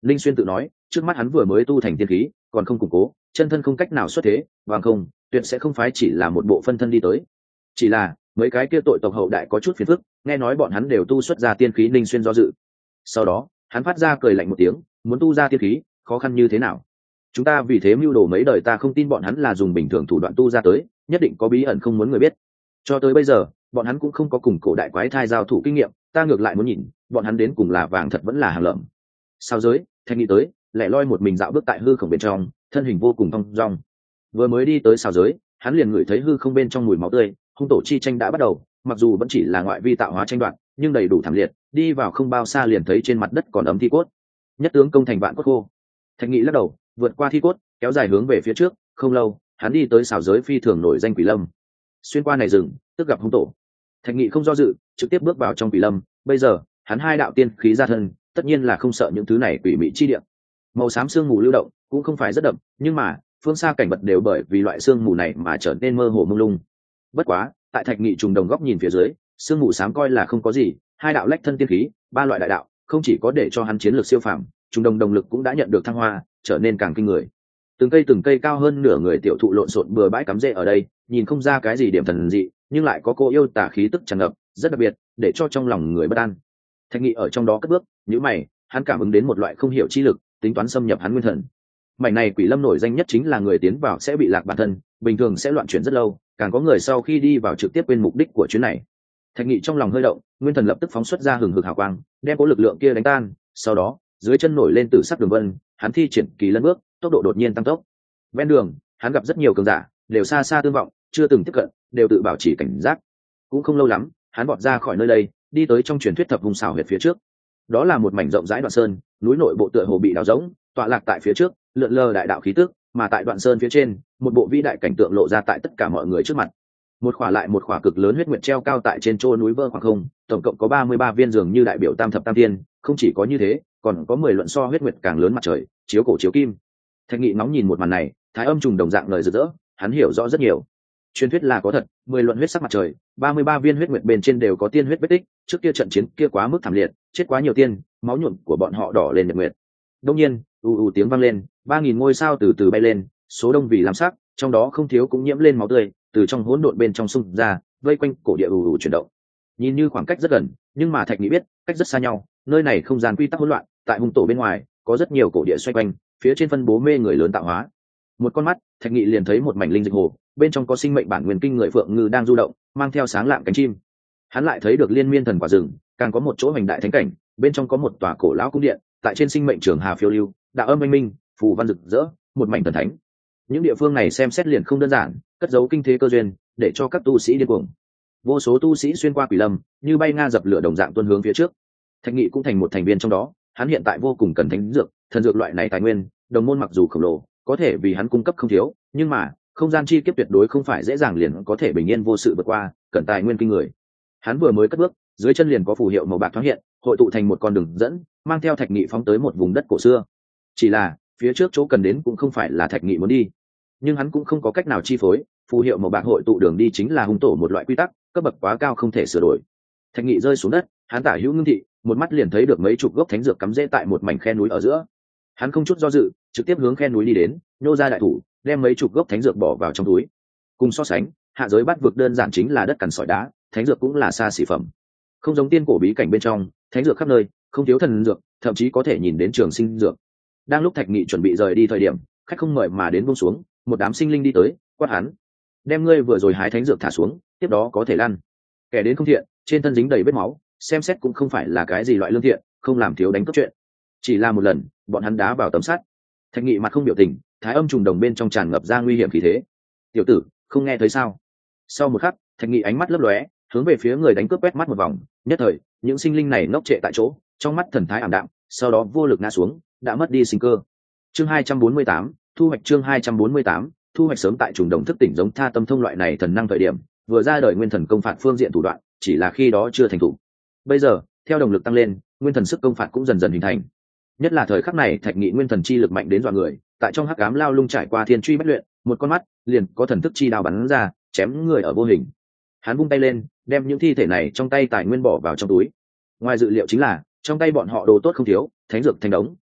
Linh Xuyên tự nói, trước mắt hắn vừa mới tu thành tiên khí, còn không củng cố, chân thân không cách nào xuất thế, bằng không, tuyệt sẽ không phải chỉ là một bộ phân thân đi tới. Chỉ là, mấy cái kia tội tộc hậu đại có chút phiền phức, nghe nói bọn hắn đều tu xuất ra tiên khí. Linh Xuyên do dự. Sau đó, hắn phát ra cười lạnh một tiếng, muốn tu ra tiên khí, khó khăn như thế nào? Chúng ta vì thế mưu đồ mấy đời, ta không tin bọn hắn là dùng bình thường thủ đoạn tu ra tới, nhất định có bí ẩn không muốn người biết. Cho tới bây giờ, bọn hắn cũng không có cùng cổ đại quái thai giao thủ kinh nghiệm, ta ngược lại muốn nhìn, bọn hắn đến cùng là vàng thật vẫn là hàng lợm. Sao giới, Thạch Nghị tới, lẻ loi một mình dạo bước tại hư không bên trong, thân hình vô cùng thong dong. Vừa mới đi tới sao giới, hắn liền ngửi thấy hư không bên trong mùi máu tươi, hung tổ chi tranh đã bắt đầu, mặc dù vẫn chỉ là ngoại vi tạo hóa tranh đoạt, nhưng đầy đủ thảm liệt, đi vào không bao xa liền thấy trên mặt đất còn ấm thi cốt. Nhất tướng công thành vạn cốt khô. Thạch Nghị lắc đầu, vượt qua thi cốt, kéo dài hướng về phía trước, không lâu, hắn đi tới xào giới phi thường nổi danh Quỷ Lâm. Xuyên qua này rừng, tức gặp hung tổ. Thạch Nghị không do dự, trực tiếp bước vào trong Quỷ Lâm, bây giờ, hắn hai đạo tiên khí ra thân, tất nhiên là không sợ những thứ này quỷ mị chi địa. Màu xám sương mù lưu động, cũng không phải rất đậm, nhưng mà, phương xa cảnh vật đều bởi vì loại sương mù này mà trở nên mơ hồ mông lung. Bất quá, tại Thạch Nghị trùng đồng góc nhìn phía dưới, sương mù xám coi là không có gì, hai đạo lách thân tiên khí, ba loại đại đạo, không chỉ có để cho hắn chiến lược siêu phàm, trùng đồng động lực cũng đã nhận được thăng hoa, trở nên càng kinh người. Từng cây cao hơn nửa người tiểu thụ lộn xộn bừa bãi cắm rễ ở đây, nhìn không ra cái gì điểm thần dị, nhưng lại có cô yêu tà khí tức tràn ngập, rất đặc biệt, để cho trong lòng người bất an. Thạch Nghị ở trong đó cất bước, nhíu mày, hắn cảm ứng đến một loại không hiểu chi lực, tính toán xâm nhập hắn nguyên thần. Mảnh này Quỷ Lâm nổi danh nhất chính là người tiến vào sẽ bị lạc bản thân, bình thường sẽ loạn chuyển rất lâu, càng có người sau khi đi vào trực tiếp quên mục đích của chuyến này. Thạch Nghị trong lòng hơi động, nguyên thần lập tức phóng xuất ra hừng hực hào quang, đem cố lực lượng kia đánh tan, sau đó, dưới chân nổi lên tử sắc đường vân, hắn thi triển kỳ lân bước, tốc độ đột nhiên tăng tốc. Ven đường, hắn gặp rất nhiều cường giả, đều xa xa tương vọng, chưa từng tiếp cận, đều tự bảo trì cảnh giác. Cũng không lâu lắm, hắn vọt ra khỏi nơi đây, đi tới trong truyền thuyết thập vùng xảo huyệt phía trước. Đó là một mảnh rộng rãi đoạn sơn, núi nội bộ tựa hồ bị đào rỗng, tọa lạc tại phía trước, lượn lờ đại đạo khí tức, mà tại đoạn sơn phía trên, một bộ vĩ đại cảnh tượng lộ ra tại tất cả mọi người trước mặt. Một khỏa lại một khỏa cực lớn huyết nguyệt treo cao tại trên chỗ núi vơ khoảng không, tổng cộng có 33 viên dường như đại biểu tam thập tam tiên, không chỉ có như thế, còn có 10 luận so huyết nguyệt càng lớn mặt trời, chiếu cổ chiếu kim. Thạch Nghị nóng nhìn một màn này, thái âm trùng đồng dạng lời rực rỡ, hắn hiểu rõ rất nhiều. Truyền thuyết là có thật, 10 luận huyết sắc mặt trời, 33 viên huyết nguyệt bên trên đều có tiên huyết vết tích, trước kia trận chiến kia quá mức thảm liệt, chết quá nhiều tiên, máu nhuộm của bọn họ đỏ lên nhật nguyệt. Đương nhiên, tiếng vang lên, 3000 ngôi sao từ từ bay lên, số đông vì lam sắc, trong đó không thiếu cũng nhiễm lên máu tươi, từ trong hỗn độn bên trong xung ra, vây quanh cổ địa chuyển động. Nhìn như khoảng cách rất gần, nhưng mà Thạch Nghị biết, cách rất xa nhau, nơi này không gian quy tắc hỗn loạn, tại hung tổ bên ngoài, có rất nhiều cổ địa xoay quanh, phía trên phân bố mê người lớn tạo hóa. Một con mắt, Thạch Nghị liền thấy một mảnh linh dịch hồ, bên trong có sinh mệnh bản nguyên kinh người phượng ngư đang du động, mang theo sáng lạng cánh chim. Hắn lại thấy được liên miên thần quả rừng, càng có một chỗ hoành đại thánh cảnh, bên trong có một tòa cổ lão cung điện, tại trên sinh mệnh trường hà phiêu lưu, đạo âm minh minh, phù văn rực rỡ, một mảnh thần thánh. Những địa phương này xem xét liền không đơn giản, cất giấu kinh thế cơ duyên, để cho các tu sĩ điên cuồng. Vô số tu sĩ xuyên qua Quỷ Lâm, như bay nga dập lửa đồng dạng tuôn hướng phía trước. Thạch Nghị cũng thành một thành viên trong đó, hắn hiện tại vô cùng cần thánh dược, thần dược loại này tài nguyên, đồng môn mặc dù khổng lồ, có thể vì hắn cung cấp không thiếu, nhưng mà, không gian chi kiếp tuyệt đối không phải dễ dàng liền có thể bình yên vô sự vượt qua, cần tài nguyên kinh người. Hắn vừa mới cất bước, dưới chân liền có phù hiệu màu bạc thoáng hiện, hội tụ thành một con đường dẫn, mang theo Thạch Nghị phóng tới một vùng đất cổ xưa. Chỉ là, phía trước chỗ cần đến cũng không phải là Thạch Nghị muốn đi, nhưng hắn cũng không có cách nào chi phối, phù hiệu màu bạc hội tụ đường đi chính là hung tổ một loại quy tắc, cấp bậc quá cao không thể sửa đổi. Thạch Nghị rơi xuống đất, hắn tả hữu ngưng thị, một mắt liền thấy được mấy chục gốc thánh dược cắm rễ tại một mảnh khe núi ở giữa. Hắn không chút do dự, trực tiếp hướng khe núi đi đến, nhô ra đại thủ, đem mấy chục gốc thánh dược bỏ vào trong túi. Cùng so sánh, hạ giới bát vực đơn giản chính là đất cằn sỏi đá, thánh dược cũng là xa xỉ phẩm. Không giống tiên cổ bí cảnh bên trong, thánh dược khắp nơi, không thiếu thần dược, thậm chí có thể nhìn đến trường sinh dược. Đang lúc Thạch Nghị chuẩn bị rời đi thời điểm, khách không mời mà đến buông xuống, một đám sinh linh đi tới, quát hắn: "Đem ngươi vừa rồi hái thánh dược thả xuống, tiếp đó có thể lăn." Kẻ đến không thiện, trên thân dính đầy vết máu, xem xét cũng không phải là cái gì loại lương thiện, không làm thiếu đánh cướp chuyện. Chỉ là một lần, bọn hắn đá vào tấm sắt. Thạch Nghị mặt không biểu tình, thái âm trùng đồng bên trong tràn ngập ra nguy hiểm khí thế. "Tiểu tử, không nghe thấy sao?" Sau một khắc, Thạch Nghị ánh mắt lấp lóe, hướng về phía người đánh cướp quét mắt một vòng, nhất thời, những sinh linh này ngốc trệ tại chỗ, trong mắt thần thái ảm đạm, sau đó vô lực ngã xuống, đã mất đi sinh cơ. Chương 248, thu hoạch chương 248, thu hoạch sớm tại trùng đồng thức tỉnh giống Tha Tâm Thông loại này thần năng thời điểm, vừa ra đời nguyên thần công phạt phương diện thủ đoạn, chỉ là khi đó chưa thành thủ. Bây giờ, theo động lực tăng lên, nguyên thần sức công phạt cũng dần dần hình thành. Nhất là thời khắc này, Thạch Nghị nguyên thần chi lực mạnh đến dọa người, tại trong hắc ám lao lung trải qua thiên truy bách luyện, một con mắt liền có thần thức chi đao bắn ra, chém người ở vô hình. Hắn vung tay lên, đem những thi thể này trong tay tài nguyên bỏ vào trong túi. Ngoài dự liệu chính là, trong tay bọn họ đồ tốt không thiếu, thánh dược thành đống,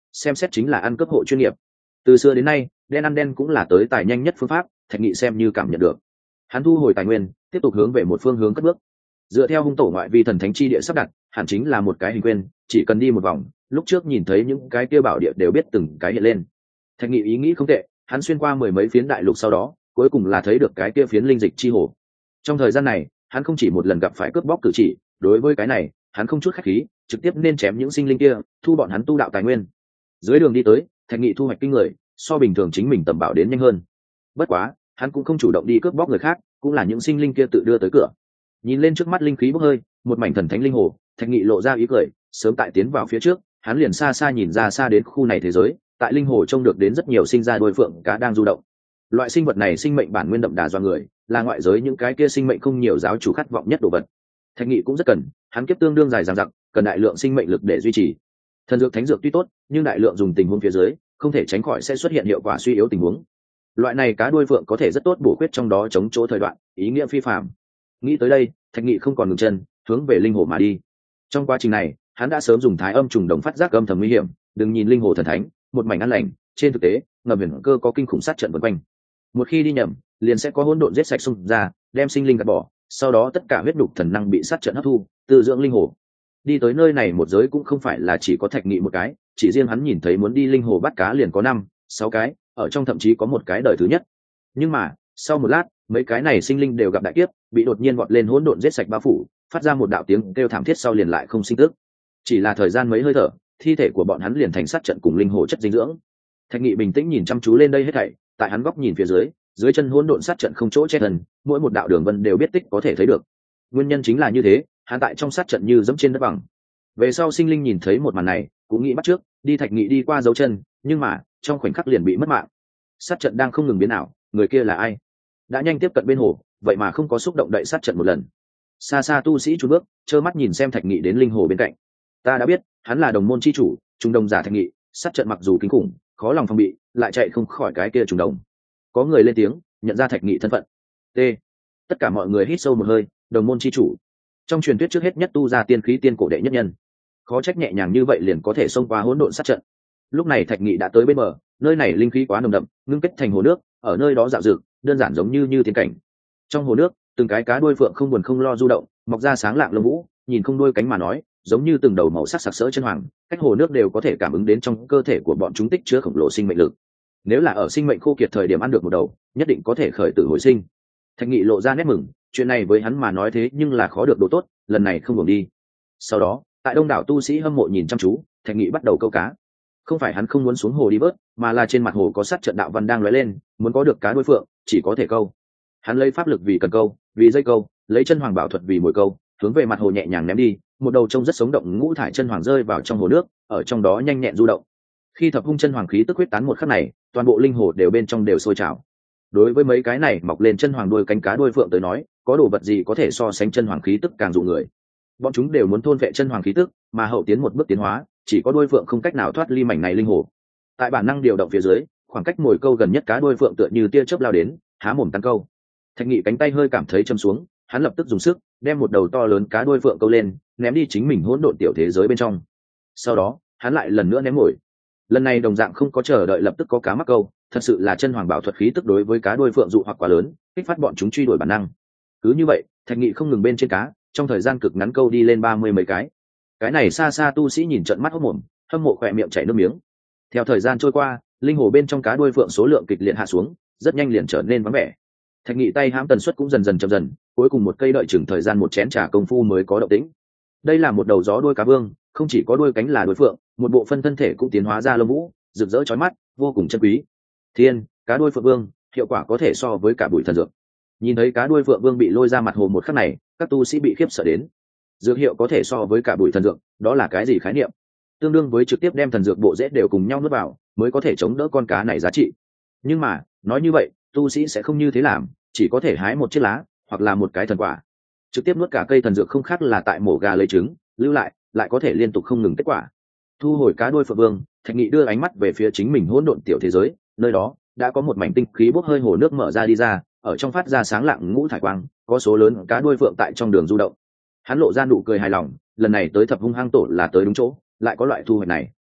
xem xét chính là ăn cướp hộ chuyên nghiệp. Từ xưa đến nay đen ăn đen cũng là tới tài nhanh nhất phương pháp, Thạch Nghị xem như cảm nhận được. Hắn thu hồi tài nguyên, tiếp tục hướng về một phương hướng cất bước. Dựa theo hung tổ ngoại vi thần thánh chi địa sắp đặt, hẳn chính là một cái hình quyên, chỉ cần đi một vòng, lúc trước nhìn thấy những cái kia bảo địa đều biết từng cái hiện lên. Thạch Nghị ý nghĩ không tệ, hắn xuyên qua mười mấy phiến đại lục sau đó, cuối cùng là thấy được cái kia phiến linh dịch chi hồ. Trong thời gian này, hắn không chỉ một lần gặp phải cướp bóc cử chỉ, đối với cái này, hắn không chút khách khí, trực tiếp nên chém những sinh linh kia, thu bọn hắn tu đạo tài nguyên. Dưới đường đi tới, Thạch Nghị thu hoạch kinh người, so bình thường chính mình tầm bảo đến nhanh hơn. Bất quá, hắn cũng không chủ động đi cướp bóc người khác, cũng là những sinh linh kia tự đưa tới cửa. Nhìn lên trước mắt linh khí bốc hơi, một mảnh thần thánh linh hồ, Thạch Nghị lộ ra ý cười, sớm tại tiến vào phía trước, hắn liền xa xa nhìn ra xa đến khu này thế giới, tại linh hồ trông được đến rất nhiều sinh ra đôi phượng cá đang du động. Loại sinh vật này sinh mệnh bản nguyên đậm đà do người, là ngoại giới những cái kia sinh mệnh không nhiều giáo chủ khát vọng nhất đồ vật. Thạch Nghị cũng rất cần, hắn kiếp tương đương dài dằng dặc, cần đại lượng sinh mệnh lực để duy trì. Thần dược thánh dược tuy tốt, nhưng đại lượng dùng tình huống phía dưới, không thể tránh khỏi sẽ xuất hiện hiệu quả suy yếu tình huống. Loại này cá đuôi phượng có thể rất tốt bổ khuyết trong đó chống chỗ thời đoạn, ý nghĩa phi phàm. Nghĩ tới đây, Thạch Nghị không còn ngừng chân, hướng về linh hồ mà đi. Trong quá trình này, hắn đã sớm dùng thái âm trùng đồng phát giác âm thầm nguy hiểm, đừng nhìn linh hồ thần thánh, một mảnh an lành, trên thực tế, ngầm huyền cơ có kinh khủng sát trận vần quanh. Một khi đi nhầm, liền sẽ có hỗn độn giết sạch xung ra, đem sinh linh gạt bỏ, sau đó tất cả huyết đục thần năng bị sát trận hấp thu, tự dưỡng linh hồ. Đi tới nơi này một giới cũng không phải là chỉ có Thạch Nghị một cái, chỉ riêng hắn nhìn thấy muốn đi linh hồ bắt cá liền có 5, 6 cái, ở trong thậm chí có một cái đời thứ nhất. Nhưng mà, sau một lát, mấy cái này sinh linh đều gặp đại kiếp, bị đột nhiên vọt lên hỗn độn giết sạch bao phủ, phát ra một đạo tiếng kêu thảm thiết sau liền lại không sinh tức. Chỉ là thời gian mấy hơi thở, thi thể của bọn hắn liền thành sát trận cùng linh hồ chất dinh dưỡng. Thạch Nghị bình tĩnh nhìn chăm chú lên đây hết thảy, tại hắn góc nhìn phía dưới, dưới chân hỗn độn sát trận không chỗ che thân, mỗi một đạo đường vân đều biết tích có thể thấy được. Nguyên nhân chính là như thế, hắn tại trong sát trận như dẫm trên đất bằng. Về sau sinh linh nhìn thấy một màn này, cũng nghĩ bắt trước, đi Thạch Nghị đi qua dấu chân, nhưng mà trong khoảnh khắc liền bị mất mạng. Sát trận đang không ngừng biến ảo, người kia là ai? Đã nhanh tiếp cận bên hồ, vậy mà không có xúc động đậy sát trận một lần. Xa xa tu sĩ chùn bước, trơ mắt nhìn xem Thạch Nghị đến linh hồ bên cạnh. Ta đã biết, hắn là đồng môn chi chủ, trung đồng giả Thạch Nghị, sát trận mặc dù kinh khủng, khó lòng phòng bị, lại chạy không khỏi cái kia trùng đồng. Có người lên tiếng, nhận ra Thạch Nghị thân phận. T. Tất cả mọi người hít sâu một hơi, đồng môn chi chủ. Trong truyền thuyết trước hết nhất tu ra tiên khí tiên cổ đệ nhất nhân, khó trách nhẹ nhàng như vậy liền có thể xông qua hỗn độn sát trận. Lúc này Thạch Nghị đã tới bên bờ, nơi này linh khí quá nồng đậm, ngưng kết thành hồ nước, ở nơi đó dạo dực, đơn giản giống như tiên cảnh. Trong hồ nước, từng cái cá đuôi phượng không buồn không lo du động, mọc ra sáng lạng lông vũ, nhìn không đuôi cánh mà nói, giống như từng đầu màu sắc sặc sỡ chân hoàng, cách hồ nước đều có thể cảm ứng đến trong cơ thể của bọn chúng tích chứa khổng lồ sinh mệnh lực. Nếu là ở sinh mệnh khô kiệt thời điểm ăn được một đầu, nhất định có thể khởi tử hồi sinh. Thạch Nghị lộ ra nét mừng, chuyện này với hắn mà nói thế nhưng là khó được đồ tốt, lần này không buồn đi. Sau đó, tại đông đảo tu sĩ hâm mộ nhìn chăm chú, Thạch Nghị bắt đầu câu cá. Không phải hắn không muốn xuống hồ đi bớt, mà là trên mặt hồ có sát trận đạo văn đang lóe lên, muốn có được cá đuôi phượng, chỉ có thể câu. Hắn lấy pháp lực vì cần câu, vì dây câu, lấy chân hoàng bảo thuật vì mồi câu, hướng về mặt hồ nhẹ nhàng ném đi, một đầu trông rất sống động ngũ thải chân hoàng rơi vào trong hồ nước, ở trong đó nhanh nhẹn du động. Khi thập hung chân hoàng khí tức huyết tán một khắc này, toàn bộ linh hồ đều bên trong đều sôi trào. Đối với mấy cái này mọc lên chân hoàng đuôi cánh cá đuôi phượng tới nói, có đồ vật gì có thể so sánh chân hoàng khí tức càng dụ người. Bọn chúng đều muốn thôn vệ chân hoàng khí tức, mà hậu tiến một bước tiến hóa, chỉ có đuôi phượng không cách nào thoát ly mảnh này linh hồ. Tại bản năng điều động phía dưới, khoảng cách mồi câu gần nhất cá đuôi phượng tựa như tia chớp lao đến, há mồm tăng câu. Thạch Nghị cánh tay hơi cảm thấy châm xuống, hắn lập tức dùng sức đem một đầu to lớn cá đuôi phượng câu lên, ném đi chính mình hỗn độn tiểu thế giới bên trong. Sau đó, hắn lại lần nữa ném mồi. Lần này đồng dạng không có chờ đợi lập tức có cá mắc câu, thật sự là chân hoàng bảo thuật khí tức đối với cá đuôi phượng dụ hoặc quá lớn, kích phát bọn chúng truy đuổi bản năng. Cứ như vậy, Thạch Nghị không ngừng bên trên cá, trong thời gian cực ngắn câu đi lên 30 mấy cái. Cái này xa xa tu sĩ nhìn trận mắt hốt mồm, hâm mộ khỏe miệng chảy nước miếng. Theo thời gian trôi qua, linh hồ bên trong cá đuôi phượng số lượng kịch liệt hạ xuống, rất nhanh liền trở nên vắng vẻ. Thạch Nghị tay hãm tần suất cũng dần dần chậm dần, cuối cùng một cây đợi chừng thời gian một chén trà công phu mới có động tĩnh. Đây là một đầu gió đuôi cá vương, không chỉ có đuôi cánh là đuôi phượng, một bộ phân thân thể cũng tiến hóa ra lông vũ, rực rỡ chói mắt, vô cùng chân quý. Thiên, cá đuôi phượng vương, hiệu quả có thể so với cả bụi thần dược. Nhìn thấy cá đuôi phượng vương bị lôi ra mặt hồ một khắc này, các tu sĩ bị khiếp sợ đến. Dược hiệu có thể so với cả bụi thần dược, đó là cái gì khái niệm? Tương đương với trực tiếp đem thần dược bộ rễ đều cùng nhau nuốt vào, mới có thể chống đỡ con cá này giá trị. Nhưng mà, nói như vậy, tu sĩ sẽ không như thế làm, chỉ có thể hái một chiếc lá, hoặc là một cái thần quả. Trực tiếp nuốt cả cây thần dược không khác là tại mổ gà lấy trứng, lưu lại có thể liên tục không ngừng kết quả. Thu hồi cá đuôi phượng vương, Thạch Nghị đưa ánh mắt về phía chính mình hỗn độn tiểu thế giới, nơi đó đã có một mảnh tinh khí bốc hơi hồ nước mở ra đi ra, ở trong phát ra sáng lạng ngũ thải quang, có số lớn cá đuôi phượng tại trong đường du động. Hắn lộ ra nụ cười hài lòng, lần này tới thập hung hang tổ là tới đúng chỗ, lại có loại thu hoạch này.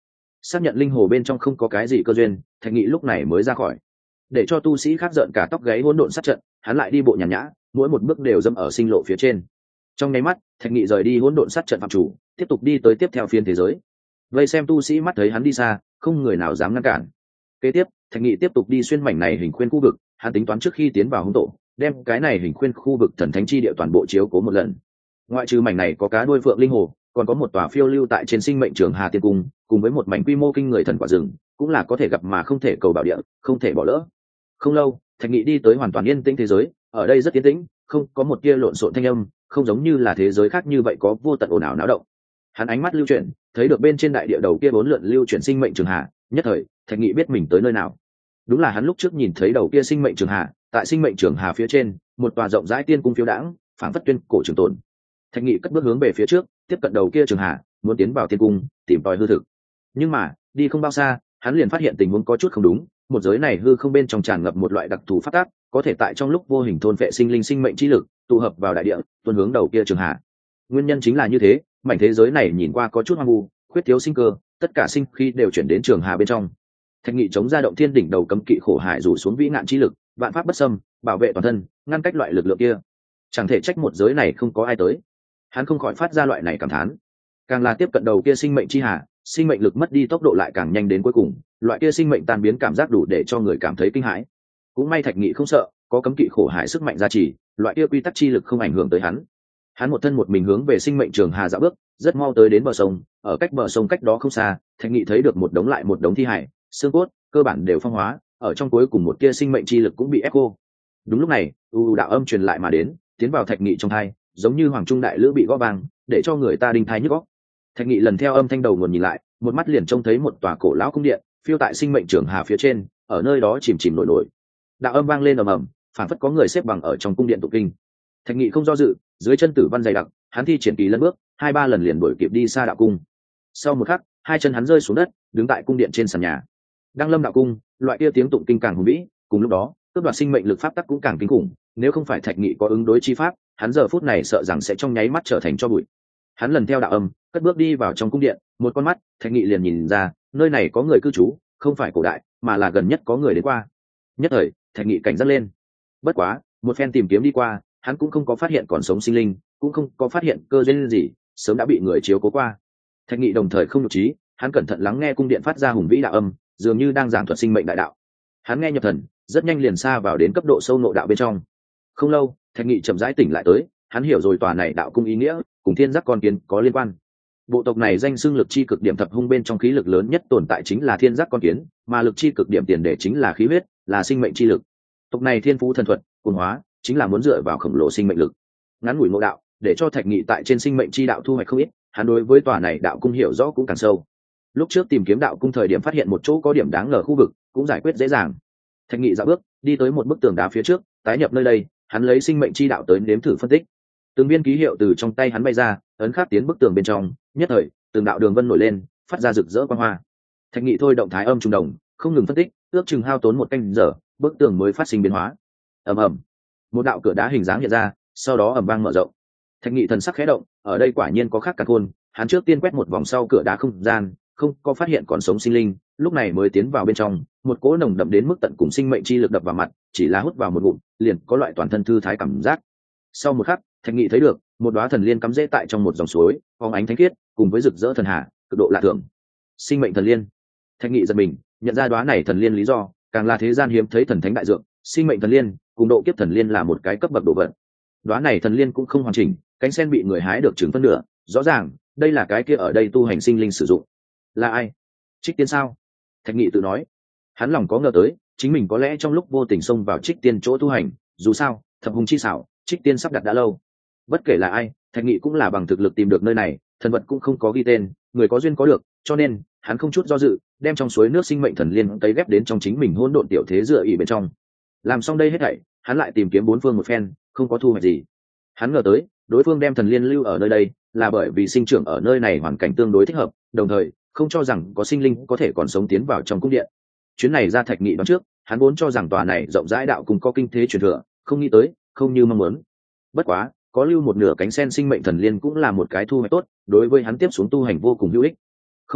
xác nhận linh hồ bên trong không có cái gì cơ duyên, Thạch Nghị lúc này mới ra khỏi, để cho tu sĩ khác giận cả tóc gáy hỗn độn sát trận. Hắn lại đi bộ nhàn nhã, mỗi một bước đều dẫm ở sinh lộ phía trên. Trong nháy mắt, Thạch Nghị rời đi hỗn độn sát trận phạm chủ, tiếp tục đi tới tiếp theo phiên thế giới. Vây xem tu sĩ mắt thấy hắn đi xa, không người nào dám ngăn cản. Kế tiếp, Thạch Nghị tiếp tục đi xuyên mảnh này hình khuyên khu vực. Hắn tính toán trước khi tiến vào hung tổ, đem cái này hình khuyên khu vực thần thánh chi địa toàn bộ chiếu cố một lần. Ngoại trừ mảnh này có cá đuôi phượng linh hồ, còn có một tòa phiêu lưu tại trên sinh mệnh trường Hà Tiên Cung, cùng với một mảnh quy mô kinh người thần quả rừng, cũng là có thể gặp mà không thể cầu bảo địa, không thể bỏ lỡ. Không lâu, Thạch Nghị đi tới hoàn toàn yên tĩnh thế giới. Ở đây rất yên tĩnh, không có một tia lộn xộn thanh âm, không giống như là thế giới khác như vậy có vô tận ồn ào náo động. Hắn ánh mắt lưu chuyển, thấy được bên trên đại địa đầu kia bốn lượn lưu chuyển sinh mệnh trường hà, nhất thời Thạch Nghị biết mình tới nơi nào. Đúng là hắn lúc trước nhìn thấy đầu kia sinh mệnh trường hà, tại sinh mệnh trường hà phía trên, một tòa rộng rãi tiên cung phiêu đãng, phảng phất tuyên cổ trường tồn. Thạch Nghị cất bước hướng về phía trước, tiếp cận đầu kia trường hà, muốn tiến vào tiên cung tìm tòi hư thực. Nhưng mà đi không bao xa, hắn liền phát hiện tình huống có chút không đúng. Một giới này hư không bên trong tràn ngập một loại đặc thù phát tác, có thể tại trong lúc vô hình thôn phệ sinh linh sinh mệnh chi lực, tụ hợp vào đại địa, tuôn hướng đầu kia trường hà. Nguyên nhân chính là như thế, mảnh thế giới này nhìn qua có chút hoang vu, khuyết thiếu sinh cơ, tất cả sinh khí đều chuyển đến trường hà bên trong. Thạch Nghị chống ra động thiên đỉnh đầu cấm kỵ khổ hải rủ xuống vĩ nạn chi lực, vạn pháp bất xâm, bảo vệ toàn thân, ngăn cách loại lực lượng kia. Chẳng thể trách một giới này không có ai tới. Hắn không khỏi phát ra loại này cảm thán. Càng là tiếp cận đầu kia sinh mệnh chi hà, sinh mệnh lực mất đi tốc độ lại càng nhanh đến cuối cùng, loại kia sinh mệnh tan biến cảm giác đủ để cho người cảm thấy kinh hãi. Cũng may Thạch Nghị không sợ, có cấm kỵ khổ hải sức mạnh gia trì, loại kia quy tắc chi lực không ảnh hưởng tới hắn. Hắn một thân một mình hướng về sinh mệnh trường hà dạo bước, rất mau tới đến bờ sông. Ở cách bờ sông cách đó không xa, Thạch Nghị thấy được một đống lại một đống thi hải, xương cốt cơ bản đều phong hóa, ở trong cuối cùng một tia sinh mệnh chi lực cũng bị ép khô. Đúng lúc này, đạo âm truyền lại mà đến, tiến vào Thạch Nghị trong tai, giống như hoàng trung đại lữ bị gõ vang, để cho người ta đinh tai nhức óc. Thạch Nghị lần theo âm thanh đầu nguồn nhìn lại, một mắt liền trông thấy một tòa cổ lão cung điện phiêu tại sinh mệnh trường hà phía trên, ở nơi đó chìm chìm nổi nổi. Đạo âm vang lên ầm ầm, phảng phất có người xếp bằng ở trong cung điện tụng kinh. Thạch Nghị không do dự, dưới chân tử văn dày đặc, hắn thi triển kỳ lân bước, 2-3 lần liền đuổi kịp đi xa đạo cung. Sau một khắc, hai chân hắn rơi xuống đất, đứng tại cung điện trên sàn nhà. Đăng lâm đạo cung, loại kia tiếng tụng kinh càng hùng vĩ, cùng lúc đó, cướp đoạt sinh mệnh lực pháp tắc cũng càng kinh khủng, nếu không phải Thạch Nghị có ứng đối chi pháp, hắn giờ phút này sợ rằng sẽ trong nháy mắt trở thành tro bụi. Hắn lần theo đạo âm, cất bước đi vào trong cung điện, một con mắt, Thạch Nghị liền nhìn ra, nơi này có người cư trú, không phải cổ đại, mà là gần nhất có người đến qua. Nhất thời, Thạch Nghị cảnh giác lên. Bất quá, một phen tìm kiếm đi qua, hắn cũng không có phát hiện còn sống sinh linh, cũng không có phát hiện cơ duyên gì, sớm đã bị người chiếu cố qua. Thạch Nghị đồng thời không nhục trí, hắn cẩn thận lắng nghe cung điện phát ra hùng vĩ đạo âm, dường như đang giảng thuật sinh mệnh đại đạo. Hắn nghe nhập thần, rất nhanh liền xa vào đến cấp độ sâu nội đạo bên trong. Không lâu, Thạch Nghị chậm rãi tỉnh lại tới, hắn hiểu rồi tòa này đạo cung ý nghĩa, cùng thiên giác con kiến có liên quan. Bộ tộc này danh xưng lực chi cực điểm thập hung bên trong khí lực lớn nhất tồn tại chính là thiên giác con kiến, mà lực chi cực điểm tiền đề chính là khí huyết, là sinh mệnh chi lực. Tộc này thiên phú thần thuật, cuồng hóa, chính là muốn dựa vào khổng lồ sinh mệnh lực. Ngắn ngủi ngộ đạo, để cho Thạch Nghị tại trên sinh mệnh chi đạo thu hoạch không ít, hắn đối với tòa này đạo cung hiểu rõ cũng càng sâu. Lúc trước tìm kiếm đạo cung thời điểm phát hiện một chỗ có điểm đáng ngờ khu vực, cũng giải quyết dễ dàng. Thạch Nghị dạo bước, đi tới một bức tường đá phía trước, tái nhập nơi đây, hắn lấy sinh mệnh chi đạo tới nếm thử phân tích. Từng viên ký hiệu từ trong tay hắn bay ra, ấn khắc tiến bức tường bên trong, nhất thời, từng đạo đường vân nổi lên, phát ra rực rỡ quang hoa. Thạch Nghị thôi động thái âm trùng đồng, không ngừng phân tích, ước chừng hao tốn 1 canh giờ, bức tường mới phát sinh biến hóa. Ầm ầm, một đạo cửa đá hình dáng hiện ra, sau đó ầm vang mở rộng. Thạch Nghị thần sắc khẽ động, ở đây quả nhiên có khác cả khôn, hắn trước tiên quét một vòng sau cửa đá không gian, không có phát hiện còn sống sinh linh, lúc này mới tiến vào bên trong, một cỗ nồng đậm đến mức tận cùng sinh mệnh chi lực đập vào mặt, chỉ là hút vào một ngụm, liền có loại toàn thân thư thái cảm giác. Sau một khắc, Thạch Nghị thấy được một đóa thần liên cắm rễ tại trong một dòng suối, phóng ánh thánh khiết, cùng với rực rỡ thần hà, cực độ lạ thường. Sinh mệnh thần liên. Thạch Nghị giật mình, nhận ra đóa này thần liên lý do, càng là thế gian hiếm thấy thần thánh đại dược, sinh mệnh thần liên, cùng độ kiếp thần liên là một cái cấp bậc độ vật. Đóa này thần liên cũng không hoàn chỉnh, cánh sen bị người hái được chừng phân nửa, rõ ràng, đây là cái kia ở đây tu hành sinh linh sử dụng. Là ai? Trích Tiên sao? Thạch Nghị tự nói. Hắn lòng có ngờ tới, chính mình có lẽ trong lúc vô tình xông vào Trích Tiên chỗ tu hành, dù sao, thập hùng chi xảo, Trích Tiên sắp đặt đã lâu. Bất kể là ai, Thạch Nghị cũng là bằng thực lực tìm được nơi này, thần vật cũng không có ghi tên, người có duyên có được, cho nên hắn không chút do dự, đem trong suối nước sinh mệnh thần liên tấy ghép đến trong chính mình hỗn độn tiểu thế dựa ỉ bên trong. Làm xong đây hết thảy, hắn lại tìm kiếm bốn phương một phen, không có thu hoạch gì. Hắn ngờ tới, đối phương đem thần liên lưu ở nơi đây, là bởi vì sinh trưởng ở nơi này hoàn cảnh tương đối thích hợp, đồng thời không cho rằng có sinh linh có thể còn sống tiến vào trong cung điện. Chuyến này ra Thạch Nghị đoán trước, hắn vốn cho rằng tòa này rộng rãi đạo cùng có kinh thế truyền thừa, không nghĩ tới, không như mong muốn. Bất quá, có lưu một nửa cánh sen sinh mệnh thần liên cũng là một cái thu hoạch tốt, đối với hắn tiếp xuống tu hành vô cùng hữu ích. Không lâu,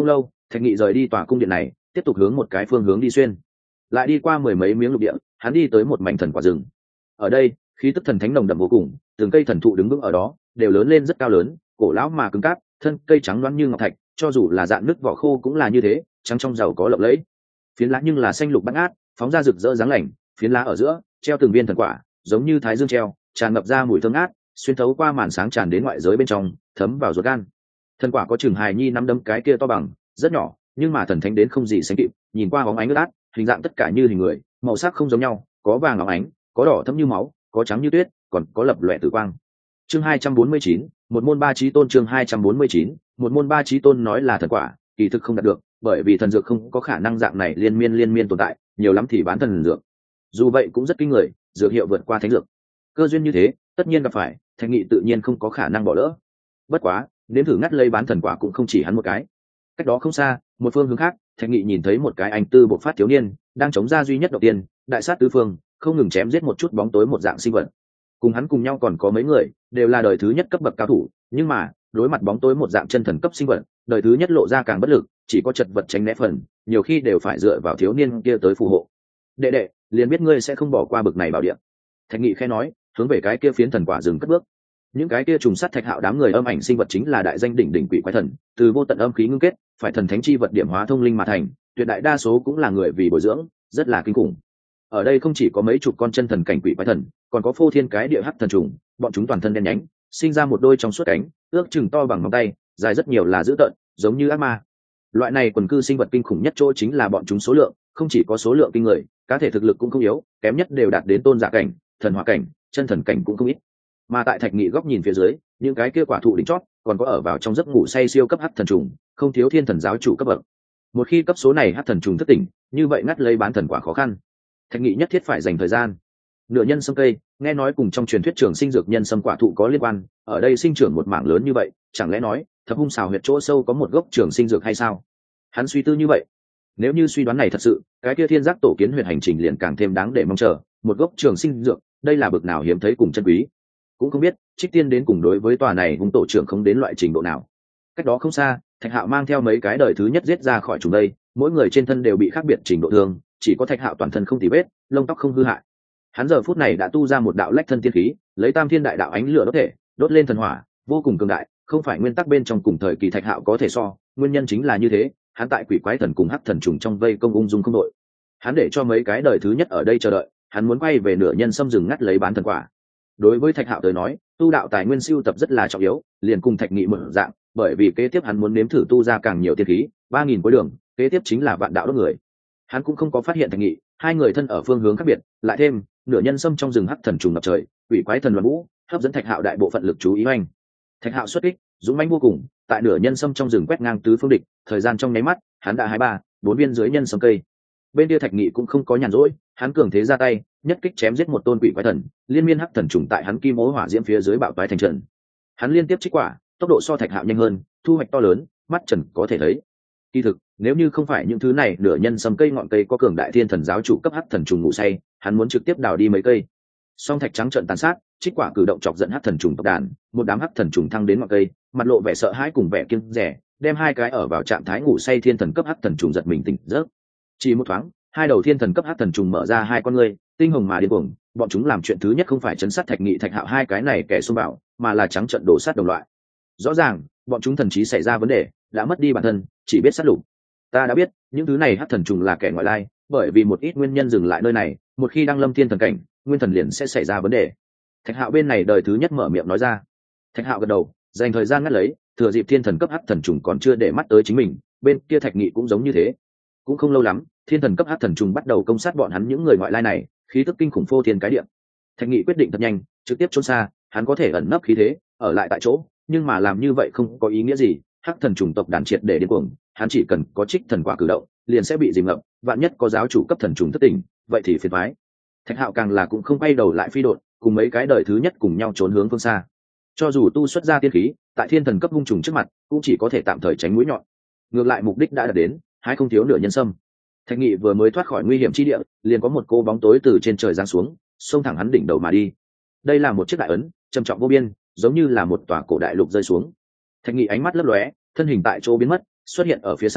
Thạch Nghị rời đi tòa cung điện này, tiếp tục hướng một cái phương hướng đi xuyên, lại đi qua mười mấy miếng lục địa, hắn đi tới một mảnh thần quả rừng. Ở đây khí tức thần thánh nồng đậm vô cùng, từng cây thần thụ đứng vững ở đó đều lớn lên rất cao lớn, cổ lão mà cứng cáp, thân cây trắng loáng như ngọc thạch, cho dù là dạn nứt vỏ khô cũng là như thế, trắng trong giàu có lộng lẫy. Phiến lá nhưng là xanh lục bát ngát, phóng ra rực rỡ dáng lành, phiến lá ở giữa treo từng viên thần quả, giống như thái dương treo, tràn ngập ra mùi thơm ngát, xuyên thấu qua màn sáng tràn đến ngoại giới bên trong, thấm vào ruột gan. Thần quả có chừng hài nhi nắm đấm cái kia to bằng, rất nhỏ, nhưng mà thần thánh đến không gì sánh kịp, nhìn qua bóng ánh ướt át, hình dạng tất cả như hình người, màu sắc không giống nhau, có vàng óng ánh, có đỏ thẫm như máu, có trắng như tuyết, còn có lập lòe tử quang. Chương 249, một môn ba chí tôn. Chương 249, một môn ba chí tôn. Nói là thần quả, kỳ thực không đạt được, bởi vì thần dược không có khả năng dạng này liên miên tồn tại, nhiều lắm thì bán thần dược. Dù vậy cũng rất kinh người, dược hiệu vượt qua thánh dược. Cơ duyên như thế, tất nhiên gặp phải, Thạch Nghị tự nhiên không có khả năng bỏ lỡ. Bất quá, nếm thử ngắt lấy bán thần quả cũng không chỉ hắn một cái. Cách đó không xa, một phương hướng khác, Thạch Nghị nhìn thấy một cái anh tư bộc phát thiếu niên đang chống ra duy nhất đầu tiên, đại sát tứ phương, không ngừng chém giết một chút bóng tối một dạng sinh vật. Cùng hắn cùng nhau còn có mấy người, đều là đời thứ nhất cấp bậc cao thủ, nhưng mà đối mặt bóng tối một dạng chân thần cấp sinh vật, đời thứ nhất lộ ra càng bất lực, chỉ có chật vật tránh né phần, nhiều khi đều phải dựa vào thiếu niên kia tới phù hộ. Đệ đệ, liền biết ngươi sẽ không bỏ qua bực này bảo địa. Thạch Nghị khẽ nói, hướng về cái kia phiến thần quả rừng cất bước. Những cái kia trùng sát Thạch Hạo đám người âm ảnh sinh vật chính là đại danh đỉnh đỉnh quỷ quái thần, từ vô tận âm khí ngưng kết, phải thần thánh chi vật điểm hóa thông linh mà thành, tuyệt đại đa số cũng là người vì bồi dưỡng, rất là kinh khủng. Ở đây không chỉ có mấy chục con chân thần cảnh quỷ quái thần, còn có phô thiên cái địa hắc thần trùng, bọn chúng toàn thân đen nhánh, sinh ra một đôi trong suốt cánh, ước chừng to bằng ngón tay, dài rất nhiều là dữ tợn, giống như ác ma. Loại này quần cư sinh vật kinh khủng nhất chỗ chính là bọn chúng số lượng, không chỉ có số lượng kinh người, cá thể thực lực cũng không yếu, kém nhất đều đạt đến tôn giả cảnh, thần hỏa cảnh, chân thần cảnh cũng không ít. Mà tại Thạch Nghị góc nhìn phía dưới, những cái kia quả thụ đỉnh chót, còn có ở vào trong giấc ngủ say siêu cấp hắc thần trùng, không thiếu thiên thần giáo chủ cấp bậc. Một khi cấp số này hắc thần trùng thức tỉnh, như vậy ngắt lấy bán thần quả khó khăn. Thạch Nghị nhất thiết phải dành thời gian. Nửa nhân sâm cây, nghe nói cùng trong truyền thuyết trường sinh dược nhân sâm quả thụ có liên quan, ở đây sinh trưởng một mảng lớn như vậy, chẳng lẽ nói Thập Hung xào huyệt chỗ sâu có một gốc trường sinh dược hay sao? Hắn suy tư như vậy. Nếu như suy đoán này thật sự, cái kia thiên giác tổ kiến huyệt hành trình liền càng thêm đáng để mong chờ. Một gốc trường sinh dược, đây là bực nào hiếm thấy cùng chân quý. Cũng không biết Trích Tiên đến cùng đối với tòa này hung tổ trưởng không đến loại trình độ nào. Cách đó không xa, Thạch Hạo mang theo mấy cái đời thứ nhất giết ra khỏi chúng đây, mỗi người trên thân đều bị khác biệt trình độ thương, chỉ có Thạch Hạo toàn thân không tì vết, lông tóc không hư hại. Hắn giờ phút này đã tu ra một đạo lách thân tiên khí, lấy Tam Thiên đại đạo ánh lửa đốt thể, đốt lên thần hỏa, vô cùng cường đại, không phải nguyên tắc bên trong cùng thời kỳ Thạch Hạo có thể so, nguyên nhân chính là như thế, hắn tại quỷ quái thần cùng hắc thần trùng trong vây công ung dung không đội. Hắn để cho mấy cái đời thứ nhất ở đây chờ đợi, hắn muốn quay về nửa nhân xâm rừng ngắt lấy bán thần quả. Đối với Thạch Hạo tới nói, tu đạo tài nguyên siêu tập rất là trọng yếu, liền cùng Thạch Nghị mở dạng, bởi vì kế tiếp hắn muốn nếm thử tu ra càng nhiều tiên khí, 3000 cuối đường, kế tiếp chính là vạn đạo đốt người. Hắn cũng không có phát hiện Thạch Nghị, hai người thân ở phương hướng khác biệt, lại thêm nửa nhân xâm trong rừng hắc thần trùng ngập trời, quỷ quái thần loạn vũ, hấp dẫn Thạch Hạo đại bộ phận lực chú ý oanh. Thạch Hạo xuất kích, dũng mãnh vô cùng, tại nửa nhân xâm trong rừng quét ngang tứ phương địch, thời gian trong nháy mắt, hắn đã 2-3-4 viên dưới nhân sâm cây. Bên kia Thạch Nghị cũng không có nhàn rỗi, hắn cường thế ra tay, nhất kích chém giết một tôn quỷ quái thần, liên miên hắc thần trùng tại hắn kim ố hỏa diễm phía dưới bạo toái thành trận. Hắn liên tiếp trích quả, tốc độ so Thạch Hạo nhanh hơn, thu hoạch to lớn, mắt trần có thể thấy. Kỳ thực, nếu như không phải những thứ này, nửa nhân sâm cây ngọn cây có cường đại thiên thần giáo chủ cấp hắc thần trùng ngủ say, hắn muốn trực tiếp đào đi mấy cây. Song Thạch trắng trợn tàn sát, trích quả cử động chọc giận hắc thần trùng tộc đàn, một đám hắc thần trùng thăng đến ngọn cây, mặt lộ vẻ sợ hãi cùng vẻ kiêng dè, đem hai cái ở vào trạng thái ngủ say thiên thần cấp hắc thần trùng giật mình tỉnh giấc. Chỉ một thoáng, hai đầu thiên thần cấp hắc thần trùng mở ra hai con ngươi, tinh hồng mà điên cuồng, bọn chúng làm chuyện thứ nhất không phải chấn sát Thạch Nghị Thạch Hạo hai cái này kẻ xung bạo, mà là trắng trợn đổ sát đồng loại. Rõ ràng, bọn chúng thần trí xảy ra vấn đề, đã mất đi bản thân, chỉ biết sát lục. Ta đã biết, những thứ này hắc thần trùng là kẻ ngoại lai, bởi vì một ít nguyên nhân dừng lại nơi này, một khi đăng lâm thiên thần cảnh, nguyên thần liền sẽ xảy ra vấn đề. Thạch Hạo bên này đời thứ nhất mở miệng nói ra. Thạch Hạo gật đầu, dành thời gian ngắt lấy, thừa dịp thiên thần cấp hắc thần trùng còn chưa để mắt tới chính mình, bên kia Thạch Nghị cũng giống như thế. Cũng không lâu lắm, thiên thần cấp hắc thần trùng bắt đầu công sát bọn hắn những người ngoại lai này, khí tức kinh khủng phô thiên cái địa. Thạch Nghị quyết định thật nhanh, trực tiếp trốn xa, hắn có thể ẩn nấp khí thế, ở lại tại chỗ, nhưng mà làm như vậy không có ý nghĩa gì, hắc thần trùng tộc đàn triệt để điên cuồng, hắn chỉ cần có trích thần quả cử động, liền sẽ bị dìm ngập, vạn nhất có giáo chủ cấp thần trùng thất tình, vậy thì phiền toái. Thạch Hạo càng là cũng không quay đầu lại phi độn, cùng mấy cái đời thứ nhất cùng nhau trốn hướng phương xa. Cho dù tu xuất ra tiên khí, tại thiên thần cấp hung trùng trước mặt, cũng chỉ có thể tạm thời tránh mũi nhọn. Ngược lại mục đích đã đạt đến, hái không thiếu nửa nhân sâm. Thạch Nghị vừa mới thoát khỏi nguy hiểm chi địa, liền có một cô bóng tối từ trên trời giáng xuống, xông thẳng hắn đỉnh đầu mà đi. Đây là một chiếc đại ấn, trầm trọng vô biên, giống như là một tòa cổ đại lục rơi xuống. Thạch Nghị ánh mắt lấp lóe, thân hình tại chỗ biến mất, xuất hiện ở phía xa,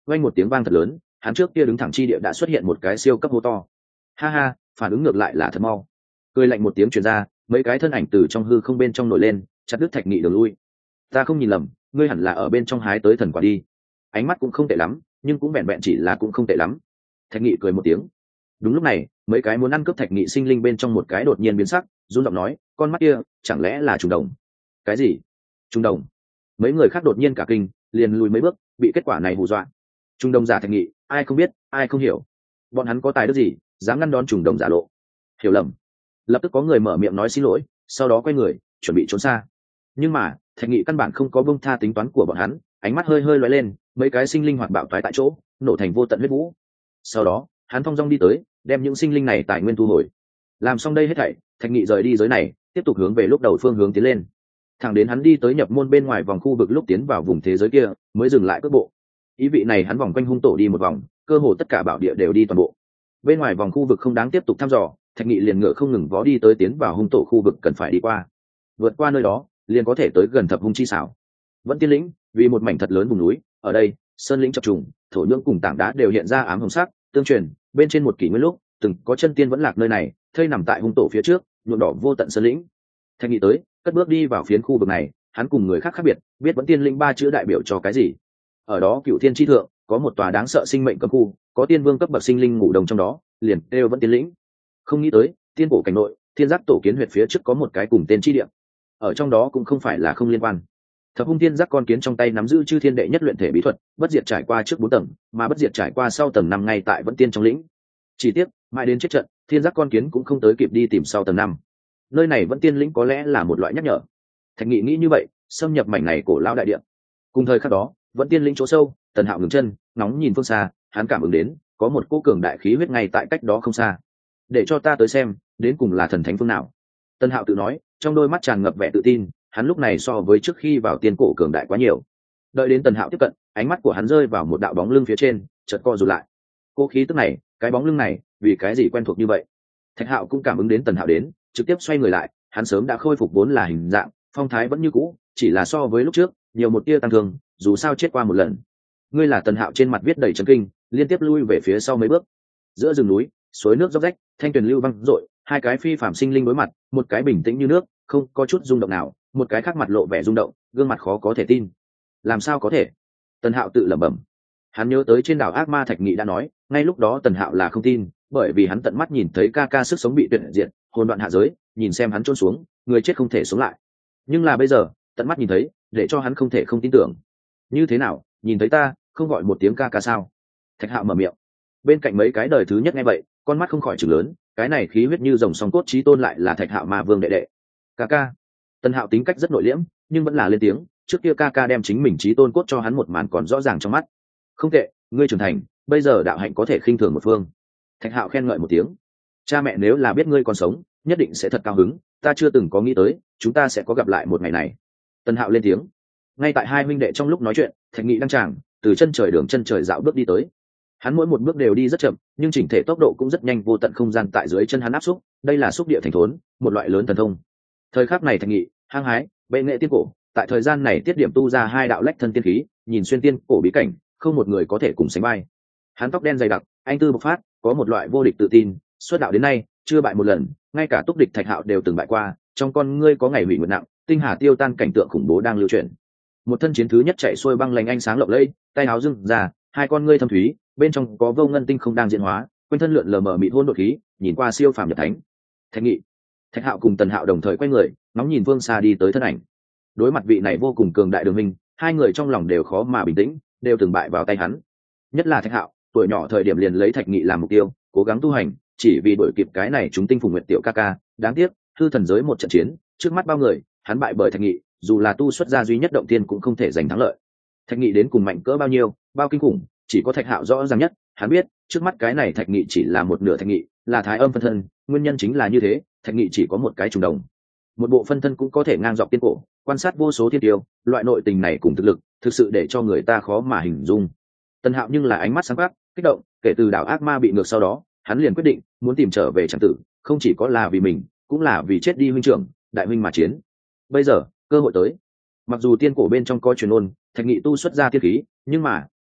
vang một tiếng vang thật lớn, hắn trước kia đứng thẳng chi địa đã xuất hiện một cái siêu cấp hô to. Ha ha, phản ứng ngược lại là thật mau. Cười lạnh một tiếng truyền ra, mấy cái thân ảnh từ trong hư không bên trong nổi lên, chặt đứt Thạch Nghị đường lui. Ta không nhìn lầm, ngươi hẳn là ở bên trong hái tới thần quả đi. Ánh mắt cũng không tệ lắm, nhưng cũng vẹn vẹn chỉ là cũng không tệ lắm. Thạch Nghị cười một tiếng. Đúng lúc này, mấy cái muốn ăn cướp Thạch Nghị sinh linh bên trong một cái đột nhiên biến sắc, run giọng nói, con mắt kia, chẳng lẽ là trùng đồng? Cái gì? Trùng đồng? Mấy người khác đột nhiên cả kinh, liền lùi mấy bước, bị kết quả này hù dọa. Trùng đồng giả Thạch Nghị, ai không biết, ai không hiểu. Bọn hắn có tài đức gì, dám ngăn đón trùng đồng giả lộ? Hiểu lầm. Lập tức có người mở miệng nói xin lỗi, sau đó quay người, chuẩn bị trốn xa. Nhưng mà, Thạch Nghị căn bản không có buông tha tính toán của bọn hắn, ánh mắt hơi hơi lóe lên, mấy cái sinh linh hoạt bạo toái tại chỗ, nổ thành vô tận huyết vũ. Sau đó, hắn thong dong đi tới, đem những sinh linh này tài nguyên thu hồi. Làm xong đây hết thảy, Thạch Nghị rời đi giới này, tiếp tục hướng về lúc đầu phương hướng tiến lên. Thẳng đến hắn đi tới nhập môn bên ngoài vòng khu vực lúc tiến vào vùng thế giới kia, mới dừng lại cước bộ. Ý vị này hắn vòng quanh hung tổ đi một vòng, cơ hồ tất cả bảo địa đều đi toàn bộ. Bên ngoài vòng khu vực không đáng tiếp tục thăm dò, Thạch Nghị liền ngựa không ngừng vó đi tới tiến vào hung tổ khu vực cần phải đi qua. Vượt qua nơi đó, liền có thể tới gần thập hung chi xảo. Vẫn tiên lĩnh, vì một mảnh thật lớn vùng núi, ở đây, sơn lĩnh chập trùng, thổ nhưỡng cùng tảng đá đều hiện ra ám hồng sắc, tương truyền, bên trên một kỷ nguyên lúc, từng có chân tiên vẫn lạc nơi này, thây nằm tại hung tổ phía trước, nhuộm đỏ vô tận sơn lĩnh. Thạch Nghị tới, cất bước đi vào phiến khu vực này, hắn cùng người khác khác biệt, biết vẫn tiên lĩnh ba chữ đại biểu cho cái gì. Ở đó Cửu Thiên chi thượng, có một tòa đáng sợ sinh mệnh cấm khu, có tiên vương cấp bậc sinh linh ngủ đồng trong đó, liền đều vẫn tiên lĩnh. Không nghĩ tới, tiên cổ cảnh nội, thiên giác tổ kiến huyệt phía trước có một cái cùng tên chi địa. Ở trong đó cũng không phải là không liên quan. Thập hung thiên giác con kiến trong tay nắm giữ chư thiên đệ nhất luyện thể bí thuật, bất diệt trải qua trước 4 tầng, mà bất diệt trải qua sau tầng 5 ngay tại vẫn tiên trong lĩnh. Chỉ tiếc, mãi đến chết trận, thiên giác con kiến cũng không tới kịp đi tìm sau tầng 5. Nơi này vẫn tiên lĩnh có lẽ là một loại nhắc nhở. Thạch Nghị nghĩ như vậy, xâm nhập mảnh này cổ lao đại địa. Cùng thời khắc đó, vẫn tiên lĩnh chỗ sâu, Tần Hạo ngừng chân, nóng nhìn phương xa, hắn cảm ứng đến, có một cỗ cường đại khí huyết ngay tại cách đó không xa. Để cho ta tới xem, đến cùng là thần thánh phương nào. Tần Hạo tự nói, trong đôi mắt tràn ngập vẻ tự tin, hắn lúc này so với trước khi vào tiên cổ cường đại quá nhiều. Đợi đến Tần Hạo tiếp cận, ánh mắt của hắn rơi vào một đạo bóng lưng phía trên, chợt co rụt lại. Cô khí tức này, cái bóng lưng này, vì cái gì quen thuộc như vậy? Thạch Hạo cũng cảm ứng đến Tần Hạo đến, trực tiếp xoay người lại, hắn sớm đã khôi phục vốn là hình dạng, phong thái vẫn như cũ, chỉ là so với lúc trước, nhiều một tia tăng thương, dù sao chết qua một lần. Ngươi là Tần Hạo, trên mặt viết đầy chấn kinh, liên tiếp lui về phía sau mấy bước. Giữa rừng núi, suối nước róc rách, thanh tuyền lưu văng rội, hai cái phi phàm sinh linh đối mặt, một cái bình tĩnh như nước, không có chút rung động nào, một cái khác mặt lộ vẻ rung động, gương mặt khó có thể tin. Làm sao có thể? Tần Hạo tự lẩm bẩm. Hắn nhớ tới trên đảo ác ma Thạch Nghị đã nói, ngay lúc đó Tần Hạo là không tin, bởi vì hắn tận mắt nhìn thấy ca ca sức sống bị tuyệt diệt, hồn đoạn hạ giới, nhìn xem hắn chôn xuống, người chết không thể sống lại. Nhưng là bây giờ, tận mắt nhìn thấy, để cho hắn không thể không tin tưởng. Như thế nào, nhìn thấy ta, không gọi một tiếng ca ca sao? Thạch Hạo mở miệng. Bên cạnh mấy cái đời thứ nhất nghe vậy, con mắt không khỏi trừng lớn, cái này khí huyết như rồng song cốt chí tôn lại là Thạch Hạo ma vương đệ đệ. Ca ca. Tần Hạo tính cách rất nội liễm, nhưng vẫn là lên tiếng, trước kia ca ca đem chính mình chí tôn cốt cho hắn một màn còn rõ ràng trong mắt. Không tệ, ngươi trưởng thành, bây giờ đạo hạnh có thể khinh thường một phương. Thạch Hạo khen ngợi một tiếng. Cha mẹ nếu là biết ngươi còn sống, nhất định sẽ thật cao hứng, ta chưa từng có nghĩ tới, chúng ta sẽ có gặp lại một ngày này. Tần Hạo lên tiếng. Ngay tại hai huynh đệ trong lúc nói chuyện, Thạch Nghị đăng tràng, từ chân trời đường chân trời dạo bước đi tới. Hắn mỗi một bước đều đi rất chậm, nhưng chỉnh thể tốc độ cũng rất nhanh, vô tận không gian tại dưới chân hắn áp xúc, đây là xúc địa thành thốn, một loại lớn thần thông. Thời khắc này Thạch Nghị, hăng hái, bệ nghệ tiên cổ, tại thời gian này tiết điểm tu ra hai đạo lách thân tiên khí, nhìn xuyên tiên cổ bí cảnh, không một người có thể cùng sánh vai. Hắn tóc đen dày đặc, anh tư bộc phát, có một loại vô địch tự tin, xuất đạo đến nay chưa bại một lần, ngay cả túc địch Thạch Hạo đều từng bại qua, trong con ngươi có ngày hủy nguyệt nặng, tinh hà tiêu tan cảnh tượng khủng bố đang lưu truyền. Một thân chiến thứ nhất chạy xuôi băng lành ánh sáng lộng lẫy, tay áo dưng ra, hai con ngươi thâm thúy, bên trong có vô ngân tinh không đang diễn hóa, quanh thân lượn lờ mờ mịt hỗn độn khí, nhìn qua siêu phàm nhập thánh. Thạch Nghị. Thạch Hạo cùng Tần Hạo đồng thời quay người, ngóng nhìn phương xa đi tới thân ảnh. Đối mặt vị này vô cùng cường đại đường minh, hai người trong lòng đều khó mà bình tĩnh, đều từng bại vào tay hắn. Nhất là Thạch Hạo, tuổi nhỏ thời điểm liền lấy Thạch Nghị làm mục tiêu, cố gắng tu hành, chỉ vì đuổi kịp cái này chúng tinh phùng nguyệt tiểu ca ca. Đáng tiếc, hư thần giới một trận chiến, trước mắt bao người, hắn bại bởi Thạch Nghị, dù là tu xuất gia duy nhất động tiên cũng không thể giành thắng lợi. Thạch Nghị đến cùng mạnh cỡ bao nhiêu, bao kinh khủng, chỉ có Thạch Hạo rõ ràng nhất. Hắn biết, trước mắt cái này Thạch Nghị chỉ là một nửa Thạch Nghị, là thái âm phân thân, nguyên nhân chính là như thế, Thạch Nghị chỉ có một cái trùng đồng. Một bộ phân thân cũng có thể ngang dọc tiên cổ, quan sát vô số thiên tiêu, loại nội tình này cùng thực lực, thực sự để cho người ta khó mà hình dung. Tần Hạo nhưng là ánh mắt sáng quắc, kích động, kể từ đảo ác ma bị ngược sau đó, hắn liền quyết định muốn tìm trở về Tràng Tử, không chỉ có là vì mình, cũng là vì chết đi huynh trưởng, đại huynh mà chiến. Bây giờ, cơ hội tới. Mặc dù tiên cổ bên trong có truyền ôn, Thạch Nghị tu xuất ra tiên khí, nhưng mà,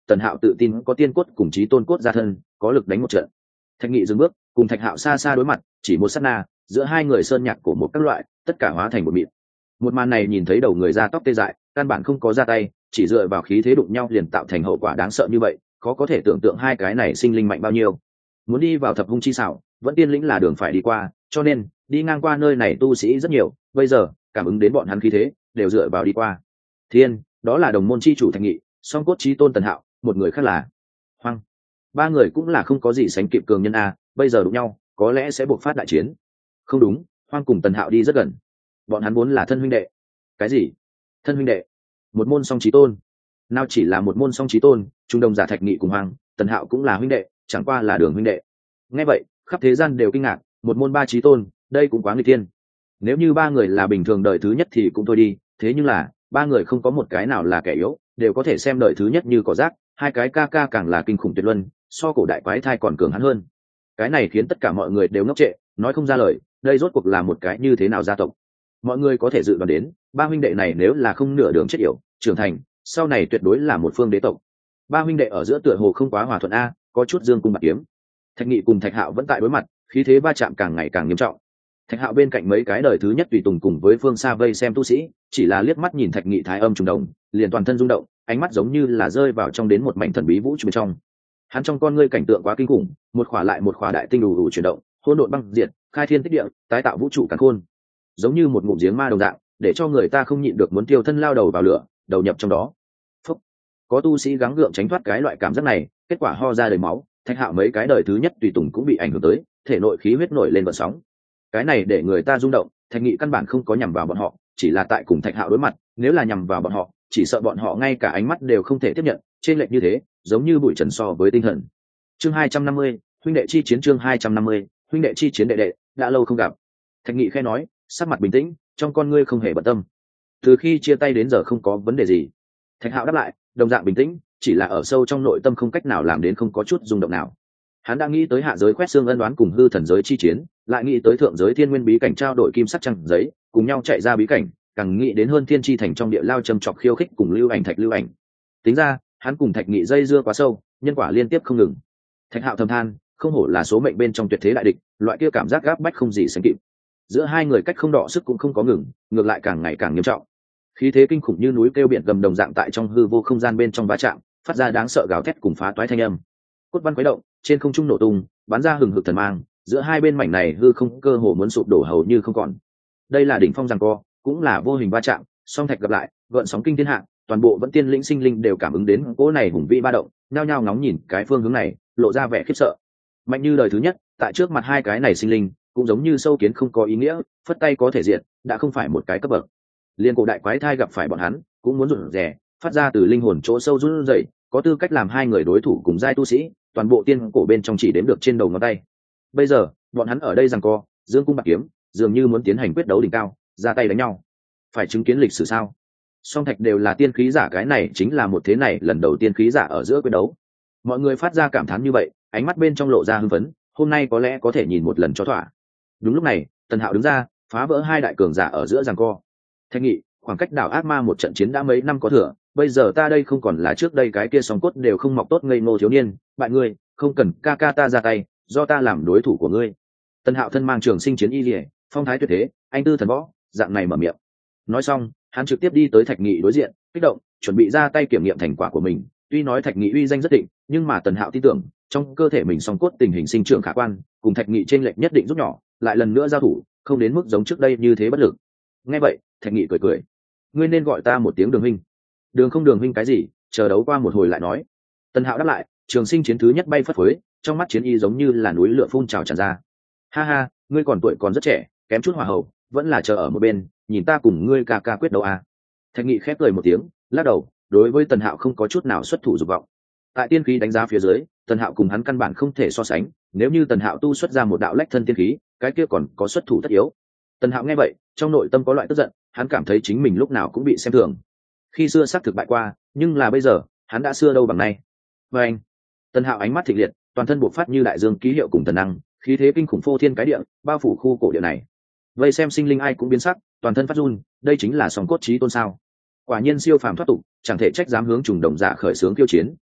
Tần Hạo tự tin có tiên cốt cùng chí tôn cốt ra thân, có lực đánh một trận. Thạch Nghị dừng bước, cùng Thạch Hạo xa xa đối mặt, chỉ một sát na, giữa hai người sơn nhạc của một các loại, tất cả hóa thành một mịn. Một màn này nhìn thấy đầu người ra tóc tê dại, căn bản không có ra tay, chỉ dựa vào khí thế đụng nhau liền tạo thành hậu quả đáng sợ như vậy, khó có thể tưởng tượng hai cái này sinh linh mạnh bao nhiêu. Muốn đi vào thập hung chi xảo, vẫn tiên lĩnh là đường phải đi qua, cho nên đi ngang qua nơi này tu sĩ rất nhiều, bây giờ cảm ứng đến bọn hắn khí thế, đều dựa vào đi qua. Thiên, đó là đồng môn chi chủ Thạch Nghị, song cốt chí tôn Tần Hạo, một người khác là Hoang. Ba người cũng là không có gì sánh kịp cường nhân a, bây giờ đụng nhau, có lẽ sẽ buộc phát đại chiến. Không đúng, Hoang cùng Tần Hạo đi rất gần. Bọn hắn vốn là thân huynh đệ. Cái gì? Thân huynh đệ? Một môn song chí tôn? Nào chỉ là một môn song chí tôn, trung đồng giả Thạch Nghị cùng Hoang, Tần Hạo cũng là huynh đệ, chẳng qua là đường huynh đệ. Nghe vậy, khắp thế gian đều kinh ngạc, một môn ba chí tôn, đây cũng quá nguy tiên. Nếu như ba người là bình thường đời thứ nhất thì cũng thôi đi, thế nhưng là ba người không có một cái nào là kẻ yếu, đều có thể xem đời thứ nhất như cỏ rác, hai cái ca ca càng là kinh khủng tuyệt luân, so cổ đại quái thai còn cường hắn hơn. Cái này khiến tất cả mọi người đều ngốc trệ, nói không ra lời, đây rốt cuộc là một cái như thế nào gia tộc. Mọi người có thể dự đoán đến, ba huynh đệ này nếu là không nửa đường chết yểu, trưởng thành, sau này tuyệt đối là một phương đế tộc. Ba huynh đệ ở giữa tựa hồ không quá hòa thuận a, có chút dương cung bạc kiếm. Thạch Nghị cùng Thạch Hạo vẫn tại đối mặt, khí thế va chạm càng ngày càng nghiêm trọng. Thạch Hạo bên cạnh mấy cái đời thứ nhất tùy tùng cùng với phương xa vây xem tu sĩ, chỉ là liếc mắt nhìn Thạch Nghị thái âm trùng đồng, liền toàn thân rung động, ánh mắt giống như là rơi vào trong đến một mảnh thần bí vũ trụ bên trong. Hắn trong con ngươi cảnh tượng quá kinh khủng, một khỏa lại một khỏa đại tinh đủ chuyển động, hỗn độn băng diệt, khai thiên tích địa, tái tạo vũ trụ càn khôn, giống như một ngụm giếng ma đồng dạng, để cho người ta không nhịn được muốn tiêu thân lao đầu vào lửa, đầu nhập trong đó. Phúc. Có tu sĩ gắng gượng tránh thoát cái loại cảm giác này, kết quả ho ra đầy máu. Thạch Hạo mấy cái đời thứ nhất tùy tùng cũng bị ảnh hưởng tới, thể nội khí huyết nổi lên vận sóng. Cái này để người ta rung động. Thạch Nghị căn bản không có nhằm vào bọn họ, chỉ là tại cùng Thạch Hạo đối mặt, nếu là nhằm vào bọn họ, chỉ sợ bọn họ ngay cả ánh mắt đều không thể tiếp nhận, trên lệch như thế, giống như bụi trần so với tinh thần. Chương 250, huynh đệ chi chiến. Chương 250, huynh đệ chi chiến. Đệ, đã lâu không gặp. Thạch Nghị khẽ nói, sắc mặt bình tĩnh, trong con ngươi không hề bận tâm. Từ khi chia tay đến giờ không có vấn đề gì. Thạch Hạo đáp lại, đồng dạng bình tĩnh, chỉ là ở sâu trong nội tâm không cách nào làm đến không có chút rung động nào. Hắn đã nghĩ tới hạ giới quét xương ân đoán cùng hư thần giới chi chiến, lại nghĩ tới thượng giới thiên nguyên bí cảnh trao đổi kim sắc trăng giấy, cùng nhau chạy ra bí cảnh, càng nghĩ đến hơn thiên chi thành trong địa lao châm chọc khiêu khích cùng lưu ảnh Thạch lưu ảnh. Tính ra, hắn cùng Thạch Nghị dây dưa quá sâu, nhân quả liên tiếp không ngừng. Thạch Hạo thầm than, không hổ là số mệnh bên trong tuyệt thế đại địch, loại kia cảm giác gáp bách không gì sánh kịp. Giữa hai người cách không đọ sức cũng không có ngừng, ngược lại càng ngày càng nghiêm trọng. Khí thế kinh khủng như núi kêu biển gầm đồng dạng tại trong hư vô không gian bên trong va chạm, phát ra đáng sợ gào thét cùng phá toái thanh âm. Cốt văn khuấy động, trên không trung nổ tung, bắn ra hừng hực thần mang, giữa hai bên mảnh này hư không cơ hồ muốn sụp đổ hầu như không còn. Đây là đỉnh phong giằng co, cũng là vô hình va chạm, song thạch gặp lại, gợn sóng kinh thiên hạ, toàn bộ vẫn tiên lĩnh sinh linh đều cảm ứng đến cỗ này hùng vĩ ba động, nhao nhao ngóng nhìn cái phương hướng này, lộ ra vẻ khiếp sợ. Mạnh như đời thứ nhất, tại trước mặt hai cái này sinh linh, cũng giống như sâu kiến không có ý nghĩa, phất tay có thể diệt, đã không phải một cái cấp bậc. Liên cổ đại quái thai gặp phải bọn hắn, cũng muốn rụt rè, phát ra từ linh hồn chỗ sâu run rẩy, có tư cách làm hai người đối thủ cùng giai tu sĩ, toàn bộ tiên cổ bên trong chỉ đếm được trên đầu ngón tay. Bây giờ, bọn hắn ở đây giằng co, dương cung bạc kiếm, dường như muốn tiến hành quyết đấu đỉnh cao, ra tay đánh nhau. Phải chứng kiến lịch sử sao? Song thạch đều là tiên khí giả, cái này chính là một thế này lần đầu tiên khí giả ở giữa quyết đấu. Mọi người phát ra cảm thán như vậy, ánh mắt bên trong lộ ra hưng phấn, hôm nay có lẽ có thể nhìn một lần cho thỏa. Đúng lúc này, Tần Hạo đứng ra, phá vỡ hai đại cường giả ở giữa giằng co. Thạch Nghị, khoảng cách đảo ác ma một trận chiến đã mấy năm có thừa, bây giờ ta đây không còn là trước đây cái kia song cốt đều không mọc tốt ngây ngô thiếu niên, bạn ngươi không cần ca ca ta ra tay, do ta làm đối thủ của ngươi. Tần Hạo thân mang trường sinh chiến y liễu, phong thái tuyệt thế, anh tư thần võ, dạng này mở miệng. Nói xong, hắn trực tiếp đi tới Thạch Nghị đối diện, kích động, chuẩn bị ra tay kiểm nghiệm thành quả của mình. Tuy nói Thạch Nghị uy danh rất định, nhưng mà Tần Hạo tin tưởng, trong cơ thể mình song cốt tình hình sinh trưởng khả quan, cùng Thạch Nghị trên lệch nhất định giúp nhỏ, lại lần nữa giao thủ, không đến mức giống trước đây như thế bất lực. Nghe vậy, Thạch Nghị cười cười, ngươi nên gọi ta một tiếng Đường huynh. Đường không Đường huynh cái gì, chờ đấu qua một hồi lại nói. Tần Hạo đáp lại, trường sinh chiến thứ nhất bay phất phới, trong mắt chiến y giống như là núi lửa phun trào tràn ra. Ha ha, ngươi còn tuổi còn rất trẻ, kém chút hòa hậu, vẫn là chờ ở một bên, nhìn ta cùng ngươi ca ca quyết đấu à. Thạch Nghị khép cười một tiếng, lắc đầu, đối với Tần Hạo không có chút nào xuất thủ dục vọng. Tại tiên khí đánh giá phía dưới, Tần Hạo cùng hắn căn bản không thể so sánh, nếu như Tần Hạo tu xuất ra một đạo lách thân tiên khí, cái kia còn có xuất thủ tất yếu. Tần Hạo nghe vậy, trong nội tâm có loại tức giận, hắn cảm thấy chính mình lúc nào cũng bị xem thường. Khi xưa xác thực bại qua, nhưng là bây giờ, hắn đã xưa đâu bằng nay. Và anh, Tần Hạo ánh mắt thịnh liệt, toàn thân bộc phát như đại dương ký hiệu cùng thần năng, khí thế kinh khủng phô thiên cái địa, bao phủ khu cổ địa này. Vây xem sinh linh ai cũng biến sắc, toàn thân phát run, đây chính là song cốt chí tôn sao? Quả nhiên siêu phàm thoát tục, chẳng thể trách dám hướng trùng đồng giả khởi xướng tiêu chiến,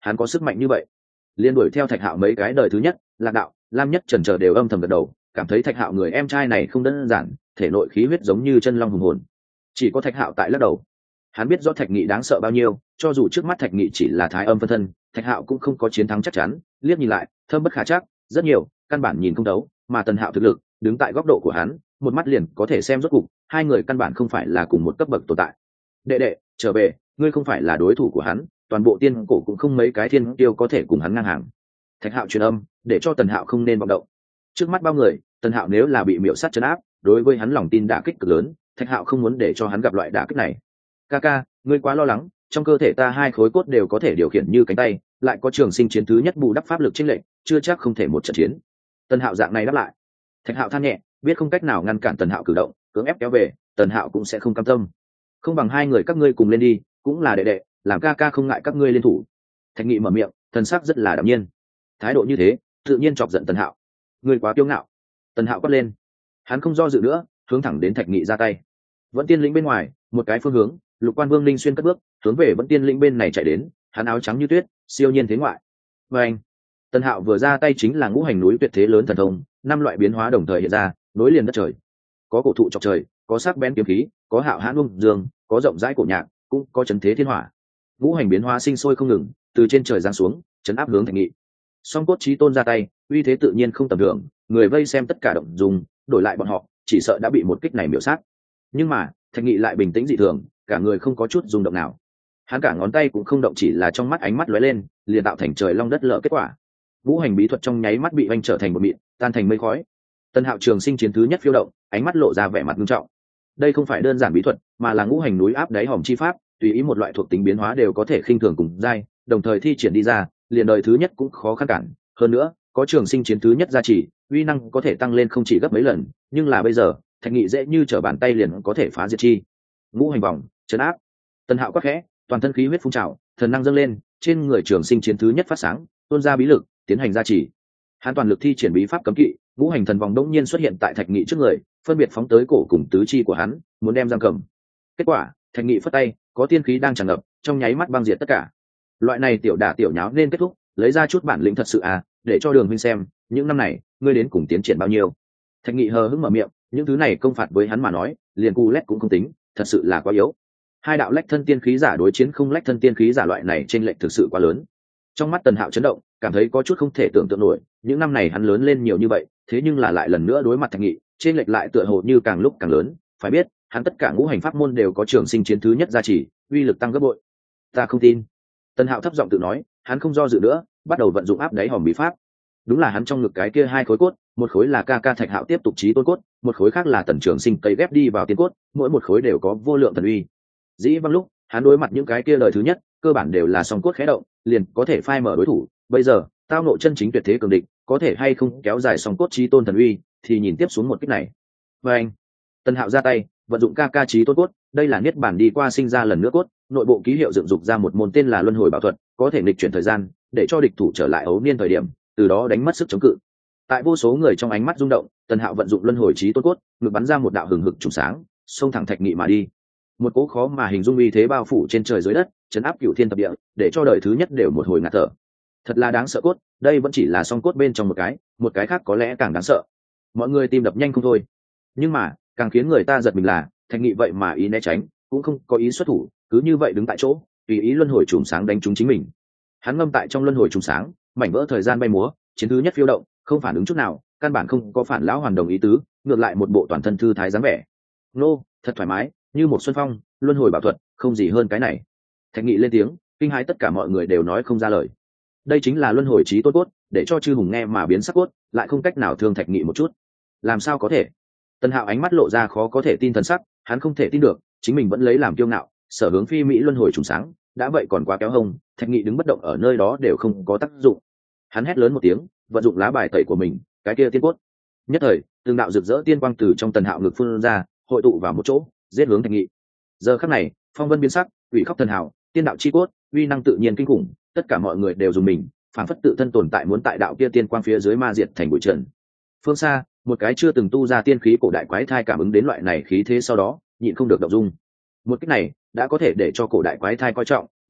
hắn có sức mạnh như vậy. Liên đuổi theo Thạch Hạo mấy cái đời thứ nhất, Lạc Đạo, Lam Nhất Trần chờ đều âm thầm gật đầu, cảm thấy Thạch Hạo người em trai này không đơn giản, thể nội khí huyết giống như chân long hùng hồn. Chỉ có Thạch Hạo tại lắc đầu. Hắn biết rõ Thạch Nghị đáng sợ bao nhiêu, cho dù trước mắt Thạch Nghị chỉ là thái âm phân thân, Thạch Hạo cũng không có chiến thắng chắc chắn. Liếc nhìn lại, thâm bất khả trắc, rất nhiều, căn bản nhìn không đấu, mà Tần Hạo thực lực, đứng tại góc độ của hắn, một mắt liền có thể xem rốt cục, hai người căn bản không phải là cùng một cấp bậc tồn tại. Đệ đệ, trở về, ngươi không phải là đối thủ của hắn, toàn bộ tiên cổ cũng không mấy cái thiên tiêu có thể cùng hắn ngang hàng. Thạch Hạo truyền âm, để cho Tần Hạo không nên vọng động. Trước mắt bao người, Tần Hạo nếu là bị miểu sát trấn áp, đối với hắn lòng tin đả kích cực lớn, Thạch Hạo không muốn để cho hắn gặp loại đả kích này. Kaka, ngươi quá lo lắng, trong cơ thể ta hai khối cốt đều có thể điều khiển như cánh tay, lại có trường sinh chiến thứ nhất bù đắp pháp lực chênh lệch, chưa chắc không thể một trận chiến. Tần Hạo dạng này đáp lại. Thạch Hạo than nhẹ, biết không cách nào ngăn cản Tần Hạo cử động, cưỡng ép kéo về, Tần Hạo cũng sẽ không cam tâm. Không bằng hai người các ngươi cùng lên đi, cũng là đệ đệ, làm Kaka không ngại các ngươi liên thủ. Thạch Nghị mở miệng, thần sắc rất là đạm nhiên. Thái độ như thế, tự nhiên chọc giận Tần Hạo. Ngươi quá kiêu ngạo. Tần Hạo quát lên. Hắn không do dự nữa, hướng thẳng đến Thạch Nghị ra tay. Vẫn Tiên lĩnh bên ngoài, một cái phương hướng, Lục Quan Vương Linh xuyên cất bước, hướng về Vẫn Tiên lĩnh bên này chạy đến, hắn áo trắng như tuyết, siêu nhiên thế ngoại. Và anh, Tần Hạo vừa ra tay chính là ngũ hành núi tuyệt thế lớn thần thông, năm loại biến hóa đồng thời hiện ra, nối liền đất trời. Có cổ thụ chọc trời, có sắc bén kiếm khí, có hạo hãn ung dương, có rộng rãi cổ nhạc, cũng có chấn thế thiên hỏa. Ngũ hành biến hóa sinh sôi không ngừng, từ trên trời giáng xuống, chấn áp hướng Thạch Nghị. Song cốt chí tôn ra tay, uy thế tự nhiên không tầm thường, người vây xem tất cả động dung, đổi lại bọn họ, chỉ sợ đã bị một kích này miểu sát. Nhưng mà, Thạch Nghị lại bình tĩnh dị thường, cả người không có chút rung động nào. Hắn cả ngón tay cũng không động, chỉ là trong mắt ánh mắt lóe lên, liền tạo thành trời long đất lở kết quả. Ngũ hành bí thuật trong nháy mắt bị vanh trở thành một mịn, tan thành mây khói. Tần Hạo trường sinh chiến thứ nhất phiêu động, ánh mắt lộ ra vẻ mặt nghiêm trọng. Đây không phải đơn giản bí thuật, mà là ngũ hành núi áp đáy hòm chi pháp, tùy ý một loại thuộc tính biến hóa đều có thể khinh thường cùng giai, đồng thời thi triển đi ra, liền đời thứ nhất cũng khó khăn cản. Hơn nữa, có trường sinh chiến thứ nhất gia trì, uy năng có thể tăng lên không chỉ gấp mấy lần, nhưng là bây giờ, Thạch Nghị dễ như trở bàn tay liền có thể phá diệt chi. Ngũ hành vòng, trấn áp. Tần Hạo quát khẽ, toàn thân khí huyết phun trào, thần năng dâng lên, trên người trường sinh chiến thứ nhất phát sáng, tuôn ra bí lực, tiến hành gia trì. Hắn toàn lực thi triển bí pháp cấm kỵ, ngũ hành thần vòng đống nhiên xuất hiện tại Thạch Nghị trước người, phân biệt phóng tới cổ cùng tứ chi của hắn, muốn đem giam cầm. Kết quả, Thạch Nghị phất tay, có tiên khí đang tràn ngập, trong nháy mắt băng diệt tất cả. Loại này tiểu đả tiểu nháo nên kết thúc, lấy ra chút bản lĩnh thật sự à, để cho Đường huynh xem, những năm này, ngươi đến cùng tiến triển bao nhiêu. Thạch Nghị hờ hững mở miệng, những thứ này công phạt với hắn mà nói, liền cu lét cũng không tính, thật sự là quá yếu. Hai đạo lách thân tiên khí giả đối chiến không lách thân tiên khí giả loại này trên lệnh thực sự quá lớn. Trong mắt Tần Hạo chấn động, cảm thấy có chút không thể tưởng tượng nổi, những năm này hắn lớn lên nhiều như vậy, thế nhưng là lại lần nữa đối mặt Thạch Nghị, trên lệch lại tựa hồ như càng lúc càng lớn. Phải biết, hắn tất cả ngũ hành pháp môn đều có trường sinh chiến thứ nhất gia trì, uy lực tăng gấp bội. Ta không tin. Tần Hạo thấp giọng tự nói, hắn không do dự nữa, bắt đầu vận dụng áp đáy hòm bí pháp. Đúng là hắn trong ngực cái kia hai khối cốt, một khối là Kaka Thạch Hạo tiếp tục chí tôn cốt, một khối khác là Tần Trường Sinh cấy ghép đi vào tiên cốt, mỗi một khối đều có vô lượng thần uy. Dĩ vãng lúc hắn đối mặt những cái kia lời thứ nhất, cơ bản đều là song cốt khẽ động, liền có thể phai mở đối thủ. Bây giờ, tao nộ chân chính tuyệt thế cường địch, có thể hay không kéo dài song cốt chí tôn thần uy, thì nhìn tiếp xuống một kích này. Và anh, Tần Hạo ra tay, vận dụng Kaka chí tôn cốt, đây là niết bản đi qua sinh ra lần nữa cốt, nội bộ ký hiệu dựng dục ra một môn tên là luân hồi bảo thuật, có thể nghịch chuyển thời gian, để cho địch thủ trở lại ấu niên thời điểm, từ đó đánh mất sức chống cự. Tại vô số người trong ánh mắt rung động, Tần Hạo vận dụng luân hồi chí tôn cốt, ngược bắn ra một đạo hừng hực trùng sáng, xông thẳng Thạch Nghị mà đi. Một cỗ khó mà hình dung uy thế bao phủ trên trời dưới đất, chấn áp cửu thiên thập địa, để cho đời thứ nhất đều một hồi ngạt thở. Thật là đáng sợ cốt, đây vẫn chỉ là song cốt bên trong một cái khác có lẽ càng đáng sợ. Mọi người tim đập nhanh không thôi. Nhưng mà, càng khiến người ta giật mình là, Thạch Nghị vậy mà ý né tránh, cũng không có ý xuất thủ, cứ như vậy đứng tại chỗ, tùy ý luân hồi trùng sáng đánh trúng chính mình. Hắn ngâm tại trong luân hồi trùng sáng, mảnh vỡ thời gian bay múa, chiến thứ nhất phiêu động, không phản ứng chút nào, căn bản không có phản lão hoàn đồng ý tứ, ngược lại một bộ toàn thân thư thái dáng vẻ. Nô, thật thoải mái, như một xuân phong, luân hồi bảo thuật, không gì hơn cái này. Thạch Nghị lên tiếng, kinh hãi tất cả mọi người đều nói không ra lời. Đây chính là luân hồi chí tôn cốt, để cho chư hùng nghe mà biến sắc cốt, lại không cách nào thương Thạch Nghị một chút. Làm sao có thể? Tần Hạo ánh mắt lộ ra khó có thể tin thần sắc, hắn không thể tin được, chính mình vẫn lấy làm kiêu ngạo, sở hướng phi mỹ luân hồi trùng sáng, đã vậy còn quá kéo hông, Thạch Nghị đứng bất động ở nơi đó đều không có tác dụng. Hắn hét lớn một tiếng, vận dụng lá bài tẩy của mình, cái kia tiên cốt. Nhất thời, từng đạo rực rỡ tiên quang từ trong Tần Hạo ngực phun ra, hội tụ vào một chỗ, giết hướng Thạch Nghị. Giờ khắc này, phong vân biến sắc, ủy khóc thần hào, tiên đạo chi cốt, uy năng tự nhiên kinh khủng, tất cả mọi người đều dùng mình, phản phất tự thân tồn tại muốn tại đạo kia tiên quang phía dưới ma diệt thành bụi trần. Phương xa, một cái chưa từng tu ra tiên khí cổ đại quái thai cảm ứng đến loại này khí thế sau đó, nhịn không được động dung. Một cách này đã có thể để cho cổ đại quái thai coi trọng,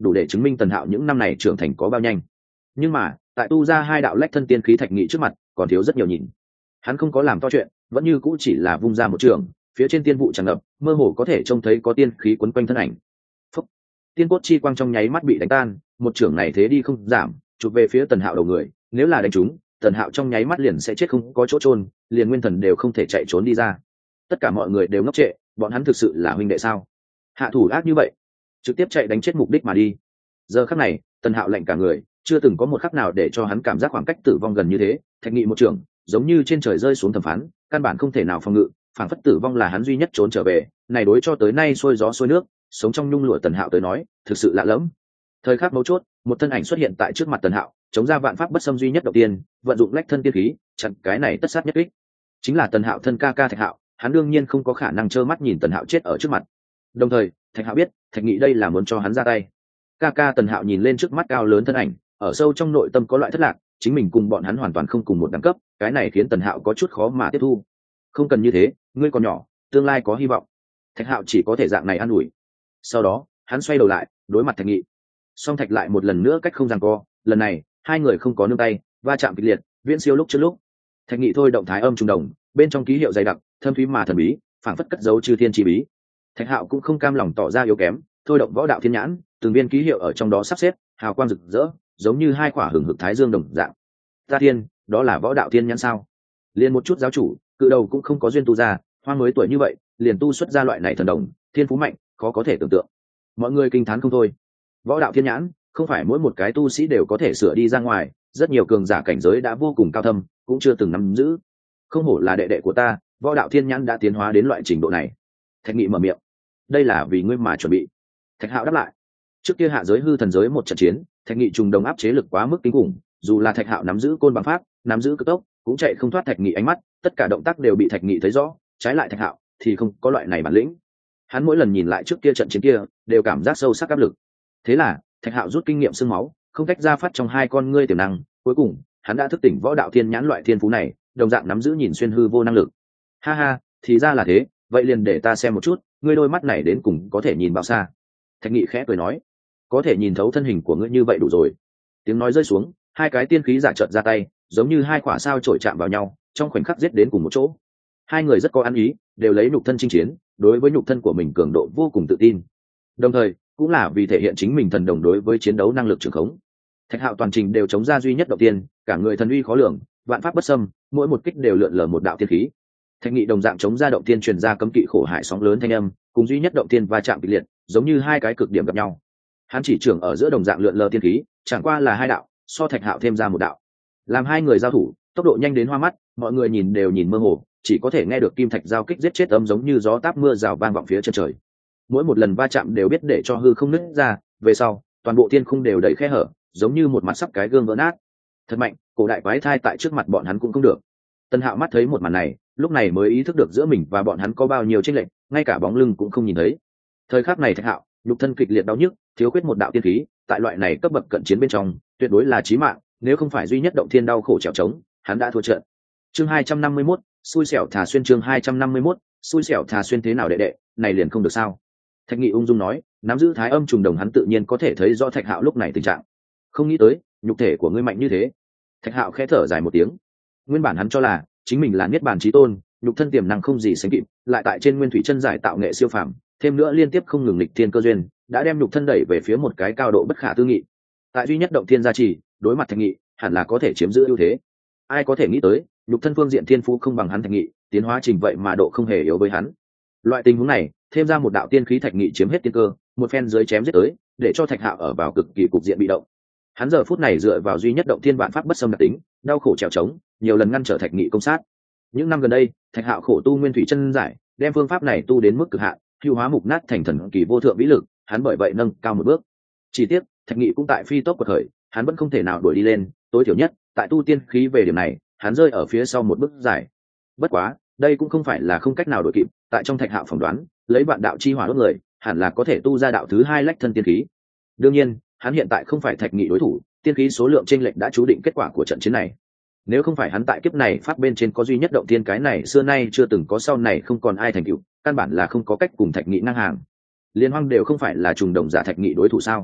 đủ để chứng minh Tần Hạo những năm này trưởng thành có bao nhanh. Nhưng mà tại tu ra hai đạo lách thân tiên khí thạch nghị trước mặt còn thiếu rất nhiều nhìn. Hắn không có làm to chuyện, vẫn như cũ chỉ là vung ra một trường, phía trên tiên vụ tràn ngập, mơ hồ có thể trông thấy có tiên khí quấn quanh thân ảnh. Phúc. Tiên cốt chi quang trong nháy mắt bị đánh tan, một trường này thế đi không giảm, chụp về phía Tần Hạo đầu người, nếu là đánh trúng, Tần Hạo trong nháy mắt liền sẽ chết không có chỗ chôn, liền nguyên thần đều không thể chạy trốn đi ra. Tất cả mọi người đều ngốc trệ, bọn hắn thực sự là huynh đệ sao? Hạ thủ ác như vậy, trực tiếp chạy đánh chết mục đích mà đi. Giờ khắc này, Tần Hạo lạnh cả người, chưa từng có một khắc nào để cho hắn cảm giác khoảng cách tử vong gần như thế. Thạch nghị một trường, giống như trên trời rơi xuống thẩm phán, căn bản không thể nào phòng ngự, phản phất tử vong là hắn duy nhất trốn trở về. Này đối cho tới nay xuôi gió xuôi nước, sống trong nhung lụa Tần Hạo tới nói, thực sự lạ lẫm. Thời khắc mấu chốt, một thân ảnh xuất hiện tại trước mặt Tần Hạo, chống ra vạn pháp bất xâm duy nhất đầu tiên, vận dụng lách thân tiên khí, chặn cái này tất sát nhất kích. Chính là Tần Hạo thân ca ca Thạch Hạo, hắn đương nhiên không có khả năng trơ mắt nhìn Tần Hạo chết ở trước mặt. Đồng thời, Thạch Hạo biết, Thạch Nghị đây là muốn cho hắn ra tay. Ca ca Tần Hạo nhìn lên trước mắt cao lớn thân ảnh, ở sâu trong nội tâm có loại thất lạc, chính mình cùng bọn hắn hoàn toàn không cùng một đẳng cấp, cái này khiến Tần Hạo có chút khó mà tiếp thu. Không cần như thế, ngươi còn nhỏ, tương lai có hy vọng. Thạch Hạo chỉ có thể dạng này an ủi. Sau đó, hắn xoay đầu lại, đối mặt Thạch Nghị. Song Thạch lại một lần nữa cách không giằng co, lần này, hai người không có nương tay, va chạm kịch liệt, viễn siêu lúc trước lúc. Thạch Nghị thôi động thái âm trùng đồng, bên trong ký hiệu dày đặc, thâm thúy mà thần bí, phảng phất cất giấu chư thiên chi bí. Thạch Hạo cũng không cam lòng tỏ ra yếu kém, thôi động võ đạo thiên nhãn, từng viên ký hiệu ở trong đó sắp xếp, hào quang rực rỡ, giống như hai quả hừng hực thái dương đồng dạng. Ta thiên, đó là võ đạo thiên nhãn sao? Liền một chút giáo chủ, cự đầu cũng không có duyên tu ra, hoang mới tuổi như vậy, liền tu xuất ra loại này thần đồng, thiên phú mạnh, khó có thể tưởng tượng. Mọi người kinh thán không thôi. Võ đạo thiên nhãn, không phải mỗi một cái tu sĩ đều có thể sửa đi ra ngoài, rất nhiều cường giả cảnh giới đã vô cùng cao thâm, cũng chưa từng nắm giữ. Không hổ là đệ đệ của ta, võ đạo thiên nhãn đã tiến hóa đến loại trình độ này. Thạch Nghị mở miệng, đây là vì ngươi mà chuẩn bị. Thạch Hạo đáp lại, trước kia hạ giới hư thần giới một trận chiến, Thạch Nghị trùng đồng áp chế lực quá mức kinh khủng, dù là Thạch Hạo nắm giữ côn bằng pháp, nắm giữ cực tốc, cũng chạy không thoát Thạch Nghị ánh mắt, tất cả động tác đều bị Thạch Nghị thấy rõ, trái lại Thạch Hạo thì không có loại này bản lĩnh. Hắn mỗi lần nhìn lại trước kia trận chiến kia, đều cảm giác sâu sắc áp lực. Thế là, Thạch Hạo rút kinh nghiệm xương máu, không cách ra phát trong hai con ngươi tiềm năng, cuối cùng, hắn đã thức tỉnh võ đạo thiên nhãn loại thiên phú này, đồng dạng nắm giữ nhìn xuyên hư vô năng lực. Ha ha, thì ra là thế, vậy liền để ta xem một chút, ngươi đôi mắt này đến cùng có thể nhìn bao xa. Thạch Nghị khẽ cười nói, có thể nhìn thấu thân hình của ngươi như vậy đủ rồi. Tiếng nói rơi xuống, hai cái tiên khí giả trợn ra tay, giống như hai quả sao chổi chạm vào nhau, trong khoảnh khắc giết đến cùng một chỗ. Hai người rất có ăn ý, đều lấy nhục thân chinh chiến, đối với nhục thân của mình cường độ vô cùng tự tin. Đồng thời, cũng là vì thể hiện chính mình thần đồng đối với chiến đấu năng lực trường khống. Thạch Hạo toàn trình đều chống ra duy nhất động tiên, cả người thần uy khó lường, vạn pháp bất xâm, mỗi một kích đều lượn lờ một đạo tiên khí. Thạch Nghị đồng dạng chống ra động tiên truyền ra cấm kỵ khổ hải sóng lớn thanh âm, cùng duy nhất động tiên va chạm kịch liệt, giống như hai cái cực điểm gặp nhau. Hắn chỉ trưởng ở giữa đồng dạng lượn lờ tiên khí, chẳng qua là hai đạo, so Thạch Hạo thêm ra một đạo. Làm hai người giao thủ, tốc độ nhanh đến hoa mắt, mọi người nhìn đều nhìn mơ hồ, chỉ có thể nghe được kim thạch giao kích giết chết âm giống như gió táp mưa rào vang vọng phía chân trời. Mỗi một lần va chạm đều biết để cho hư không nứt ra, về sau, toàn bộ thiên khung đều đầy khe hở, giống như một mặt sắp cái gương vỡ nát. Thật mạnh, cổ đại quái thai tại trước mặt bọn hắn cũng không được. Tân Hạo mắt thấy một màn này, lúc này mới ý thức được giữa mình và bọn hắn có bao nhiêu chênh lệch, ngay cả bóng lưng cũng không nhìn thấy. Thời khắc này Thạch Hạo, nhục thân kịch liệt đau nhức, thiếu khuyết một đạo tiên khí, tại loại này cấp bậc cận chiến bên trong, tuyệt đối là chí mạng, nếu không phải duy nhất động thiên đau khổ trèo trống, hắn đã thua trận. Chương 251, xui xẻo thả xuyên chương 251, xui xẻo thả xuyên thế nào đệ đệ, này liền không được sao? Thạch Nghị ung dung nói, nắm giữ thái âm trùng đồng hắn tự nhiên có thể thấy rõ Thạch Hạo lúc này tình trạng. Không nghĩ tới, nhục thể của ngươi mạnh như thế. Thạch Hạo khẽ thở dài một tiếng. Nguyên bản hắn cho là chính mình là niết bàn chí tôn, nhục thân tiềm năng không gì sánh kịp, lại tại trên nguyên thủy chân giải tạo nghệ siêu phàm, thêm nữa liên tiếp không ngừng nghịch thiên cơ duyên, đã đem nhục thân đẩy về phía một cái cao độ bất khả tư nghị. Tại duy nhất động thiên gia trì, đối mặt Thạch Nghị, hẳn là có thể chiếm giữ ưu thế. Ai có thể nghĩ tới, nhục thân phương diện thiên phú không bằng hắn Thạch Nghị, tiến hóa trình vậy mà độ không hề yếu với hắn. Loại tình huống này, thêm ra một đạo tiên khí Thạch Nghị chiếm hết tiên cơ, một phen dưới chém giết tới, để cho Thạch Hạo ở vào cực kỳ cục diện bị động. Hắn giờ phút này dựa vào duy nhất động thiên vạn pháp bất xâm đặc tính, đau khổ trèo trống, nhiều lần ngăn trở Thạch Nghị công sát. Những năm gần đây, Thạch Hạo khổ tu nguyên thủy chân giải, đem phương pháp này tu đến mức cực hạn, hưu hóa mục nát thành thần kỳ vô thượng vĩ lực, hắn bởi vậy nâng cao một bước. Chỉ tiếc, Thạch Nghị cũng tại phi tốc của thời, hắn vẫn không thể nào đuổi đi lên, tối thiểu nhất, tại tu tiên khí về điểm này, hắn rơi ở phía sau một bước dài. Bất quá, đây cũng không phải là không cách nào đuổi kịp, tại trong Thạch Hạo phỏng đoán, lấy vạn đạo chi hỏa đốt người, hẳn là có thể tu ra đạo thứ hai lách thân tiên khí. Đương nhiên, hắn hiện tại không phải Thạch Nghị đối thủ, tiên khí số lượng chênh lệch đã chú định kết quả của trận chiến này. Nếu không phải hắn tại kiếp này pháp bên trên có duy nhất động tiên cái này xưa nay chưa từng có, sau này không còn ai thành tựu, căn bản là không có cách cùng Thạch Nghị ngang hàng. Liên Hoang đều không phải là trùng đồng giả Thạch Nghị đối thủ sao?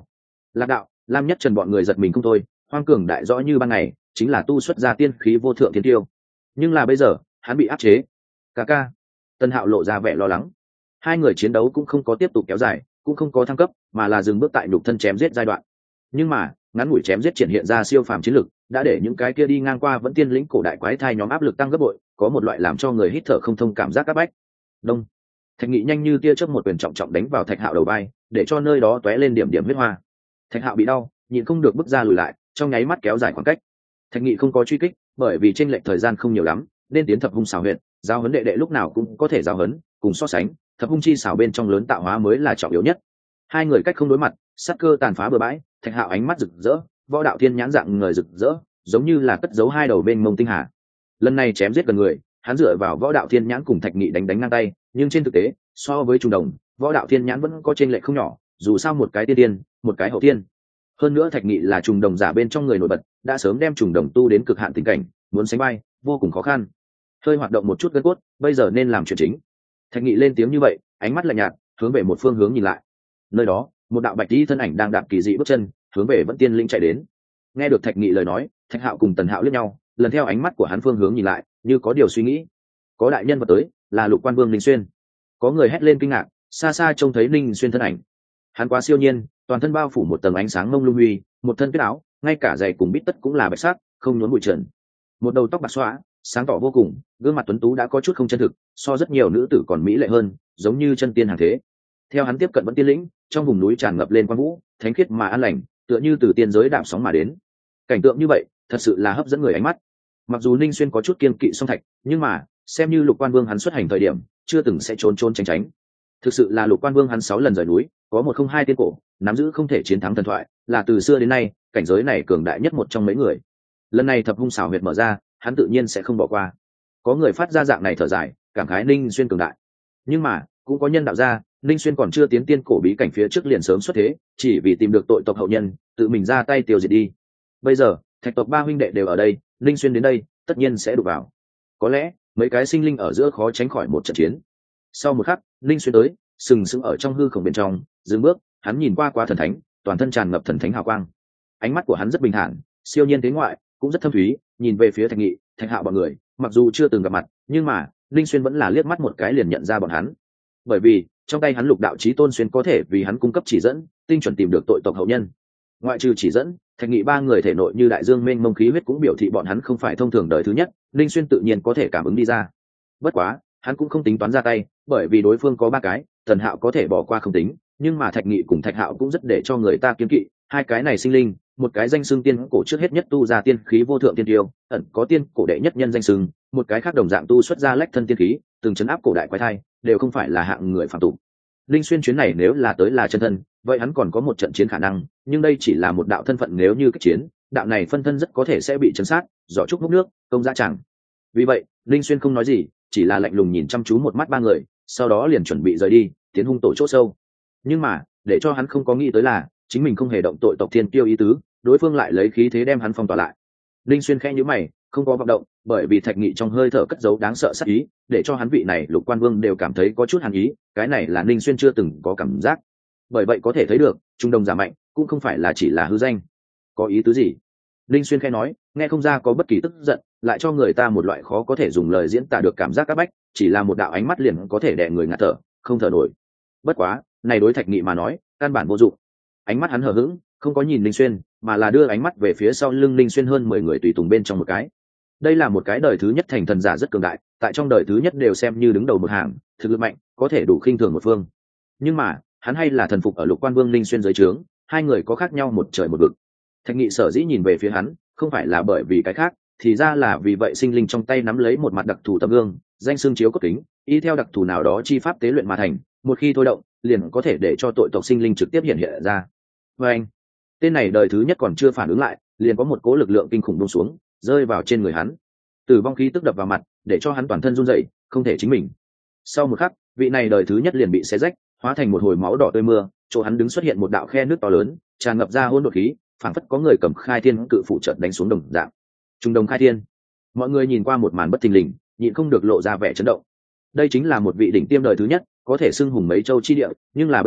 Lạc đạo, Lam Nhất Trần bọn người giật mình không thôi, hoang cường đại rõ như ban ngày, chính là tu xuất ra tiên khí vô thượng thiên tiêu. Nhưng là bây giờ, hắn bị áp chế. Ca ca. Tân Hạo lộ ra vẻ lo lắng. Hai người chiến đấu cũng không có tiếp tục kéo dài, cũng không có thăng cấp, mà là dừng bước tại nhục thân chém giết giai đoạn. Nhưng mà, ngắn ngủi chém giết triển hiện ra siêu phàm chiến lực, đã để những cái kia đi ngang qua vẫn tiên lĩnh cổ đại quái thai nhóm áp lực tăng gấp bội, có một loại làm cho người hít thở không thông cảm giác áp bách. Đông. Thạch Nghị nhanh như tia chớp một quyền trọng trọng đánh vào Thạch Hạo đầu vai, để cho nơi đó tóe lên điểm điểm huyết hoa. Thạch Hạo bị đau, nhịn không được bước ra lùi lại, trong nháy mắt kéo dài khoảng cách. Thạch Nghị không có truy kích, bởi vì chênh lệch thời gian không nhiều lắm, nên tiến thập hung xảo huyệt, giao huấn đệ đệ lúc nào cũng có thể giao huấn, cùng so sánh, thập hung chi xảo bên trong lớn tạo hóa mới là trọng yếu nhất. Hai người cách không đối mặt, sát cơ tàn phá bừa bãi, Thạch Hạo ánh mắt rực rỡ, võ đạo thiên nhãn dạng người rực rỡ, giống như là cất giấu hai đầu bên mông tinh hà. Lần này chém giết gần người, hắn dựa vào võ đạo thiên nhãn cùng Thạch Nghị đánh ngang tay, nhưng trên thực tế, so với trùng đồng, võ đạo thiên nhãn vẫn có chênh lệch không nhỏ, dù sao một cái tiên tiên, một cái hậu tiên. Hơn nữa Thạch Nghị là trùng đồng giả bên trong người nổi bật, đã sớm đem trùng đồng tu đến cực hạn tình cảnh, muốn sánh vai, vô cùng khó khăn. Hơi hoạt động một chút gân cốt, bây giờ nên làm chuyện chính. Thạch Nghị lên tiếng như vậy, ánh mắt lạnh nhạt, hướng về một phương hướng nhìn lại. Nơi đó, một đạo bạch y thân ảnh đang đạp kỳ dị bước chân, hướng về Vẫn Tiên Linh chạy đến. Nghe được Thạch Nghị lời nói, Thạch Hạo cùng Tần Hạo liếc nhau, lần theo ánh mắt của hắn phương hướng nhìn lại, như có điều suy nghĩ. Có đại nhân vật tới, là Lục Quan Vương Linh Xuyên. Có người hét lên kinh ngạc, xa xa trông thấy Linh Xuyên thân ảnh. Hắn quá siêu nhiên, toàn thân bao phủ một tầng ánh sáng mông lung huy, một thân kết áo, ngay cả giày cùng bít tất cũng là bạch sắc, không nhốn bụi trần. Một đầu tóc bạc xõa, sáng tỏ vô cùng, gương mặt tuấn tú đã có chút không chân thực, so rất nhiều nữ tử còn mỹ lệ hơn, giống như chân tiên hàng thế. Theo hắn tiếp cận Vẫn Tiên Lĩnh, trong vùng núi tràn ngập lên quang vũ, thánh khiết mà an lành, tựa như từ tiên giới đạp sóng mà đến. Cảnh tượng như vậy, thật sự là hấp dẫn người ánh mắt. Mặc dù Ninh Xuyên có chút kiên kỵ song thạch, nhưng mà, xem như Lục Quan Vương hắn xuất hành thời điểm, chưa từng sẽ trốn trốn tránh tránh. Thực sự là Lục Quan Vương hắn 6 lần rời núi, có một không hai tiên cổ, nắm giữ không thể chiến thắng thần thoại, là từ xưa đến nay, cảnh giới này cường đại nhất một trong mấy người. Lần này thập hung xảo huyệt mở ra, hắn tự nhiên sẽ không bỏ qua. Có người phát ra dạng này thở dài, cảm khái Ninh Xuyên cường đại. Nhưng mà, cũng có nhân đạo ra, Ninh Xuyên còn chưa tiến tiên cổ bí cảnh phía trước liền sớm xuất thế, chỉ vì tìm được tội tộc hậu nhân, tự mình ra tay tiêu diệt đi. Bây giờ, Thạch tộc ba huynh đệ đều ở đây, Ninh Xuyên đến đây, tất nhiên sẽ đụng vào. Có lẽ, mấy cái sinh linh ở giữa khó tránh khỏi một trận chiến. Sau một khắc, Ninh Xuyên tới, sừng sững ở trong hư không bên trong, dừng bước, hắn nhìn qua thần thánh, toàn thân tràn ngập thần thánh hào quang. Ánh mắt của hắn rất bình thản, siêu nhiên thế ngoại, cũng rất thâm thúy, nhìn về phía Thạch Nghị, Thạch Hạo bọn người, mặc dù chưa từng gặp mặt, nhưng mà, Ninh Xuyên vẫn là liếc mắt một cái liền nhận ra bọn hắn. Bởi vì, trong tay hắn Lục đạo chí tôn xuyên có thể vì hắn cung cấp chỉ dẫn, tinh chuẩn tìm được tội tộc hậu nhân. Ngoại trừ chỉ dẫn, Thạch Nghị ba người thể nội như đại dương mênh mông khí huyết cũng biểu thị bọn hắn không phải thông thường đời thứ nhất, Ninh Xuyên tự nhiên có thể cảm ứng đi ra. Bất quá, hắn cũng không tính toán ra tay, bởi vì đối phương có ba cái, Tần Hạo có thể bỏ qua không tính, nhưng mà Thạch Nghị cùng Thạch Hạo cũng rất để cho người ta kiêng kỵ, hai cái này sinh linh, một cái danh xưng tiên cổ trước hết nhất tu ra tiên khí vô thượng tiên tiêu, ẩn có tiên cổ đệ nhất nhân danh xưng, một cái khác đồng dạng tu xuất ra lách thân tiên khí, từng chấn áp cổ đại quái thai, đều không phải là hạng người phàm tục. Linh Xuyên chuyến này nếu là tới là chân thân, vậy hắn còn có một trận chiến khả năng, nhưng đây chỉ là một đạo thân phận, nếu như kích chiến, đạo này phân thân rất có thể sẽ bị chấn sát, giỏ trúc múc nước, công dã chẳng. Vì vậy, Linh Xuyên không nói gì, chỉ là lạnh lùng nhìn chăm chú một mắt ba người, sau đó liền chuẩn bị rời đi, tiến hung tổ chỗ sâu. Nhưng mà, để cho hắn không có nghĩ tới là, chính mình không hề động tội tộc thiên tiêu ý tứ, đối phương lại lấy khí thế đem hắn phong tỏa lại. Linh Xuyên khẽ nhíu mày, không có vọng động, bởi vì Thạch Nghị trong hơi thở cất giấu đáng sợ sát ý, để cho hắn vị này Lục Quan Vương đều cảm thấy có chút hàn ý, cái này là Linh Xuyên chưa từng có cảm giác. Bởi vậy có thể thấy được, trung đồng giả mạnh, cũng không phải là chỉ là hư danh. Có ý tứ gì? Linh Xuyên khẽ nói, nghe không ra có bất kỳ tức giận, lại cho người ta một loại khó có thể dùng lời diễn tả được cảm giác áp bách, chỉ là một đạo ánh mắt liền có thể đè người ngạt thở, không thở nổi. Bất quá, này đối Thạch Nghị mà nói, căn bản vô dụng. Ánh mắt hắn hờ hững, không có nhìn Linh Xuyên, mà là đưa ánh mắt về phía sau lưng Linh Xuyên hơn 10 người tùy tùng bên trong một cái. Đây là một cái đời thứ nhất thành thần giả rất cường đại, tại trong đời thứ nhất đều xem như đứng đầu một hàng, thực lực mạnh, có thể đủ khinh thường một phương. Nhưng mà, hắn hay là thần phục ở Lục Quan Vương Linh Xuyên dưới trướng, hai người có khác nhau một trời một vực. Thạch Nghị sở dĩ nhìn về phía hắn, không phải là bởi vì cái khác, thì ra là vì vậy sinh linh trong tay nắm lấy một mặt đặc thù tấm gương, danh xương chiếu cốt kính, y theo đặc thù nào đó chi pháp tế luyện mà thành, một khi thôi động, liền có thể để cho tội tộc sinh linh trực tiếp hiện hiện ra. Và anh, tên này đời thứ nhất còn chưa phản ứng lại, liền có một cỗ lực lượng kinh khủng buông xuống, rơi vào trên người hắn. Tử vong khí tức đập vào mặt, để cho hắn toàn thân run rẩy, không thể chính mình. Sau một khắc, vị này đời thứ nhất liền bị xé rách, hóa thành một hồi máu đỏ tươi mưa, chỗ hắn đứng xuất hiện một đạo khe nước to lớn, tràn ngập ra hỗn độn khí, phảng phất có người cầm khai thiên cự phủ chợt đánh xuống đồng dạng. Trung đồng khai thiên. Mọi người nhìn qua một màn bất thình lình, nhịn không được lộ ra vẻ chấn động. Đây chính là một vị đỉnh tiêm đời thứ nhất, có thể xưng hùng mấy châu chi địa, nhưng là bây giờ,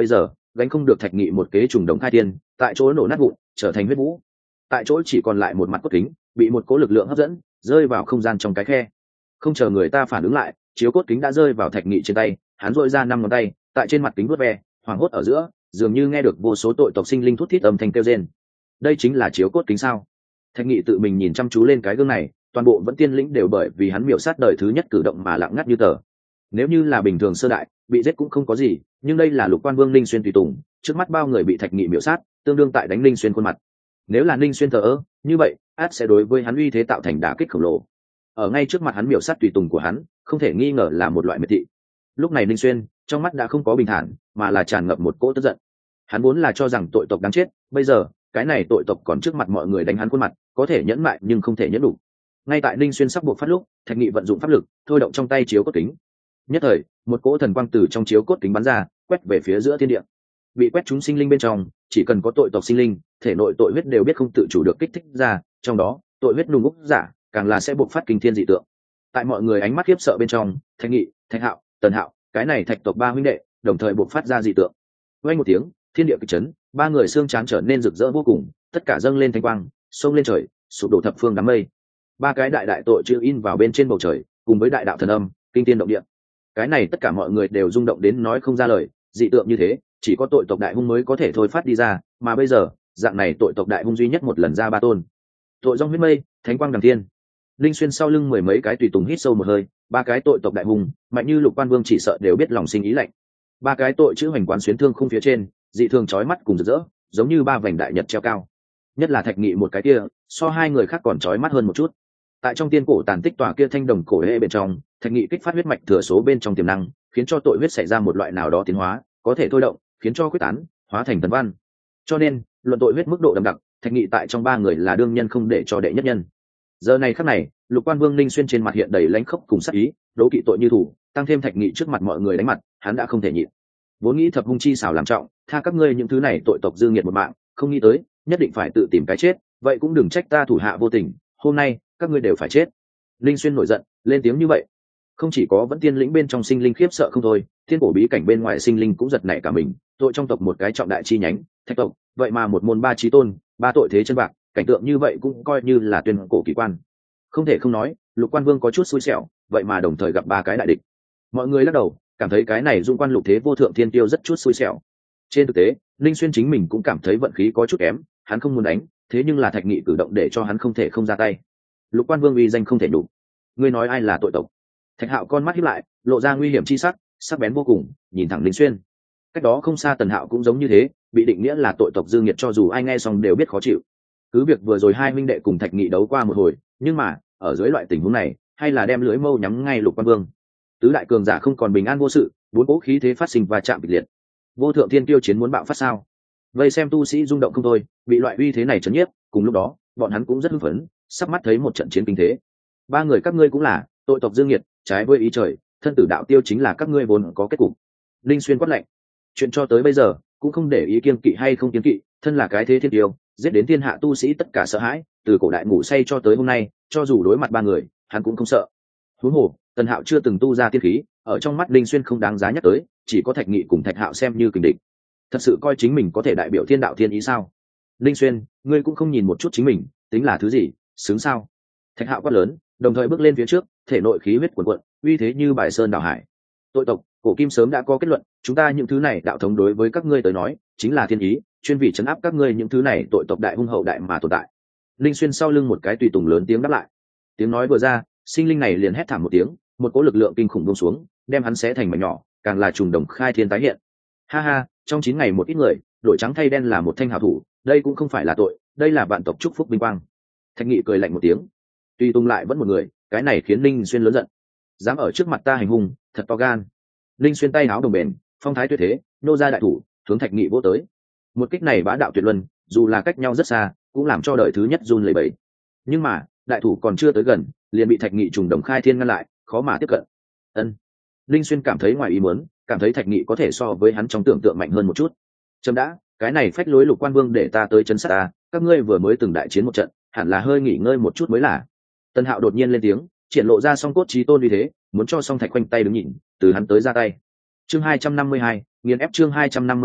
gánh không được thạch nghị một kế trùng đồng khai thiên, tại chỗ nổ nát vụn trở thành huyết vũ. Tại chỗ chỉ còn lại một mặt cốt kính, bị một cỗ lực lượng hấp dẫn rơi vào không gian trong cái khe. Không chờ người ta phản ứng lại, chiếu cốt kính đã rơi vào thạch nghị trên tay, hắn dội ra 5 ngón tay tại trên mặt kính vuốt ve, hoảng hốt ở giữa dường như nghe được vô số tội tộc sinh linh thút thít âm thanh kêu rên. Đây chính là chiếu cốt kính sao? Thạch nghị tự mình nhìn chăm chú lên cái gương này, toàn bộ vẫn tiên lĩnh đều bởi vì hắn miểu sát đời thứ nhất cử động mà lặng ngắt như tờ. Nếu như là bình thường sơ đại, bị giết cũng không có gì, nhưng đây là Lục Quan Vương Ninh Xuyên tùy tùng, trước mắt bao người bị Thạch nghị miểu sát, tương đương tại đánh Ninh Xuyên khuôn mặt. Nếu là Ninh Xuyên thờ ơ, như vậy át sẽ đối với hắn uy thế tạo thành đả kích khổng lồ. Ở ngay trước mặt hắn miểu sát tùy tùng của hắn, không thể nghi ngờ là một loại miệt thị. Lúc này Ninh Xuyên trong mắt đã không có bình thản, mà là tràn ngập một cỗ tức giận. Hắn vốn là cho rằng tội tộc đáng chết, bây giờ cái này tội tộc còn trước mặt mọi người đánh hắn khuôn mặt, có thể nhẫn mại nhưng không thể nhẫn đủ. Ngay tại Ninh Xuyên sắp buộc phát lúc, Thạch nghị vận dụng pháp lực thôi động trong tay chiếu cốt kính. Nhất thời một cỗ thần quang từ trong chiếu cốt kính bắn ra, quét về phía giữa thiên địa. Bị quét chúng sinh linh bên trong, chỉ cần có tội tộc sinh linh, thể nội tội huyết đều biết không tự chủ được kích thích ra, trong đó tội huyết nung úc giả càng là sẽ buộc phát kinh thiên dị tượng. Tại mọi người ánh mắt khiếp sợ bên trong, Thạch nghị, Thạch hạo, Tần hạo, cái này Thạch tộc 3 huynh đệ đồng thời buộc phát ra dị tượng. Vang một tiếng, thiên địa kịch chấn, 3 người xương trán trở nên rực rỡ vô cùng, tất cả dâng lên thanh quang, xông lên trời, sụp đổ thập phương đám mây. 3 cái đại đại tội chữ in vào bên trên bầu trời, cùng với đại đạo thần âm, kinh thiên động địa. Cái này tất cả mọi người đều rung động đến nói không ra lời, dị tượng như thế, chỉ có tội tộc đại hung mới có thể thôi phát đi ra, mà bây giờ, dạng này tội tộc đại hung duy nhất một lần ra 3 tôn. Tội rong huyết mây, thánh quang đằng thiên. Linh Xuyên sau lưng 10 mấy cái tùy tùng hít sâu một hơi, 3 cái tội tộc đại hung, mạnh như Lục Quan Vương chỉ sợ đều biết lòng sinh ý lạnh. 3 cái tội chữ hoành quán xuyến thương khung phía trên, dị thường chói mắt cùng rực rỡ, giống như 3 vành đại nhật treo cao. Nhất là Thạch nghị một cái kia, so 2 người khác còn chói mắt hơn một chút. Tại trong tiên cổ tàn tích tòa kia thanh đồng cổ hệ bên trong, Thạch nghị kích phát huyết mạch thừa số bên trong tiềm năng, khiến cho tội huyết xảy ra một loại nào đó tiến hóa, có thể thôi động, khiến cho quyết tán, hóa thành thần văn. Cho nên, luận tội huyết mức độ đậm đặc, Thạch nghị tại trong 3 người là đương nhân không để cho đệ nhất nhân. Giờ này khắc này, Lục Quan Vương Ninh Xuyên trên mặt hiện đầy lãnh khốc cùng sát ý, đố kỵ tội như thủ, tăng thêm Thạch nghị trước mặt mọi người đánh mặt, hắn đã không thể nhịn. Vốn nghĩ thập hung chi xảo làm trọng, tha các ngươi những thứ này tội tộc dư nghiệt một mạng, không nghĩ tới, nhất định phải tự tìm cái chết, vậy cũng đừng trách ta thủ hạ vô tình, hôm nay các ngươi đều phải chết. Linh Xuyên nổi giận, lên tiếng như vậy. Không chỉ có vẫn tiên lĩnh bên trong sinh linh khiếp sợ không thôi, thiên cổ bí cảnh bên ngoài sinh linh cũng giật nảy cả mình, tội trong tộc một cái trọng đại chi nhánh, Thạch tộc, vậy mà một môn 3 chí tôn, 3 tội thế chân bạc, cảnh tượng như vậy cũng coi như là tuyên cổ kỳ quan. Không thể không nói, Lục Quan Vương có chút xui xẻo, vậy mà đồng thời gặp 3 cái đại địch. Mọi người lắc đầu, cảm thấy cái này dung quan lục thế vô thượng thiên tiêu rất chút xui xẻo. Trên thực tế, Linh Xuyên chính mình cũng cảm thấy vận khí có chút kém, hắn không muốn đánh, thế nhưng là Thạch nghị cử động để cho hắn không thể không ra tay. Lục Quan Vương uy danh không thể đủ. Ngươi nói ai là tội tộc? Thạch hạo con mắt híp lại, lộ ra nguy hiểm chi sắc, sắc bén vô cùng, nhìn thẳng Linh Xuyên. Cách đó không xa Tần Hạo cũng giống như thế, bị định nghĩa là tội tộc dư nghiệt, cho dù ai nghe xong đều biết khó chịu. Cứ việc vừa rồi 2 huynh đệ cùng Thạch nghị đấu qua một hồi, nhưng mà ở dưới loại tình huống này, hay là đem lưỡi mâu nhắm ngay Lục Quan Vương. Tứ đại cường giả không còn bình an vô sự, 4 cỗ khí thế phát sinh và chạm kịch liệt. Vô thượng thiên tiêu chiến muốn bạo phát sao? Vây xem tu sĩ rung động không thôi, bị loại uy thế này chấn nhiếp, cùng lúc đó, bọn hắn cũng rất hưng phấn, sắp mắt thấy một trận chiến kinh thế. 3 người các ngươi cũng là tội tộc dương nghiệt, trái với ý trời, thân tử đạo tiêu chính là các ngươi vốn có kết cục. Linh Xuyên quát lạnh. Chuyện cho tới bây giờ, cũng không để ý kiêng kỵ hay không kiêng kỵ, thân là cái thế thiên tiêu, giết đến thiên hạ tu sĩ tất cả sợ hãi, từ cổ đại ngủ say cho tới hôm nay, cho dù đối mặt 3 người, hắn cũng không sợ. Huống hồ, Tần Hạo chưa từng tu ra tiên khí, ở trong mắt Linh Xuyên không đáng giá nhắc tới, chỉ có Thạch nghị cùng Thạch Hạo xem như kình địch. Thật sự coi chính mình có thể đại biểu thiên đạo thiên ý sao? Linh Xuyên, ngươi cũng không nhìn một chút chính mình, tính là thứ gì, xứng sao? Thạch Hạo quát lớn, đồng thời bước lên phía trước, thể nội khí huyết cuồn cuộn, uy thế như bài sơn đảo hải. Tội tộc, cổ kim sớm đã có kết luận, chúng ta những thứ này đạo thống đối với các ngươi tới nói, chính là thiên ý, chuyên vị trấn áp các ngươi những thứ này tội tộc đại hung hậu đại mà tồn tại. Linh Xuyên sau lưng một cái tùy tùng lớn tiếng đáp lại. Tiếng nói vừa ra, sinh linh này liền hét thảm một tiếng, một cỗ lực lượng kinh khủng buông xuống, đem hắn xé thành mảnh nhỏ, càng là trùng đồng khai thiên tái hiện. Ha ha, trong 9 ngày một ít người, đổi trắng thay đen là một thanh hảo thủ, đây cũng không phải là tội, đây là vạn tộc chúc phúc vinh quang. Thạch nghị cười lạnh một tiếng. Tuy tung lại vẫn một người, cái này khiến Linh Xuyên lớn giận. Dám ở trước mặt ta hành hung, thật to gan. Linh Xuyên tay áo đồng bền, phong thái tuyệt thế, nô ra đại thủ, hướng Thạch nghị vỗ tới. Một kích này bá đạo tuyệt luân, dù là cách nhau rất xa, cũng làm cho đời thứ nhất run lẩy bẩy. Nhưng mà, đại thủ còn chưa tới gần, liền bị Thạch nghị trùng đồng khai thiên ngăn lại, khó mà tiếp cận. Ân. Linh Xuyên cảm thấy ngoài ý muốn, cảm thấy Thạch nghị có thể so với hắn trong tưởng tượng mạnh hơn một chút. Chấm đã, cái này phách lối Lục Quan Vương để ta tới chấn sát ta, các ngươi vừa mới từng đại chiến một trận, hẳn là hơi nghỉ ngơi một chút mới là. Tân Hạo đột nhiên lên tiếng, triển lộ ra song cốt chí tôn uy thế, muốn cho song Thạch quanh tay đứng nhìn, từ hắn tới ra tay. Chương 252, nghiền ép chương 252,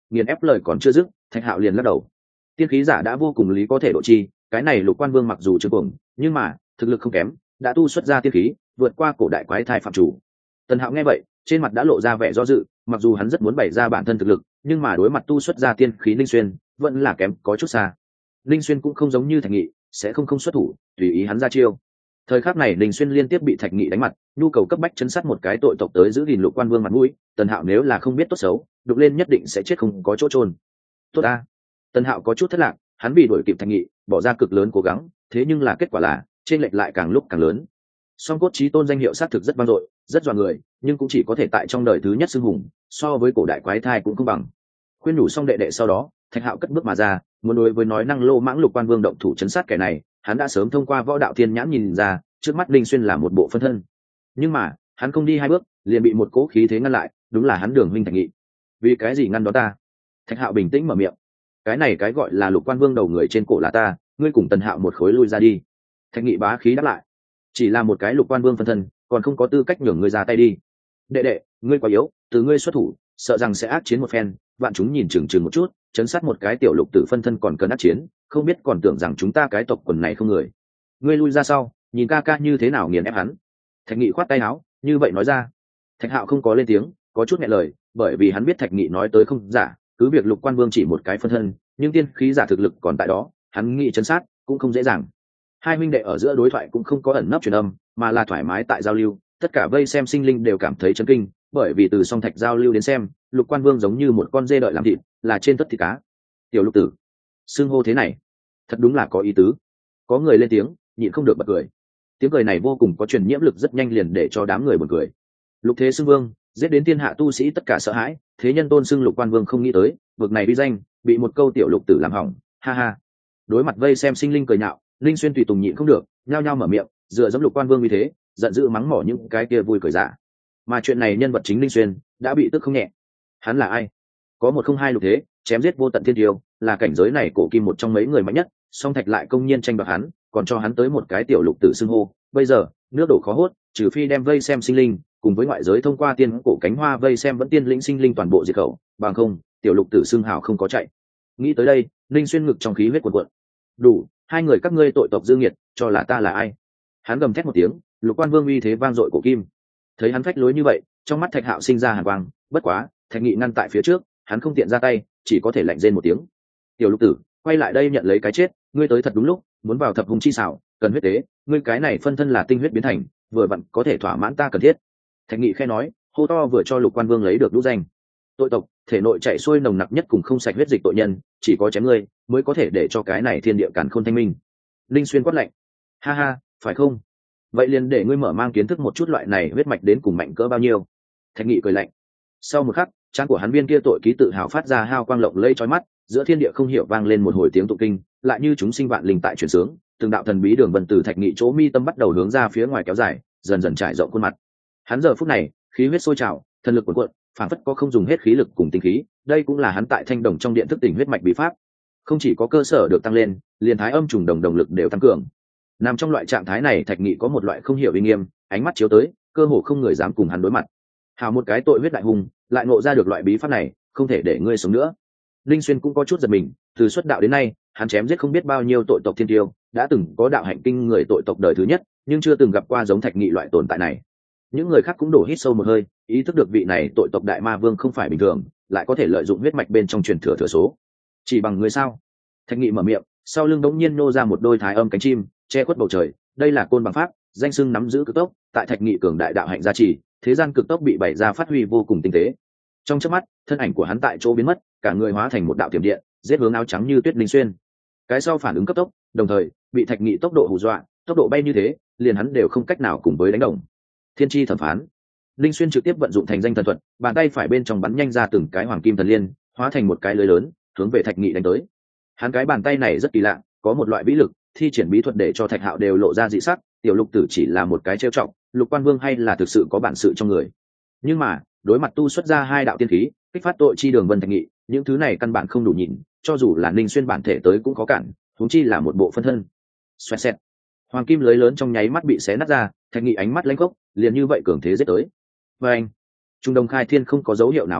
nghiền ép lời còn chưa dứt, Thạch Hạo liền lắc đầu. Tiên khí giả đã vô cùng lý có thể độ chi, cái này Lục Quan Vương mặc dù chưa cuồng, nhưng mà thực lực không kém, đã tu xuất ra tiên khí, vượt qua cổ đại quái thai phạm chủ. Tần Hạo nghe vậy, trên mặt đã lộ ra vẻ do dự, mặc dù hắn rất muốn bày ra bản thân thực lực, nhưng mà đối mặt tu xuất ra tiên khí Linh Xuyên, vẫn là kém có chút xa. Linh Xuyên cũng không giống như Thạch Nghị, sẽ không xuất thủ, tùy ý hắn ra chiêu. Thời khắc này Linh Xuyên liên tiếp bị Thạch Nghị đánh mặt, nhu cầu cấp bách chấn sát một cái tội tộc tới giữ gìn Lục Quan Vương mặt mũi, Tần Hạo nếu là không biết tốt xấu, đục lên nhất định sẽ chết không có chỗ chôn. Tốt a. Tần Hạo có chút thất lạc, hắn vì đuổi kịp Thạch Nghị, bỏ ra cực lớn cố gắng, thế nhưng là kết quả là trên lệch lại càng lúc càng lớn. Song cốt chí tôn danh hiệu xác thực rất vang dội, rất dọa người, nhưng cũng chỉ có thể tại trong đời thứ nhất xưng hùng, so với cổ đại quái thai cũng không bằng. Khuyên nhủ xong đệ đệ sau đó, Thạch Hạo cất bước mà ra, muốn đối với nói năng lô mãng Lục Quan Vương động thủ chấn sát kẻ này, hắn đã sớm thông qua võ đạo thiên nhãn nhìn ra, trước mắt Linh Xuyên là một bộ phân thân. Nhưng mà, hắn không đi hai bước, liền bị một cỗ khí thế ngăn lại, đúng là hắn Đường huynh Thạch Nghị. Vì cái gì ngăn đó ta? Thạch Hạo bình tĩnh mở miệng. Cái này cái gọi là Lục Quan Vương đầu người trên cổ là ta, ngươi cùng Tần Hạo một khối lui ra đi. Thạch Nghị bá khí đáp lại. Chỉ là một cái Lục Quan Vương phân thân, còn không có tư cách nhường ngươi ra tay đi. Đệ đệ, ngươi quá yếu, từ ngươi xuất thủ, sợ rằng sẽ ác chiến một phen, vạn chúng nhìn chừng chừng một chút, chấn sát một cái tiểu lục tử phân thân còn cần ác chiến, không biết còn tưởng rằng chúng ta cái tộc quần này không người. Ngươi lui ra sau, nhìn ca ca như thế nào nghiền ép hắn. Thạch Nghị khoát tay áo, như vậy nói ra. Thạch Hạo không có lên tiếng, có chút nghẹn lời, bởi vì hắn biết Thạch Nghị nói tới không giả, cứ việc Lục Quan Vương chỉ một cái phân thân, nhưng tiên khí giả thực lực còn tại đó, hắn nghĩ chấn sát cũng không dễ dàng. Hai huynh đệ ở giữa đối thoại cũng không có ẩn nấp truyền âm, mà là thoải mái tại giao lưu, tất cả vây xem sinh linh đều cảm thấy chấn kinh, bởi vì từ song thạch giao lưu đến xem, Lục Quan Vương giống như một con dê đợi làm thịt, là trên tất thịt cá. Tiểu Lục tử, xưng hô thế này, thật đúng là có ý tứ. Có người lên tiếng, nhịn không được bật cười. Tiếng cười này vô cùng có truyền nhiễm lực, rất nhanh liền để cho đám người buồn cười. Lục Thế xưng vương, giết đến thiên hạ tu sĩ tất cả sợ hãi, thế nhân tôn xưng Lục Quan Vương không nghĩ tới, vực này uy danh bị một câu tiểu lục tử làm hỏng, ha ha. Đối mặt vây xem sinh linh cười nhạo, Linh Xuyên tùy tùng nhịn không được, nhao nhao mở miệng, dựa dẫm Lục Quan Vương như thế, giận dữ mắng mỏ những cái kia vui cười giả. Mà chuyện này nhân vật chính Linh Xuyên đã bị tức không nhẹ. Hắn là ai? Có một không hai lục thế, chém giết vô tận thiên tiêu, là cảnh giới này cổ kim một trong mấy người mạnh nhất, song thạch lại công nhiên tranh đoạt hắn, còn cho hắn tới một cái tiểu lục tử xưng hô. Bây giờ nước đổ khó hốt, trừ phi đem vây xem sinh linh cùng với ngoại giới thông qua tiên cổ cánh hoa vây xem vẫn tiên lĩnh sinh linh toàn bộ diệt khẩu, bằng không tiểu lục tử xưng hào không có chạy. Nghĩ tới đây, Linh Xuyên ngực trong khí huyết cuồn cuộn. Đủ, hai người các ngươi tội tộc dương nghiệt, cho là ta là ai? Hắn gầm thét một tiếng, Lục Quan Vương uy thế vang dội cổ kim. Thấy hắn phách lối như vậy, trong mắt Thạch Hạo sinh ra hàn quang, bất quá Thạch Nghị ngăn tại phía trước, hắn không tiện ra tay, chỉ có thể lạnh rên một tiếng. Tiểu lục tử, quay lại đây nhận lấy cái chết, ngươi tới thật đúng lúc, muốn vào thập hung chi xảo, cần huyết tế, ngươi cái này phân thân là tinh huyết biến thành, vừa vặn có thể thỏa mãn ta cần thiết. Thạch Nghị khẽ nói, hô to vừa cho Lục Quan Vương lấy được đũ danh. Tội tộc thể nội chảy xuôi nồng nặc nhất cùng không sạch huyết dịch tội nhân, chỉ có chém ngươi mới có thể để cho cái này thiên địa càn khôn thanh minh. Linh Xuyên quát lạnh, ha ha, phải không? Vậy liền để ngươi mở mang kiến thức một chút loại này huyết mạch đến cùng mạnh cỡ bao nhiêu. Thạch Nghị cười lạnh. Sau một khắc, trán của hắn viên kia tội ký tự hào phát ra hào quang lộng lẫy chói mắt, giữa thiên địa không hiểu vang lên một hồi tiếng tụng kinh, lại như chúng sinh vạn linh tại truyền sướng, từng đạo thần bí đường vân từ Thạch Nghị chỗ mi tâm bắt đầu hướng ra phía ngoài kéo dài, dần dần trải rộng khuôn mặt. Hắn giờ phút này, khí huyết sôi trào, thần lực cuồn cuộn, phản phất có không dùng hết khí lực cùng tinh khí, đây cũng là hắn tại Thanh Đồng trong điện thức tỉnh huyết mạch bí pháp. Không chỉ có cơ sở được tăng lên, liền thái âm trùng đồng động lực đều tăng cường. Nằm trong loại trạng thái này, Thạch Nghị có một loại không hiểu uy nghiêm, ánh mắt chiếu tới, cơ hồ không người dám cùng hắn đối mặt. Hào một cái tội huyết đại hùng, lại ngộ ra được loại bí pháp này, không thể để ngươi sống nữa. Linh Xuyên cũng có chút giật mình, từ xuất đạo đến nay, hắn chém giết không biết bao nhiêu tội tộc thiên tiêu, đã từng có đạo hạnh kinh người tội tộc đời thứ nhất, nhưng chưa từng gặp qua giống Thạch Nghị loại tồn tại này. Những người khác cũng đổ hít sâu một hơi, ý thức được vị này tội tộc đại ma vương không phải bình thường, lại có thể lợi dụng huyết mạch bên trong truyền thừa thừa số. Chỉ bằng người sao? Thạch Nghị mở miệng, sau lưng đống nhiên nô ra một đôi thái âm cánh chim, che khuất bầu trời. Đây là côn bằng pháp, danh xưng nắm giữ cực tốc, tại Thạch Nghị cường đại đạo hạnh gia trì, thế gian cực tốc bị bày ra phát huy vô cùng tinh tế. Trong chớp mắt, thân ảnh của hắn tại chỗ biến mất, cả người hóa thành một đạo tiềm điện, giết hướng áo trắng như tuyết Linh Xuyên. Cái sau phản ứng cấp tốc, đồng thời bị Thạch Nghị tốc độ hù dọa, tốc độ bay như thế, liền hắn đều không cách nào cùng với đánh đồng. Thiên chi thẩm phán, Linh Xuyên trực tiếp vận dụng thành danh thần thuật, bàn tay phải bên trong bắn nhanh ra từng cái hoàng kim thần liên, hóa thành một cái lưới lớn, hướng về Thạch Nghị đánh tới. Hắn cái bàn tay này rất kỳ lạ, có một loại vĩ lực, thi triển bí thuật để cho Thạch Hạo đều lộ ra dị sắc. Tiểu lục tử chỉ là một cái trêu trọng, Lục Quan Vương hay là thực sự có bản sự trong người. Nhưng mà đối mặt tu xuất ra hai đạo tiên khí, kích phát tội chi đường vân Thạch Nghị, những thứ này căn bản không đủ nhìn, cho dù là Linh Xuyên bản thể tới cũng có cản, huống chi là một bộ phân thân. Xoẹt xẹt, hoàng kim lưới lớn trong nháy mắt bị xé nát ra, Thạch Nghị ánh mắt lanh khốc, liền như vậy cường thế giết tới. Và anh, trung đông khai thiên không có dấu hiệu nào bộc phát,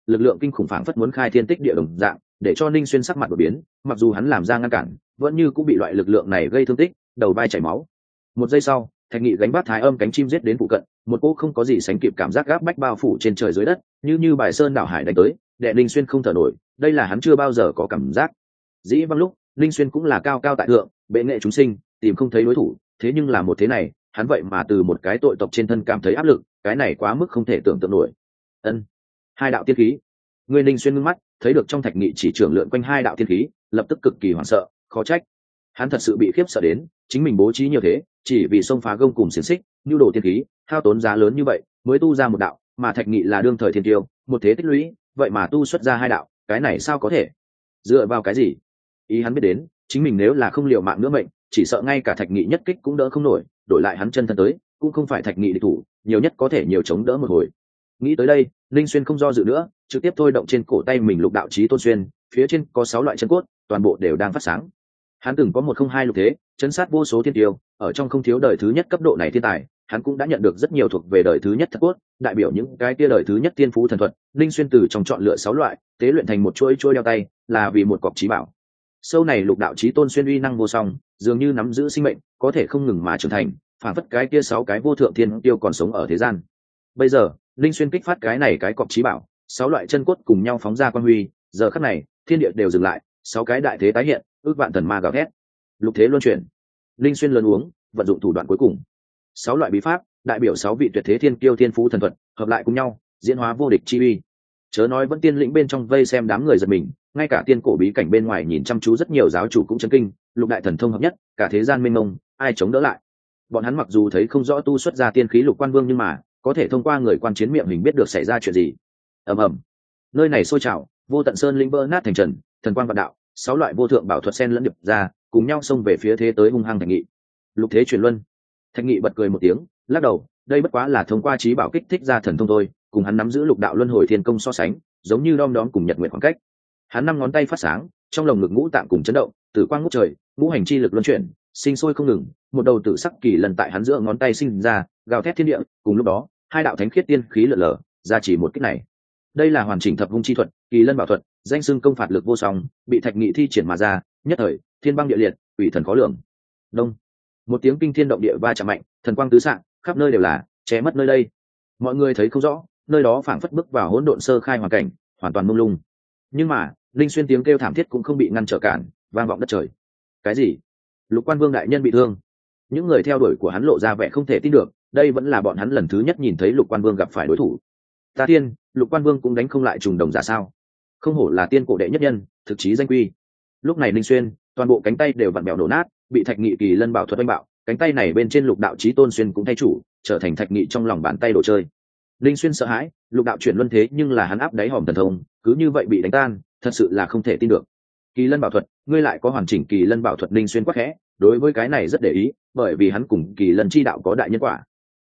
lực lượng kinh khủng phảng phất muốn khai thiên tích địa đồng dạng, để cho Ninh Xuyên sắc mặt đột biến, mặc dù hắn làm ra ngăn cản, vẫn như cũng bị loại lực lượng này gây thương tích, đầu vai chảy máu. Một giây sau, Thạch Nghị gánh vác Thái Âm cánh chim giết đến phụ cận, một cỗ không có gì sánh kịp cảm giác gáp bách bao phủ trên trời dưới đất, như bài sơn đảo hải đánh tới, đè Ninh Xuyên không thở nổi, đây là hắn chưa bao giờ có cảm giác. Dĩ vãng lúc, Ninh Xuyên cũng là cao cao tại thượng, bệ nghệ chúng sinh, tìm không thấy đối thủ, thế nhưng là một thế này, hắn vậy mà từ một cái tội tộc trên thân cảm thấy áp lực, cái này quá mức không thể tưởng tượng nổi. Ân, hai đạo tiên khí. Người Ninh Xuyên ngưng mắt, thấy được trong Thạch Nghị chỉ trưởng lượn quanh hai đạo tiên khí, lập tức cực kỳ hoảng sợ, khó trách. Hắn thật sự bị khiếp sợ đến, chính mình bố trí nhiều thế, chỉ vì xông phá gông cùng xiềng xích, nhu đồ tiên khí, hao tốn giá lớn như vậy, mới tu ra một đạo, mà Thạch Nghị là đương thời thiên tiêu, một thế tích lũy, vậy mà tu xuất ra hai đạo, cái này sao có thể? Dựa vào cái gì? Ý hắn biết đến, chính mình nếu là không liều mạng nữa mệnh, chỉ sợ ngay cả Thạch Nghị nhất kích cũng đỡ không nổi, đổi lại hắn chân thân tới, cũng không phải Thạch Nghị địch thủ, nhiều nhất có thể nhiều chống đỡ một hồi. Nghĩ tới đây, Linh Xuyên không do dự nữa, trực tiếp thôi động trên cổ tay mình lục đạo chí tôn xuyên, phía trên có 6 loại chân cốt, toàn bộ đều đang phát sáng. Hắn từng có 102 lục thế, chấn sát vô số thiên tiêu, ở trong không thiếu đời thứ nhất cấp độ này thiên tài, hắn cũng đã nhận được rất nhiều thuộc về đời thứ nhất thật cốt, đại biểu những cái kia đời thứ nhất tiên phú thần thuật. Linh Xuyên từ trong chọn lựa 6 loại, tế luyện thành một chuỗi đeo tay, là vì một cọc chí bảo. Sâu này lục đạo chí tôn xuyên uy năng vô song, dường như nắm giữ sinh mệnh, có thể không ngừng mà trưởng thành, phản phất cái kia 6 cái vô thượng thiên tiêu còn sống ở thế gian. Bây giờ, Linh Xuyên kích phát cái này cái cọc chí bảo, 6 loại chân cốt cùng nhau phóng ra quang huy, giờ khắc này, thiên địa đều dừng lại, 6 cái đại thế tái hiện, ước vạn thần ma gào thét. Lục thế luân chuyển. Linh Xuyên lớn uống, vận dụng thủ đoạn cuối cùng. 6 loại bí pháp, đại biểu 6 vị tuyệt thế thiên kiêu thiên phú thần thuật, hợp lại cùng nhau, diễn hóa vô địch chi uy. Chớ nói vẫn tiên lĩnh bên trong vây xem đám người giật mình, ngay cả tiên cổ bí cảnh bên ngoài nhìn chăm chú rất nhiều giáo chủ cũng chấn kinh, lục đại thần thông hợp nhất, cả thế gian mênh mông, ai chống đỡ lại. Bọn hắn mặc dù thấy không rõ tu xuất ra tiên khí lục quan vương, nhưng mà có thể thông qua người quan chiến miệng mình biết được xảy ra chuyện gì. Ầm ầm, nơi này sôi trào, vô tận sơn lĩnh vỡ nát thành trần, thần quang vạn đạo, 6 loại vô thượng bảo thuật xen lẫn điệp ra, cùng nhau xông về phía thế tới hung hăng Thạch Nghị. Lục thế chuyển luân. Thạch Nghị bật cười một tiếng, lắc đầu, đây bất quá là thông qua trí bảo kích thích ra thần thông thôi, cùng hắn nắm giữ lục đạo luân hồi thiên công so sánh, giống như đom đóm cùng nhật nguyệt khoảng cách. Hắn 5 ngón tay phát sáng, trong lồng ngực ngũ tạng cùng chấn động, tử quang ngút trời, ngũ hành chi lực luân chuyển, sinh sôi không ngừng, một đầu tử sắc kỳ lần tại hắn giữa ngón tay sinh ra, gào thét thiên địa, cùng lúc đó, hai đạo thánh khiết tiên khí lượn lờ, ra chỉ một kích này. Đây là hoàn chỉnh thập vung chi thuật, kỳ lân bảo thuật, danh xưng công phạt lực vô song, bị Thạch Nghị thi triển mà ra, nhất thời, thiên băng địa liệt, quỷ thần khó lường. Đông, một tiếng kinh thiên động địa va chạm mạnh, thần quang tứ xạ, khắp nơi đều là, che mất nơi đây. Mọi người thấy không rõ, nơi đó phảng phất bước vào hỗn độn sơ khai hoàn cảnh, hoàn toàn mông lung. Nhưng mà, Linh Xuyên tiếng kêu thảm thiết cũng không bị ngăn trở cản, vang vọng đất trời. Cái gì? Lục Quan Vương đại nhân bị thương? Những người theo đuổi của hắn lộ ra vẻ không thể tin được, đây vẫn là bọn hắn lần thứ nhất nhìn thấy Lục Quan Vương gặp phải đối thủ. Ta thiên, Lục Quan Vương cũng đánh không lại trùng đồng giả sao? Không hổ là tiên cổ đệ nhất nhân, thực chí danh quy. Lúc này Linh Xuyên, toàn bộ cánh tay đều vặn bèo nổ nát, bị Thạch Nghị kỳ lân bảo thuật đánh bạo, cánh tay này bên trên lục đạo chí tôn xuyên cũng thay chủ, trở thành Thạch Nghị trong lòng bàn tay đồ chơi. Linh Xuyên sợ hãi, lục đạo chuyển luân thế nhưng là hắn áp đáy hòm thần thông, cứ như vậy bị đánh tan, thật sự là không thể tin được. Kỳ lân bảo thuật, ngươi lại có hoàn chỉnh kỳ lân bảo thuật. Linh Xuyên quắc khẽ, đối với cái này rất để ý, bởi vì hắn cùng kỳ lân chi đạo có đại nhân quả.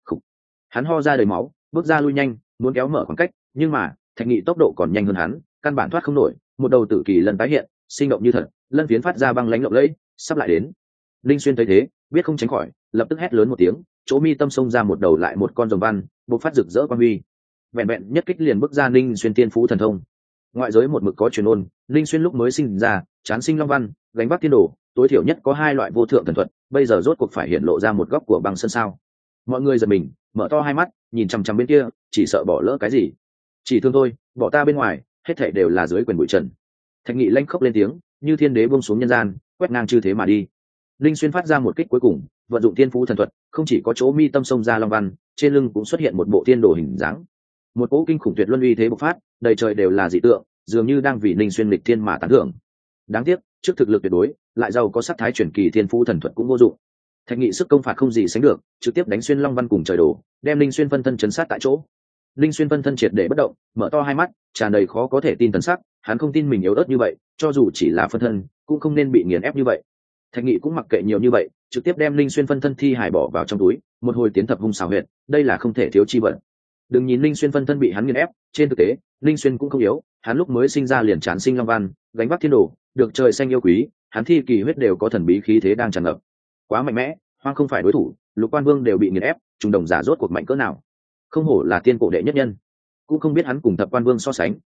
Hắn ho ra đầy máu, bước ra lui nhanh, muốn kéo mở khoảng cách, nhưng mà Thạch Nghị tốc độ còn nhanh hơn hắn, căn bản thoát không nổi. Một đầu tử kỳ lân tái hiện, sinh động như thật, lân phiến phát ra băng lãnh lộng lẫy, sắp lại đến. Linh Xuyên thấy thế, biết không tránh khỏi, lập tức hét lớn một tiếng, chỗ mi tâm xông ra một đầu lại một con rồng văn, bộc phát rực rỡ quang huy. Vẹn vẹn nhất kích liền bước ra Linh Xuyên tiên phú thần thông. Ngoại giới một mực có truyền ôn, Linh Xuyên lúc mới sinh ra, chán sinh long văn, gánh vác tiên đồ, tối thiểu nhất có 2 loại vô thượng thần thuật, bây giờ rốt cuộc phải hiện lộ ra một góc của băng sơn sao. Mọi người giật mình, mở to hai mắt, nhìn chằm chằm bên kia, chỉ sợ bỏ lỡ cái gì. Chỉ thương thôi, bỏ ta bên ngoài, hết thảy đều là dưới quyền bụi trần. Thạch Nghị lanh khóc lên tiếng, như thiên đế buông xuống nhân gian, quét ngang chư thế mà đi. Linh Xuyên phát ra một kích cuối cùng, vận dụng tiên phú thần thuật, không chỉ có chỗ mi tâm sông ra long văn, trên lưng cũng xuất hiện một bộ tiên đồ hình dáng. Một cỗ kinh khủng tuyệt luân uy thế bộc phát, đầy trời đều là dị tượng, dường như đang vì Linh Xuyên lịch thiên mà tán thưởng. Đáng tiếc, trước thực lực tuyệt đối, lại giàu có sắc thái chuyển kỳ tiên phú thần thuật cũng vô dụng. Thạch Nghị sức công phạt không gì sánh được, trực tiếp đánh xuyên long văn cùng trời đổ, đem Linh Xuyên phân thân chấn sát tại chỗ. Linh Xuyên phân thân triệt để bất động, mở to hai mắt, tràn đầy khó có thể tin thần sắc, hắn không tin mình yếu ớt như vậy, cho dù chỉ là phân thân, cũng không nên bị nghiền ép như vậy. Thạch Nghị cũng mặc kệ nhiều như vậy, trực tiếp đem Linh Xuyên phân thân thi hải bỏ vào trong túi, một hồi tiến thập hung xảo huyệt, đây là không thể thiếu chi vật. Đừng nhìn Linh Xuyên phân thân bị hắn nghiền ép, trên thực tế, Linh Xuyên cũng không yếu, hắn lúc mới sinh ra liền tràn sinh long văn, gánh vác thiên đồ, được trời xanh yêu quý, hắn thi kỳ huyết đều có thần bí khí thế đang tràn ngập. Quá mạnh mẽ, hoang không phải đối thủ, Lục Quan Vương đều bị nghiền ép, trùng đồng giả rốt cuộc mạnh cỡ nào. Không hổ là tiên cổ đệ nhất nhân. Cũng không biết hắn cùng Thập Quan Vương so sánh,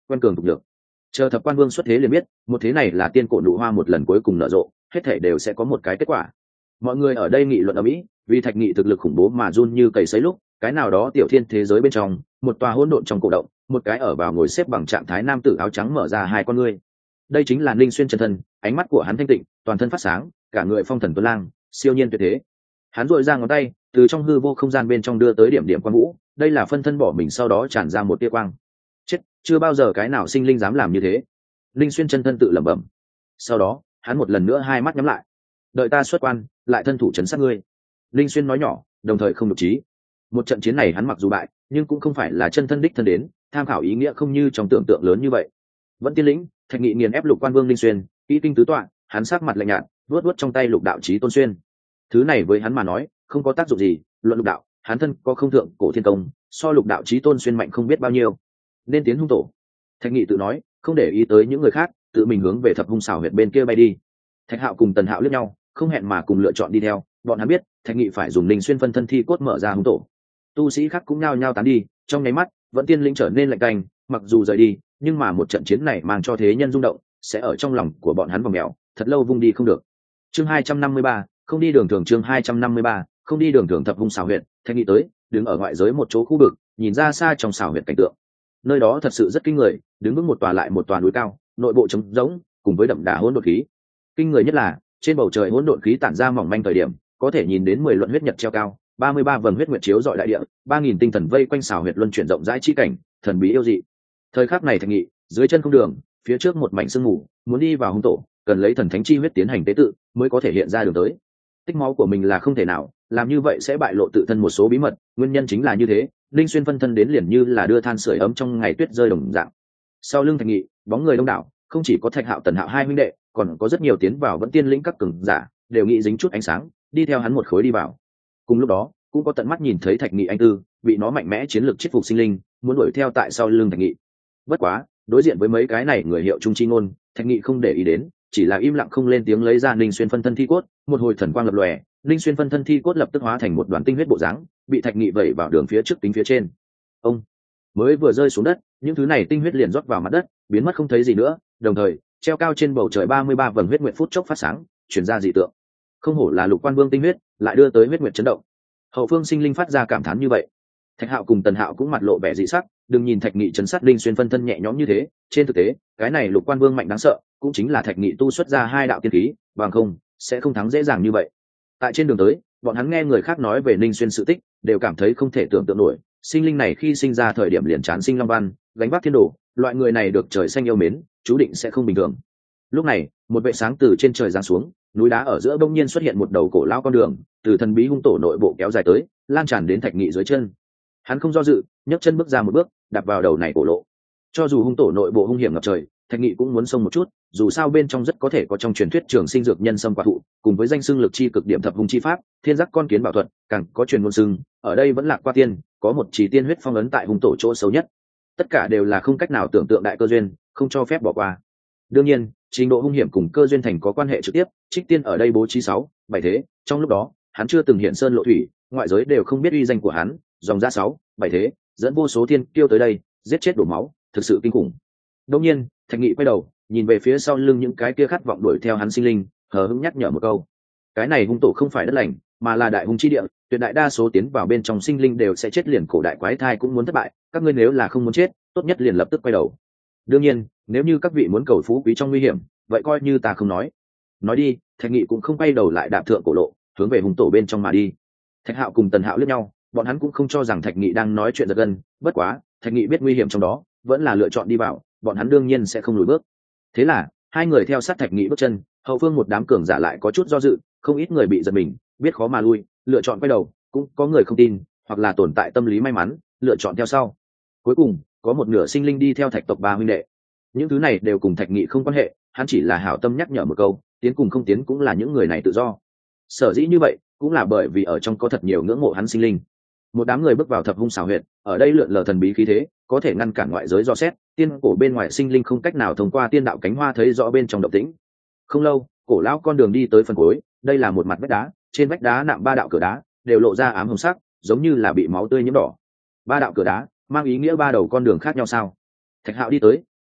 quen cường tục được. Chờ thập quan vương xuất thế liền biết, một thế này là tiên cổ nụ hoa một lần cuối cùng nở rộ, hết thể đều sẽ có một cái kết quả. Mọi người ở đây nghị luận ở mỹ, vì Thạch Nghị thực lực khủng bố mà run như cầy sấy lúc, cái nào đó tiểu thiên thế giới bên trong, một tòa hỗn độn trong cổ động, một cái ở vào ngồi xếp bằng trạng thái nam tử áo trắng mở ra hai con ngươi. Đây chính là Ninh Xuyên chân thân, ánh mắt của hắn thanh tịnh, toàn thân phát sáng, cả người phong thần tuấn lang, siêu nhiên tuyệt thế. Hắn duỗi ra ngón tay, từ trong hư vô không gian bên trong đưa tới điểm điểm quang vũ, đây là phân thân bỏ mình sau đó tràn ra một tia quang. Chết, chưa bao giờ cái nào sinh linh dám làm như thế. Ninh Xuyên chân thân tự lẩm bẩm. Sau đó, hắn một lần nữa hai mắt nhắm lại. Đợi ta xuất quan, lại thân thủ trấn sát ngươi. Ninh Xuyên nói nhỏ, đồng thời không đột trí. Một trận chiến này hắn mặc dù bại, nhưng cũng không phải là chân thân đích thân đến, tham khảo ý nghĩa không như trong tưởng tượng lớn như vậy. Vẫn tiên lĩnh, Thạch Nghị nghiền ép lục quan vương Ninh Xuyên, kỹ kinh tứ tọa, hắn sắc mặt lạnh nhạt, vuốt vuốt trong tay lục đạo chí tôn xuyên. Thứ này với hắn mà nói, không có tác dụng gì, luận lục đạo, hắn thân có không thượng cổ thiên công, so lục đạo chí tôn xuyên mạnh không biết bao nhiêu. Nên tiến hung tổ. Thạch Nghị tự nói, không để ý tới những người khác, tự mình hướng về thập hung xảo huyệt bên kia bay đi. Thạch Hạo cùng Tần Hạo liếc nhau, không hẹn mà cùng lựa chọn đi theo. Bọn hắn biết, Thạch Nghị phải dùng Ninh Xuyên phân thân thi cốt mở ra hung tổ. Tu sĩ khác cũng nhao nhao tán đi, trong nháy mắt, Vẫn tiên linh trở nên lạnh canh, mặc dù rời đi, nhưng mà một trận chiến này mang cho thế nhân rung động, sẽ ở trong lòng của bọn hắn vòng mèo, thật lâu vung đi không được. Chương 253, không đi đường thường. Chương 253, không đi đường thường. Thập hung xảo huyệt, Thạch Nghị tới, đứng ở ngoại giới một chỗ khu vực, nhìn ra xa trong xảo huyệt cảnh tượng. Nơi đó thật sự rất kinh người, đứng vững một tòa lại một tòa núi cao, nội bộ trống rỗng, cùng với đậm đà hỗn độn khí. Kinh người nhất là, trên bầu trời hỗn độn khí tản ra mỏng manh thời điểm, có thể nhìn đến 10 luận huyết nhật treo cao, 33 vầng huyết nguyệt chiếu rọi đại địa, 3000 tinh thần vây quanh xảo huyệt luân chuyển rộng rãi chi cảnh, thần bí yêu dị. Thời khắc này Thạch Nghị, dưới chân không đường, phía trước một mảnh sương mù, muốn đi vào hung tổ, cần lấy thần thánh chi huyết tiến hành tế tự, mới có thể hiện ra đường tới. Tích máu của mình là không thể nào, làm như vậy sẽ bại lộ tự thân một số bí mật, nguyên nhân chính là như thế, Linh Xuyên phân thân đến liền như là đưa than sưởi ấm trong ngày tuyết rơi đồng dạng. Sau lưng Thạch Nghị, bóng người đông đảo, không chỉ có Thạch Hạo Tần Hạo hai huynh đệ, còn có rất nhiều tiến vào Vẫn tiên lĩnh các cường giả, đều nghĩ dính chút ánh sáng, đi theo hắn một khối đi vào. Cùng lúc đó, cũng có tận mắt nhìn thấy Thạch Nghị anh tư, bị nó mạnh mẽ chiến lược chết phục sinh linh, muốn đuổi theo tại sau lưng Thạch Nghị. Bất quá, đối diện với mấy cái này người hiệu trung chi ngôn, Thạch Nghị không để ý đến, chỉ là im lặng không lên tiếng, lấy ra Ninh Xuyên phân thân thi cốt, một hồi thần quang lập lòe, Ninh Xuyên phân thân thi cốt lập tức hóa thành một đoàn tinh huyết bộ dáng, bị Thạch Nghị vẩy vào đường phía trước kính phía trên. Ông mới vừa rơi xuống đất, những thứ này tinh huyết liền rót vào mặt đất, biến mất không thấy gì nữa, đồng thời, treo cao trên bầu trời 33 vầng huyết nguyệt phút chốc phát sáng, truyền ra dị tượng. Không hổ là lục quan vương tinh huyết, lại đưa tới huyết nguyệt chấn động. Hậu phương sinh linh phát ra cảm thán như vậy. Thạch Hạo cùng Tần Hạo cũng mặt lộ vẻ dị sắc, đừng nhìn Thạch Nghị chấn sát Linh Xuyên phân thân nhẹ nhõm như thế, trên thực tế, cái này lục quan vương mạnh đáng sợ, cũng chính là Thạch Nghị tu xuất ra hai đạo tiên khí, bằng không sẽ không thắng dễ dàng như vậy. Tại trên đường tới, bọn hắn nghe người khác nói về Linh Xuyên sự tích, đều cảm thấy không thể tưởng tượng nổi, sinh linh này khi sinh ra thời điểm liền chán sinh long văn, gánh vác thiên đồ, loại người này được trời xanh yêu mến, chú định sẽ không bình thường. Lúc này, một vệ sáng từ trên trời giáng xuống, núi đá ở giữa bỗng nhiên xuất hiện một đầu cổ lao con đường, từ thần bí hung tổ nội bộ kéo dài tới, lan tràn đến Thạch Nghị dưới chân. Hắn không do dự, nhấc chân bước ra một bước, đạp vào đầu này cổ lộ. Cho dù hung tổ nội bộ hung hiểm ngập trời, Thạch Nghị cũng muốn xông một chút, dù sao bên trong rất có thể có trong truyền thuyết trường sinh dược nhân sâm quả thụ, cùng với danh xưng lực chi cực điểm thập hung chi pháp, thiên giác con kiến bảo thuật, càng có truyền ngôn xưng, ở đây vẫn lạc qua tiên, có một chỉ tiên huyết phong ấn tại hung tổ chỗ xấu nhất. Tất cả đều là không cách nào tưởng tượng đại cơ duyên, không cho phép bỏ qua. Đương nhiên, trình độ hung hiểm cùng cơ duyên thành có quan hệ trực tiếp, Trích Tiên ở đây bố trí 6, 7 thế, trong lúc đó, hắn chưa từng hiện sơn lộ thủy, ngoại giới đều không biết uy danh của hắn, dòng ra 6, 7 thế, dẫn vô số thiên kiêu tới đây, giết chết đổ máu, thực sự kinh khủng. Đương nhiên, Thạch Nghị quay đầu, nhìn về phía sau lưng những cái kia khát vọng đuổi theo hắn sinh linh, hờ hững nhắc nhở một câu. Cái này hung tổ không phải đất lành, mà là đại hung chi địa, tuyệt đại đa số tiến vào bên trong sinh linh đều sẽ chết, liền cổ đại quái thai cũng muốn thất bại, các ngươi nếu là không muốn chết, tốt nhất liền lập tức quay đầu. Đương nhiên, nếu như các vị muốn cầu phú quý trong nguy hiểm, vậy coi như ta không nói. Nói đi, Thạch Nghị cũng không quay đầu lại, đạp thượng cổ lộ, hướng về hung tổ bên trong mà đi. Thạch Hạo cùng Tần Hạo liếc nhau, bọn hắn cũng không cho rằng Thạch Nghị đang nói chuyện giật gân, bất quá, Thạch Nghị biết nguy hiểm trong đó, vẫn là lựa chọn đi vào, bọn hắn đương nhiên sẽ không lùi bước. Thế là, hai người theo sát Thạch Nghị bước chân, hậu phương một đám cường giả lại có chút do dự, không ít người bị giật mình, biết khó mà lui, lựa chọn quay đầu, cũng có người không tin, hoặc là tồn tại tâm lý may mắn, lựa chọn theo sau. Cuối cùng, có một nửa sinh linh đi theo Thạch tộc ba huynh đệ. Những thứ này đều cùng Thạch Nghị không quan hệ, hắn chỉ là hảo tâm nhắc nhở một câu, tiến cùng không tiến cũng là những người này tự do. Sở dĩ như vậy, cũng là bởi vì ở trong có thật nhiều ngưỡng mộ hắn sinh linh. Một đám người bước vào thập hung xảo huyệt, ở đây lượn lờ thần bí khí thế, có thể ngăn cản ngoại giới dò xét, tiên cổ bên ngoài sinh linh không cách nào thông qua tiên đạo cánh hoa thấy rõ bên trong động tĩnh. Không lâu, cổ lão con đường đi tới phần cuối, đây là một mặt vách đá, trên vách đá nạm 3 đạo cửa đá, đều lộ ra ám hồng sắc, giống như là bị máu tươi nhiễm đỏ. 3 đạo cửa đá, mang ý nghĩa 3 đầu con đường khác nhau sao? Thạch Hạo đi tới,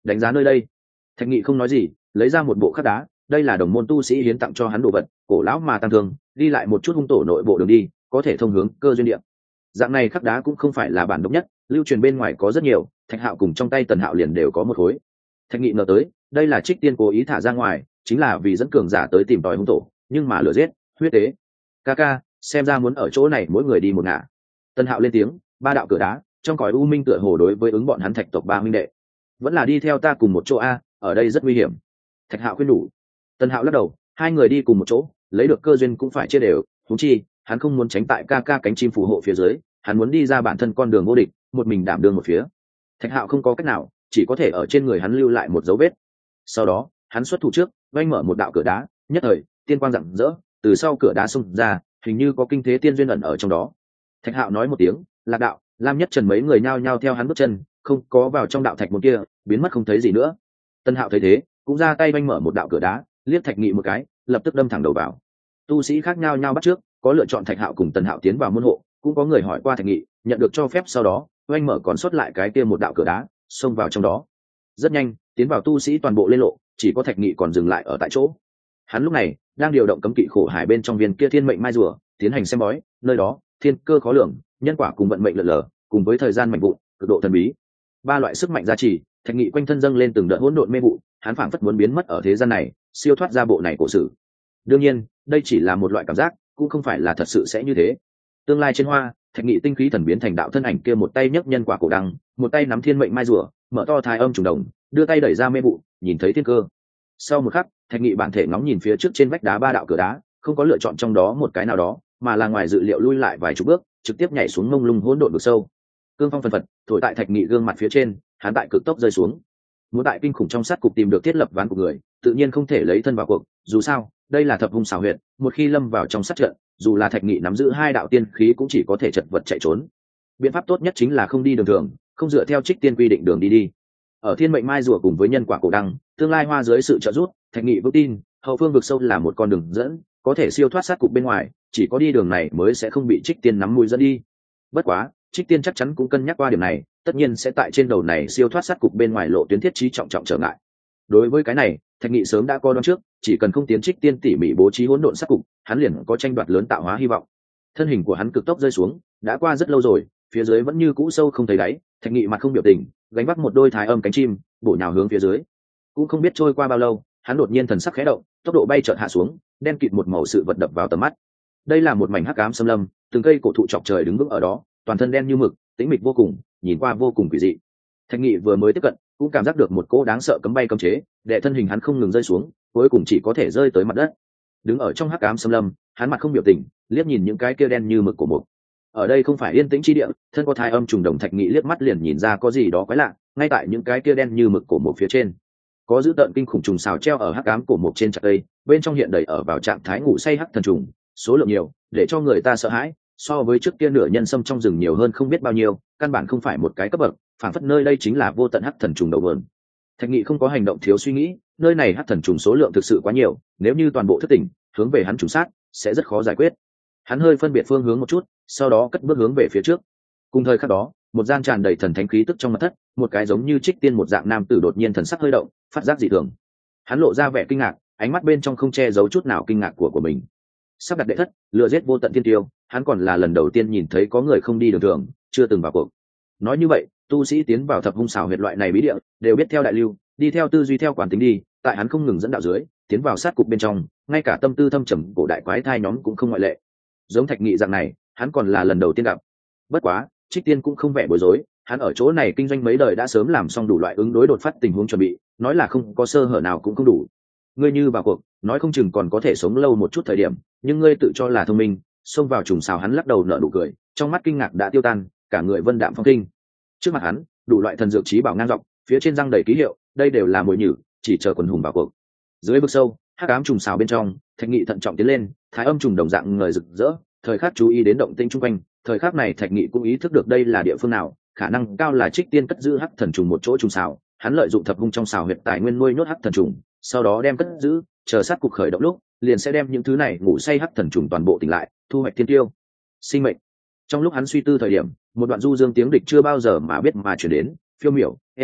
đánh giá nơi đây. Thạch Nghị không nói gì, lấy ra một bộ khắc đá, đây là đồng môn tu sĩ hiến tặng cho hắn đồ vật, cổ lão mà tăng thương, đi lại một chút hung tổ nội bộ đường đi, có thể thông hướng cơ duyên địa. Dạng này khắc đá cũng không phải là bản độc nhất, lưu truyền bên ngoài có rất nhiều, Thạch Hạo cùng trong tay Tần Hạo liền đều có một khối. Thạch Nghị ngờ tới, đây là Trích Tiên cố ý thả ra ngoài, chính là vì dẫn cường giả tới tìm tòi hung tổ, nhưng mà lừa giết, huyết tế. Ca, xem ra muốn ở chỗ này mỗi người đi một ngả. Tần Hạo lên tiếng, ba đạo cửa đá, trong cõi u minh tựa hồ đối với ứng bọn hắn Thạch tộc ba huynh đệ. Vẫn là đi theo ta cùng một chỗ a, ở đây rất nguy hiểm. Thạch Hạo khuyên nhủ. Tần Hạo lắc đầu, hai người đi cùng một chỗ, lấy được cơ duyên cũng phải chia đều, huống chi, hắn không muốn tránh tại ca cánh chim phù hộ phía dưới, hắn muốn đi ra bản thân con đường vô địch, một mình đảm đương một phía. Thạch Hạo không có cách nào, chỉ có thể ở trên người hắn lưu lại một dấu vết. Sau đó, hắn xuất thủ trước, vênh mở một đạo cửa đá, nhất thời, tiên quang rạng rỡ, từ sau cửa đá xông ra, hình như có kinh thế tiên duyên ẩn ở trong đó. Thạch Hạo nói một tiếng, Lạc Đạo, Lam Nhất Trần mấy người nhao nhao theo hắn bước chân, không có vào trong đạo thạch môn kia, biến mất không thấy gì nữa. Tân Hạo thấy thế, cũng ra tay vênh mở một đạo cửa đá, liếc Thạch Nghị một cái, lập tức đâm thẳng đầu vào. Tu sĩ khác nhau nhau bắt trước, có lựa chọn Thạch Hạo cùng Tần Hạo tiến vào môn hộ, cũng có người hỏi qua Thạch Nghị, nhận được cho phép sau đó, oanh mở còn sót lại cái kia một đạo cửa đá, xông vào trong đó. Rất nhanh, tiến vào tu sĩ toàn bộ lên lộ, chỉ có Thạch Nghị còn dừng lại ở tại chỗ. Hắn lúc này đang điều động cấm kỵ khổ hải bên trong viên kia thiên mệnh mai rùa, tiến hành xem bói, nơi đó, thiên cơ khó lường, nhân quả cùng vận mệnh lượn lờ, cùng với thời gian mạnh vụn, cực độ thần bí. Ba loại sức mạnh gia trì, Thạch Nghị quanh thân dâng lên từng đợt hỗn độn mê vụ, hắn phảng phất muốn biến mất ở thế gian này, siêu thoát ra bộ này cổ sử. Đương nhiên, đây chỉ là một loại cảm giác, cũng không phải là thật sự sẽ như thế. Tương lai trên hoa, Thạch Nghị tinh khí thần biến thành đạo thân ảnh kia, một tay nhấc nhân quả cổ đăng, một tay nắm thiên mệnh mai rùa, mở to thái âm trùng đồng, đưa tay đẩy ra mê vụ, nhìn thấy thiên cơ. Sau một khắc, Thạch Nghị bản thể ngóng nhìn phía trước trên vách đá ba đạo cửa đá, không có lựa chọn trong đó một cái nào đó, mà là ngoài dự liệu lui lại vài chục bước, trực tiếp nhảy xuống mông lung hỗn độn vực sâu. Cương phong phần phật, thổi tại Thạch Nghị gương mặt phía trên, hắn tại cực tốc rơi xuống. Muốn tại kinh khủng trong sát cục tìm được thiết lập ván của người, tự nhiên không thể lấy thân vào cuộc, dù sao, đây là thập hung xảo huyệt, một khi lâm vào trong sát trận, dù là Thạch Nghị nắm giữ hai đạo tiên khí cũng chỉ có thể chật vật chạy trốn. Biện pháp tốt nhất chính là không đi đường thường, không dựa theo Trích Tiên quy định đường đi. Ở thiên mệnh mai rùa cùng với nhân quả cổ đăng, tương lai hoa dưới sự trợ giúp, Thạch Nghị vững tin, hậu phương vực sâu là một con đường dẫn, có thể siêu thoát sát cục bên ngoài, chỉ có đi đường này mới sẽ không bị Trích Tiên nắm mũi dẫn đi. Bất quá, Trích Tiên chắc chắn cũng cân nhắc qua điểm này, tất nhiên sẽ tại trên đầu này siêu thoát sát cục bên ngoài lộ tuyến thiết trí trọng trọng trở ngại. Đối với cái này, Thạch Nghị sớm đã có đoán trước, chỉ cần không tiến Trích Tiên tỉ mỉ bố trí hỗn độn sát cục, hắn liền có tranh đoạt lớn tạo hóa hy vọng. Thân hình của hắn cực tốc rơi xuống, đã qua rất lâu rồi, phía dưới vẫn như cũ sâu không thấy đáy. Thạch Nghị mặt không biểu tình, gánh vác một đôi thái âm cánh chim, bổ nhào hướng phía dưới. Cũng không biết trôi qua bao lâu, hắn đột nhiên thần sắc khẽ động, tốc độ bay chợt hạ xuống, đen kịt một màu sự vật đập vào tầm mắt. Đây là một mảnh hắc ám xâm lâm, từng cây cổ thụ chọc trời đứng vững ở đó, toàn thân đen như mực, tĩnh mịch vô cùng, nhìn qua vô cùng quỷ dị. Thạch Nghị vừa mới tiếp cận, cũng cảm giác được một cỗ đáng sợ cấm bay cấm chế, để thân hình hắn không ngừng rơi xuống, cuối cùng chỉ có thể rơi tới mặt đất. Đứng ở trong hắc ám xâm lâm, hắn mặt không biểu tình, liếc nhìn những cái kia đen như mực của mục. Ở đây không phải yên tĩnh chi địa, thân có thái âm trùng đồng. Thạch Nghị liếc mắt liền nhìn ra có gì đó quái lạ, ngay tại những cái kia đen như mực cổ mục phía trên, có dữ tợn kinh khủng trùng xào treo ở hắc ám cổ mục trên chặt cây, bên trong hiện đầy ở vào trạng thái ngủ say hắc thần trùng, số lượng nhiều, để cho người ta sợ hãi, so với trước kia nửa nhân sâm trong rừng nhiều hơn không biết bao nhiêu, căn bản không phải một cái cấp bậc, phản phất nơi đây chính là vô tận hắc thần trùng đầu vườn. Thạch Nghị không có hành động thiếu suy nghĩ, nơi này hắc thần trùng số lượng thực sự quá nhiều, nếu như toàn bộ thất tỉnh, hướng về hắn trùng sát, sẽ rất khó giải quyết. Hắn hơi phân biệt phương hướng một chút, sau đó cất bước hướng về phía trước. Cùng thời khắc đó, một gian tràn đầy thần thánh khí tức trong mật thất, một cái giống như Trích Tiên một dạng nam tử đột nhiên thần sắc hơi động, phát giác dị thường. Hắn lộ ra vẻ kinh ngạc, ánh mắt bên trong không che giấu chút nào kinh ngạc của mình. Sắp đặt đệ thất, lừa giết vô tận thiên tiêu, hắn còn là lần đầu tiên nhìn thấy có người không đi đường thường, chưa từng vào cuộc. Nói như vậy, tu sĩ tiến vào thập hung xảo huyệt loại này bí địa, đều biết theo đại lưu, đi theo tư duy theo quán tính đi, tại hắn không ngừng dẫn đạo dưới, tiến vào sát cục bên trong, ngay cả tâm tư thâm trầm cổ đại quái thai nhóm cũng không ngoại lệ. Giống Thạch Nghị dạng này, hắn còn là lần đầu tiên gặp. Bất quá, Trích Tiên cũng không vẻ bối rối, hắn ở chỗ này kinh doanh mấy đời đã sớm làm xong đủ loại ứng đối đột phát tình huống chuẩn bị, nói là không có sơ hở nào cũng không đủ. Ngươi như vào cuộc, nói không chừng còn có thể sống lâu một chút thời điểm, nhưng ngươi tự cho là thông minh, xông vào trùng xào. Hắn lắc đầu nở nụ cười, trong mắt kinh ngạc đã tiêu tan, cả người vân đạm phong kinh. Trước mặt hắn, đủ loại thần dược trí bảo ngang dọc, phía trên răng đầy ký hiệu, đây đều là mồi nhử, chỉ chờ quần hùng vào cuộc. Dưới vực sâu, hắc ám trùng xào bên trong, Thạch Nghị thận trọng tiến lên, thái âm trùng đồng dạng ngời rực rỡ, thời khắc chú ý đến động tĩnh xung quanh. Thời khắc này Thạch Nghị cũng ý thức được đây là địa phương nào, khả năng cao là Trích Tiên cất giữ hắc thần trùng một chỗ trùng xào, hắn lợi dụng thập hung trong xào huyệt tài nguyên nuôi nhốt hắc thần trùng, sau đó đem cất giữ, chờ sát cục khởi động lúc, liền sẽ đem những thứ này ngủ say hắc thần trùng toàn bộ tỉnh lại, thu hoạch thiên tiêu sinh mệnh. Trong lúc hắn suy tư thời điểm, một đoạn du dương tiếng địch chưa bao giờ mà biết mà chuyển đến, phiêu miểu, êm hai,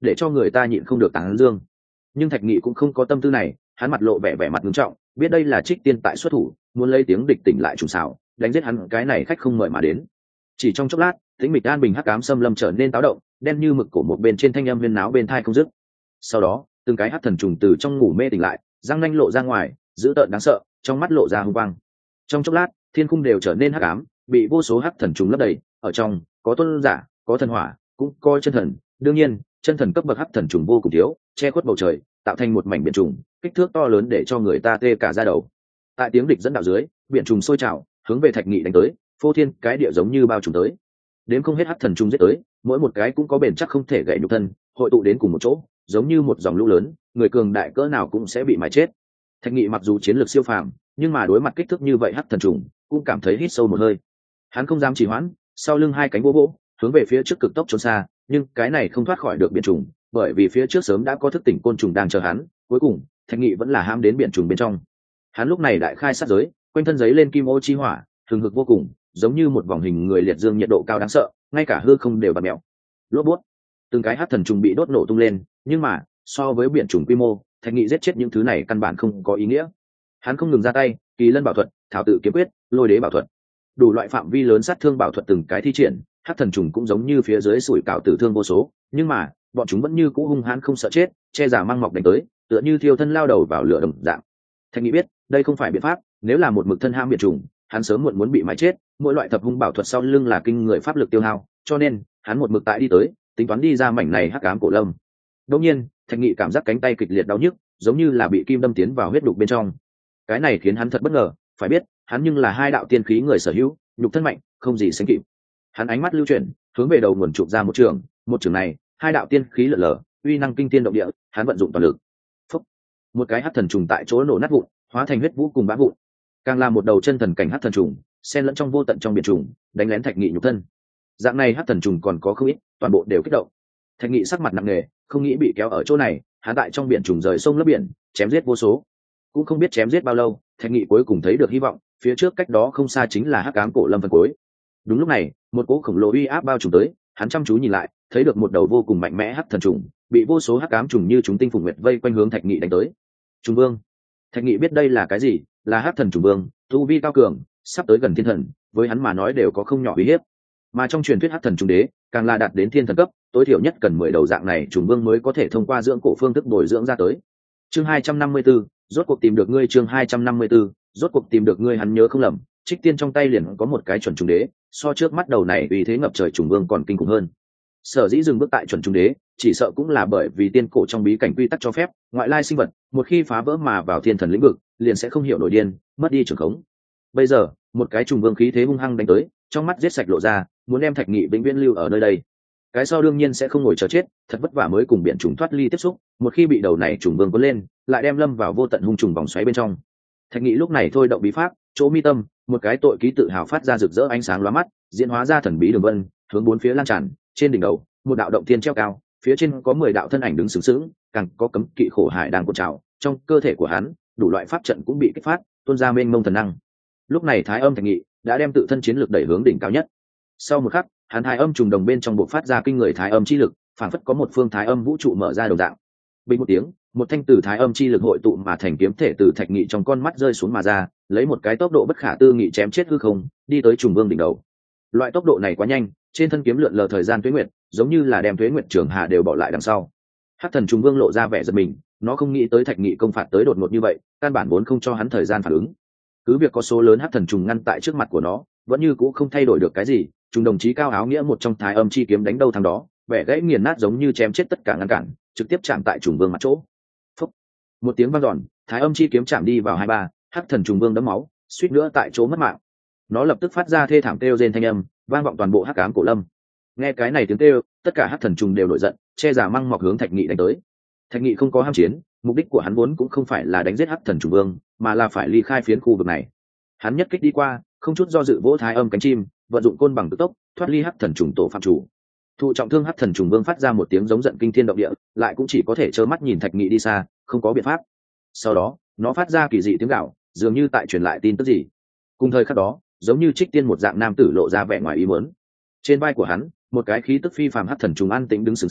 để cho người ta nhịn không được tán dương. Nhưng Thạch Nghị cũng không có tâm tư này, hắn mặt lộ vẻ mặt nghiêm trọng, biết đây là Trích Tiên tại xuất thủ, muốn lấy tiếng địch tỉnh lại trùng xảo, đánh giết hắn cái này khách không mời mà đến. Chỉ trong chốc lát, tĩnh mịch an bình hắc ám xâm lâm trở nên táo động, đen như mực cổ một bên trên thanh âm huyên náo bên thai không dứt. Sau đó, từng cái hắc thần trùng từ trong ngủ mê tỉnh lại, răng nanh lộ ra ngoài, dữ tợn đáng sợ, trong mắt lộ ra hung quang. Trong chốc lát, thiên khung đều trở nên hắc ám, bị vô số hắc thần trùng lấp đầy, ở trong có tôn giả, có thần hỏa, cũng có chân thần. Đương nhiên, chân thần cấp bậc hắc thần trùng vô cùng thiếu, che khuất bầu trời, tạo thành một mảnh biển trùng, kích thước to lớn để cho người ta tê cả da đầu. Tại tiếng địch dẫn đạo dưới, biển trùng sôi trào, hướng về Thạch Nghị đánh tới, phô thiên cái địa giống như bao trùm tới. Đến không hết hắc thần trùng giết tới, mỗi một cái cũng có bền chắc không thể gãy nhục thân, hội tụ đến cùng một chỗ, giống như một dòng lũ lớn, người cường đại cỡ nào cũng sẽ bị mài chết. Thạch Nghị mặc dù chiến lược siêu phàm, nhưng mà đối mặt kích thước như vậy hắc thần trùng, cũng cảm thấy hít sâu một hơi. Hắn không dám trì hoãn, sau lưng hai cánh vỗ vỗ, hướng về phía trước cực tốc trốn xa, nhưng cái này không thoát khỏi được biển trùng, bởi vì phía trước sớm đã có thức tỉnh côn trùng đang chờ hắn. Cuối cùng, Thạch Nghị vẫn là ham đến biển trùng bên trong. Hắn lúc này đại khai sát giới, quanh thân giấy lên kim ô chi hỏa, hừng hực vô cùng, giống như một vòng hình người liệt dương, nhiệt độ cao đáng sợ, ngay cả hư không đều bật mèo. Lốp bút, từng cái hắc thần trùng bị đốt nổ tung lên, nhưng mà so với biển trùng quy mô, Thạch Nghị giết chết những thứ này căn bản không có ý nghĩa. Hắn không ngừng ra tay, kỳ lân bảo thuật, thảo tự kiếm quyết, lôi đế bảo thuật, đủ loại phạm vi lớn sát thương bảo thuật từng cái thi triển. Hắc thần trùng cũng giống như phía dưới sủi cảo tử thương vô số, nhưng mà bọn chúng vẫn như cũ hung hãn không sợ chết, che giả mang mọc đánh tới, tựa như thiêu thân lao đầu vào lửa đồng dạng. Thạch Nghị biết đây không phải biện pháp, nếu là một mực thân ham biển trùng, hắn sớm muộn muốn bị mái chết. Mỗi loại thập hung bảo thuật sau lưng là kinh người pháp lực tiêu hao, cho nên hắn một mực tại đi tới, tính toán đi ra mảnh này hắc ám cổ lâm. Đột nhiên, Thạch Nghị cảm giác cánh tay kịch liệt đau nhức, giống như là bị kim đâm tiến vào huyết đục bên trong. Cái này khiến hắn thật bất ngờ, phải biết hắn nhưng là hai đạo tiên khí người sở hữu, nhục thân mạnh, không gì sánh kịp. Hắn ánh mắt lưu chuyển, hướng về đầu nguồn chụp ra một trường này, hai đạo tiên khí lở lở, uy năng kinh thiên động địa. Hắn vận dụng toàn lực, phúc, một cái hắc thần trùng tại chỗ nổ nát vụn, hóa thành huyết vũ cùng bã vụn. Càng là một đầu chân thần cảnh hắc thần trùng, xen lẫn trong vô tận trong biển trùng, đánh lén Thạch Nghị nhục thân. Dạng này hắc thần trùng còn có không ít, toàn bộ đều kích động. Thạch Nghị sắc mặt nặng nề, không nghĩ bị kéo ở chỗ này. Hắn tại trong biển trùng rời sông lấp biển, chém giết vô số, cũng không biết chém giết bao lâu. Thạch Nghị cuối cùng thấy được hy vọng, phía trước cách đó không xa chính là hắc ám cổ lâm phần cuối. Đúng lúc này, một cỗ khổng lồ uy áp bao trùm tới, hắn chăm chú nhìn lại, thấy được một đầu vô cùng mạnh mẽ hắc thần trùng, bị vô số hắc ám trùng như chúng tinh phùng nguyệt vây quanh hướng Thạch Nghị đánh tới. Trùng vương. Thạch Nghị biết đây là cái gì, là hắc thần trùng vương, tu vi cao cường, sắp tới gần thiên thần, với hắn mà nói đều có không nhỏ uy hiếp. Mà trong truyền thuyết hắc thần trùng đế, càng là đạt đến thiên thần cấp, tối thiểu nhất cần 10 đầu dạng này trùng vương mới có thể thông qua dưỡng cổ phương thức bồi dưỡng ra tới. Chương 254, rốt cuộc tìm được ngươi. Chương 254, rốt cuộc tìm được ngươi. Hắn nhớ không lầm, Trích Tiên trong tay liền có một cái chuẩn trùng đế, so trước mắt đầu này uy thế ngập trời trùng vương còn kinh khủng hơn. Sở dĩ dừng bước tại chuẩn trùng đế, chỉ sợ cũng là bởi vì tiên cổ trong bí cảnh quy tắc cho phép, ngoại lai sinh vật một khi phá vỡ mà vào thiên thần lĩnh vực, liền sẽ không hiểu nổi điên, mất đi trường khống. Bây giờ, một cái trùng vương khí thế hung hăng đánh tới, trong mắt giết sạch lộ ra, muốn đem Thạch Nghị vĩnh viễn lưu ở nơi đây. Cái sau đương nhiên sẽ không ngồi chờ chết, thật vất vả mới cùng biển trùng thoát ly tiếp xúc, một khi bị đầu này trùng vương cuốn lên, lại đem lâm vào vô tận hung trùng vòng xoáy bên trong. Thạch Nghị lúc này thôi động bí pháp, chỗ mi tâm, một cái tội ký tự hào phát ra rực rỡ ánh sáng lóa mắt, diễn hóa ra thần bí đường vân, hướng bốn phía lan tràn. Trên đỉnh đầu, một đạo động thiên treo cao, phía trên có 10 đạo thân ảnh đứng sướng sướng, càng có cấm kỵ khổ hải đang cuộn trào. Trong cơ thể của hắn, đủ loại pháp trận cũng bị kích phát, tuôn ra mênh mông thần năng. Lúc này Thái Âm Thạch Nghị đã đem tự thân chiến lực đẩy hướng đỉnh cao nhất. Sau một khắc, hắn Thái Âm trùng đồng bên trong bộc phát ra kinh người Thái Âm chi lực, phản phất có một phương Thái Âm vũ trụ mở ra đồng dạng. Bình một tiếng, một thanh tử Thái Âm chi lực hội tụ mà thành kiếm thể từ Thạch Nghị trong con mắt rơi xuống mà ra, lấy một cái tốc độ bất khả tư nghị chém chết hư không, đi tới trùng vương đỉnh đầu. Loại tốc độ này quá nhanh, trên thân kiếm lượn lờ thời gian tuế nguyệt, giống như là đem tuế nguyệt trường hạ đều bỏ lại đằng sau. Hắc thần trùng vương lộ ra vẻ giật mình, nó không nghĩ tới Thạch Nghị công phạt tới đột ngột như vậy, căn bản vốn không cho hắn thời gian phản ứng. Cứ việc có số lớn hắc thần trùng ngăn tại trước mặt của nó, vẫn như cũ không thay đổi được cái gì. Trùng đồng chí cao áo nghĩa một trong Thái Âm chi kiếm đánh đâu thằng đó, vẻ gãy nghiền nát giống như chém chết tất cả ngăn cản, trực tiếp chạm tại trùng vương mặt chỗ. Phúc. Một tiếng vang dọn, Thái Âm chi kiếm chạm đi vào hai ba, hắc thần trùng vương đẫm máu, suýt nữa tại chỗ mất mạng. Nó lập tức phát ra thê thảm kêu rên thanh âm, vang vọng toàn bộ hắc ám cổ lâm. Nghe cái này tiếng kêu, tất cả hắc thần trùng đều nổi giận, che giả măng mọc hướng Thạch Nghị đánh tới. Thạch Nghị không có ham chiến, mục đích của hắn vốn cũng không phải là đánh giết hắc thần trùng vương, mà là phải ly khai phiến khu vực này. Hắn nhất kích đi qua, không chút do dự vỗ Thái Âm cánh chim, vận dụng côn bằng tự tốc, thoát ly hắc thần trùng tổ phạm chủ. Thụ trọng thương hắc thần trùng vương phát ra một tiếng giống giận kinh thiên động địa, lại cũng chỉ có thể trơ mắt nhìn Thạch Nghị đi xa, không có biện pháp. Sau đó, nó phát ra kỳ dị tiếng gào, dường như tại truyền lại tin tức gì. Cùng thời khắc đó, giống như Trích Tiên một dạng nam tử lộ ra vẻ ngoài ý muốn. Trên vai của hắn, một cái khí tức phi phàm hắc thần trùng an tĩnh đứng sướng sướng,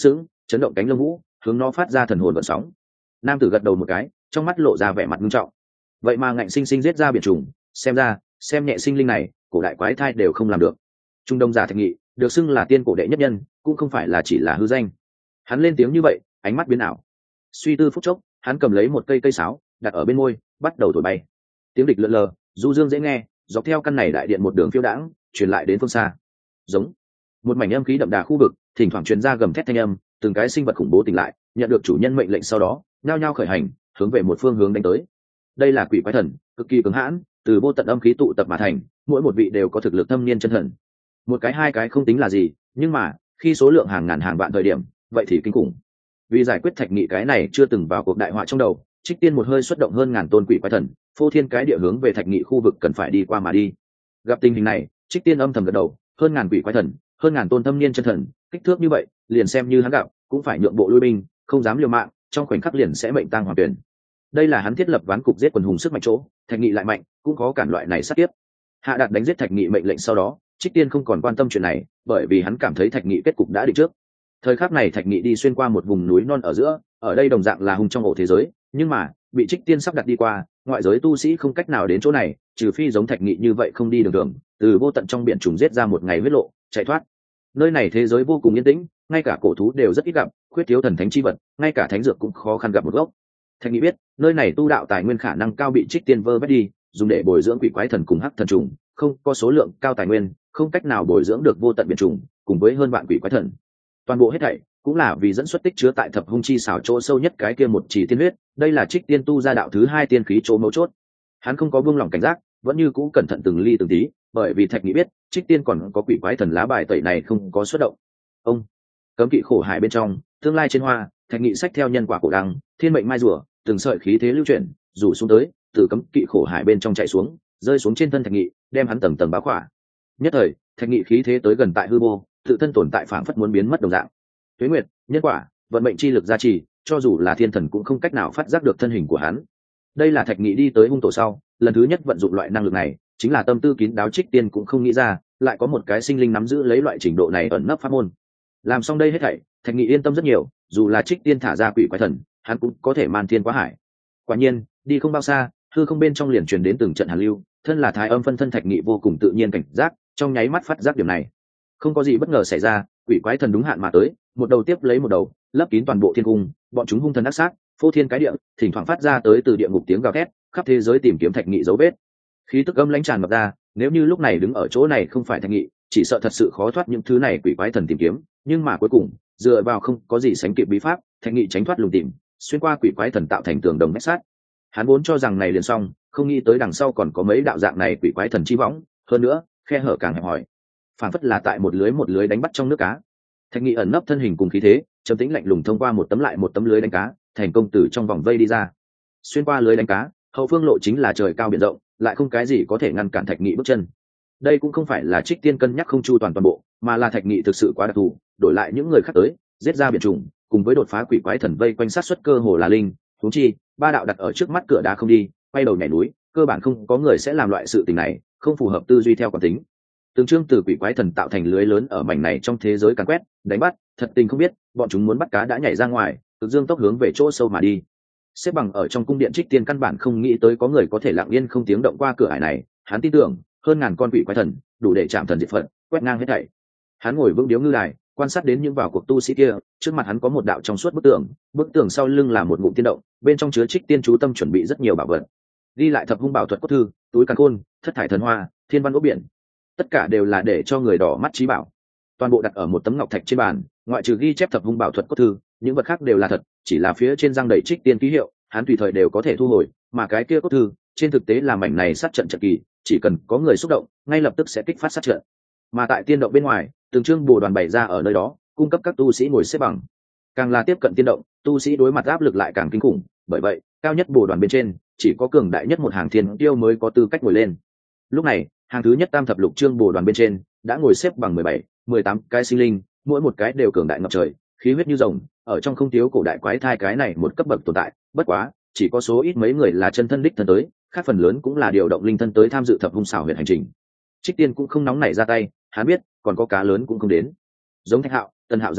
chấn động cánh lông vũ hướng nó phát ra thần hồn vận sóng. Nam tử gật đầu một cái, trong mắt lộ ra vẻ mặt nghiêm trọng. Vậy mà ngạnh sinh sinh giết ra biển trùng, xem ra xem nhẹ sinh linh này cổ đại quái thai đều không làm được. Trung đông giả Thạch Nghị được xưng là tiên cổ đệ nhất nhân, cũng không phải là chỉ là hư danh. Hắn lên tiếng như vậy, ánh mắt biến ảo. Suy tư phút chốc, hắn cầm lấy một cây sáo đặt ở bên môi, bắt đầu thổi bay. Tiếng địch lượn lờ, du dương dễ nghe, dọc theo căn này đại điện một đường phiêu đãng, truyền lại đến phương xa. Giống một mảnh âm khí đậm đà khu vực, thỉnh thoảng truyền ra gầm thét thanh âm, từng cái sinh vật khủng bố tỉnh lại, nhận được chủ nhân mệnh lệnh sau đó nhao nhao khởi hành, hướng về một phương hướng đánh tới. Đây là quỷ quái thần, cực kỳ cứng hãn, từ vô tận âm khí tụ tập mà thành, mỗi một vị đều có thực lực thâm niên chân thần. Một cái hai cái không tính là gì, nhưng mà khi số lượng hàng ngàn hàng vạn thời điểm, vậy thì kinh khủng. Vì giải quyết Thạch Nghị cái này chưa từng vào cuộc đại họa trong đầu, Trích Tiên một hơi xuất động hơn ngàn tôn quỷ quái thần, phô thiên cái địa hướng về Thạch Nghị khu vực cần phải đi qua mà đi. Gặp tình hình này, Trích Tiên âm thầm gật đầu, hơn ngàn quỷ quái thần, hơn ngàn tôn thâm niên chân thần, kích thước như vậy, liền xem như hắn gặp, cũng phải nhượng bộ lui binh, không dám liều mạng, trong khoảnh khắc liền sẽ mệnh tang hoàn tuyển. Đây là hắn thiết lập ván cục giết quần hùng sức mạnh chỗ, Thạch Nghị lại mạnh, cũng có cản loại này sát tiếp. Hạ đạt đánh giết Thạch Nghị mệnh lệnh sau đó, Trích Tiên không còn quan tâm chuyện này, bởi vì hắn cảm thấy Thạch Nghị kết cục đã định trước. Thời khắc này Thạch Nghị đi xuyên qua một vùng núi non ở giữa, ở đây đồng dạng là hung trong ổ thế giới, nhưng mà bị Trích Tiên sắp đặt đi qua, ngoại giới tu sĩ không cách nào đến chỗ này, trừ phi giống Thạch Nghị như vậy không đi đường đường, từ vô tận trong biển trùng giết ra một ngày huyết lộ, chạy thoát. Nơi này thế giới vô cùng yên tĩnh, ngay cả cổ thú đều rất ít gặp, khuyết thiếu thần thánh chi vật, ngay cả thánh dược cũng khó khăn gặp một gốc. Thạch Nghị biết, nơi này tu đạo tài nguyên khả năng cao bị Trích Tiên vơ vét đi, dùng để bồi dưỡng quỷ quái thần cùng hắc thần trùng, không có số lượng cao tài nguyên, không cách nào bồi dưỡng được vô tận biển trùng, cùng với hơn vạn quỷ quái thần. Toàn bộ hết thảy cũng là vì dẫn xuất tích chứa tại thập hung chi xảo chỗ sâu nhất cái kia một chỉ tiên huyết, đây là Trích Tiên tu ra đạo thứ hai tiên khí chỗ mấu chốt. Hắn không có buông lỏng cảnh giác, vẫn như cũ cẩn thận từng ly từng tí, bởi vì Thạch Nghị biết, Trích Tiên còn có quỷ quái thần lá bài tẩy này không có xuất động. Ông cấm kỵ khổ hải bên trong, tương lai trên hoa, Thạch Nghị xách theo nhân quả cổ đăng, thiên mệnh mai rùa, từng sợi khí thế lưu chuyển, rủ xuống tới, từ cấm kỵ khổ hải bên trong chạy xuống, rơi xuống trên thân Thạch Nghị, đem hắn tầng tầng bao khỏa. Nhất thời, Thạch Nghị khí thế tới gần tại hư vô, tự thân tồn tại phảng phất muốn biến mất đồng dạng. Tuế nguyệt, nhân quả, vận mệnh chi lực gia trì, cho dù là thiên thần cũng không cách nào phát giác được thân hình của hắn. Đây là Thạch Nghị đi tới hung tổ sau, lần thứ nhất vận dụng loại năng lực này, chính là tâm tư kín đáo Trích Tiên cũng không nghĩ ra, lại có một cái sinh linh nắm giữ lấy loại trình độ này ẩn nấp pháp môn. Làm xong đây hết thảy, Thạch Nghị yên tâm rất nhiều, dù là Trích Tiên thả ra quỷ quái thần, hắn cũng có thể man thiên quá hải. Quả nhiên, đi không bao xa, hư không bên trong liền truyền đến từng trận hàn lưu, thân là Thái Âm phân thân Thạch Nghị vô cùng tự nhiên cảnh giác, trong nháy mắt phát giác điểm này. Không có gì bất ngờ xảy ra, quỷ quái thần đúng hạn mà tới, một đầu tiếp lấy một đầu, lấp kín toàn bộ thiên cung, bọn chúng hung thần ác sát, phô thiên cái địa, thỉnh thoảng phát ra tới từ địa ngục tiếng gào thét, khắp thế giới tìm kiếm Thạch Nghị dấu vết. Khí tức âm lãnh tràn ngập ra, nếu như lúc này đứng ở chỗ này không phải Thạch Nghị, chỉ sợ thật sự khó thoát những thứ này quỷ quái thần tìm kiếm, nhưng mà cuối cùng, dựa vào không có gì sánh kịp bí pháp, Thạch Nghị tránh thoát lùng tìm, xuyên qua quỷ quái thần tạo thành tường đồng mét sát. Hắn vốn cho rằng này liền xong, không nghĩ tới đằng sau còn có mấy đạo dạng này quỷ quái thần chi võng, hơn nữa, khe hở càng hẹp hòi, phản phất là tại một lưới đánh bắt trong nước cá. Thạch Nghị ẩn nấp thân hình cùng khí thế, trầm tĩnh lạnh lùng thông qua một tấm lại một tấm lưới đánh cá, thành công từ trong vòng vây đi ra. Xuyên qua lưới đánh cá, hậu phương lộ chính là trời cao biển rộng, lại không cái gì có thể ngăn cản Thạch Nghị bước chân. Đây cũng không phải là Trích Tiên cân nhắc không chu toàn bộ, mà là Thạch Nghị thực sự quá đặc thù, đổi lại những người khác tới, giết ra biển trùng, cùng với đột phá quỷ quái thần vây quanh sát xuất cơ hồ là linh, huống chi, ba đạo đặt ở trước mắt cửa đá không đi, quay đầu nhảy núi, cơ bản không có người sẽ làm loại sự tình này, không phù hợp tư duy theo quán tính. Từng chương từ quỷ quái thần tạo thành lưới lớn ở mảnh này trong thế giới càn quét, đánh bắt, thật tình không biết, bọn chúng muốn bắt cá đã nhảy ra ngoài, cực dương tốc hướng về chỗ sâu mà đi. Xếp bằng ở trong cung điện Trích Tiên căn bản không nghĩ tới có người có thể lặng yên không tiếng động qua cửa ải này, hắn tin tưởng, hơn ngàn con quỷ quái thần, đủ để chạm thần diệt phật, quét ngang hết thảy. Hắn ngồi vững điếu ngư đài, quan sát đến những vào cuộc tu sĩ kia, trước mặt hắn có một đạo trong suốt bức tường sau lưng là một ngụm tiên động, bên trong chứa Trích Tiên chú tâm chuẩn bị rất nhiều bảo vật. Ghi lại thập hung bảo thuật cốt thư, túi càn khôn, thất thải thần hoa, thiên văn ốc biển, tất cả đều là để cho người đỏ mắt trí bảo. Toàn bộ đặt ở một tấm ngọc thạch trên bàn, ngoại trừ ghi chép thập hung bảo thuật cốt thư, những vật khác đều là thật, chỉ là phía trên răng đầy Trích Tiên ký hiệu, hắn tùy thời đều có thể thu hồi, mà cái kia cốt thư, trên thực tế là mảnh này sát trận trận kỳ, chỉ cần có người xúc động, ngay lập tức sẽ kích phát sát trận. Mà tại tiên động bên ngoài, từng chương bồ đoàn bày ra ở nơi đó, cung cấp các tu sĩ ngồi xếp bằng. Càng là tiếp cận tiên động, tu sĩ đối mặt áp lực lại càng kinh khủng, bởi vậy, cao nhất bồ đoàn bên trên, chỉ có cường đại nhất một hàng thiên tiêu mới có tư cách ngồi lên. Lúc này, hàng thứ nhất tam thập lục chương bồ đoàn bên trên, đã ngồi xếp bằng 17, 18 cái sinh linh, mỗi một cái đều cường đại ngập trời, khí huyết như rồng, ở trong không thiếu cổ đại quái thai cái này một cấp bậc tồn tại, bất quá, chỉ có số ít mấy người là chân thân đích thân tới, khác phần lớn cũng là điều động linh thân tới tham dự thập hung xảo huyệt hành trình. Trích Tiên cũng không nóng nảy ra tay, hắn biết, còn có cá lớn cũng không đến. Giống Thạch Hạo, Tân Hạo dạng này,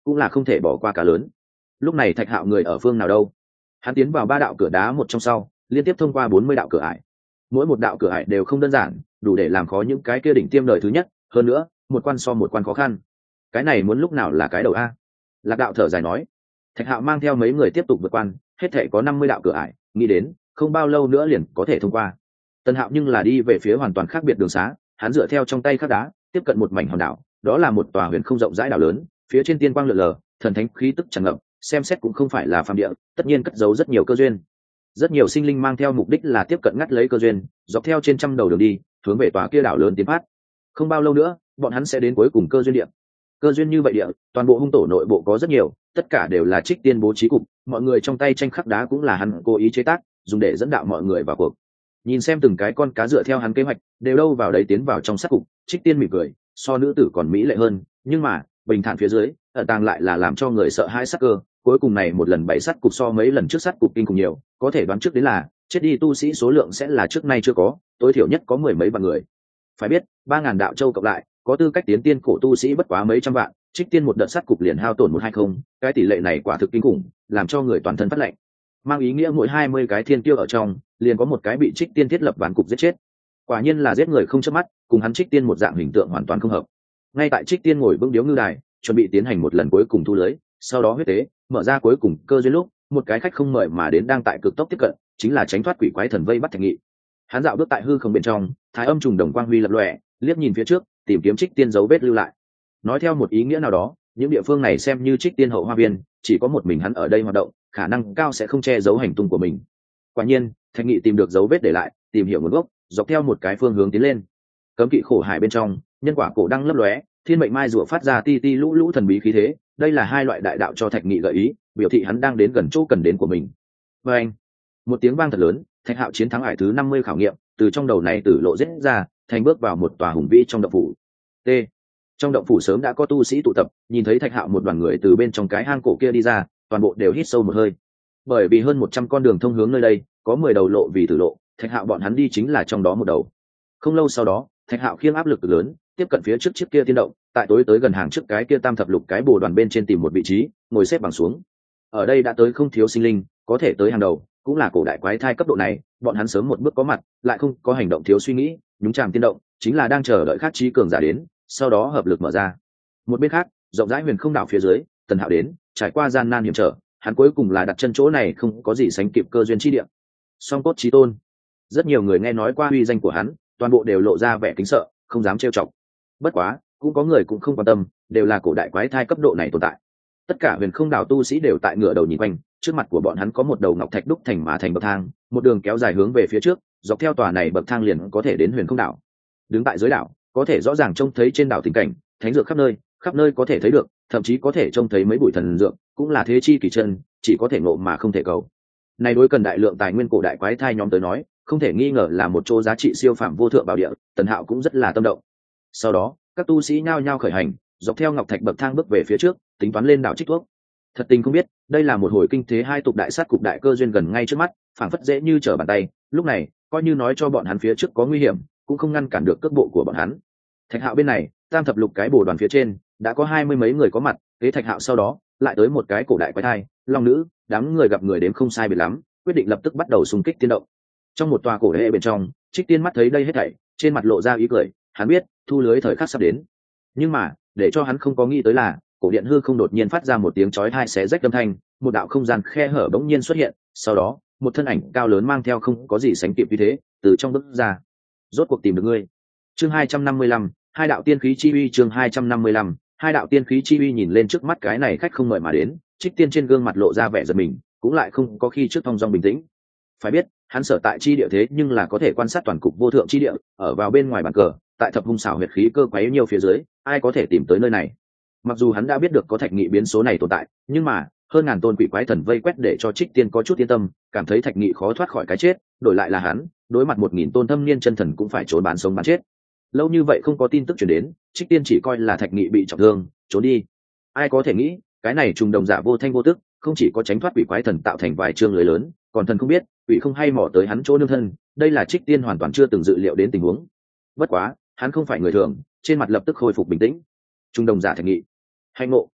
cũng là không thể bỏ qua cá lớn. Lúc này Thạch Hạo người ở phương nào đâu? Hắn tiến vào 3 đạo cửa đá một trong sau, liên tiếp thông qua 40 đạo cửa ải. Mỗi một đạo cửa ải đều không đơn giản, đủ để làm khó những cái kia đỉnh tiêm đời thứ nhất, hơn nữa, một quan so một quan khó khăn. Cái này muốn lúc nào là cái đầu a? Lạc Đạo thở dài nói. Thạch Hạo mang theo mấy người tiếp tục vượt quan, hết thảy có 50 đạo cửa ải, nghĩ đến không bao lâu nữa liền có thể thông qua. Tân Hạo nhưng là đi về phía hoàn toàn khác biệt đường xá, hắn dựa theo trong tay khắc đá, tiếp cận một mảnh hòn đảo, đó là một tòa huyền không rộng rãi đảo lớn, phía trên tiên quang lượn lờ, thần thánh khí tức tràn ngập, xem xét cũng không phải là phàm địa, tất nhiên cất giấu rất nhiều cơ duyên. Rất nhiều sinh linh mang theo mục đích là tiếp cận ngắt lấy cơ duyên, dọc theo trên trăm đầu đường đi, hướng về tòa kia đảo lớn tiến phát. Không bao lâu nữa, bọn hắn sẽ đến cuối cùng cơ duyên địa. Cơ duyên như vậy địa, toàn bộ hung tổ nội bộ có rất nhiều, tất cả đều là Trích Tiên bố trí cục, mọi người trong tay tranh khắc đá cũng là hắn cố ý chế tác, dùng để dẫn đạo mọi người vào cuộc. Nhìn xem từng cái con cá dựa theo hắn kế hoạch, đều đâu vào đấy tiến vào trong sát cục, Trích Tiên mỉm cười, so nữ tử còn mỹ lệ hơn, nhưng mà, bình thản phía dưới, ẩn tàng lại là làm cho người sợ hãi sắc cơ. Cuối cùng này một lần bảy sát cục so mấy lần trước sát cục kinh khủng nhiều, có thể đoán trước đến là chết đi tu sĩ số lượng sẽ là trước nay chưa có, tối thiểu nhất có 10 mấy vạn người. Phải biết, 3000 đạo châu cộng lại, có tư cách tiến tiên cổ tu sĩ bất quá mấy trăm vạn, Trích Tiên một đợt sát cục liền hao tổn 120, cái tỷ lệ này quả thực kinh khủng, làm cho người toàn thân phát lạnh. Mang ý nghĩa mỗi 20 cái thiên kiêu ở trong, liền có một cái bị Trích Tiên thiết lập ván cục giết chết. Quả nhiên là giết người không chớp mắt, cùng hắn Trích Tiên một dạng hình tượng hoàn toàn không hợp. Ngay tại Trích Tiên ngồi vững điếu ngư đài, chuẩn bị tiến hành một lần cuối cùng thu lưới, sau đó huyết tế, mở ra cuối cùng cơ duyên lúc, một cái khách không mời mà đến đang tại cực tốc tiếp cận, chính là tránh thoát quỷ quái thần vây bắt Thạch Nghị. Hắn dạo bước tại hư không bên trong, thái âm trùng đồng quang huy lập lòe, liếc nhìn phía trước, tìm kiếm Trích Tiên dấu vết lưu lại. Nói theo một ý nghĩa nào đó, những địa phương này xem như Trích Tiên hậu hoa viên, chỉ có một mình hắn ở đây hoạt động, khả năng cao sẽ không che giấu hành tung của mình. Quả nhiên, Thạch Nghị tìm được dấu vết để lại, tìm hiểu nguồn gốc, dọc theo một cái phương hướng tiến lên. Cấm kỵ khổ hải bên trong, nhân quả cổ đang lấp lóe, thiên mệnh mai rùa phát ra ti ti lũ lũ thần bí khí thế, đây là hai loại đại đạo cho Thạch Nghị gợi ý, biểu thị hắn đang đến gần chỗ cần đến của mình. Và anh, một tiếng vang thật lớn, Thạch Hạo chiến thắng ải thứ 50 khảo nghiệm, từ trong đầu này tử lộ giết ra, thành bước vào một tòa hùng vĩ trong động phủ. T. Trong động phủ sớm đã có tu sĩ tụ tập, nhìn thấy Thạch Hạo một đoàn người từ bên trong cái hang cổ kia đi ra, toàn bộ đều hít sâu một hơi. Bởi vì hơn 100 con đường thông hướng nơi đây, có 10 đầu lộ vì tử lộ, Thạch Hạo bọn hắn đi chính là trong đó một đầu. Không lâu sau đó, Thạch Hạo khiêng áp lực cực lớn, tiếp cận phía trước chiếc kia tiên động, tại tối tới gần hàng trước cái kia tam thập lục cái bồ đoàn bên trên tìm một vị trí, ngồi xếp bằng xuống. Ở đây đã tới không thiếu sinh linh, có thể tới hàng đầu, cũng là cổ đại quái thai cấp độ này, bọn hắn sớm một bước có mặt, lại không có hành động thiếu suy nghĩ, nhúng chàm tiên động, chính là đang chờ đợi khác trí cường giả đến, sau đó hợp lực mở ra. Một bên khác, rộng rãi huyền không đảo phía dưới, Tần Hạo đến, trải qua gian nan hiểm trở, hắn cuối cùng là đặt chân chỗ này không có gì sánh kịp cơ duyên chi địa. Song cốt chí tôn, rất nhiều người nghe nói qua uy danh của hắn, toàn bộ đều lộ ra vẻ kính sợ, không dám trêu chọc. Bất quá, cũng có người cũng không quan tâm, đều là cổ đại quái thai cấp độ này tồn tại. Tất cả huyền không đảo tu sĩ đều tại ngửa đầu nhìn quanh, trước mặt của bọn hắn có một đầu ngọc thạch đúc thành mà thành bậc thang, một đường kéo dài hướng về phía trước, dọc theo tòa này bậc thang liền có thể đến huyền không đảo. Đứng tại dưới đảo, có thể rõ ràng trông thấy trên đảo tình cảnh, thánh dược khắp nơi có thể thấy được, thậm chí có thể trông thấy mấy bụi thần dược, cũng là thế chi kỳ chân, chỉ có thể ngộ mà không thể cầu. Này đối cần đại lượng tài nguyên cổ đại quái thai nhóm tới nói, không thể nghi ngờ là một chỗ giá trị siêu phàm vô thượng bảo địa, Tần Hạo cũng rất là tâm động. Sau đó, các tu sĩ nhao nhao khởi hành, dọc theo ngọc thạch bậc thang bước về phía trước, tính toán lên đảo trích thuốc. Thật tình không biết, đây là một hồi kinh thế hai tục đại sát cục đại cơ duyên gần ngay trước mắt, phảng phất dễ như trở bàn tay, lúc này, coi như nói cho bọn hắn phía trước có nguy hiểm, cũng không ngăn cản được cước bộ của bọn hắn. Thạch Hạo bên này, tam thập lục cái bồ đoàn phía trên, đã có 20 mấy người có mặt, kế Thạch Hạo sau đó, lại tới một cái cổ đại quái thai, long nữ, đám người gặp người đến không sai biệt lắm, quyết định lập tức bắt đầu xung kích tiên động. Trong một tòa cổ hệ bên trong, Trích Tiên mắt thấy đây hết thảy, trên mặt lộ ra ý cười, hắn biết, thu lưới thời khắc sắp đến. Nhưng mà, để cho hắn không có nghĩ tới là, cổ điện hư không đột nhiên phát ra một tiếng chói tai xé rách âm thanh, một đạo không gian khe hở bỗng nhiên xuất hiện, sau đó, một thân ảnh cao lớn mang theo không có gì sánh kịp như thế, từ trong bước ra. Rốt cuộc tìm được ngươi. Chương 255, hai đạo tiên khí chi uy. Chương 255, hai đạo tiên khí chi uy. Nhìn lên trước mắt cái này khách không mời mà đến, Trích Tiên trên gương mặt lộ ra vẻ giật mình, cũng lại không có khi trước thong dong bình tĩnh. Phải biết, hắn sở tại chi địa thế nhưng là có thể quan sát toàn cục vô thượng chi địa, ở vào bên ngoài bàn cờ, tại thập hung xảo huyệt khí cơ quấy nhiều phía dưới, ai có thể tìm tới nơi này. Mặc dù hắn đã biết được có Thạch Nghị biến số này tồn tại, nhưng mà hơn ngàn tôn quỷ quái thần vây quét để cho Trích Tiên có chút yên tâm, cảm thấy Thạch Nghị khó thoát khỏi cái chết, đổi lại là hắn, đối mặt 1000 tôn thâm niên chân thần cũng phải trốn bán sống bán chết. Lâu như vậy không có tin tức truyền đến, Trích Tiên chỉ coi là Thạch Nghị bị trọng thương, trốn đi. Ai có thể nghĩ, cái này trùng đồng giả vô thanh vô tức, không chỉ có tránh thoát quỷ quái thần tạo thành vài chương lưới lớn, còn thần không biết, quỷ không hay mò tới hắn chỗ nương thân, đây là Trích Tiên hoàn toàn chưa từng dự liệu đến tình huống. Bất quá, hắn không phải người thường, trên mặt lập tức khôi phục bình tĩnh. Trung đồng giả Thạch Nghị, hay ngộ.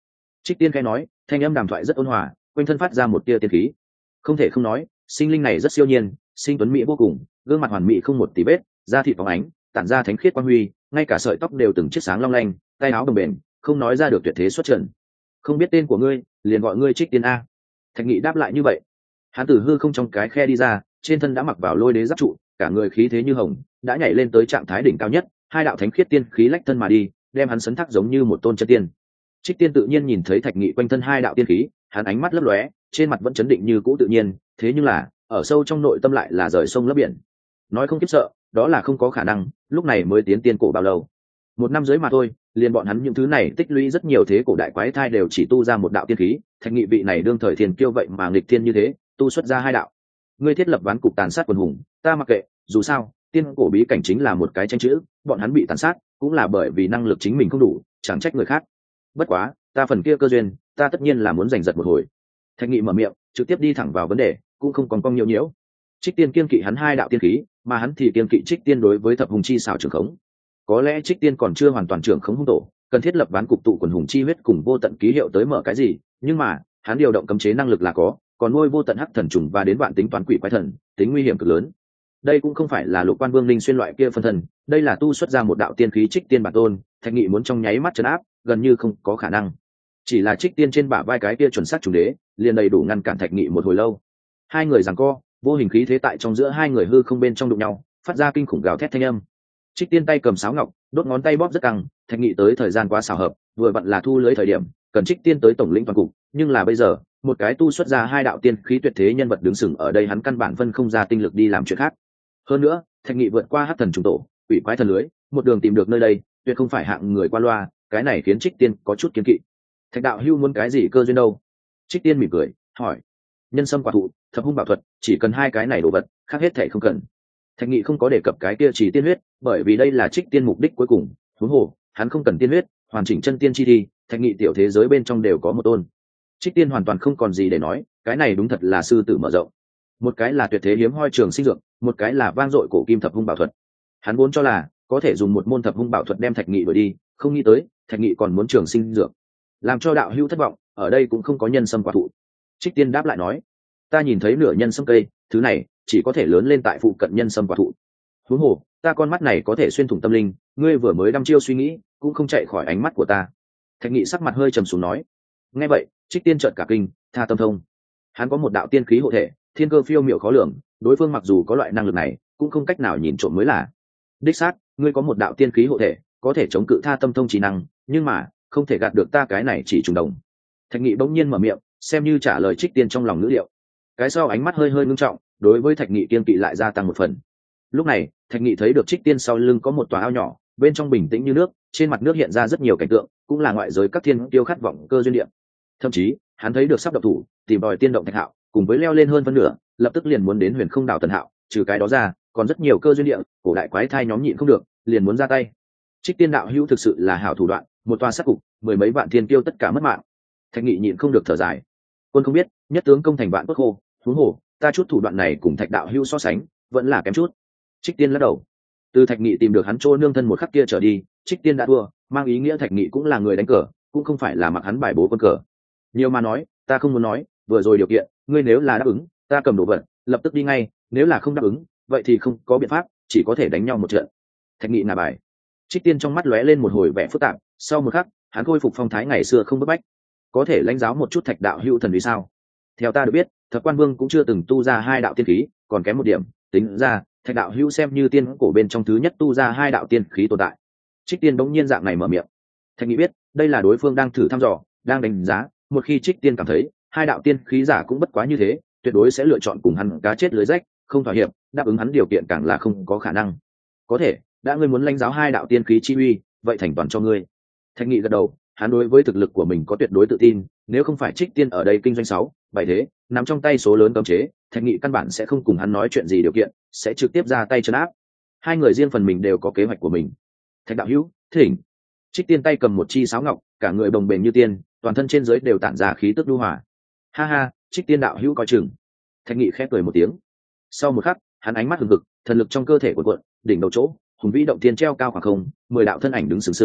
Trích Tiên khẽ nói, thanh âm đàm thoại rất ôn hòa, quanh thân phát ra một tia tiên khí. Không thể không nói, sinh linh này rất siêu nhiên, sinh tuấn mỹ vô cùng, gương mặt hoàn mỹ không một tì vết, da thịt phóng ánh, tản ra thánh khiết quang huy, ngay cả sợi tóc đều từng chiếc sáng long lanh, tay áo đồng bền, không nói ra được tuyệt thế xuất trần. Không biết tên của ngươi, liền gọi ngươi Trích Tiên a. Thạch Nghị đáp lại như vậy. Hắn từ hư không trong cái khe đi ra, trên thân đã mặc vào lôi đế giáp trụ, cả người khí thế như hồng, đã nhảy lên tới trạng thái đỉnh cao nhất, hai đạo thánh khiết tiên khí lách thân mà đi, đem hắn sấn thác giống như một tôn chân tiên. Trích Tiên tự nhiên nhìn thấy Thạch Nghị quanh thân hai đạo tiên khí, hắn ánh mắt lấp lóe, trên mặt vẫn chấn định như cũ tự nhiên, thế nhưng là, ở sâu trong nội tâm lại là rời sông lấp biển. Nói không kiếp sợ, đó là không có khả năng, lúc này mới tiến tiên cổ bao lâu? 1 năm dưới mà thôi, liền bọn hắn những thứ này tích lũy rất nhiều thế cổ đại quái thai đều chỉ tu ra một đạo tiên khí, Thạch Nghị vị này đương thời thiên kiêu vậy mà nghịch thiên như thế, tu xuất ra hai đạo. Ngươi thiết lập ván cục tàn sát quần hùng, ta mặc kệ, dù sao, tiên cổ bí cảnh chính là một cái tranh chữ, bọn hắn bị tàn sát, cũng là bởi vì năng lực chính mình không đủ, chẳng trách người khác. Bất quá, ta phần kia cơ duyên, ta tất nhiên là muốn giành giật một hồi. Thạch Nghị mở miệng, trực tiếp đi thẳng vào vấn đề, cũng không còn cong nhiều nhiễu. Trích Tiên kiên kỵ hắn hai đạo tiên khí, mà hắn thì kiên kỵ Trích Tiên đối với thập hùng chi xảo trường khống. Có lẽ Trích Tiên còn chưa hoàn toàn trưởng khống hung tổ, cần thiết lập ván cục tụ quần hùng chi huyết cùng vô tận ký hiệu tới mở cái gì, nhưng mà, hắn điều động cấm chế năng lực là có, còn nuôi vô tận hắc thần trùng và đến vạn tính toán quỷ quái thần, tính nguy hiểm cực lớn. Đây cũng không phải là Lục Quan Vương Linh xuyên loại kia phân thần, đây là tu xuất ra một đạo tiên khí Trích Tiên bản tôn, Thạch Nghị muốn trong nháy mắt trấn áp, gần như không có khả năng. Chỉ là Trích Tiên trên bả vai cái kia chuẩn xác trùng đế, liền đầy đủ ngăn cản Thạch Nghị một hồi lâu. Hai người giằng co, vô hình khí thế tại trong giữa hai người hư không bên trong đụng nhau, phát ra kinh khủng gào thét thanh âm. Trích Tiên tay cầm sáo ngọc, đốt ngón tay bóp rất căng, Thạch Nghị tới thời gian quá xảo hợp, vừa vặn là thu lưới thời điểm, cần Trích Tiên tới tổng lĩnh toàn cục, nhưng là bây giờ, một cái tu xuất ra hai đạo tiên khí tuyệt thế nhân vật đứng sừng ở đây, hắn căn bản phân không ra tinh lực đi làm chuyện khác. Hơn nữa, Thạch Nghị vượt qua hắc thần trùng tổ, quỷ quái thần lưới, một đường tìm được nơi đây, tuyệt không phải hạng người qua loa, cái này khiến Trích Tiên có chút kiêng kỵ. Thạch đạo hưu muốn cái gì cơ duyên đâu? Trích Tiên mỉm cười, hỏi. Nhân sâm quả thụ, thập hung bảo thuật, chỉ cần hai cái này đồ vật, khác hết thảy không cần. Thạch Nghị không có đề cập cái kia chỉ tiên huyết, bởi vì đây là Trích Tiên mục đích cuối cùng, huống hồ, hắn không cần tiên huyết, hoàn chỉnh chân tiên chi đi, Thạch Nghị tiểu thế giới bên trong đều có một tôn. Trích Tiên hoàn toàn không còn gì để nói, cái này đúng thật là sư tử mở rộng. Một cái là tuyệt thế hiếm hoi trường sinh dược, một cái là vang dội cổ kim thập hung bảo thuật. Hắn vốn cho là có thể dùng một môn thập hung bảo thuật đem Thạch Nghị đuổi đi, không nghĩ tới, Thạch Nghị còn muốn trường sinh dược. Làm cho đạo hữu thất vọng, ở đây cũng không có nhân sâm quả thụ. Trích Tiên đáp lại nói, ta nhìn thấy nửa nhân sâm cây, thứ này chỉ có thể lớn lên tại phụ cận nhân sâm quả thụ. Huống hồ, ta con mắt này có thể xuyên thủng tâm linh, ngươi vừa mới đăm chiêu suy nghĩ, cũng không chạy khỏi ánh mắt của ta. Thạch Nghị sắc mặt hơi trầm xuống nói. Nghe vậy, Trích Tiên chợt cả kinh, tha tâm thông. Hắn có một đạo tiên khí hộ thể, thiên cơ phiêu miệu khó lường, đối phương mặc dù có loại năng lực này, cũng không cách nào nhìn trộm mới là. Đích xác, ngươi có một đạo tiên khí hộ thể, có thể chống cự tha tâm thông trí năng, nhưng mà, không thể gạt được ta cái này chỉ trùng đồng. Thạch Nghị bỗng nhiên mở miệng, xem như trả lời Trích Tiên trong lòng ngữ liệu. Cái sau ánh mắt hơi hơi ngưng trọng, đối với Thạch Nghị kiên kỵ lại gia tăng một phần. Lúc này, Thạch Nghị thấy được Trích Tiên sau lưng có một tòa ao nhỏ, bên trong bình tĩnh như nước, trên mặt nước hiện ra rất nhiều cảnh tượng, cũng là ngoại giới các thiên tiêu khát vọng cơ duyên địa. Thậm chí, hắn thấy được sắp độc thủ, tìm đòi tiên động Thạch Hạo, cùng với leo lên hơn phân nửa, lập tức liền muốn đến Huyền Không đảo Tần Hạo, trừ cái đó ra, còn rất nhiều cơ duyên địa, cổ đại quái thai nhóm nhịn không được, liền muốn ra tay. Trích Tiên đạo hữu thực sự là hảo thủ đoạn, một tòa sát cục, 10 mấy vạn thiên kiêu tất cả mất mạng. Thạch Nghị nhịn không được thở dài. Quân không biết, nhất tướng công thành vạn bất khô, huống hồ, ta chút thủ đoạn này cùng Thạch đạo hữu so sánh, vẫn là kém chút. Trích Tiên lắc đầu. Từ Thạch Nghị tìm được hắn chỗ nương thân một khắc kia trở đi, Trích Tiên đã thua, mang ý nghĩa Thạch Nghị cũng là người đánh cờ, cũng không phải là mặc hắn bài bố quân cờ. Nhiều mà nói, ta không muốn nói, vừa rồi điều kiện, ngươi nếu là đáp ứng, ta cầm đồ vật, lập tức đi ngay, nếu là không đáp ứng, vậy thì không có biện pháp, chỉ có thể đánh nhau một trận. Thạch Nghị ngả bài. Trích Tiên trong mắt lóe lên một hồi vẻ phức tạp, sau một khắc, hắn khôi phục phong thái ngày xưa không bức bách. Có thể lãnh giáo một chút Thạch đạo hữu thần vì sao? Theo ta được biết, Thập Quan Vương cũng chưa từng tu ra hai đạo tiên khí, còn kém một điểm, tính ra, Thạch đạo hữu xem như tiên cổ bên trong thứ nhất tu ra hai đạo tiên khí tồn tại. Trích Tiên bỗng nhiên dạng này mở miệng. Thạch Nghị biết, đây là đối phương đang thử thăm dò, đang đánh giá, một khi Trích Tiên cảm thấy hai đạo tiên khí giả cũng bất quá như thế, tuyệt đối sẽ lựa chọn cùng hắn cá chết lưới rách, không thỏa hiệp, đáp ứng hắn điều kiện càng là không có khả năng. Có thể, đã ngươi muốn lãnh giáo hai đạo tiên khí chi uy, vậy thành toàn cho ngươi. Thạch Nghị gật đầu, hắn đối với thực lực của mình có tuyệt đối tự tin, nếu không phải Trích Tiên ở đây kinh doanh 6, 7 thế, nắm trong tay số lớn cấm chế, Thạch Nghị căn bản sẽ không cùng hắn nói chuyện gì điều kiện, sẽ trực tiếp ra tay trấn áp. Hai người riêng phần mình đều có kế hoạch của mình. Thạch đạo hữu, thỉnh. Trích Tiên tay cầm một chi sáo ngọc, cả người bồng bềnh như tiên, toàn thân trên dưới đều tản ra khí tức nhu hòa. Ha ha, Trích Tiên đạo hữu coi chừng. Thạch Nghị khẽ cười một tiếng. Sau một khắc, hắn ánh mắt hừng hực, thần lực trong cơ thể cuộn cuộn, đỉnh đầu chỗ, hùng vĩ động thiên treo cao khoảng không, 10 đạo thân ảnh đứng sừng sững,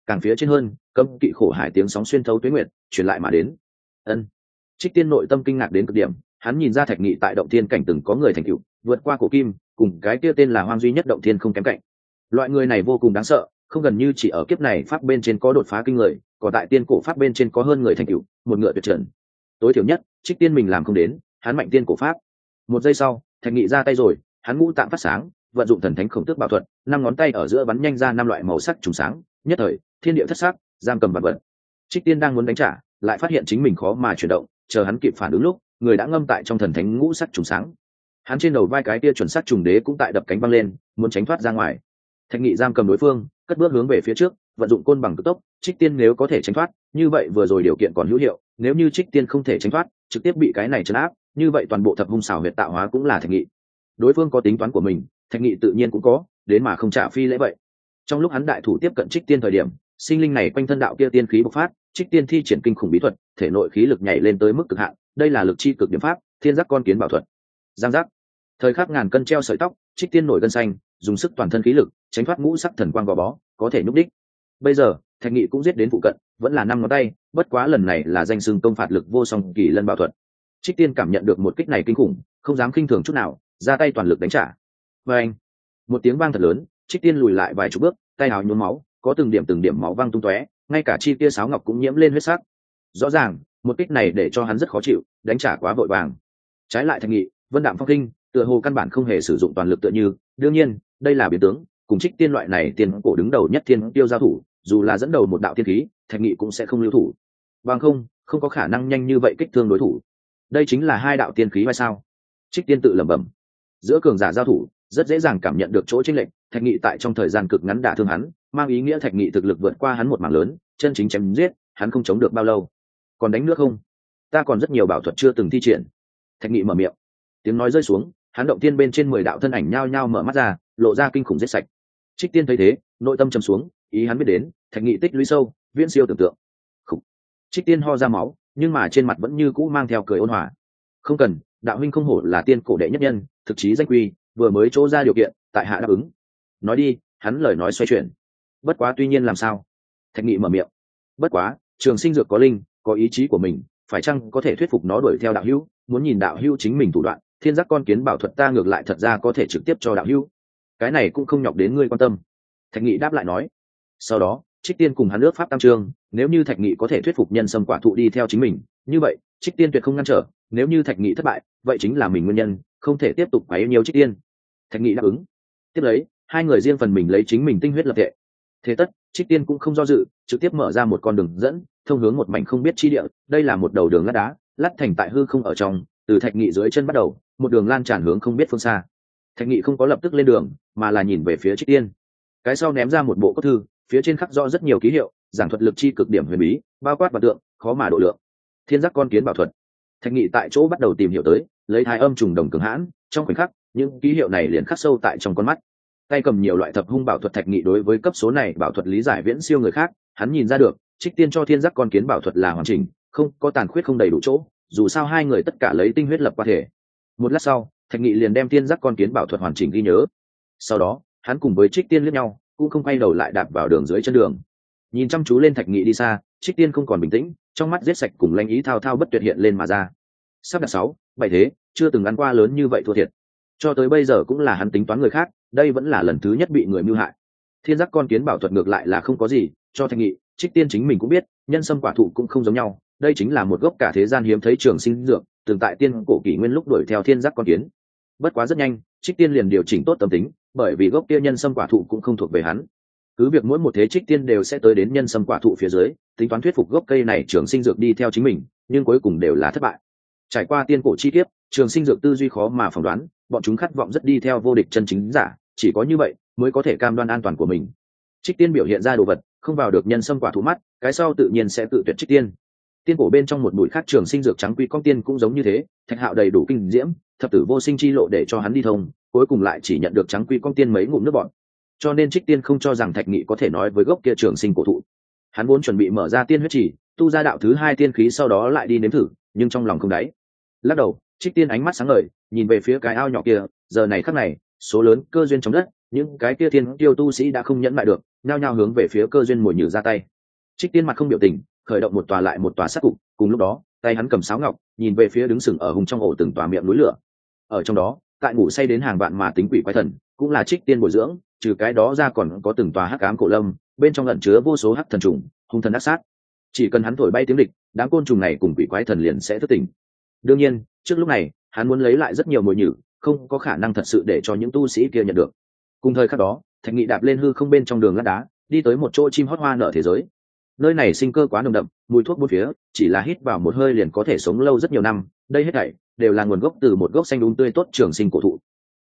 càng phía trên hơn cấm kỵ khổ hải tiếng sóng xuyên thấu tuế nguyệt truyền lại mà đến. Ân. Trích Tiên nội tâm kinh ngạc đến cực điểm, hắn nhìn ra Thạch Nghị tại động thiên cảnh từng có người thành tựu vượt qua cổ kim, cùng cái kia tên là Hoang duy nhất động thiên không kém cạnh. Loại người này vô cùng đáng sợ, không gần như chỉ ở kiếp này pháp bên trên có đột phá kinh người, còn tại tiên cổ pháp bên trên có hơn người thành tựu, một ngựa tuyệt trần. Tối thiểu nhất, Trích Tiên mình làm không đến, hắn mạnh tiên cổ pháp. Một giây sau, Thạch Nghị ra tay rồi, hắn ngũ tạng phát sáng, vận dụng thần thánh khổng tước bảo thuật, năm ngón tay ở giữa bắn nhanh ra năm loại màu sắc trùng sáng, nhất thời, thiên địa thất sắc, giam cầm vạn vật. Trích Tiên đang muốn đánh trả, lại phát hiện chính mình khó mà chuyển động, chờ hắn kịp phản ứng lúc, người đã ngâm tại trong thần thánh ngũ sắc trùng sáng. Hắn trên đầu vai cái tia chuẩn sắc trùng đế cũng tại đập cánh văng lên, muốn tránh thoát ra ngoài. Thạch Nghị giam cầm đối phương, cất bước hướng về phía trước, vận dụng côn bằng cực tốc. Trích Tiên nếu có thể tránh thoát, như vậy vừa rồi điều kiện còn hữu hiệu, nếu như Trích Tiên không thể tránh thoát, trực tiếp bị cái này trấn áp, như vậy toàn bộ thập hung xảo huyệt tạo hóa cũng là Thạch Nghị. Đối phương có tính toán của mình, Thạch Nghị tự nhiên cũng có, đến mà không trả phi lễ vậy. Trong lúc hắn đại thủ tiếp cận Trích Tiên thời điểm, sinh linh này quanh thân đạo kia tiên khí bộc phát, Trích Tiên thi triển kinh khủng bí thuật, thể nội khí lực nhảy lên tới mức cực hạn, đây là lực chi cực điểm pháp, thiên giác con kiến bảo thuật. Giang giác. Thời khắc ngàn cân treo sợi tóc, Trích Tiên nổi gân xanh, dùng sức toàn thân khí lực tránh thoát ngũ sắc thần quang gò bó, có thể nhúc đích. Bây giờ Thạch Nghị cũng giết đến phụ cận, vẫn là năm ngón tay, bất quá lần này là danh xưng công phạt lực vô song kỳ lân bảo thuật. Trích Tiên cảm nhận được một kích này kinh khủng, không dám khinh thường chút nào, ra tay toàn lực đánh trả. Và anh, một tiếng vang thật lớn, Trích Tiên lùi lại vài chục bước, tay áo nhuốm máu, có từng điểm máu văng tung tóe, ngay cả chi kia sáo ngọc cũng nhiễm lên huyết sắc. Rõ ràng một kích này để cho hắn rất khó chịu, đánh trả quá vội vàng. Trái lại Thạch Nghị, vân đạm phong kinh, tựa hồ căn bản không hề sử dụng toàn lực tựa như. Đương nhiên đây là biến tướng, cùng Trích Tiên loại này tiên cổ đứng đầu nhất thiên tiêu giao thủ, dù là dẫn đầu một đạo tiên khí, Thạch Nghị cũng sẽ không lưu thủ. Bằng không có khả năng nhanh như vậy kích thương đối thủ. Đây chính là hai đạo tiên khí hay sao? Trích Tiên tự lẩm bẩm. Giữa cường giả giao thủ, rất dễ dàng cảm nhận được chỗ chênh lệch. Thạch Nghị tại trong thời gian cực ngắn đả thương hắn, mang ý nghĩa Thạch Nghị thực lực vượt qua hắn một mảng lớn, chân chính chém giết, hắn không chống được bao lâu. Còn đánh nước không? Ta còn rất nhiều bảo thuật chưa từng thi triển. Thạch Nghị mở miệng. Tiếng nói rơi xuống, hắn động tiên bên trên 10 đạo thân ảnh nhao nhao mở mắt ra, lộ ra kinh khủng giết sạch. Trích Tiên thấy thế, nội tâm trầm xuống, ý hắn biết đến, Thạch Nghị tích lũy sâu, viễn siêu tưởng tượng. Khủng. Trích Tiên ho ra máu, nhưng mà trên mặt vẫn như cũ mang theo cười ôn hòa. Không cần, đạo huynh không hổ là tiên cổ đệ nhất nhân, thực chí danh quy, vừa mới chỗ ra điều kiện, tại hạ đáp ứng. Nói đi, hắn lời nói xoay chuyển. Bất quá tuy nhiên làm sao? Thạch Nghị mở miệng. Bất quá, Trường Sinh dược có linh, có ý chí của mình, phải chăng có thể thuyết phục nó đuổi theo đạo hữu? Muốn nhìn đạo hữu chính mình thủ đoạn, thiên giác con kiến bảo thuật ta ngược lại thật ra có thể trực tiếp cho đạo hữu. Cái này cũng không nhọc đến ngươi quan tâm. Thạch Nghị đáp lại nói. Sau đó, Trích Tiên cùng hắn ước pháp tam trương, nếu như Thạch Nghị có thể thuyết phục nhân sâm quả thụ đi theo chính mình, như vậy Trích Tiên tuyệt không ngăn trở, nếu như Thạch Nghị thất bại, vậy chính là mình nguyên nhân, không thể tiếp tục quấy nhiều Trích Tiên. Thạch Nghị đáp ứng. Tiếp lấy, hai người riêng phần mình lấy chính mình tinh huyết lập thể. Thế tất, Trích Tiên cũng không do dự, trực tiếp mở ra một con đường dẫn, thông hướng một mảnh không biết chi địa. Đây là một đầu đường lát đá, lát thành tại hư không ở trong, từ Thạch Nghị dưới chân bắt đầu, một đường lan tràn hướng không biết phương xa. Thạch Nghị không có lập tức lên đường, mà là nhìn về phía Trích Tiên. Cái sau ném ra một bộ cốt thư, phía trên khắc rõ rất nhiều ký hiệu, giảng thuật lực chi cực điểm huyền bí, bao quát và tượng, khó mà độ lượng. Thiên giác con kiến bảo thuật. Thạch Nghị tại chỗ bắt đầu tìm hiểu tới, lấy thái âm trùng đồng cường hãn, trong khoảnh khắc, những ký hiệu này liền khắc sâu tại trong con mắt. Tay cầm nhiều loại thập hung bảo thuật, Thạch Nghị đối với cấp số này bảo thuật lý giải viễn siêu người khác, hắn nhìn ra được, Trích Tiên cho thiên giác con kiến bảo thuật là hoàn chỉnh, không có tàn khuyết không đầy đủ chỗ, dù sao hai người tất cả lấy tinh huyết lập qua thể. Một lát sau, Thạch Nghị liền đem thiên giác con kiến bảo thuật hoàn chỉnh ghi nhớ. Sau đó, hắn cùng với Trích Tiên liếc nhau, cũng không quay đầu lại đạp vào đường dưới chân đường. Nhìn chăm chú lên Thạch Nghị đi xa, Trích Tiên không còn bình tĩnh, trong mắt giết sạch cùng lanh ý thao thao bất tuyệt hiện lên mà ra. Sắp đặt 6, 7 thế, chưa từng ăn qua lớn như vậy thua thiệt. Cho tới bây giờ cũng là hắn tính toán người khác, đây vẫn là lần thứ nhất bị người mưu hại. Thiên giác con kiến bảo thuật ngược lại là không có gì, cho Thạch Nghị, Trích Tiên chính mình cũng biết, nhân sâm quả thụ cũng không giống nhau, đây chính là một gốc cả thế gian hiếm thấy trường sinh dược, từng tại tiên cổ kỷ nguyên lúc đuổi theo thiên giác con kiến. Bất quá rất nhanh, Trích Tiên liền điều chỉnh tốt tâm tính, bởi vì gốc kia nhân sâm quả thụ cũng không thuộc về hắn. Cứ việc mỗi một thế Trích Tiên đều sẽ tới đến nhân sâm quả thụ phía dưới, tính toán thuyết phục gốc cây này trường sinh dược đi theo chính mình, nhưng cuối cùng đều là thất bại. Trải qua tiên cổ chi tiết, trường sinh dược tư duy khó mà phỏng đoán, bọn chúng khát vọng rất đi theo vô địch chân chính giả, chỉ có như vậy mới có thể cam đoan an toàn của mình. Trích Tiên biểu hiện ra đồ vật, không vào được nhân sâm quả thụ mắt, cái sau tự nhiên sẽ tự tuyệt Trích Tiên. Tiên cổ bên trong một bụi khác trường sinh dược trắng quy con tiên cũng giống như thế, Thạch Hạo đầy đủ kinh diễm, thập tử vô sinh chi lộ để cho hắn đi thông, cuối cùng lại chỉ nhận được trắng quy con tiên mấy ngụm nước bọt. Cho nên Trích Tiên không cho rằng Thạch Nghị có thể nói với gốc kia trường sinh cổ thụ. Hắn vốn chuẩn bị mở ra tiên huyết chỉ, tu ra đạo thứ 2 tiên khí sau đó lại đi nếm thử, nhưng trong lòng không đáy. Lắc đầu, Trích Tiên ánh mắt sáng ngời, nhìn về phía cái ao nhỏ kia, giờ này khắc này, số lớn cơ duyên trong đất, những cái kia thiên tiêu tu sĩ đã không nhẫn lại được, nhao nhao hướng về phía cơ duyên mồi nhử ra tay. Trích Tiên mặt không biểu tình, khởi động một tòa lại một tòa sát cục, cùng lúc đó tay hắn cầm sáo ngọc, nhìn về phía đứng sừng ở hùng trong ổ từng tòa miệng núi lửa. Ở trong đó, tại ngủ say đến hàng vạn mà tính quỷ quái thần, cũng là Trích Tiên bồi dưỡng, trừ cái đó ra còn có từng tòa hắc ám cổ lâm, bên trong ẩn chứa vô số hắc thần trùng, hung thần ác sát. Chỉ cần hắn thổi bay tiếng địch, đám côn trùng này cùng quỷ quái thần liền sẽ thức tỉnh. Đương nhiên, trước lúc này, hắn muốn lấy lại rất nhiều mồi nhử, không có khả năng thật sự để cho những tu sĩ kia nhận được. Cùng thời khắc đó, Thạch Nghị đạp lên hư không bên trong đường lát đá, đi tới một chỗ chim hót hoa nở thế giới. Nơi này sinh cơ quá nồng đậm, mùi thuốc bốn phía, chỉ là hít vào một hơi liền có thể sống lâu rất nhiều năm. Đây hết thảy đều là nguồn gốc từ một gốc xanh tươi tốt trường sinh cổ thụ,